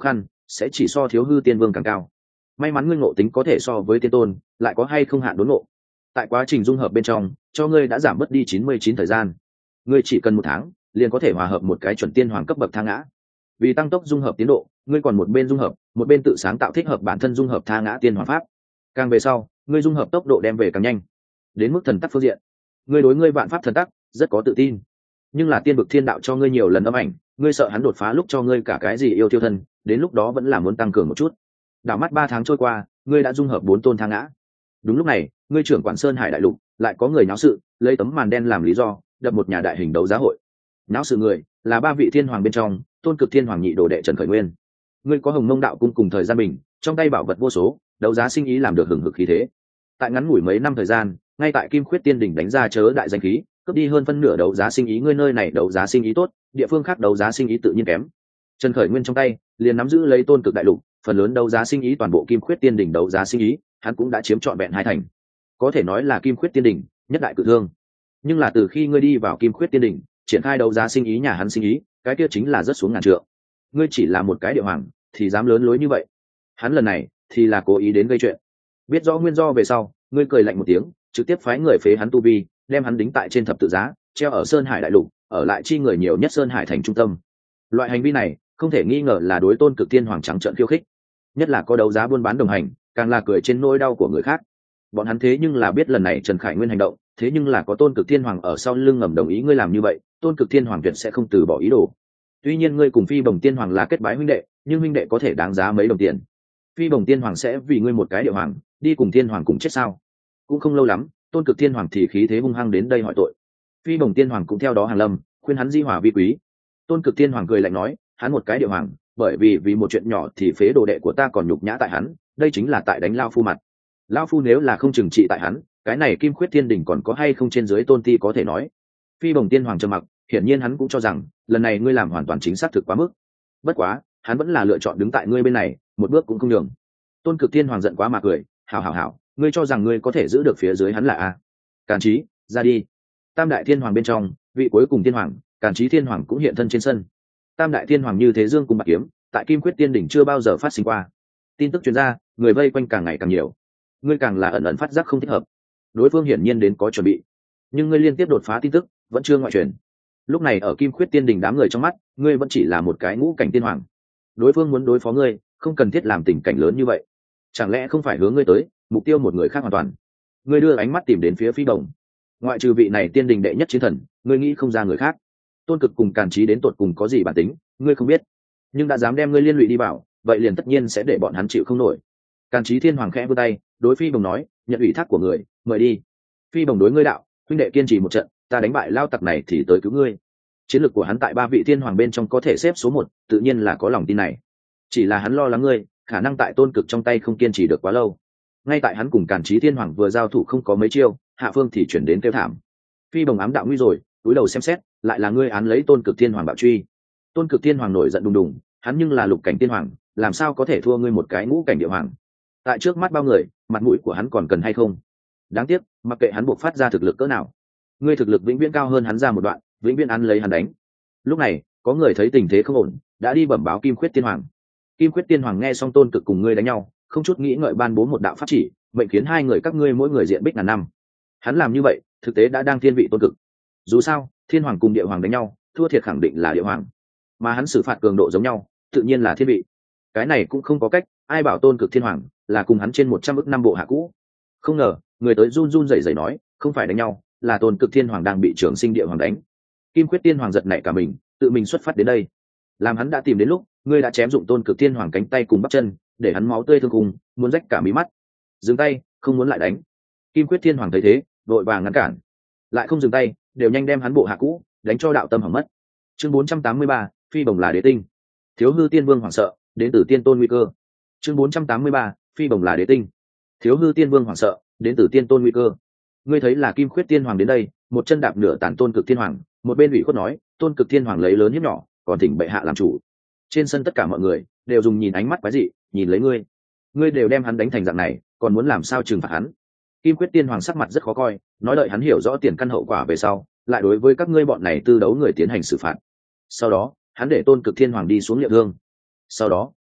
sẽ chỉ so thiếu hư tiên vương càng cao. May mắn ngươi ngộ tính có thể so với tiên tôn, lại có hay không hạn đốn ngộ. Tại quá trình dung hợp bên trong, cho ngươi đã giảm bớt đi 99 thời gian. Ngươi chỉ cần 1 tháng, liền có thể hòa hợp một cái chuẩn tiên hoàng cấp bậc tha ngã. Vì tăng tốc dung hợp tiến độ, ngươi còn một bên dung hợp, một bên tự sáng tạo thích hợp bản thân dung hợp tha ngã tiên hoàng pháp. Càng về sau, ngươi dung hợp tốc độ đem về càng nhanh. Đến mức thần tắc phương diện, ngươi đối ngươi vạn pháp thần tắc rất có tự tin. Nhưng là tiên vực thiên đạo cho ngươi nhiều lần âm ảnh, ngươi sợ hắn đột phá lúc cho ngươi cả cái gì yêu tiêu thân, đến lúc đó vẫn là muốn tăng cường một chút. Đảo mắt 3 tháng trôi qua, ngươi đã dung hợp 4 tôn tha ngã. Đúng lúc này, ngươi trưởng quản Sơn Hải đại lục, lại có người náo sự, lấy tấm màn đen làm lý do, đập một nhà đại hình đấu giá hội. Náo sự người là 3 vị thiên hoàng bên trong, Tôn Cực Thiên Hoàng nhị đồ đệ Trần Khởi Nguyên. Ngươi có Hồng Mông đạo cung cùng thời gian bình, trong tay bảo vật vô số, đấu giá sinh ý làm được hừng hực khí thế. Tại ngắn ngủi mấy năm thời gian, ngay tại Kim Khuyết Tiên đỉnh đánh ra chớ đại danh khí, cướp đi hơn phân nửa đấu giá sinh ý. Ngươi nơi này đấu giá sinh ý tốt, địa phương khác đấu giá sinh ý tự nhiên kém. Trần Khởi Nguyên trong tay liền nắm giữ lấy Tôn Cực đại lục, phần lớn đấu giá sinh ý toàn bộ Kim Khuyết Tiên đỉnh đấu giá sinh ý, hắn cũng đã chiếm trọn vẹn 2 thành. Có thể nói là Kim Khuyết Tiên đỉnh nhất đại cự thương. Nhưng là từ khi ngươi đi vào Kim Khuyết Tiên đỉnh, triển khai đấu giá sinh ý nhà hắn sinh ý, cái kia chính là rất xuống ngàn trượng. Ngươi chỉ là một cái địa hoàng, thì dám lớn lối như vậy. Hắn lần này thì là cố ý đến gây chuyện. Biết rõ nguyên do về sau, ngươi cười lạnh một tiếng, trực tiếp phái người phế hắn tu vi, đem hắn đính tại trên thập tự giá, treo ở Sơn Hải đại lục, ở lại chi người nhiều nhất Sơn Hải thành trung tâm. Loại hành vi này, không thể nghi ngờ là đối Tôn Cực Tiên Hoàng trắng trợn khiêu khích. Nhất là có đấu giá buôn bán đồng hành, càng là cười trên nỗi đau của người khác. Bọn hắn thế nhưng là biết lần này Trần Khải Nguyên hành động, thế nhưng là có Tôn Cực Thiên Hoàng ở sau lưng ngầm đồng ý ngươi làm như vậy, Tôn Cực Thiên Hoàng tuyệt sẽ không từ bỏ ý đồ. Tuy nhiên ngươi cùng Phi Bồng Tiên Hoàng là kết bái huynh đệ, nhưng huynh đệ có thể đáng giá mấy đồng tiền. Phi Bồng Tiên Hoàng sẽ vì ngươi một cái địa hoàng, đi cùng Thiên Hoàng cùng chết sao? Cũng không lâu lắm, Tôn Cực Thiên Hoàng thì khí thế hung hăng đến đây hỏi tội. Phi Bồng Tiên Hoàng cũng theo đó hàng lâm, khuyên hắn di hòa vi quý. Tôn Cực Thiên Hoàng cười lạnh nói, hắn một cái địa hoàng, bởi vì một chuyện nhỏ thì phế đồ đệ của ta còn nhục nhã tại hắn, đây chính là tại đánh lao phu mặt. Lao phu nếu là không trừng trị tại hắn, cái này Kim Khuyết Thiên đỉnh còn có hay không trên dưới tôn ti có thể nói. Phi Bồng Tiên Hoàng trầm mặc, hiển nhiên hắn cũng cho rằng lần này ngươi làm hoàn toàn chính xác thực quá mức. Bất quá, hắn vẫn là lựa chọn đứng tại ngươi bên này, một bước cũng không nhường. Tôn Cực Thiên Hoàng giận quá mà cười, hảo, ngươi cho rằng ngươi có thể giữ được phía dưới hắn là a? Càn Chí, ra đi. Tam đại thiên hoàng bên trong, vị cuối cùng thiên hoàng, Càn Chí Thiên Hoàng cũng hiện thân trên sân. Tam đại thiên hoàng như thế dương cùng bạc kiếm, tại Kim Khuyết Tiên đỉnh chưa bao giờ phát sinh qua. Tin tức truyền ra, người vây quanh càng ngày càng nhiều. Ngươi càng là ẩn ẩn phát giác không thích hợp. Đối phương hiển nhiên đến có chuẩn bị, nhưng ngươi liên tiếp đột phá tin tức vẫn chưa ngoại truyền. Lúc này ở Kim Khuyết Tiên đỉnh đám người trong mắt, ngươi vẫn chỉ là một cái ngũ cảnh tiên hoàng. Đối phương muốn đối phó ngươi, không cần thiết làm tình cảnh lớn như vậy. Chẳng lẽ không phải hướng ngươi tới, mục tiêu một người khác hoàn toàn? Ngươi đưa ánh mắt tìm đến phía Phi Bồng. Ngoại trừ vị này tiên đình đệ nhất chiến thần, ngươi nghĩ không ra người khác. Tôn Cực cùng Càn Chí đến tột cùng có gì bản tính, ngươi không biết, nhưng đã dám đem ngươi liên lụy đi bảo, vậy liền tất nhiên sẽ để bọn hắn chịu không nổi. Càn Chí Thiên Hoàng khẽ vươn tay, đối Phi Bồng nói, nhận ủy thác của người, mời đi. Phi Bồng đối ngươi đạo, huynh đệ kiên trì một trận, ta đánh bại lao tặc này thì tới cứu ngươi. Chiến lược của hắn tại 3 vị thiên hoàng bên trong có thể xếp số 1, tự nhiên là có lòng tin này. Chỉ là hắn lo lắng ngươi, khả năng tại Tôn Cực trong tay không kiên trì được quá lâu. Ngay tại hắn cùng Càn Chí Thiên Hoàng vừa giao thủ không có mấy chiêu, hạ phương thì chuyển đến kêu thảm. Phi Bồng ám đạo nguy rồi, cúi đầu xem xét, lại là ngươi án lấy Tôn Cực Thiên Hoàng bạo truy. Tôn Cực Thiên Hoàng nổi giận đùng đùng, hắn nhưng là lục cảnh tiên hoàng, làm sao có thể thua ngươi một cái ngũ cảnh địa hoàng? Tại trước mắt bao người, mặt mũi của hắn còn cần hay không? Đáng tiếc, mặc kệ hắn buộc phát ra thực lực cỡ nào, ngươi thực lực vĩnh viễn cao hơn hắn ra một đoạn, vĩnh viễn án lấy hắn đánh. Lúc này, có người thấy tình thế không ổn, đã đi bẩm báo Kim Khuyết Tiên Hoàng. Kim Khuyết Tiên Hoàng nghe xong Tôn Cực cùng ngươi đánh nhau, không chút nghĩ ngợi ban bố một đạo pháp chỉ, mệnh khiến 2 người các ngươi mỗi người diện bích ngàn năm. Hắn làm như vậy, thực tế đã đang thiên vị Tôn Cực. Dù sao, thiên hoàng cùng địa hoàng đánh nhau, thua thiệt khẳng định là địa hoàng, mà hắn xử phạt cường độ giống nhau, tự nhiên là thiên vị. Cái này cũng không có cách, ai bảo Tôn Cực thiên hoàng là cùng hắn trên 100 ức năm bộ hạ cũ. Không ngờ, người tới run run rẩy rẩy nói, không phải đánh nhau, là Tôn Cực thiên hoàng đang bị Trường Sinh địa hoàng đánh. Kim Khuyết Tiên Hoàng giật nảy cả mình, tự mình xuất phát đến đây. Làm hắn đã tìm đến lúc, ngươi đã chém dụng Tôn Cực thiên hoàng cánh tay cùng bắp chân, để hắn máu tươi thương cùng, muốn rách cả mí mắt. Dừng tay, không muốn lại đánh. Kim Khuyết thiên hoàng thấy thế, vội vàng ngăn cản. Lại không dừng tay, đều nhanh đem hắn bộ hạ cũ đánh cho đạo tâm hỏng mất. Chương 483, Phi Bồng là đế tinh. Thiếu hư tiên vương hoảng sợ, đến từ tiên tôn nguy cơ. Chương 483, Phi Bồng là đế tinh. Thiếu hư tiên vương hoảng sợ, đến từ tiên tôn nguy cơ. Ngươi thấy là Kim Khuyết Tiên Hoàng đến đây, một chân đạp nửa tàn Tôn Cực Thiên Hoàng, một bên ủy khuất nói, Tôn Cực Thiên Hoàng lấy lớn hiếp nhỏ, còn thỉnh bệ hạ làm chủ. Trên sân tất cả mọi người đều dùng nhìn ánh mắt quái dị nhìn lấy ngươi. Ngươi đều đem hắn đánh thành dạng này, còn muốn làm sao trừng phạt hắn? Kim Khuyết Tiên Hoàng sắc mặt rất khó coi, nói đợi hắn hiểu rõ tiền căn hậu quả về sau, lại đối với các ngươi bọn này tư đấu người tiến hành xử phạt. Sau đó, hắn để Tôn Cực Thiên Hoàng đi xuống liệu thương. Sau đó,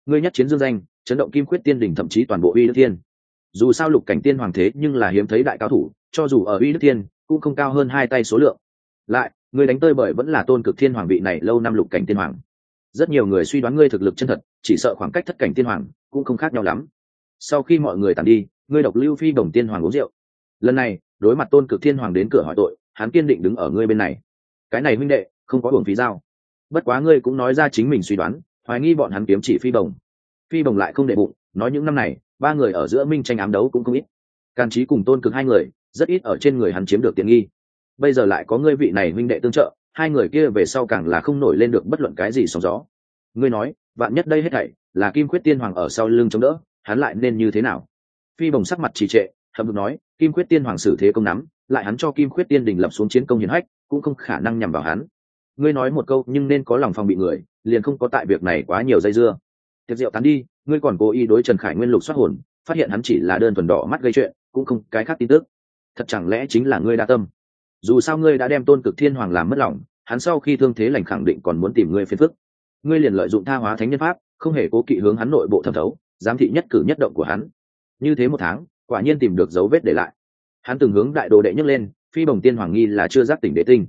ngươi nhất chiến dương danh, chấn động Kim Khuyết Tiên Đình thậm chí toàn bộ Uy Đức Thiên. Dù sao lục cảnh tiên hoàng thế nhưng là hiếm thấy đại cao thủ, cho dù ở Uy Đức Thiên cũng không cao hơn 2 tay số lượng. Lại, ngươi đánh tơi bởi vẫn là Tôn Cực Thiên Hoàng vị này lâu năm lục cảnh tiên hoàng. Rất nhiều người suy đoán ngươi thực lực chân thật, chỉ sợ khoảng cách thất cảnh tiên hoàng cũng không khác nhau lắm. Sau khi mọi người tàn đi, ngươi độc lưu Phi Bồng tiên hoàng uống rượu. Lần này, đối mặt Tôn Cực Thiên Hoàng đến cửa hỏi tội, hắn kiên định đứng ở ngươi bên này. Cái này huynh đệ, không có uổng phí giao. Bất quá ngươi cũng nói ra chính mình suy đoán, hoài nghi bọn hắn kiếm chỉ Phi Bồng. Phi Bồng lại không để bụng, nói những năm này, 3 người ở giữa minh tranh ám đấu cũng không ít. Càn Chí cùng Tôn Cực 2 người, rất ít ở trên người hắn chiếm được tiện nghi. Bây giờ lại có ngươi vị này huynh đệ tương trợ, 2 người kia về sau càng là không nổi lên được bất luận cái gì sóng gió. Ngươi nói, vạn nhất đây hết thảy là Kim Khuyết Tiên Hoàng ở sau lưng chống đỡ, hắn lại nên như thế nào? Phi Bồng sắc mặt trì trệ, hậm hực nói, Kim Khuyết Tiên Hoàng xử thế công nắm, lại hắn cho Kim Khuyết Tiên Đình lập xuống chiến công hiển hách, cũng không khả năng nhằm vào hắn. Ngươi nói một câu nhưng nên có lòng phòng bị người, liền không có tại việc này quá nhiều dây dưa. Tiệc rượu tán đi, ngươi còn cố ý đối Trần Khải Nguyên lục soát hồn, phát hiện hắn chỉ là đơn thuần đỏ mắt gây chuyện, cũng không cái khác tin tức. Thật chẳng lẽ chính là ngươi đa tâm? Dù sao ngươi đã đem Tôn Cực Thiên Hoàng làm mất lòng, hắn sau khi thương thế lành khẳng định còn muốn tìm ngươi phiền phức. Ngươi liền lợi dụng tha hóa thánh nhân pháp, không hề cố kỵ hướng hắn nội bộ thẩm thấu, giám thị nhất cử nhất động của hắn. Như thế 1 tháng, quả nhiên tìm được dấu vết để lại. Hắn từng hướng đại đồ đệ nhấc lên, Phi Bồng Tiên Hoàng nghi là chưa giác tỉnh đế tinh.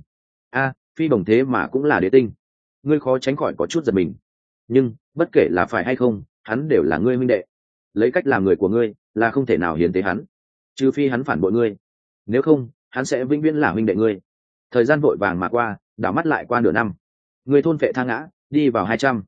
Phi Bồng thế mà cũng là đế tinh. Ngươi khó tránh khỏi có chút giật mình. Nhưng bất kể là phải hay không, hắn đều là ngươi huynh đệ. Lấy cách làm người của ngươi, là không thể nào hiến tế hắn, trừ phi hắn phản bội ngươi. Nếu không, hắn sẽ vĩnh viễn là huynh đệ ngươi. Thời gian vội vàng mà qua, đảo mắt lại qua nửa năm. Ngươi thôn phệ tha ngã, đi vào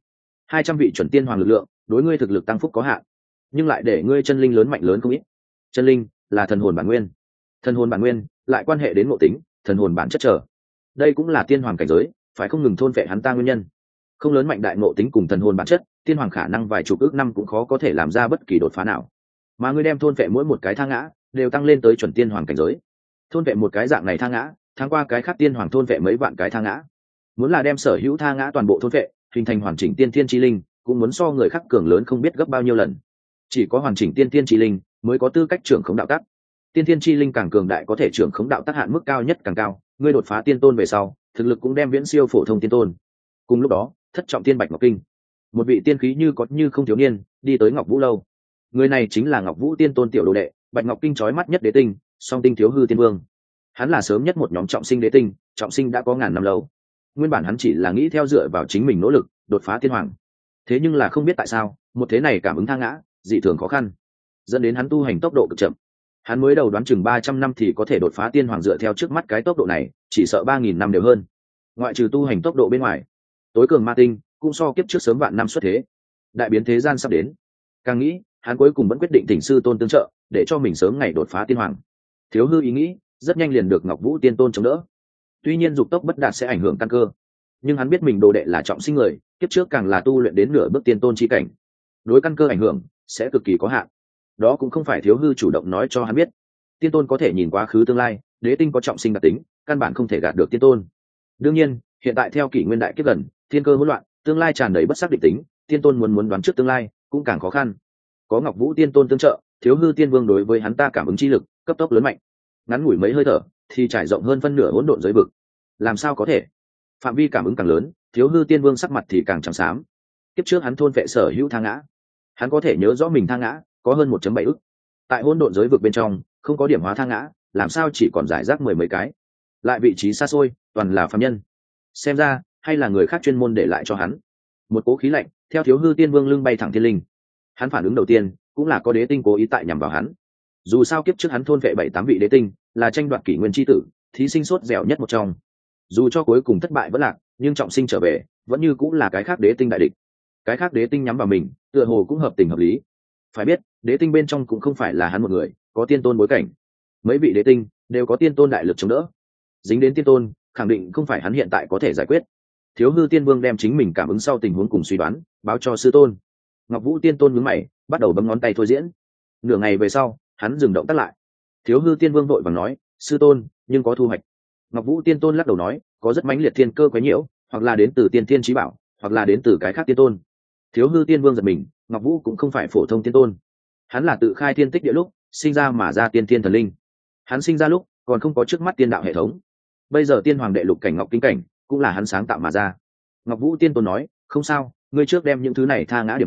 200 vị chuẩn tiên hoàng lực lượng, đối ngươi thực lực tăng phúc có hạn, nhưng lại để ngươi chân linh lớn mạnh lớn không ít. Chân linh là thần hồn bản nguyên, thần hồn bản nguyên lại quan hệ đến ngộ tính, thần hồn bản chất trở. Đây cũng là tiên hoàng cảnh giới, phải không ngừng thôn phệ hắn ta nguyên nhân. Không lớn mạnh đại ngộ tính cùng thần hồn bản chất, tiên hoàng khả năng vài chục ước năm cũng khó có thể làm ra bất kỳ đột phá nào. Mà ngươi đem thôn phệ mỗi một cái tha ngã, đều tăng lên tới chuẩn tiên hoàng cảnh giới. Thôn phệ một cái dạng này tha ngã, tháng qua cái khác tiên hoàng thôn phệ mấy vạn cái tha ngã. Muốn là đem sở hữu tha ngã toàn bộ thôn phệ, hình thành hoàn chỉnh tiên thiên chi linh, cũng muốn so người khác cường lớn không biết gấp bao nhiêu lần. Chỉ có hoàn chỉnh tiên thiên chi linh mới có tư cách trưởng khống đạo tắc. Tiên thiên chi linh càng cường đại có thể trưởng khống đạo tắc hạn mức cao nhất càng cao, ngươi đột phá tiên tôn về sau, thực lực cũng đem viễn siêu phổ thông tiên tôn. Cùng lúc đó, thất trọng tiên Bạch Ngọc Kinh, một vị tiên khí như có như không thiếu niên đi tới Ngọc Vũ lâu. Người này chính là Ngọc Vũ tiên tôn tiểu đồ đệ, Bạch Ngọc Kinh chói mắt nhất đế tinh, song tinh thiếu hư tiên vương. Hắn là sớm nhất một nhóm trọng sinh đế tinh, trọng sinh đã có ngàn năm lâu. Nguyên bản hắn chỉ là nghĩ theo dựa vào chính mình nỗ lực đột phá tiên hoàng, thế nhưng là không biết tại sao một thế này cảm ứng tha ngã dị thường khó khăn, dẫn đến hắn tu hành tốc độ cực chậm. Hắn mới đầu đoán chừng 300 năm thì có thể đột phá tiên hoàng, dựa theo trước mắt cái tốc độ này chỉ sợ 3.000 năm đều hơn. Ngoại trừ tu hành tốc độ bên ngoài, tối cường ma tinh cũng so kiếp trước sớm vạn năm xuất thế. Đại biến thế gian sắp đến, càng nghĩ hắn cuối cùng vẫn quyết định thỉnh sư tôn tương trợ để cho mình sớm ngày đột phá tiên hoàng. Thiếu hư ý nghĩ rất nhanh liền được Ngọc Vũ tiên tôn chống đỡ. Tuy nhiên dục tốc bất đạt sẽ ảnh hưởng căn cơ, nhưng hắn biết mình đồ đệ là trọng sinh người, kiếp trước càng là tu luyện đến nửa bước tiên tôn chi cảnh, đối căn cơ ảnh hưởng sẽ cực kỳ có hạn. Đó cũng không phải thiếu hư chủ động nói cho hắn biết. Tiên tôn có thể nhìn quá khứ tương lai, đế tinh có trọng sinh đặc tính, căn bản không thể gạt được tiên tôn. Đương nhiên, hiện tại theo kỷ nguyên đại kiếp gần, thiên cơ hỗn loạn, tương lai tràn đầy bất xác định tính, tiên tôn muốn đoán trước tương lai cũng càng khó khăn. Có Ngọc Vũ tiên tôn tương trợ, thiếu hư tiên vương đối với hắn ta cảm ứng chi lực cấp tốc lớn mạnh, ngắn ngủi mấy hơi thở thì trải rộng hơn phân nửa hỗn độn giới vực. Làm sao có thể? Phạm vi cảm ứng càng lớn, thiếu hư tiên vương sắc mặt thì càng trắng xám. Kiếp trước hắn thôn vệ sở hữu tha ngã, hắn có thể nhớ rõ mình tha ngã có hơn 1.7 ức. Tại hỗn độn giới vực bên trong không có điểm hóa tha ngã, làm sao chỉ còn giải rác 10 mấy cái, lại vị trí xa xôi toàn là phàm nhân. Xem ra hay là người khác chuyên môn để lại cho hắn. Một cỗ khí lạnh theo thiếu hư tiên vương lưng bay thẳng thiên linh. Hắn phản ứng đầu tiên cũng là có đế tinh cố ý tại nhằm vào hắn. Dù sao kiếp trước hắn thôn vệ 7-8 vị đế tinh, là tranh đoạt kỷ nguyên chi tử, thí sinh sốt dẻo nhất một trong. Dù cho cuối cùng thất bại vẫn lạc, nhưng trọng sinh trở về vẫn như cũng là cái khác đế tinh đại địch. Cái khác đế tinh nhắm vào mình tựa hồ cũng hợp tình hợp lý. Phải biết đế tinh bên trong cũng không phải là hắn một người, có tiên tôn bối cảnh, mấy vị đế tinh đều có tiên tôn đại lực chống đỡ. Dính đến tiên tôn khẳng định không phải hắn hiện tại có thể giải quyết. Thiếu hư tiên vương đem chính mình cảm ứng sau tình huống cùng suy đoán báo cho sư tôn. Ngọc Vũ tiên tôn nhướng mày, bắt đầu bấm ngón tay thôi diễn. Nửa ngày về sau hắn dừng động tác lại. Thiếu hư tiên vương vội vàng nói, sư tôn nhưng có thu hoạch. Ngọc Vũ tiên tôn lắc đầu nói, có rất mãnh liệt thiên cơ quấy nhiễu, hoặc là đến từ tiên thiên chí bảo, hoặc là đến từ cái khác tiên tôn. Thiếu hư tiên vương giật mình, Ngọc Vũ cũng không phải phổ thông tiên tôn, hắn là tự khai thiên tích địa lúc sinh ra mà ra tiên thiên thần linh. Hắn sinh ra lúc còn không có trước mắt tiên đạo hệ thống, bây giờ tiên hoàng đệ lục cảnh Ngọc Kinh cảnh cũng là hắn sáng tạo mà ra. Ngọc Vũ tiên tôn nói, không sao, ngươi trước đem những thứ này tha ngã điểm hóa,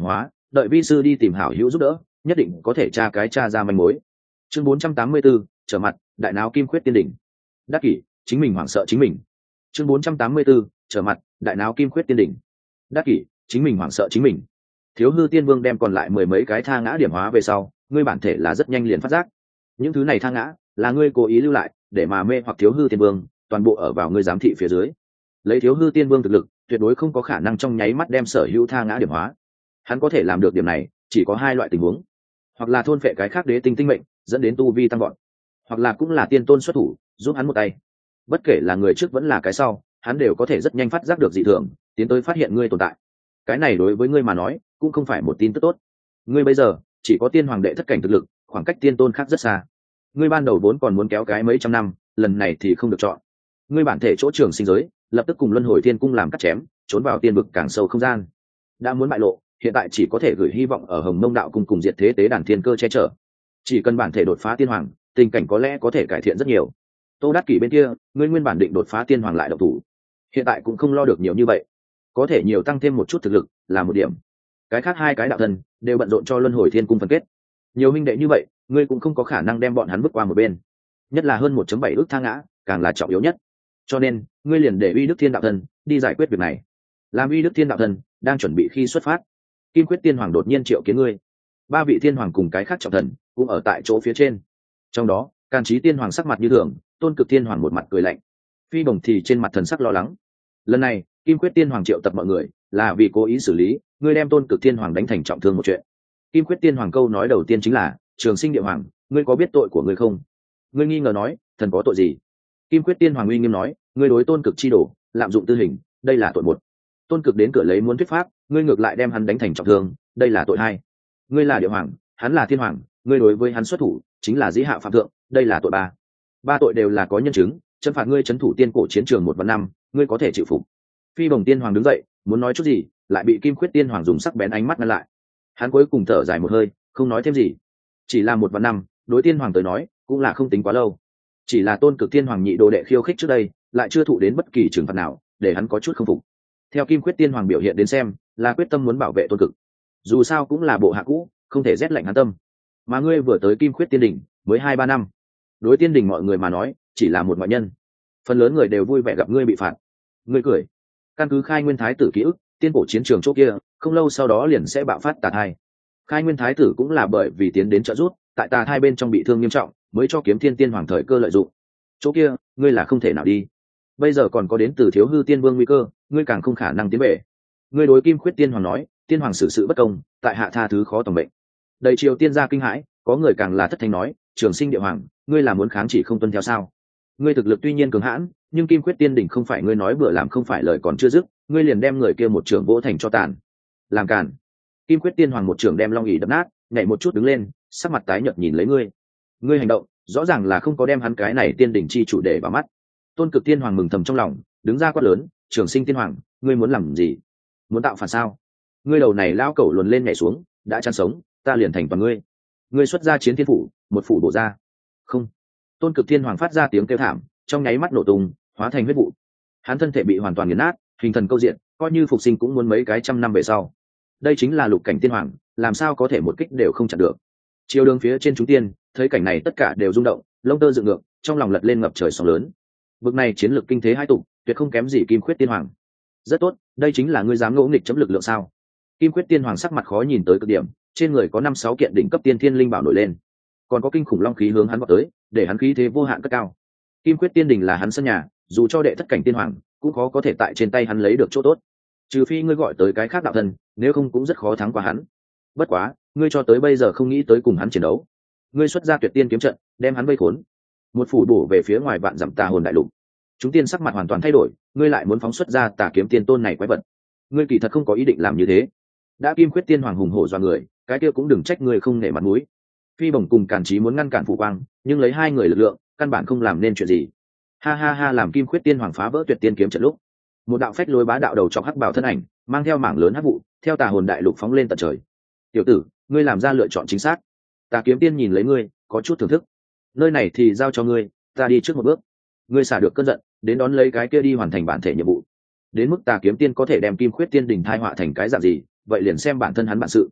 đợi vi sư đi tìm hảo hữu giúp đỡ, nhất định có thể tra ra manh mối. Chương 484, trở mặt, đại náo kim khuyết tiên đỉnh. Đắc kỷ, chính mình hoảng sợ chính mình. Chương 484, trở mặt, đại náo kim khuyết tiên đỉnh. Đắc kỷ, chính mình hoảng sợ chính mình. Thiếu hư tiên vương đem còn lại mười mấy cái tha ngã điểm hóa về sau, ngươi bản thể là rất nhanh liền phát giác. Những thứ này tha ngã là ngươi cố ý lưu lại để mà mê hoặc thiếu hư tiên vương, toàn bộ ở vào ngươi giám thị phía dưới. Lấy thiếu hư tiên vương thực lực, tuyệt đối không có khả năng trong nháy mắt đem sở hữu tha ngã điểm hóa. Hắn có thể làm được điểm này, chỉ có hai loại tình huống: hoặc là thôn phệ cái khác đế tinh tinh mệnh, dẫn đến tu vi tăng gọn, hoặc là cũng là tiên tôn xuất thủ giúp hắn một tay. Bất kể là người trước vẫn là cái sau, hắn đều có thể rất nhanh phát giác được dị thường, tiến tới phát hiện ngươi tồn tại. Cái này đối với ngươi mà nói cũng không phải một tin tức tốt. Ngươi bây giờ chỉ có tiên hoàng đệ thất cảnh thực lực, khoảng cách tiên tôn khác rất xa. Ngươi ban đầu vốn còn muốn kéo cái mấy trăm năm, lần này thì không được chọn. Ngươi bản thể chỗ trường sinh giới lập tức cùng luân hồi thiên cung làm cắt chém, trốn vào tiên vực càng sâu không gian. Đã muốn bại lộ, hiện tại chỉ có thể gửi hy vọng ở Hồng Mông đạo cung cùng diệt thế tế đàn thiên cơ che chở. Chỉ cần bản thể đột phá tiên hoàng, tình cảnh có lẽ có thể cải thiện rất nhiều. Tô Đắc Kỷ bên kia, ngươi nguyên bản định đột phá tiên hoàng lại độc thủ, hiện tại cũng không lo được nhiều như vậy, có thể nhiều tăng thêm một chút thực lực là một điểm. Cái khác hai cái đạo thân đều bận rộn cho luân hồi thiên cung phân kết. Nhiều huynh đệ như vậy, ngươi cũng không có khả năng đem bọn hắn vứt qua một bên. Nhất là hơn 1.7 ước tha ngã, càng là trọng yếu nhất. Cho nên, ngươi liền để Uy Đức Thiên đạo thân đi giải quyết việc này. Làm Uy Đức Thiên đạo thân đang chuẩn bị khi xuất phát, Kim Quyết Tiên Hoàng đột nhiên triệu kiến ngươi. Ba vị thiên hoàng cùng cái khác trọng thần cũng ở tại chỗ phía trên. Trong đó, Càn Chí Tiên Hoàng sắc mặt như thường, Tôn Cực Tiên Hoàng một mặt cười lạnh. Phi Bồng thì trên mặt thần sắc lo lắng. Lần này, Kim Quyết Tiên Hoàng triệu tập mọi người, là vì cố ý xử lý, ngươi đem Tôn Cực Tiên Hoàng đánh thành trọng thương một chuyện. Kim Quyết Tiên Hoàng câu nói đầu tiên chính là: Trường Sinh Địa Hoàng, ngươi có biết tội của ngươi không? Ngươi nghi ngờ nói: thần có tội gì? Kim Quyết Tiên Hoàng uy nghiêm nói: ngươi đối Tôn Cực chi đổ, lạm dụng tư hình, đây là tội một. Tôn Cực đến cửa lấy muốn thuyết pháp, ngươi ngược lại đem hắn đánh thành trọng thương, đây là tội hai. Ngươi là địa hoàng, hắn là thiên hoàng, ngươi đối với hắn xuất thủ chính là dĩ hạ phạm thượng, đây là tội ba. Ba tội đều là có nhân chứng, trấn phạt ngươi trấn thủ tiên cổ chiến trường 1 và 5, ngươi có thể chịu phục. Phi Bồng Tiên Hoàng đứng dậy, muốn nói chút gì, lại bị Kim Khuyết Tiên Hoàng dùng sắc bén ánh mắt ngăn lại. Hắn cuối cùng thở dài một hơi, không nói thêm gì. Chỉ là 1 và 5, đối Tiên Hoàng tới nói, cũng là không tính quá lâu. Chỉ là Tôn Cực Tiên Hoàng nhị đồ đệ khiêu khích trước đây, lại chưa thụ đến bất kỳ trừng phạt nào, để hắn có chút không phục. Theo Kim Khuyết Tiên Hoàng biểu hiện đến xem, là quyết tâm muốn bảo vệ Tôn Cực. Dù sao cũng là bộ hạ cũ, không thể rét lạnh hắn tâm. Mà ngươi vừa tới Kim Khuyết Tiên Đỉnh, mới 2-3 năm. Đối Tiên Đỉnh mọi người mà nói, chỉ là một ngoại nhân. Phần lớn người đều vui vẻ gặp ngươi bị phạt. Ngươi cười. Căn cứ Khai Nguyên Thái tử ký ức, tiên cổ chiến trường chỗ kia, không lâu sau đó liền sẽ bạo phát tà thai. Khai Nguyên Thái tử cũng là bởi vì tiến đến trợ giúp, tại tà thai bên trong bị thương nghiêm trọng, mới cho Kiếm Thiên Tiên Hoàng thời cơ lợi dụng. Chỗ kia, ngươi là không thể nào đi. Bây giờ còn có đến từ Thiếu Hư Tiên Vương nguy cơ, ngươi càng không khả năng tiến về. Ngươi đối Kim Khuyết Tiên Hoàng nói, Tiên Hoàng xử sự bất công, tại hạ tha thứ khó tòng mệnh. Đầy triều tiên gia kinh hãi, có người càng là thất thanh nói, Trường Sinh Địa Hoàng, ngươi là muốn kháng chỉ không tuân theo sao? Ngươi thực lực tuy nhiên cường hãn, nhưng Kim Khuyết Tiên Đỉnh không phải ngươi nói bừa làm không phải lời còn chưa dứt, ngươi liền đem người kia một trường vỗ thành cho tàn. Làm càn. Kim Khuyết Tiên Hoàng một trường đem Long ỷ đập nát, nhảy một chút đứng lên, sắc mặt tái nhợt nhìn lấy ngươi. Ngươi hành động, rõ ràng là không có đem hắn cái này tiên đỉnh chi chủ để vào mắt. Tôn Cực Tiên Hoàng mừng thầm trong lòng, đứng ra quát lớn, Trường Sinh Tiên Hoàng, ngươi muốn làm gì? Muốn tạo phản sao? Ngươi đầu này lao cẩu luồn lên nhảy xuống, đã chăn sống, ta liền thành toàn ngươi. Ngươi xuất ra chiến thiên phủ, một phủ bổ ra. Không. Tôn Cực Tiên Hoàng phát ra tiếng kêu thảm, trong nháy mắt nổ tung, hóa thành huyết vụ. Hắn thân thể bị hoàn toàn nghiền nát, hình thần câu diện, coi như phục sinh cũng muốn mấy cái trăm năm về sau. Đây chính là lục cảnh tiên hoàng, làm sao có thể một kích đều không chặn được. Chiều đường phía trên chúng tiên, thấy cảnh này tất cả đều rung động, lông tơ dựng ngược, trong lòng lật lên ngập trời sóng lớn. Vực này chiến lược kinh thế hai tụ, tuyệt không kém gì Kim Khuyết Tiên Hoàng. Rất tốt, đây chính là ngươi dám ngỗ nghịch chấm lực lượng sao? Kim Khuyết Tiên Hoàng sắc mặt khó nhìn tới cực điểm, trên người có 5-6 kiện đỉnh cấp tiên thiên linh bảo nổi lên, còn có kinh khủng long khí hướng hắn vọt tới, để hắn khí thế vô hạn cất cao. Kim Khuyết Tiên Đình là hắn sân nhà, dù cho đệ thất cảnh tiên hoàng, cũng khó có thể tại trên tay hắn lấy được chỗ tốt. Trừ phi ngươi gọi tới cái khác đạo thân, nếu không cũng rất khó thắng qua hắn. Bất quá, ngươi cho tới bây giờ không nghĩ tới cùng hắn chiến đấu. Ngươi xuất ra tuyệt tiên kiếm trận, đem hắn vây khốn. Một phủ bổ về phía ngoài vạn dặm tà hồn đại lục. Chúng tiên sắc mặt hoàn toàn thay đổi, ngươi lại muốn phóng xuất ra tà kiếm tiên tôn này quái vật. Ngươi kỳ thật không có ý định làm như thế. Đã Kim Khuyết Tiên Hoàng hùng hổ do người, cái kia cũng đừng trách ngươi không nể mặt mũi. Phi Bồng cùng Càn Chí muốn ngăn cản Phụ Quang, nhưng lấy hai người lực lượng, căn bản không làm nên chuyện gì. Ha ha ha, làm Kim Khuyết Tiên Hoàng phá vỡ tuyệt tiên kiếm trận lúc, một đạo phách lối bá đạo đầu chọc hắc bảo thân ảnh, mang theo mảng lớn hắc vụ, theo tà hồn đại lục phóng lên tận trời. Tiểu tử, ngươi làm ra lựa chọn chính xác. Tà kiếm tiên nhìn lấy ngươi, có chút thưởng thức. Nơi này thì giao cho ngươi, ta đi trước một bước. Ngươi xả được cơn giận, đến đón lấy cái kia đi hoàn thành bản thể nhiệm vụ. Đến mức Tà kiếm tiên có thể đem Kim Khuyết Tiên Đình thai họa thành cái dạng gì, vậy liền xem bản thân hắn bản sự.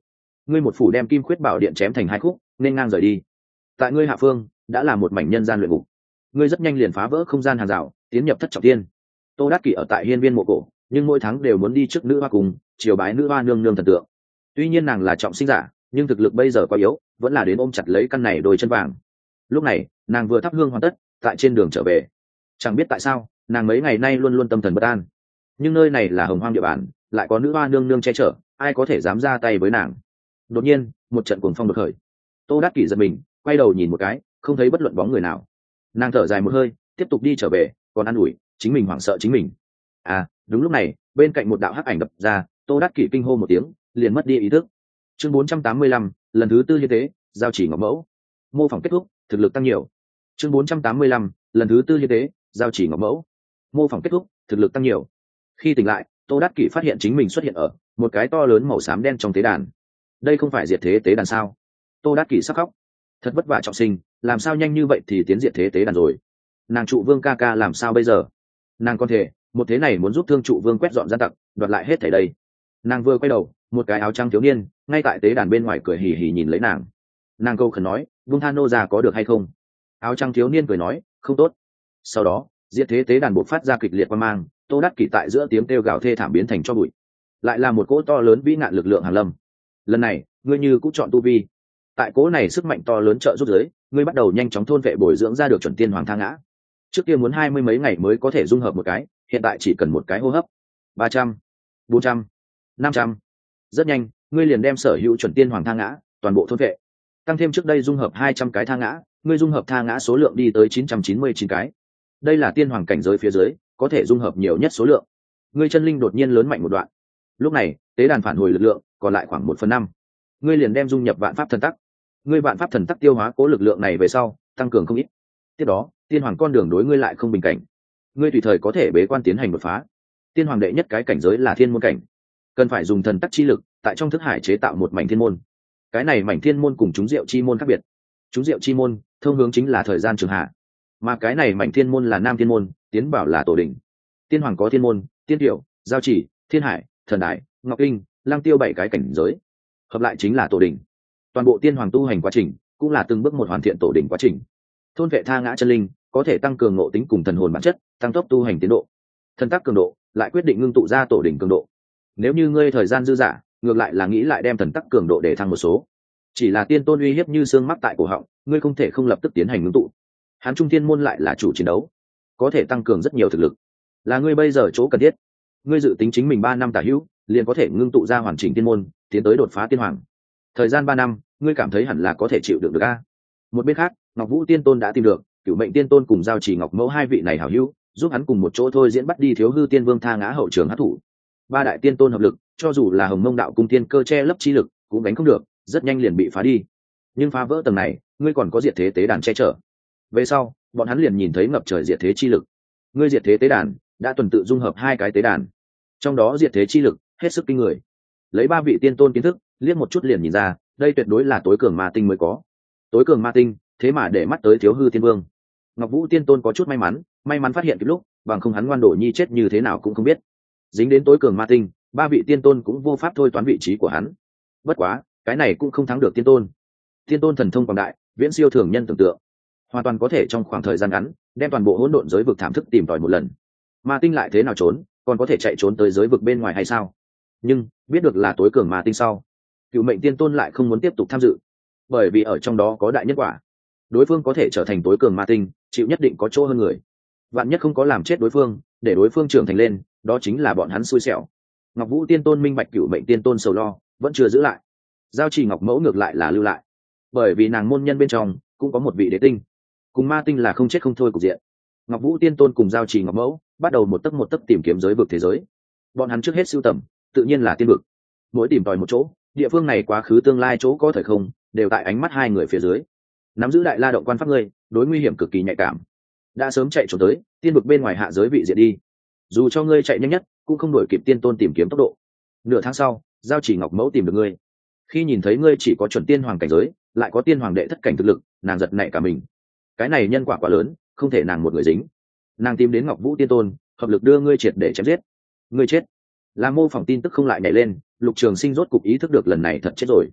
ngươi một phủ đem kim khuyết bảo điện chém thành hai khúc nên ngang rời đi. Tại ngươi hạ phương đã là một mảnh nhân gian luyện ngục, ngươi rất nhanh liền phá vỡ không gian hàng rào tiến nhập thất trọng tiên. Tô Đát Kỷ ở tại hiên viên mộ cổ, nhưng mỗi tháng đều muốn đi trước nữ hoa cùng triều bái nữ hoa nương nương thần tượng. Tuy nhiên nàng là trọng sinh giả, nhưng thực lực bây giờ quá yếu, vẫn là đến ôm chặt lấy căn này đôi chân vàng. Lúc này nàng vừa thắp hương hoàn tất, tại trên đường trở về, chẳng biết tại sao nàng mấy ngày nay luôn luôn tâm thần bất an. Nhưng nơi này là hồng hoang địa bàn, lại có nữ hoa nương nương che chở, ai có thể dám ra tay với nàng. Đột nhiên một trận cuồng phong đột khởi, Tô Đát Kỷ giật mình, quay đầu nhìn một cái, không thấy bất luận bóng người nào. Nàng thở dài một hơi, tiếp tục đi trở về, còn an ủi chính mình hoảng sợ chính mình. Đúng lúc này bên cạnh một đạo hắc ảnh đập ra, Tô Đát Kỷ kinh hô một tiếng, liền mất đi ý thức. Chương 485, lần thứ tư như thế, giao chỉ ngọc mẫu. Mô phỏng kết thúc, thực lực tăng nhiều. Chương 485, lần thứ tư như thế, giao chỉ ngọc mẫu. Mô phỏng kết thúc, thực lực tăng nhiều. Khi tỉnh lại, Tô Đát Kỷ phát hiện chính mình xuất hiện ở một cái to lớn màu xám đen trong tế đàn. Đây không phải diệt thế tế đàn sao? Tô Đát Kỷ sắp khóc. Thật vất vả trọng sinh, làm sao nhanh như vậy thì tiến diệt thế tế đàn rồi? Nàng trụ vương ca ca làm sao bây giờ? Nàng con thể một thế này muốn giúp thương trụ vương quét dọn gian tặc, đoạt lại hết thảy đây. Nàng vừa quay đầu, một cái áo trắng thiếu niên ngay tại tế đàn bên ngoài cười hì hì nhìn lấy nàng. Nàng câu khẩn nói, vương tha nô già có được hay không? Áo trắng thiếu niên cười nói, không tốt. Sau đó diệt thế tế đàn bộc phát ra kịch liệt quang mang, Tô Đát Kỷ tại giữa tiếng kêu gào thê thảm biến thành cho bụi. Lại là một cỗ to lớn vĩ ngạn lực lượng hàn lâm. Lần này ngươi như cũng chọn tu vi. Tại cỗ này sức mạnh to lớn trợ giúp giới, ngươi bắt đầu nhanh chóng thôn vệ bồi dưỡng ra được chuẩn tiên hoàng tha ngã. Trước kia muốn 20 mấy ngày mới có thể dung hợp một cái, hiện tại chỉ cần một cái hô hấp. 300, 400, 500. Rất nhanh ngươi liền đem sở hữu chuẩn tiên hoàng tha ngã toàn bộ thôn vệ. Tăng thêm trước đây dung hợp 200 cái tha ngã, ngươi dung hợp tha ngã số lượng đi tới 999 cái. Đây là tiên hoàng cảnh giới phía dưới có thể dung hợp nhiều nhất số lượng. Ngươi chân linh đột nhiên lớn mạnh một đoạn. Lúc này tế đàn phản hồi lực lượng còn lại khoảng 1/5. Ngươi liền đem dung nhập vạn pháp thần tắc. Ngươi vạn pháp thần tắc tiêu hóa cố lực lượng này về sau tăng cường không ít. Tiếp đó tiên hoàng con đường đối ngươi lại không bình cảnh, ngươi tùy thời có thể bế quan tiến hành đột phá. Tiên hoàng đệ nhất cái cảnh giới là thiên môn cảnh, cần phải dùng thần tắc chi lực tại trong thức hải chế tạo một mảnh thiên môn. Cái này mảnh thiên môn cùng chúng diệu chi môn khác biệt. Chúng diệu chi môn thông hướng chính là thời gian trường hạ, mà cái này mảnh thiên môn là nam thiên môn, tiến bảo là tổ đỉnh. Tiên hoàng có thiên môn, tiên tiểu, giao chỉ, thiên hải, thần đại, ngọc linh, lang tiêu 7 cái cảnh giới, hợp lại chính là tổ đỉnh. Toàn bộ tiên hoàng tu hành quá trình cũng là từng bước một hoàn thiện tổ đỉnh quá trình. Thôn vệ tha ngã chân linh có thể tăng cường ngộ tính cùng thần hồn bản chất, tăng tốc tu hành tiến độ. Thần tắc cường độ lại quyết định ngưng tụ ra tổ đỉnh cường độ. Nếu như ngươi thời gian dư dả, ngược lại là nghĩ lại đem thần tắc cường độ để thăng một số. Chỉ là tiên tôn uy hiếp như xương mắc tại cổ họng, ngươi không thể không lập tức tiến hành ngưng tụ. Hán trung tiên môn lại là chủ chiến đấu, có thể tăng cường rất nhiều thực lực, là ngươi bây giờ chỗ cần thiết. Ngươi dự tính chính mình 3 năm tả hữu liền có thể ngưng tụ ra hoàn chỉnh tiên môn, tiến tới đột phá tiên hoàng. Thời gian 3 năm, ngươi cảm thấy hẳn là có thể chịu đựng được a? Một bên khác, Ngọc Vũ Tiên Tôn đã tìm được Cửu Mệnh Tiên Tôn cùng Giao Chỉ Ngọc Mẫu hai vị này hảo hữu, giúp hắn cùng một chỗ thôi diễn bắt đi Thiếu Hư Tiên Vương tha ngã hậu trường hắc thủ. 3 đại tiên tôn hợp lực, cho dù là Hồng Mông Đạo Cung tiên cơ che lấp chi lực, cũng đánh không được, rất nhanh liền bị phá đi. Nhưng phá vỡ tầng này, ngươi còn có diệt thế tế đàn che chở. Về sau, bọn hắn liền nhìn thấy ngập trời diệt thế chi lực. Ngươi diệt thế tế đàn đã tuần tự dung hợp 2 cái tế đàn, trong đó diệt thế chi lực hết sức kinh người. Lấy 3 vị tiên tôn kiến thức, liếc một chút liền nhìn ra, đây tuyệt đối là tối cường ma tinh mới có. Tối cường ma tinh, thế mà để mắt tới Thiếu Hư Tiên Vương. Ngọc Vũ Tiên Tôn có chút may mắn phát hiện kịp lúc, bằng không hắn ngoan đổ nhi chết như thế nào cũng không biết. Dính đến tối cường ma tinh, 3 vị tiên tôn cũng vô pháp thôi toán vị trí của hắn. Bất quá, cái này cũng không thắng được tiên tôn. Tiên tôn thần thông quảng đại, viễn siêu thường nhân tưởng tượng, hoàn toàn có thể trong khoảng thời gian ngắn đem toàn bộ hỗn độn giới vực thảm thức tìm tòi một lần. Ma tinh lại thế nào trốn, còn có thể chạy trốn tới giới vực bên ngoài hay sao? Nhưng biết được là tối cường ma tinh sau, Cửu Mệnh Tiên Tôn lại không muốn tiếp tục tham dự, bởi vì ở trong đó có đại nhân quả. Đối phương có thể trở thành tối cường ma tinh, chịu nhất định có chỗ hơn người. Vạn nhất không có làm chết đối phương, để đối phương trưởng thành lên, đó chính là bọn hắn xui xẻo. Ngọc Vũ Tiên Tôn minh bạch Cửu Mệnh Tiên Tôn sầu lo, vẫn chưa giữ lại. Giao Chỉ Ngọc Mẫu ngược lại là lưu lại, bởi vì nàng môn nhân bên trong cũng có một vị đế tinh, cùng ma tinh là không chết không thôi cục diện. Ngọc Vũ Tiên Tôn cùng Giao Chỉ Ngọc Mẫu bắt đầu một tấc tìm kiếm giới vực thế giới. Bọn hắn trước hết sưu tầm, tự nhiên là tiên vực. Mỗi tìm tòi một chỗ, địa phương này quá khứ tương lai chỗ có thời không đều tại ánh mắt hai người phía dưới. Nắm giữ đại la động quan pháp ngươi, đối nguy hiểm cực kỳ nhạy cảm, đã sớm chạy trốn tới tiên vực bên ngoài hạ giới vị diện đi. Dù cho ngươi chạy nhanh nhất, cũng không đuổi kịp tiên tôn tìm kiếm tốc độ. Nửa tháng sau, Giao Chỉ Ngọc Mẫu tìm được ngươi. Khi nhìn thấy ngươi chỉ có chuẩn tiên hoàng cảnh giới, lại có tiên hoàng đệ thất cảnh thực lực, nàng giật nảy cả mình. Cái này nhân quả quá lớn, không thể nàng một người dính. Nàng tìm đến Ngọc Vũ Tiên Tôn, hợp lực đưa ngươi triệt để chém giết. Ngươi chết. Là mô phỏng tin tức không lại nhảy lên, Lục Trường Sinh rốt cục ý thức được lần này thật chết rồi.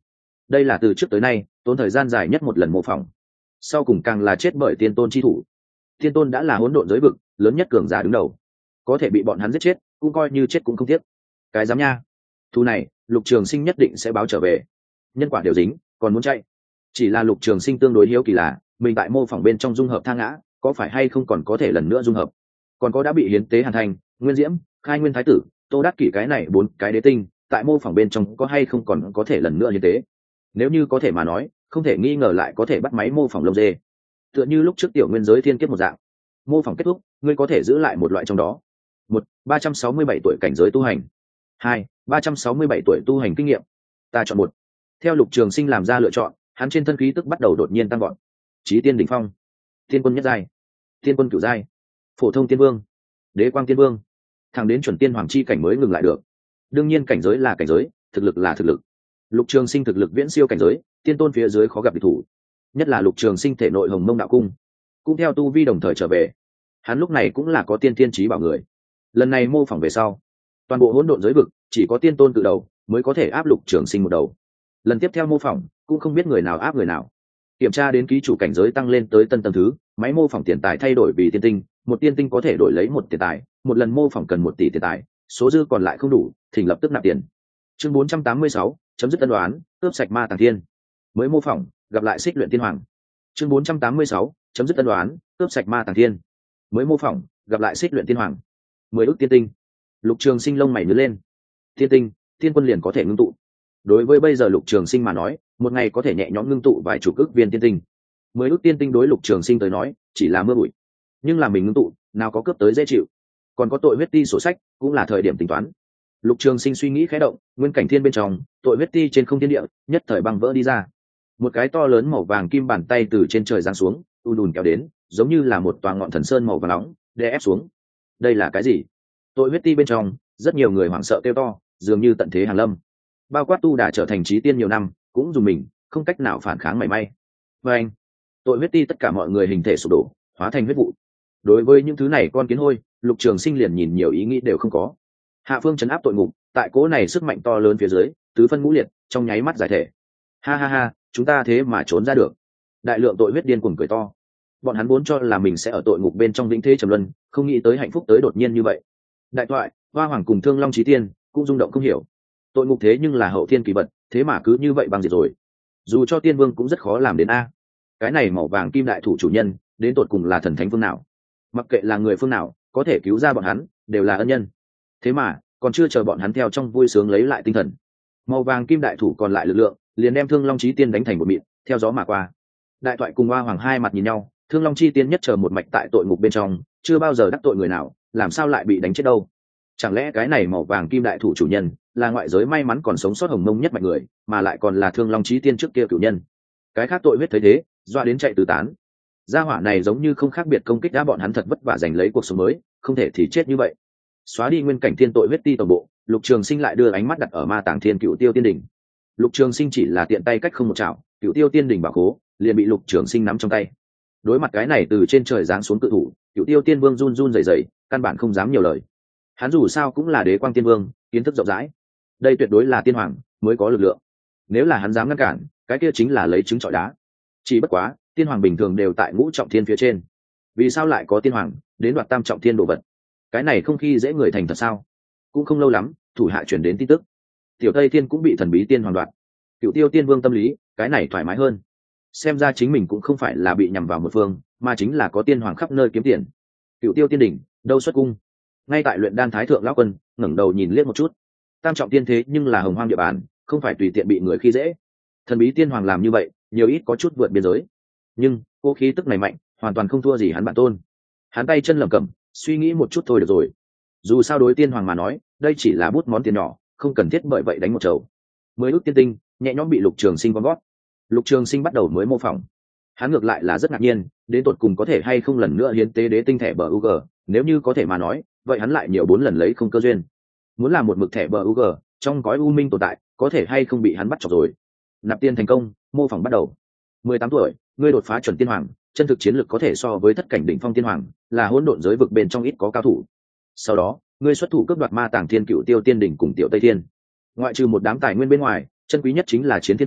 đây là từ trước tới nay tốn thời gian dài nhất một lần mô phỏng, sau cùng càng là chết bởi tiên tôn chi thủ. Tiên tôn đã là hỗn độn giới vực lớn nhất cường giả đứng đầu, có thể bị bọn hắn giết chết cũng coi như chết cũng không tiếc. Cái dám nha, thu này Lục Trường Sinh nhất định sẽ báo trở về, nhân quả đều dính còn muốn chạy. Chỉ là Lục Trường Sinh tương đối hiếu kỳ là mình tại mô phỏng bên trong dung hợp Thang Ngã có phải hay không còn có thể lần nữa dung hợp, còn có đã bị hiến tế Hàn Thành, Nguyên Diễm, Khai Nguyên Thái Tử, Tô Đắc Kỷ cái này 4 cái đế tinh tại mô phỏng bên trong có hay không còn có thể lần nữa hiến tế. Nếu như có thể mà nói, không thể nghi ngờ lại có thể bắt máy mô phỏng lông dê, tựa như lúc trước tiểu nguyên giới thiên kiếp một dạng. Mô phỏng kết thúc, ngươi có thể giữ lại một loại trong đó. 1. 367 tuổi cảnh giới tu hành. 2. 367 tuổi tu hành kinh nghiệm. Ta chọn 1. Theo Lục Trường Sinh làm ra lựa chọn, hắn trên thân khí tức bắt đầu đột nhiên tăng vọt. Chí tiên đỉnh phong, tiên quân nhất giai, tiên quân cửu giai, phổ thông tiên vương, đế quang tiên vương, thẳng đến chuẩn tiên hoàng chi cảnh mới ngừng lại được. Đương nhiên cảnh giới là cảnh giới, thực lực là thực lực. Lục Trường Sinh thực lực viễn siêu cảnh giới, tiên tôn phía dưới khó gặp địch thủ. Nhất là Lục Trường Sinh thể nội Hồng Mông đạo cung, cũng theo tu vi đồng thời trở về. Hắn lúc này cũng là có tiên thiên chí bảo người. Lần này mô phỏng về sau, toàn bộ hỗn độn giới vực chỉ có tiên tôn cự đầu mới có thể áp Lục Trường Sinh một đầu. Lần tiếp theo mô phỏng cũng không biết người nào áp người nào. Kiểm tra đến ký chủ cảnh giới tăng lên tới tân tầng thứ, máy mô phỏng tiền tài thay đổi vì tiên tinh, một tiên tinh có thể đổi lấy 1 tiền tài, một lần mô phỏng cần 1 tỷ tiền tài, số dư còn lại không đủ, thỉnh lập tức nạp tiền. Chương 486, chấm dứt tân đoán, cướp sạch ma tàng thiên. Mới mô phỏng, gặp lại Xích Luyện Tiên Hoàng. Chương 486, chấm dứt tân đoán, cướp sạch ma tàng thiên. Mới mô phỏng, gặp lại Xích Luyện Tiên Hoàng. 10 ức tiên tinh. Lục Trường Sinh lông mày nhướng lên. Tiên tinh, tiên quân liền có thể ngưng tụ. Đối với bây giờ Lục Trường Sinh mà nói, một ngày có thể nhẹ nhõm ngưng tụ vài chục ức viên tiên tinh. 10 ức tiên tinh đối Lục Trường Sinh tới nói chỉ là mưa bụi, nhưng là mình ngưng tụ nào có cướp tới dễ chịu. Còn có tội huyết ti sổ sách cũng là thời điểm tính toán. Lục Trường Sinh suy nghĩ khẽ động, nguyên cảnh thiên bên trong tội huyết ti trên không thiên địa nhất thời băng vỡ đi ra. Một cái to lớn màu vàng kim bàn tay từ trên trời giáng xuống, đùn kéo đến, giống như là một tòa ngọn thần sơn màu vàng nóng đè ép xuống. Đây là cái gì? Tội huyết ti bên trong rất nhiều người hoảng sợ kêu to, dường như tận thế hàng lâm. Bao quát tu đã trở thành chí tiên nhiều năm, cũng dùng mình không cách nào phản kháng mảy may. Và anh, tội huyết ti tất cả mọi người hình thể sụp đổ, hóa thành huyết vụ. Đối với những thứ này con kiến hôi, Lục Trường Sinh liền nhìn nhiều ý nghĩ đều không có. Hạ phương trấn áp tội ngục, tại cố này sức mạnh to lớn phía dưới, tứ phân ngũ liệt, trong nháy mắt giải thể. Ha ha ha, chúng ta thế mà trốn ra được. Đại lượng tội huyết điên cuồng cười to. Bọn hắn vốn cho là mình sẽ ở tội ngục bên trong vĩnh thế trầm luân, không nghĩ tới hạnh phúc tới đột nhiên như vậy. Đại thoại, Hoa Hoàng cùng Thương Long Chí Tiên cũng rung động không hiểu. Tội ngục thế nhưng là hậu thiên kỳ vật, thế mà cứ như vậy bằng diệt rồi. Dù cho tiên vương cũng rất khó làm đến a. Cái này màu vàng kim đại thủ chủ nhân, đến tột cùng là thần thánh phương nào? Mặc kệ là người phương nào, có thể cứu ra bọn hắn, đều là ân nhân. Thế mà, còn chưa chờ bọn hắn theo trong vui sướng lấy lại tinh thần, màu vàng kim đại thủ còn lại lực lượng, liền đem Thương Long Chí Tiên đánh thành một mịn, theo gió mà qua. Đại thoại cùng Hoa Hoàng hai mặt nhìn nhau, Thương Long Chi Tiên nhất chờ một mạch tại tội ngục bên trong, chưa bao giờ đắc tội người nào, làm sao lại bị đánh chết đâu? Chẳng lẽ cái này màu vàng kim đại thủ chủ nhân là ngoại giới may mắn còn sống sót hồng mông nhất mạch người, mà lại còn là Thương Long Chí Tiên trước kia cửu nhân? Cái khác tội huyết thấy thế, doa đến chạy tứ tán. Gia hỏa này giống như không khác biệt công kích đã bọn hắn thật vất vả giành lấy cuộc sống mới, không thể thì chết như vậy. Xóa đi nguyên cảnh thiên tội huyết ti toàn bộ, Lục Trường Sinh lại đưa ánh mắt đặt ở ma tàng thiên cựu tiêu tiên đỉnh. Lục Trường Sinh chỉ là tiện tay cách không một chảo, cựu tiêu tiên đỉnh bảo khố liền bị Lục Trường Sinh nắm trong tay. Đối mặt cái này từ trên trời giáng xuống cự thủ, cựu tiêu tiên vương run run rẩy rẩy, căn bản không dám nhiều lời. Hắn dù sao cũng là đế quang tiên vương, kiến thức rộng rãi, đây tuyệt đối là tiên hoàng mới có lực lượng. Nếu là hắn dám ngăn cản, cái kia chính là lấy trứng trọi đá. Chỉ bất quá tiên hoàng bình thường đều tại ngũ trọng thiên phía trên, vì sao lại có tiên hoàng đến đoạt tam trọng thiên đồ vật? Cái này không khi dễ người thành thật sao? Cũng không lâu lắm, thủ hạ chuyển đến tin tức, tiểu tây thiên cũng bị thần bí tiên hoàng đoạt. Cựu tiêu tiên vương tâm lý cái này thoải mái hơn, xem ra chính mình cũng không phải là bị nhằm vào một phương, mà chính là có tiên hoàng khắp nơi kiếm tiền. Cựu tiêu tiên đỉnh đâu xuất cung, ngay tại luyện đan thái thượng lão quân ngẩng đầu nhìn liếc một chút. Tam trọng tiên thế nhưng là hồng hoang địa bàn, không phải tùy tiện bị người khi dễ. Thần bí tiên hoàng làm như vậy nhiều ít có chút vượt biên giới, nhưng cô khí tức này mạnh, hoàn toàn không thua gì hắn bản tôn. Hắn tay chân lẩm cẩm, suy nghĩ một chút thôi được rồi. Dù sao đối tiên hoàng mà nói, đây chỉ là bút món tiền nhỏ, không cần thiết bởi vậy đánh một chầu. 10 ức tiên tinh nhẹ nhõm bị Lục Trường Sinh vón gót. Lục Trường Sinh bắt đầu mới mô phỏng. Hắn ngược lại là rất ngạc nhiên, đến tột cùng có thể hay không lần nữa hiến tế đế tinh thẻ bờ UG, nếu như có thể mà nói, vậy hắn lại nhiều 4 lần lấy không cơ duyên. Muốn làm một mực thẻ bờ UG, trong gói u minh tồn tại, có thể hay không bị hắn bắt chọc rồi. Nạp tiên thành công, mô phỏng bắt đầu. 18 tuổi, ngươi đột phá chuẩn tiên hoàng, chân thực chiến lực có thể so với thất cảnh đỉnh phong tiên hoàng, là hỗn độn giới vực bên trong ít có cao thủ. Sau đó, ngươi xuất thủ cướp đoạt ma tàng thiên cựu tiêu tiên đỉnh cùng tiểu tây thiên. Ngoại trừ một đám tài nguyên bên ngoài, chân quý nhất chính là chiến thiên phủ,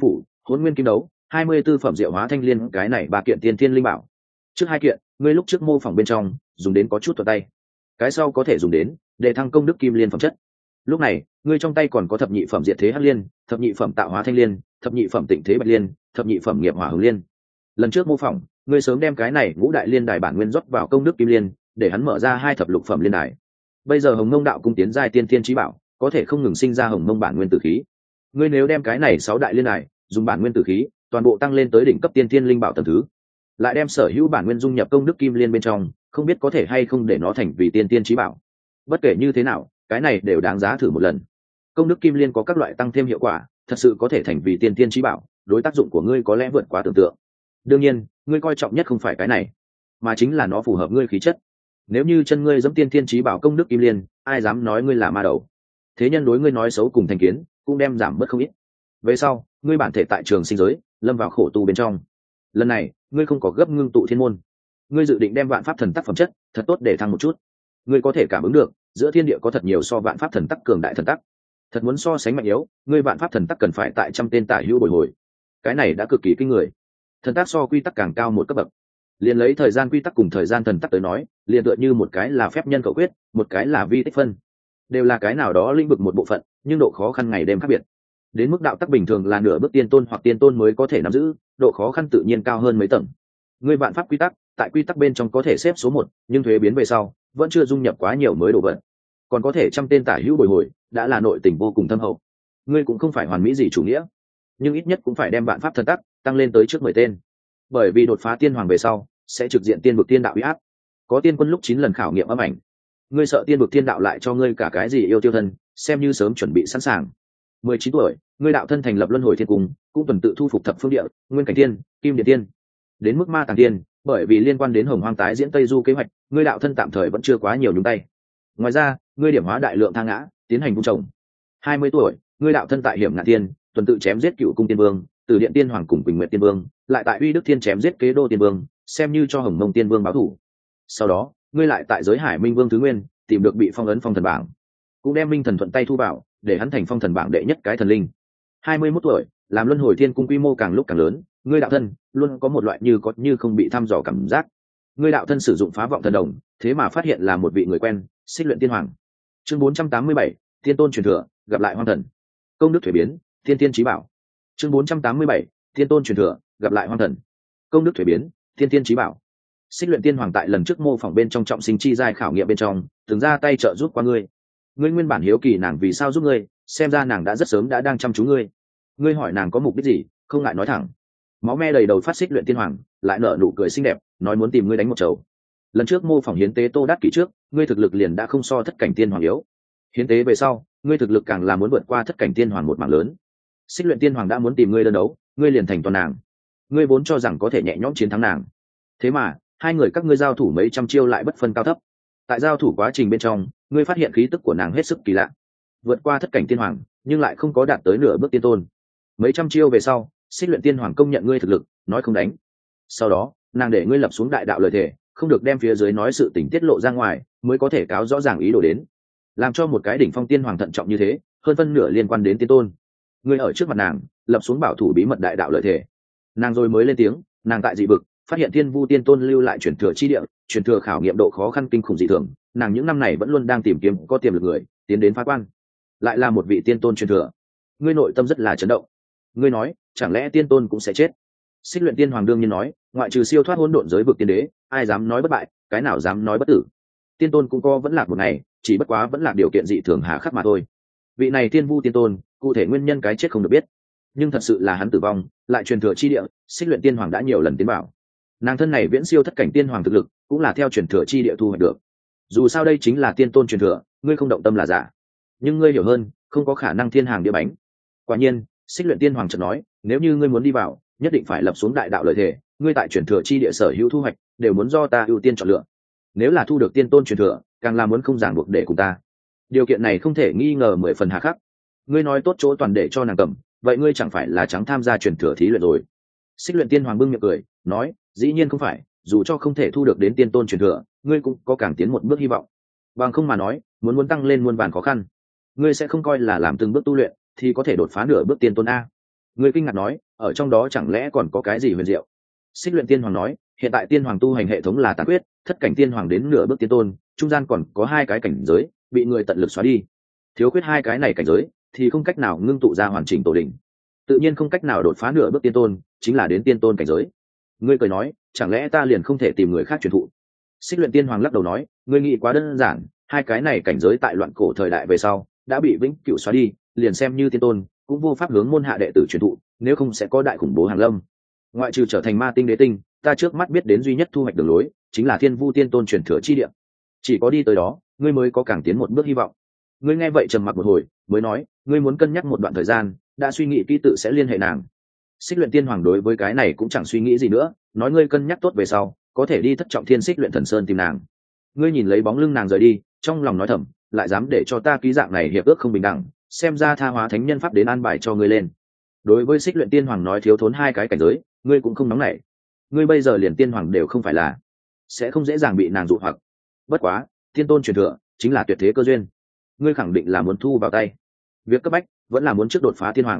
Hỗn nguyên kim đấu, 24 phẩm diệu hóa thanh liên, cái này ba kiện tiên thiên linh bảo. Trước hai kiện, ngươi lúc trước mô phỏng bên trong dùng đến có chút thuận tay, cái sau có thể dùng đến để thăng công đức kim liên phẩm chất. Lúc này ngươi trong tay còn có thập nhị phẩm diệt thế hắc liên, thập nhị phẩm tạo hóa thanh liên, thập nhị phẩm tịnh thế bạch liên, thập nhị phẩm nghiệp hỏa hồng liên. Lần trước mô phỏng, ngươi sớm đem cái này ngũ đại liên đài bản nguyên rót vào công đức kim liên, để hắn mở ra hai thập lục phẩm liên đài. Bây giờ hồng mông đạo cung tiến giai tiên thiên chí bảo, có thể không ngừng sinh ra hồng mông bản nguyên tử khí. Ngươi nếu đem cái này 6 đại liên đài dùng bản nguyên tử khí toàn bộ tăng lên tới đỉnh cấp tiên thiên linh bảo tầng thứ, lại đem sở hữu bản nguyên dung nhập công đức kim liên bên trong, không biết có thể hay không để nó thành vì tiên tiên chí bảo. Bất kể như thế nào, cái này đều đáng giá thử một lần. Công đức kim liên có các loại tăng thêm hiệu quả, thật sự có thể thành vì tiên tiên chí bảo, đối tác dụng của ngươi có lẽ vượt quá tưởng tượng. Đương nhiên, ngươi coi trọng nhất không phải cái này, mà chính là nó phù hợp ngươi khí chất. Nếu như chân ngươi dẫm tiên tiên chí bảo công đức kim liên, ai dám nói ngươi là ma đầu. Thế nhân đối ngươi nói xấu cùng thành kiến, cũng đem giảm bớt không ít. Về sau, ngươi bản thể tại trường sinh giới lâm vào khổ tu bên trong. Lần này, ngươi không có gấp ngưng tụ thiên môn, ngươi dự định đem vạn pháp thần tắc phẩm chất thật tốt để thăng một chút. Ngươi có thể cảm ứng được giữa thiên địa có thật nhiều so vạn pháp thần tắc cường đại thần tắc, thật muốn so sánh mạnh yếu, ngươi vạn pháp thần tắc cần phải tại trăm tên tả hữu bồi hồi. Cái này đã cực kỳ kinh người. Thần tắc so quy tắc càng cao một cấp bậc. Liền lấy thời gian quy tắc cùng thời gian thần tắc tới nói, liền tựa như một cái là phép nhân khẩu quyết, một cái là vi tích phân, đều là cái nào đó lĩnh vực một bộ phận, nhưng độ khó khăn ngày đêm khác biệt. Đến mức đạo tắc bình thường là nửa bước tiên tôn hoặc tiên tôn mới có thể nắm giữ, độ khó khăn tự nhiên cao hơn mấy tầng. Ngươi vạn pháp quy tắc, tại quy tắc bên trong có thể xếp số 1, nhưng thuế biến về sau, vẫn chưa dung nhập quá nhiều mới đồ vật. Còn có thể trăm tên tả hữu bồi hồi, đã là nội tình vô cùng thâm hậu. Ngươi cũng không phải hoàn mỹ gì chủ nghĩa, nhưng ít nhất cũng phải đem vạn pháp thần tắc tăng lên tới trước 10 tên. Bởi vì đột phá tiên hoàng về sau, sẽ trực diện tiên vực tiên đạo uy áp. Có tiên quân lúc 9 lần khảo nghiệm âm ảnh. Ngươi sợ tiên vực tiên đạo lại cho ngươi cả cái gì yêu tiêu thân, xem như sớm chuẩn bị sẵn sàng. 19 tuổi, ngươi đạo thân thành lập luân hồi thiên cung, cũng tuần tự thu phục thập phương địa, nguyên cảnh tiên, kim điện tiên. Đến mức ma tàng tiên, bởi vì liên quan đến hồng hoang tái diễn tây du kế hoạch, ngươi đạo thân tạm thời vẫn chưa quá nhiều nhúng tay. Ngoài ra, ngươi điểm hóa đại lượng thang ngã, tiến hành vung trồng. 20 tuổi, ngươi đạo thân tại hiểm ngạn tiên, tuần tự chém giết cựu cung tiên vương, từ điện tiên hoàng cùng quỳnh nguyện tiên vương, lại tại uy đức thiên chém giết kế đô tiên vương, xem như cho hồng mông tiên vương báo thù. Sau đó, ngươi lại tại giới hải minh vương thứ nguyên tìm được bị phong ấn phong thần bảng, cũng đem minh thần thuận tay thu vào, để hắn thành phong thần bảng đệ nhất cái thần linh. 21 tuổi, làm luân hồi thiên cung quy mô càng lúc càng lớn, ngươi đạo thân luôn có một loại như có như không bị thăm dò cảm giác. Ngươi đạo thân sử dụng phá vọng thần đồng, thế mà phát hiện là một vị người quen, Xích Luyện Tiên Hoàng. Chương 487, Tiên tôn truyền thừa, gặp lại hoang thần. Công đức thuế biến, tiên tiên chí bảo. Chương 487, Tiên tôn truyền thừa, gặp lại hoang thần. Công đức thuế biến, tiên tiên chí bảo. Xích Luyện Tiên Hoàng tại lần trước mô phỏng bên trong trọng sinh chi giai khảo nghiệm bên trong, từng ra tay trợ giúp qua ngươi. Ngươi nguyên bản hiếu kỳ nàng vì sao giúp ngươi, xem ra nàng đã rất sớm đã đang chăm chú ngươi. Ngươi hỏi nàng có mục đích gì, không ngại nói thẳng. Máu me đầy đầu phát Xích Luyện Tiên Hoàng lại nở nụ cười xinh đẹp, nói muốn tìm ngươi đánh một chầu. Lần trước mô phỏng hiến tế Tô Đát Kỷ trước, ngươi thực lực liền đã không so thất cảnh tiên hoàng yếu. Hiến tế về sau, ngươi thực lực càng là muốn vượt qua thất cảnh tiên hoàng một mảng lớn. Xích Luyện Tiên Hoàng đã muốn tìm ngươi đơn đấu, ngươi liền thành toàn nàng. Ngươi vốn cho rằng có thể nhẹ nhõm chiến thắng nàng, thế mà hai người các ngươi giao thủ mấy trăm chiêu lại bất phân cao thấp. Tại giao thủ quá trình bên trong, ngươi phát hiện khí tức của nàng hết sức kỳ lạ, vượt qua thất cảnh tiên hoàng, nhưng lại không có đạt tới nửa bước tiên tôn. Mấy trăm chiêu về sau, Xích Luyện Tiên Hoàng công nhận ngươi thực lực, nói không đánh. Sau đó, nàng để ngươi lập xuống đại đạo lời thề, không được đem phía dưới nói sự tình tiết lộ ra ngoài, mới có thể cáo rõ ràng ý đồ đến. Làm cho một cái đỉnh phong tiên hoàng thận trọng như thế, hơn phân nửa liên quan đến tiên tôn. Ngươi ở trước mặt nàng, lập xuống bảo thủ bí mật đại đạo lợi thể. Nàng rồi mới lên tiếng, nàng tại dị vực phát hiện Thiên Vu tiên tôn lưu lại truyền thừa chi địa, truyền thừa khảo nghiệm độ khó khăn kinh khủng dị thường, nàng những năm này vẫn luôn đang tìm kiếm có tiềm lực người tiến đến phá quan, lại là một vị tiên tôn truyền thừa. Ngươi nội tâm rất là chấn động. Ngươi nói, chẳng lẽ tiên tôn cũng sẽ chết? Xích Luyện Tiên Hoàng đương nhiên nói, ngoại trừ siêu thoát hỗn độn giới vực tiên đế, ai dám nói bất bại, cái nào dám nói bất tử. Tiên tôn cũng có vẫn lạc một ngày, chỉ bất quá vẫn là điều kiện dị thường hà khắc mà thôi. Vị này Thiên Vu tiên tôn, cụ thể nguyên nhân cái chết không được biết, nhưng thật sự là hắn tử vong, lại truyền thừa chi địa, Xích Luyện Tiên Hoàng đã nhiều lần tiến bảo. Nàng thân này viễn siêu thất cảnh tiên hoàng thực lực, cũng là theo truyền thừa chi địa thu hoạch được. Dù sao đây chính là tiên tôn truyền thừa, ngươi không động tâm là giả, nhưng ngươi hiểu hơn, không có khả năng thiên hàng đĩa bánh. Quả nhiên, Xích Luyện Tiên Hoàng chợt nói, nếu như ngươi muốn đi vào, nhất định phải lập xuống đại đạo lợi thể, ngươi tại truyền thừa chi địa sở hữu thu hoạch, đều muốn do ta ưu tiên chọn lựa. Nếu là thu được tiên tôn truyền thừa, càng là muốn không ràng buộc để cùng ta. Điều kiện này không thể nghi ngờ 10 phần hà khắc. Ngươi nói tốt chỗ toàn để cho nàng cầm, vậy ngươi chẳng phải là trắng tham gia truyền thừa thí luyện rồi? Xích Luyện Tiên Hoàng bưng miệng cười, nói, dĩ nhiên không phải, dù cho không thể thu được đến tiên tôn truyền thừa, ngươi cũng có càng tiến một bước hy vọng. Bằng không mà nói, muốn tăng lên muôn vàn khó khăn. Ngươi sẽ không coi là làm từng bước tu luyện thì có thể đột phá nửa bước tiên tôn a. Ngươi kinh ngạc nói, ở trong đó chẳng lẽ còn có cái gì huyền diệu? Xích Luyện Tiên Hoàng nói, hiện tại Tiên Hoàng tu hành hệ thống là tàn quyết, thất cảnh Tiên Hoàng đến nửa bước tiên tôn, trung gian còn có hai cái cảnh giới bị người tận lực xóa đi, thiếu khuyết hai cái này cảnh giới thì không cách nào ngưng tụ ra hoàn chỉnh tổ đỉnh, tự nhiên không cách nào đột phá nửa bước tiên tôn, chính là đến tiên tôn cảnh giới. Ngươi cười nói, chẳng lẽ ta liền không thể tìm người khác truyền thụ? Xích Luyện Tiên Hoàng lắc đầu nói, ngươi nghĩ quá đơn giản, hai cái này cảnh giới tại loạn cổ thời đại về sau đã bị vĩnh cửu xóa đi, liền xem như tiên tôn cũng vô pháp hướng môn hạ đệ tử truyền thụ, nếu không sẽ có đại khủng bố hàng lâm. Ngoại trừ trở thành ma tinh đế tinh, ta trước mắt biết đến duy nhất thu hoạch đường lối chính là Thiên Vu Tiên Tôn truyền thừa chi địa. Chỉ có đi tới đó, ngươi mới có càng tiến một bước hy vọng. Ngươi nghe vậy trầm mặc một hồi, mới nói, ngươi muốn cân nhắc một đoạn thời gian, đã suy nghĩ kỹ tự sẽ liên hệ nàng. Xích Luyện Tiên Hoàng đối với cái này cũng chẳng suy nghĩ gì nữa, nói ngươi cân nhắc tốt về sau, có thể đi Thất Trọng Thiên Xích Luyện Thần Sơn tìm nàng. Ngươi nhìn lấy bóng lưng nàng rời đi, trong lòng nói thầm, lại dám để cho ta ký dạng này hiệp ước không bình đẳng, xem ra tha hóa thánh nhân pháp đến an bài cho ngươi lên. Đối với Xích Luyện Tiên Hoàng nói thiếu thốn hai cái cảnh giới, ngươi cũng không nóng nảy. Ngươi bây giờ liền tiên hoàng đều không phải là, sẽ không dễ dàng bị nàng dụ hoặc. Bất quá, tiên tôn truyền thừa chính là tuyệt thế cơ duyên, ngươi khẳng định là muốn thu vào tay. Việc cấp bách vẫn là muốn trước đột phá tiên hoàng.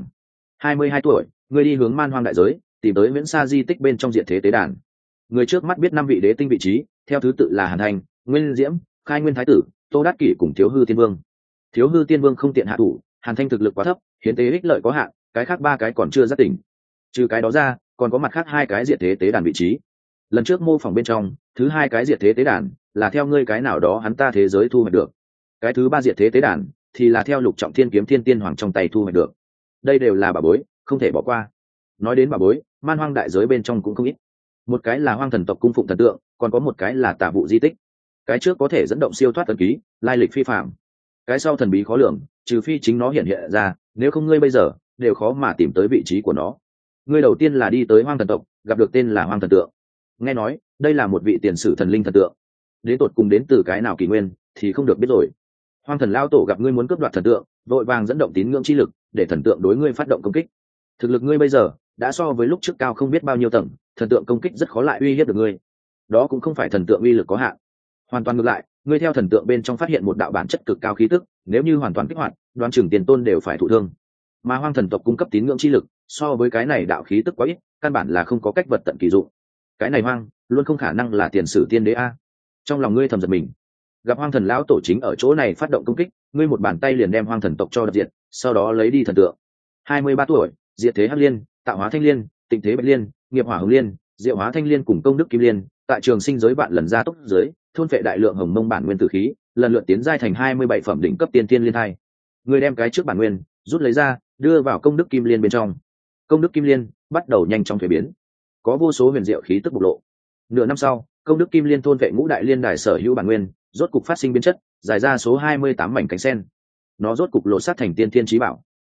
22 tuổi, ngươi đi hướng man hoang đại giới, tìm tới viễn xa di tích bên trong diệt thế tế đàn. Người trước mắt biết 5 vị đế tinh vị trí, theo thứ tự là Hàn Thành, Nguyên Diễm, Khai Nguyên Thái Tử, Tô Đát Kỷ cùng Thiếu Hư Tiên Vương. Thiếu Hư Tiên Vương không tiện hạ thủ, Hàn Thanh thực lực quá thấp, hiến tế ích lợi có hạn, cái khác 3 cái còn chưa giác tỉnh. Trừ cái đó ra, còn có mặt khác 2 cái diệt thế tế đàn vị trí. Lần trước mô phỏng bên trong, thứ 2 cái diệt thế tế đàn là theo ngươi cái nào đó hắn ta thế giới thu hoạch được. Cái thứ 3 diệt thế tế đàn thì là theo Lục Trọng Thiên Kiếm Thiên Tiên Hoàng trong tay thu hoạch được. Đây đều là bảo bối, không thể bỏ qua. Nói đến bảo bối, man hoang đại giới bên trong cũng không ít. Một cái là Hoang Thần tộc cung phụng thần tượng, còn có một cái là Tà vụ di tích. Cái trước có thể dẫn động siêu thoát thần ký, lai lịch phi phàm. Cái sau thần bí khó lường, trừ phi chính nó hiện hiện ra, nếu không ngươi bây giờ đều khó mà tìm tới vị trí của nó. Ngươi đầu tiên là đi tới Hoang Thần tộc, gặp được tên là Hoang Thần tượng. Nghe nói đây là một vị tiền sử thần linh thần tượng, đến tột cùng đến từ cái nào kỷ nguyên thì không được biết rồi. Hoang Thần lao tổ gặp ngươi muốn cướp đoạt thần tượng, vội vàng dẫn động tín ngưỡng chi lực để thần tượng đối ngươi phát động công kích. Thực lực ngươi bây giờ đã so với lúc trước cao không biết bao nhiêu tầng, thần tượng công kích rất khó lại uy hiếp được ngươi. Đó cũng không phải thần tượng uy lực có hạn, hoàn toàn ngược lại, ngươi theo thần tượng bên trong phát hiện một đạo bản chất cực cao khí tức, nếu như hoàn toàn kích hoạt, đoán chừng tiền tôn đều phải thụ thương. Mà Hoang Thần tộc cung cấp tín ngưỡng chi lực so với cái này đạo khí tức quá ít, căn bản là không có cách vật tận kỳ dụng. Cái này hoang luôn không khả năng là tiền sử tiên đế a. Trong lòng ngươi thầm giật mình, gặp Hoang Thần lão tổ chính ở chỗ này phát động công kích, ngươi một bàn tay liền đem Hoang Thần tộc cho đập diệt, sau đó lấy đi thần tượng. 23 tuổi, diệt thế hắc liên, tạo hóa thanh liên, tịnh thế bạch liên, nghiệp hỏa hồng liên, diệu hóa thanh liên cùng công đức kim liên, tại trường sinh giới bạn lần ra tốc giới, thôn phệ đại lượng hồng mông bản nguyên tử khí, lần lượt tiến giai thành 27 phẩm đỉnh cấp tiên tiên liên thai. Ngươi đem cái trước bản nguyên rút lấy ra, đưa vào công đức kim liên bên trong. Công đức kim liên bắt đầu nhanh chóng thuế biến, có vô số huyền diệu khí tức bộc lộ. Nửa năm sau, công đức kim liên thôn vệ ngũ đại liên đài sở hữu bản nguyên, rốt cục phát sinh biến chất, giải ra số 28 mảnh cánh sen. Nó rốt cục lộ sát thành tiên thiên chí bảo,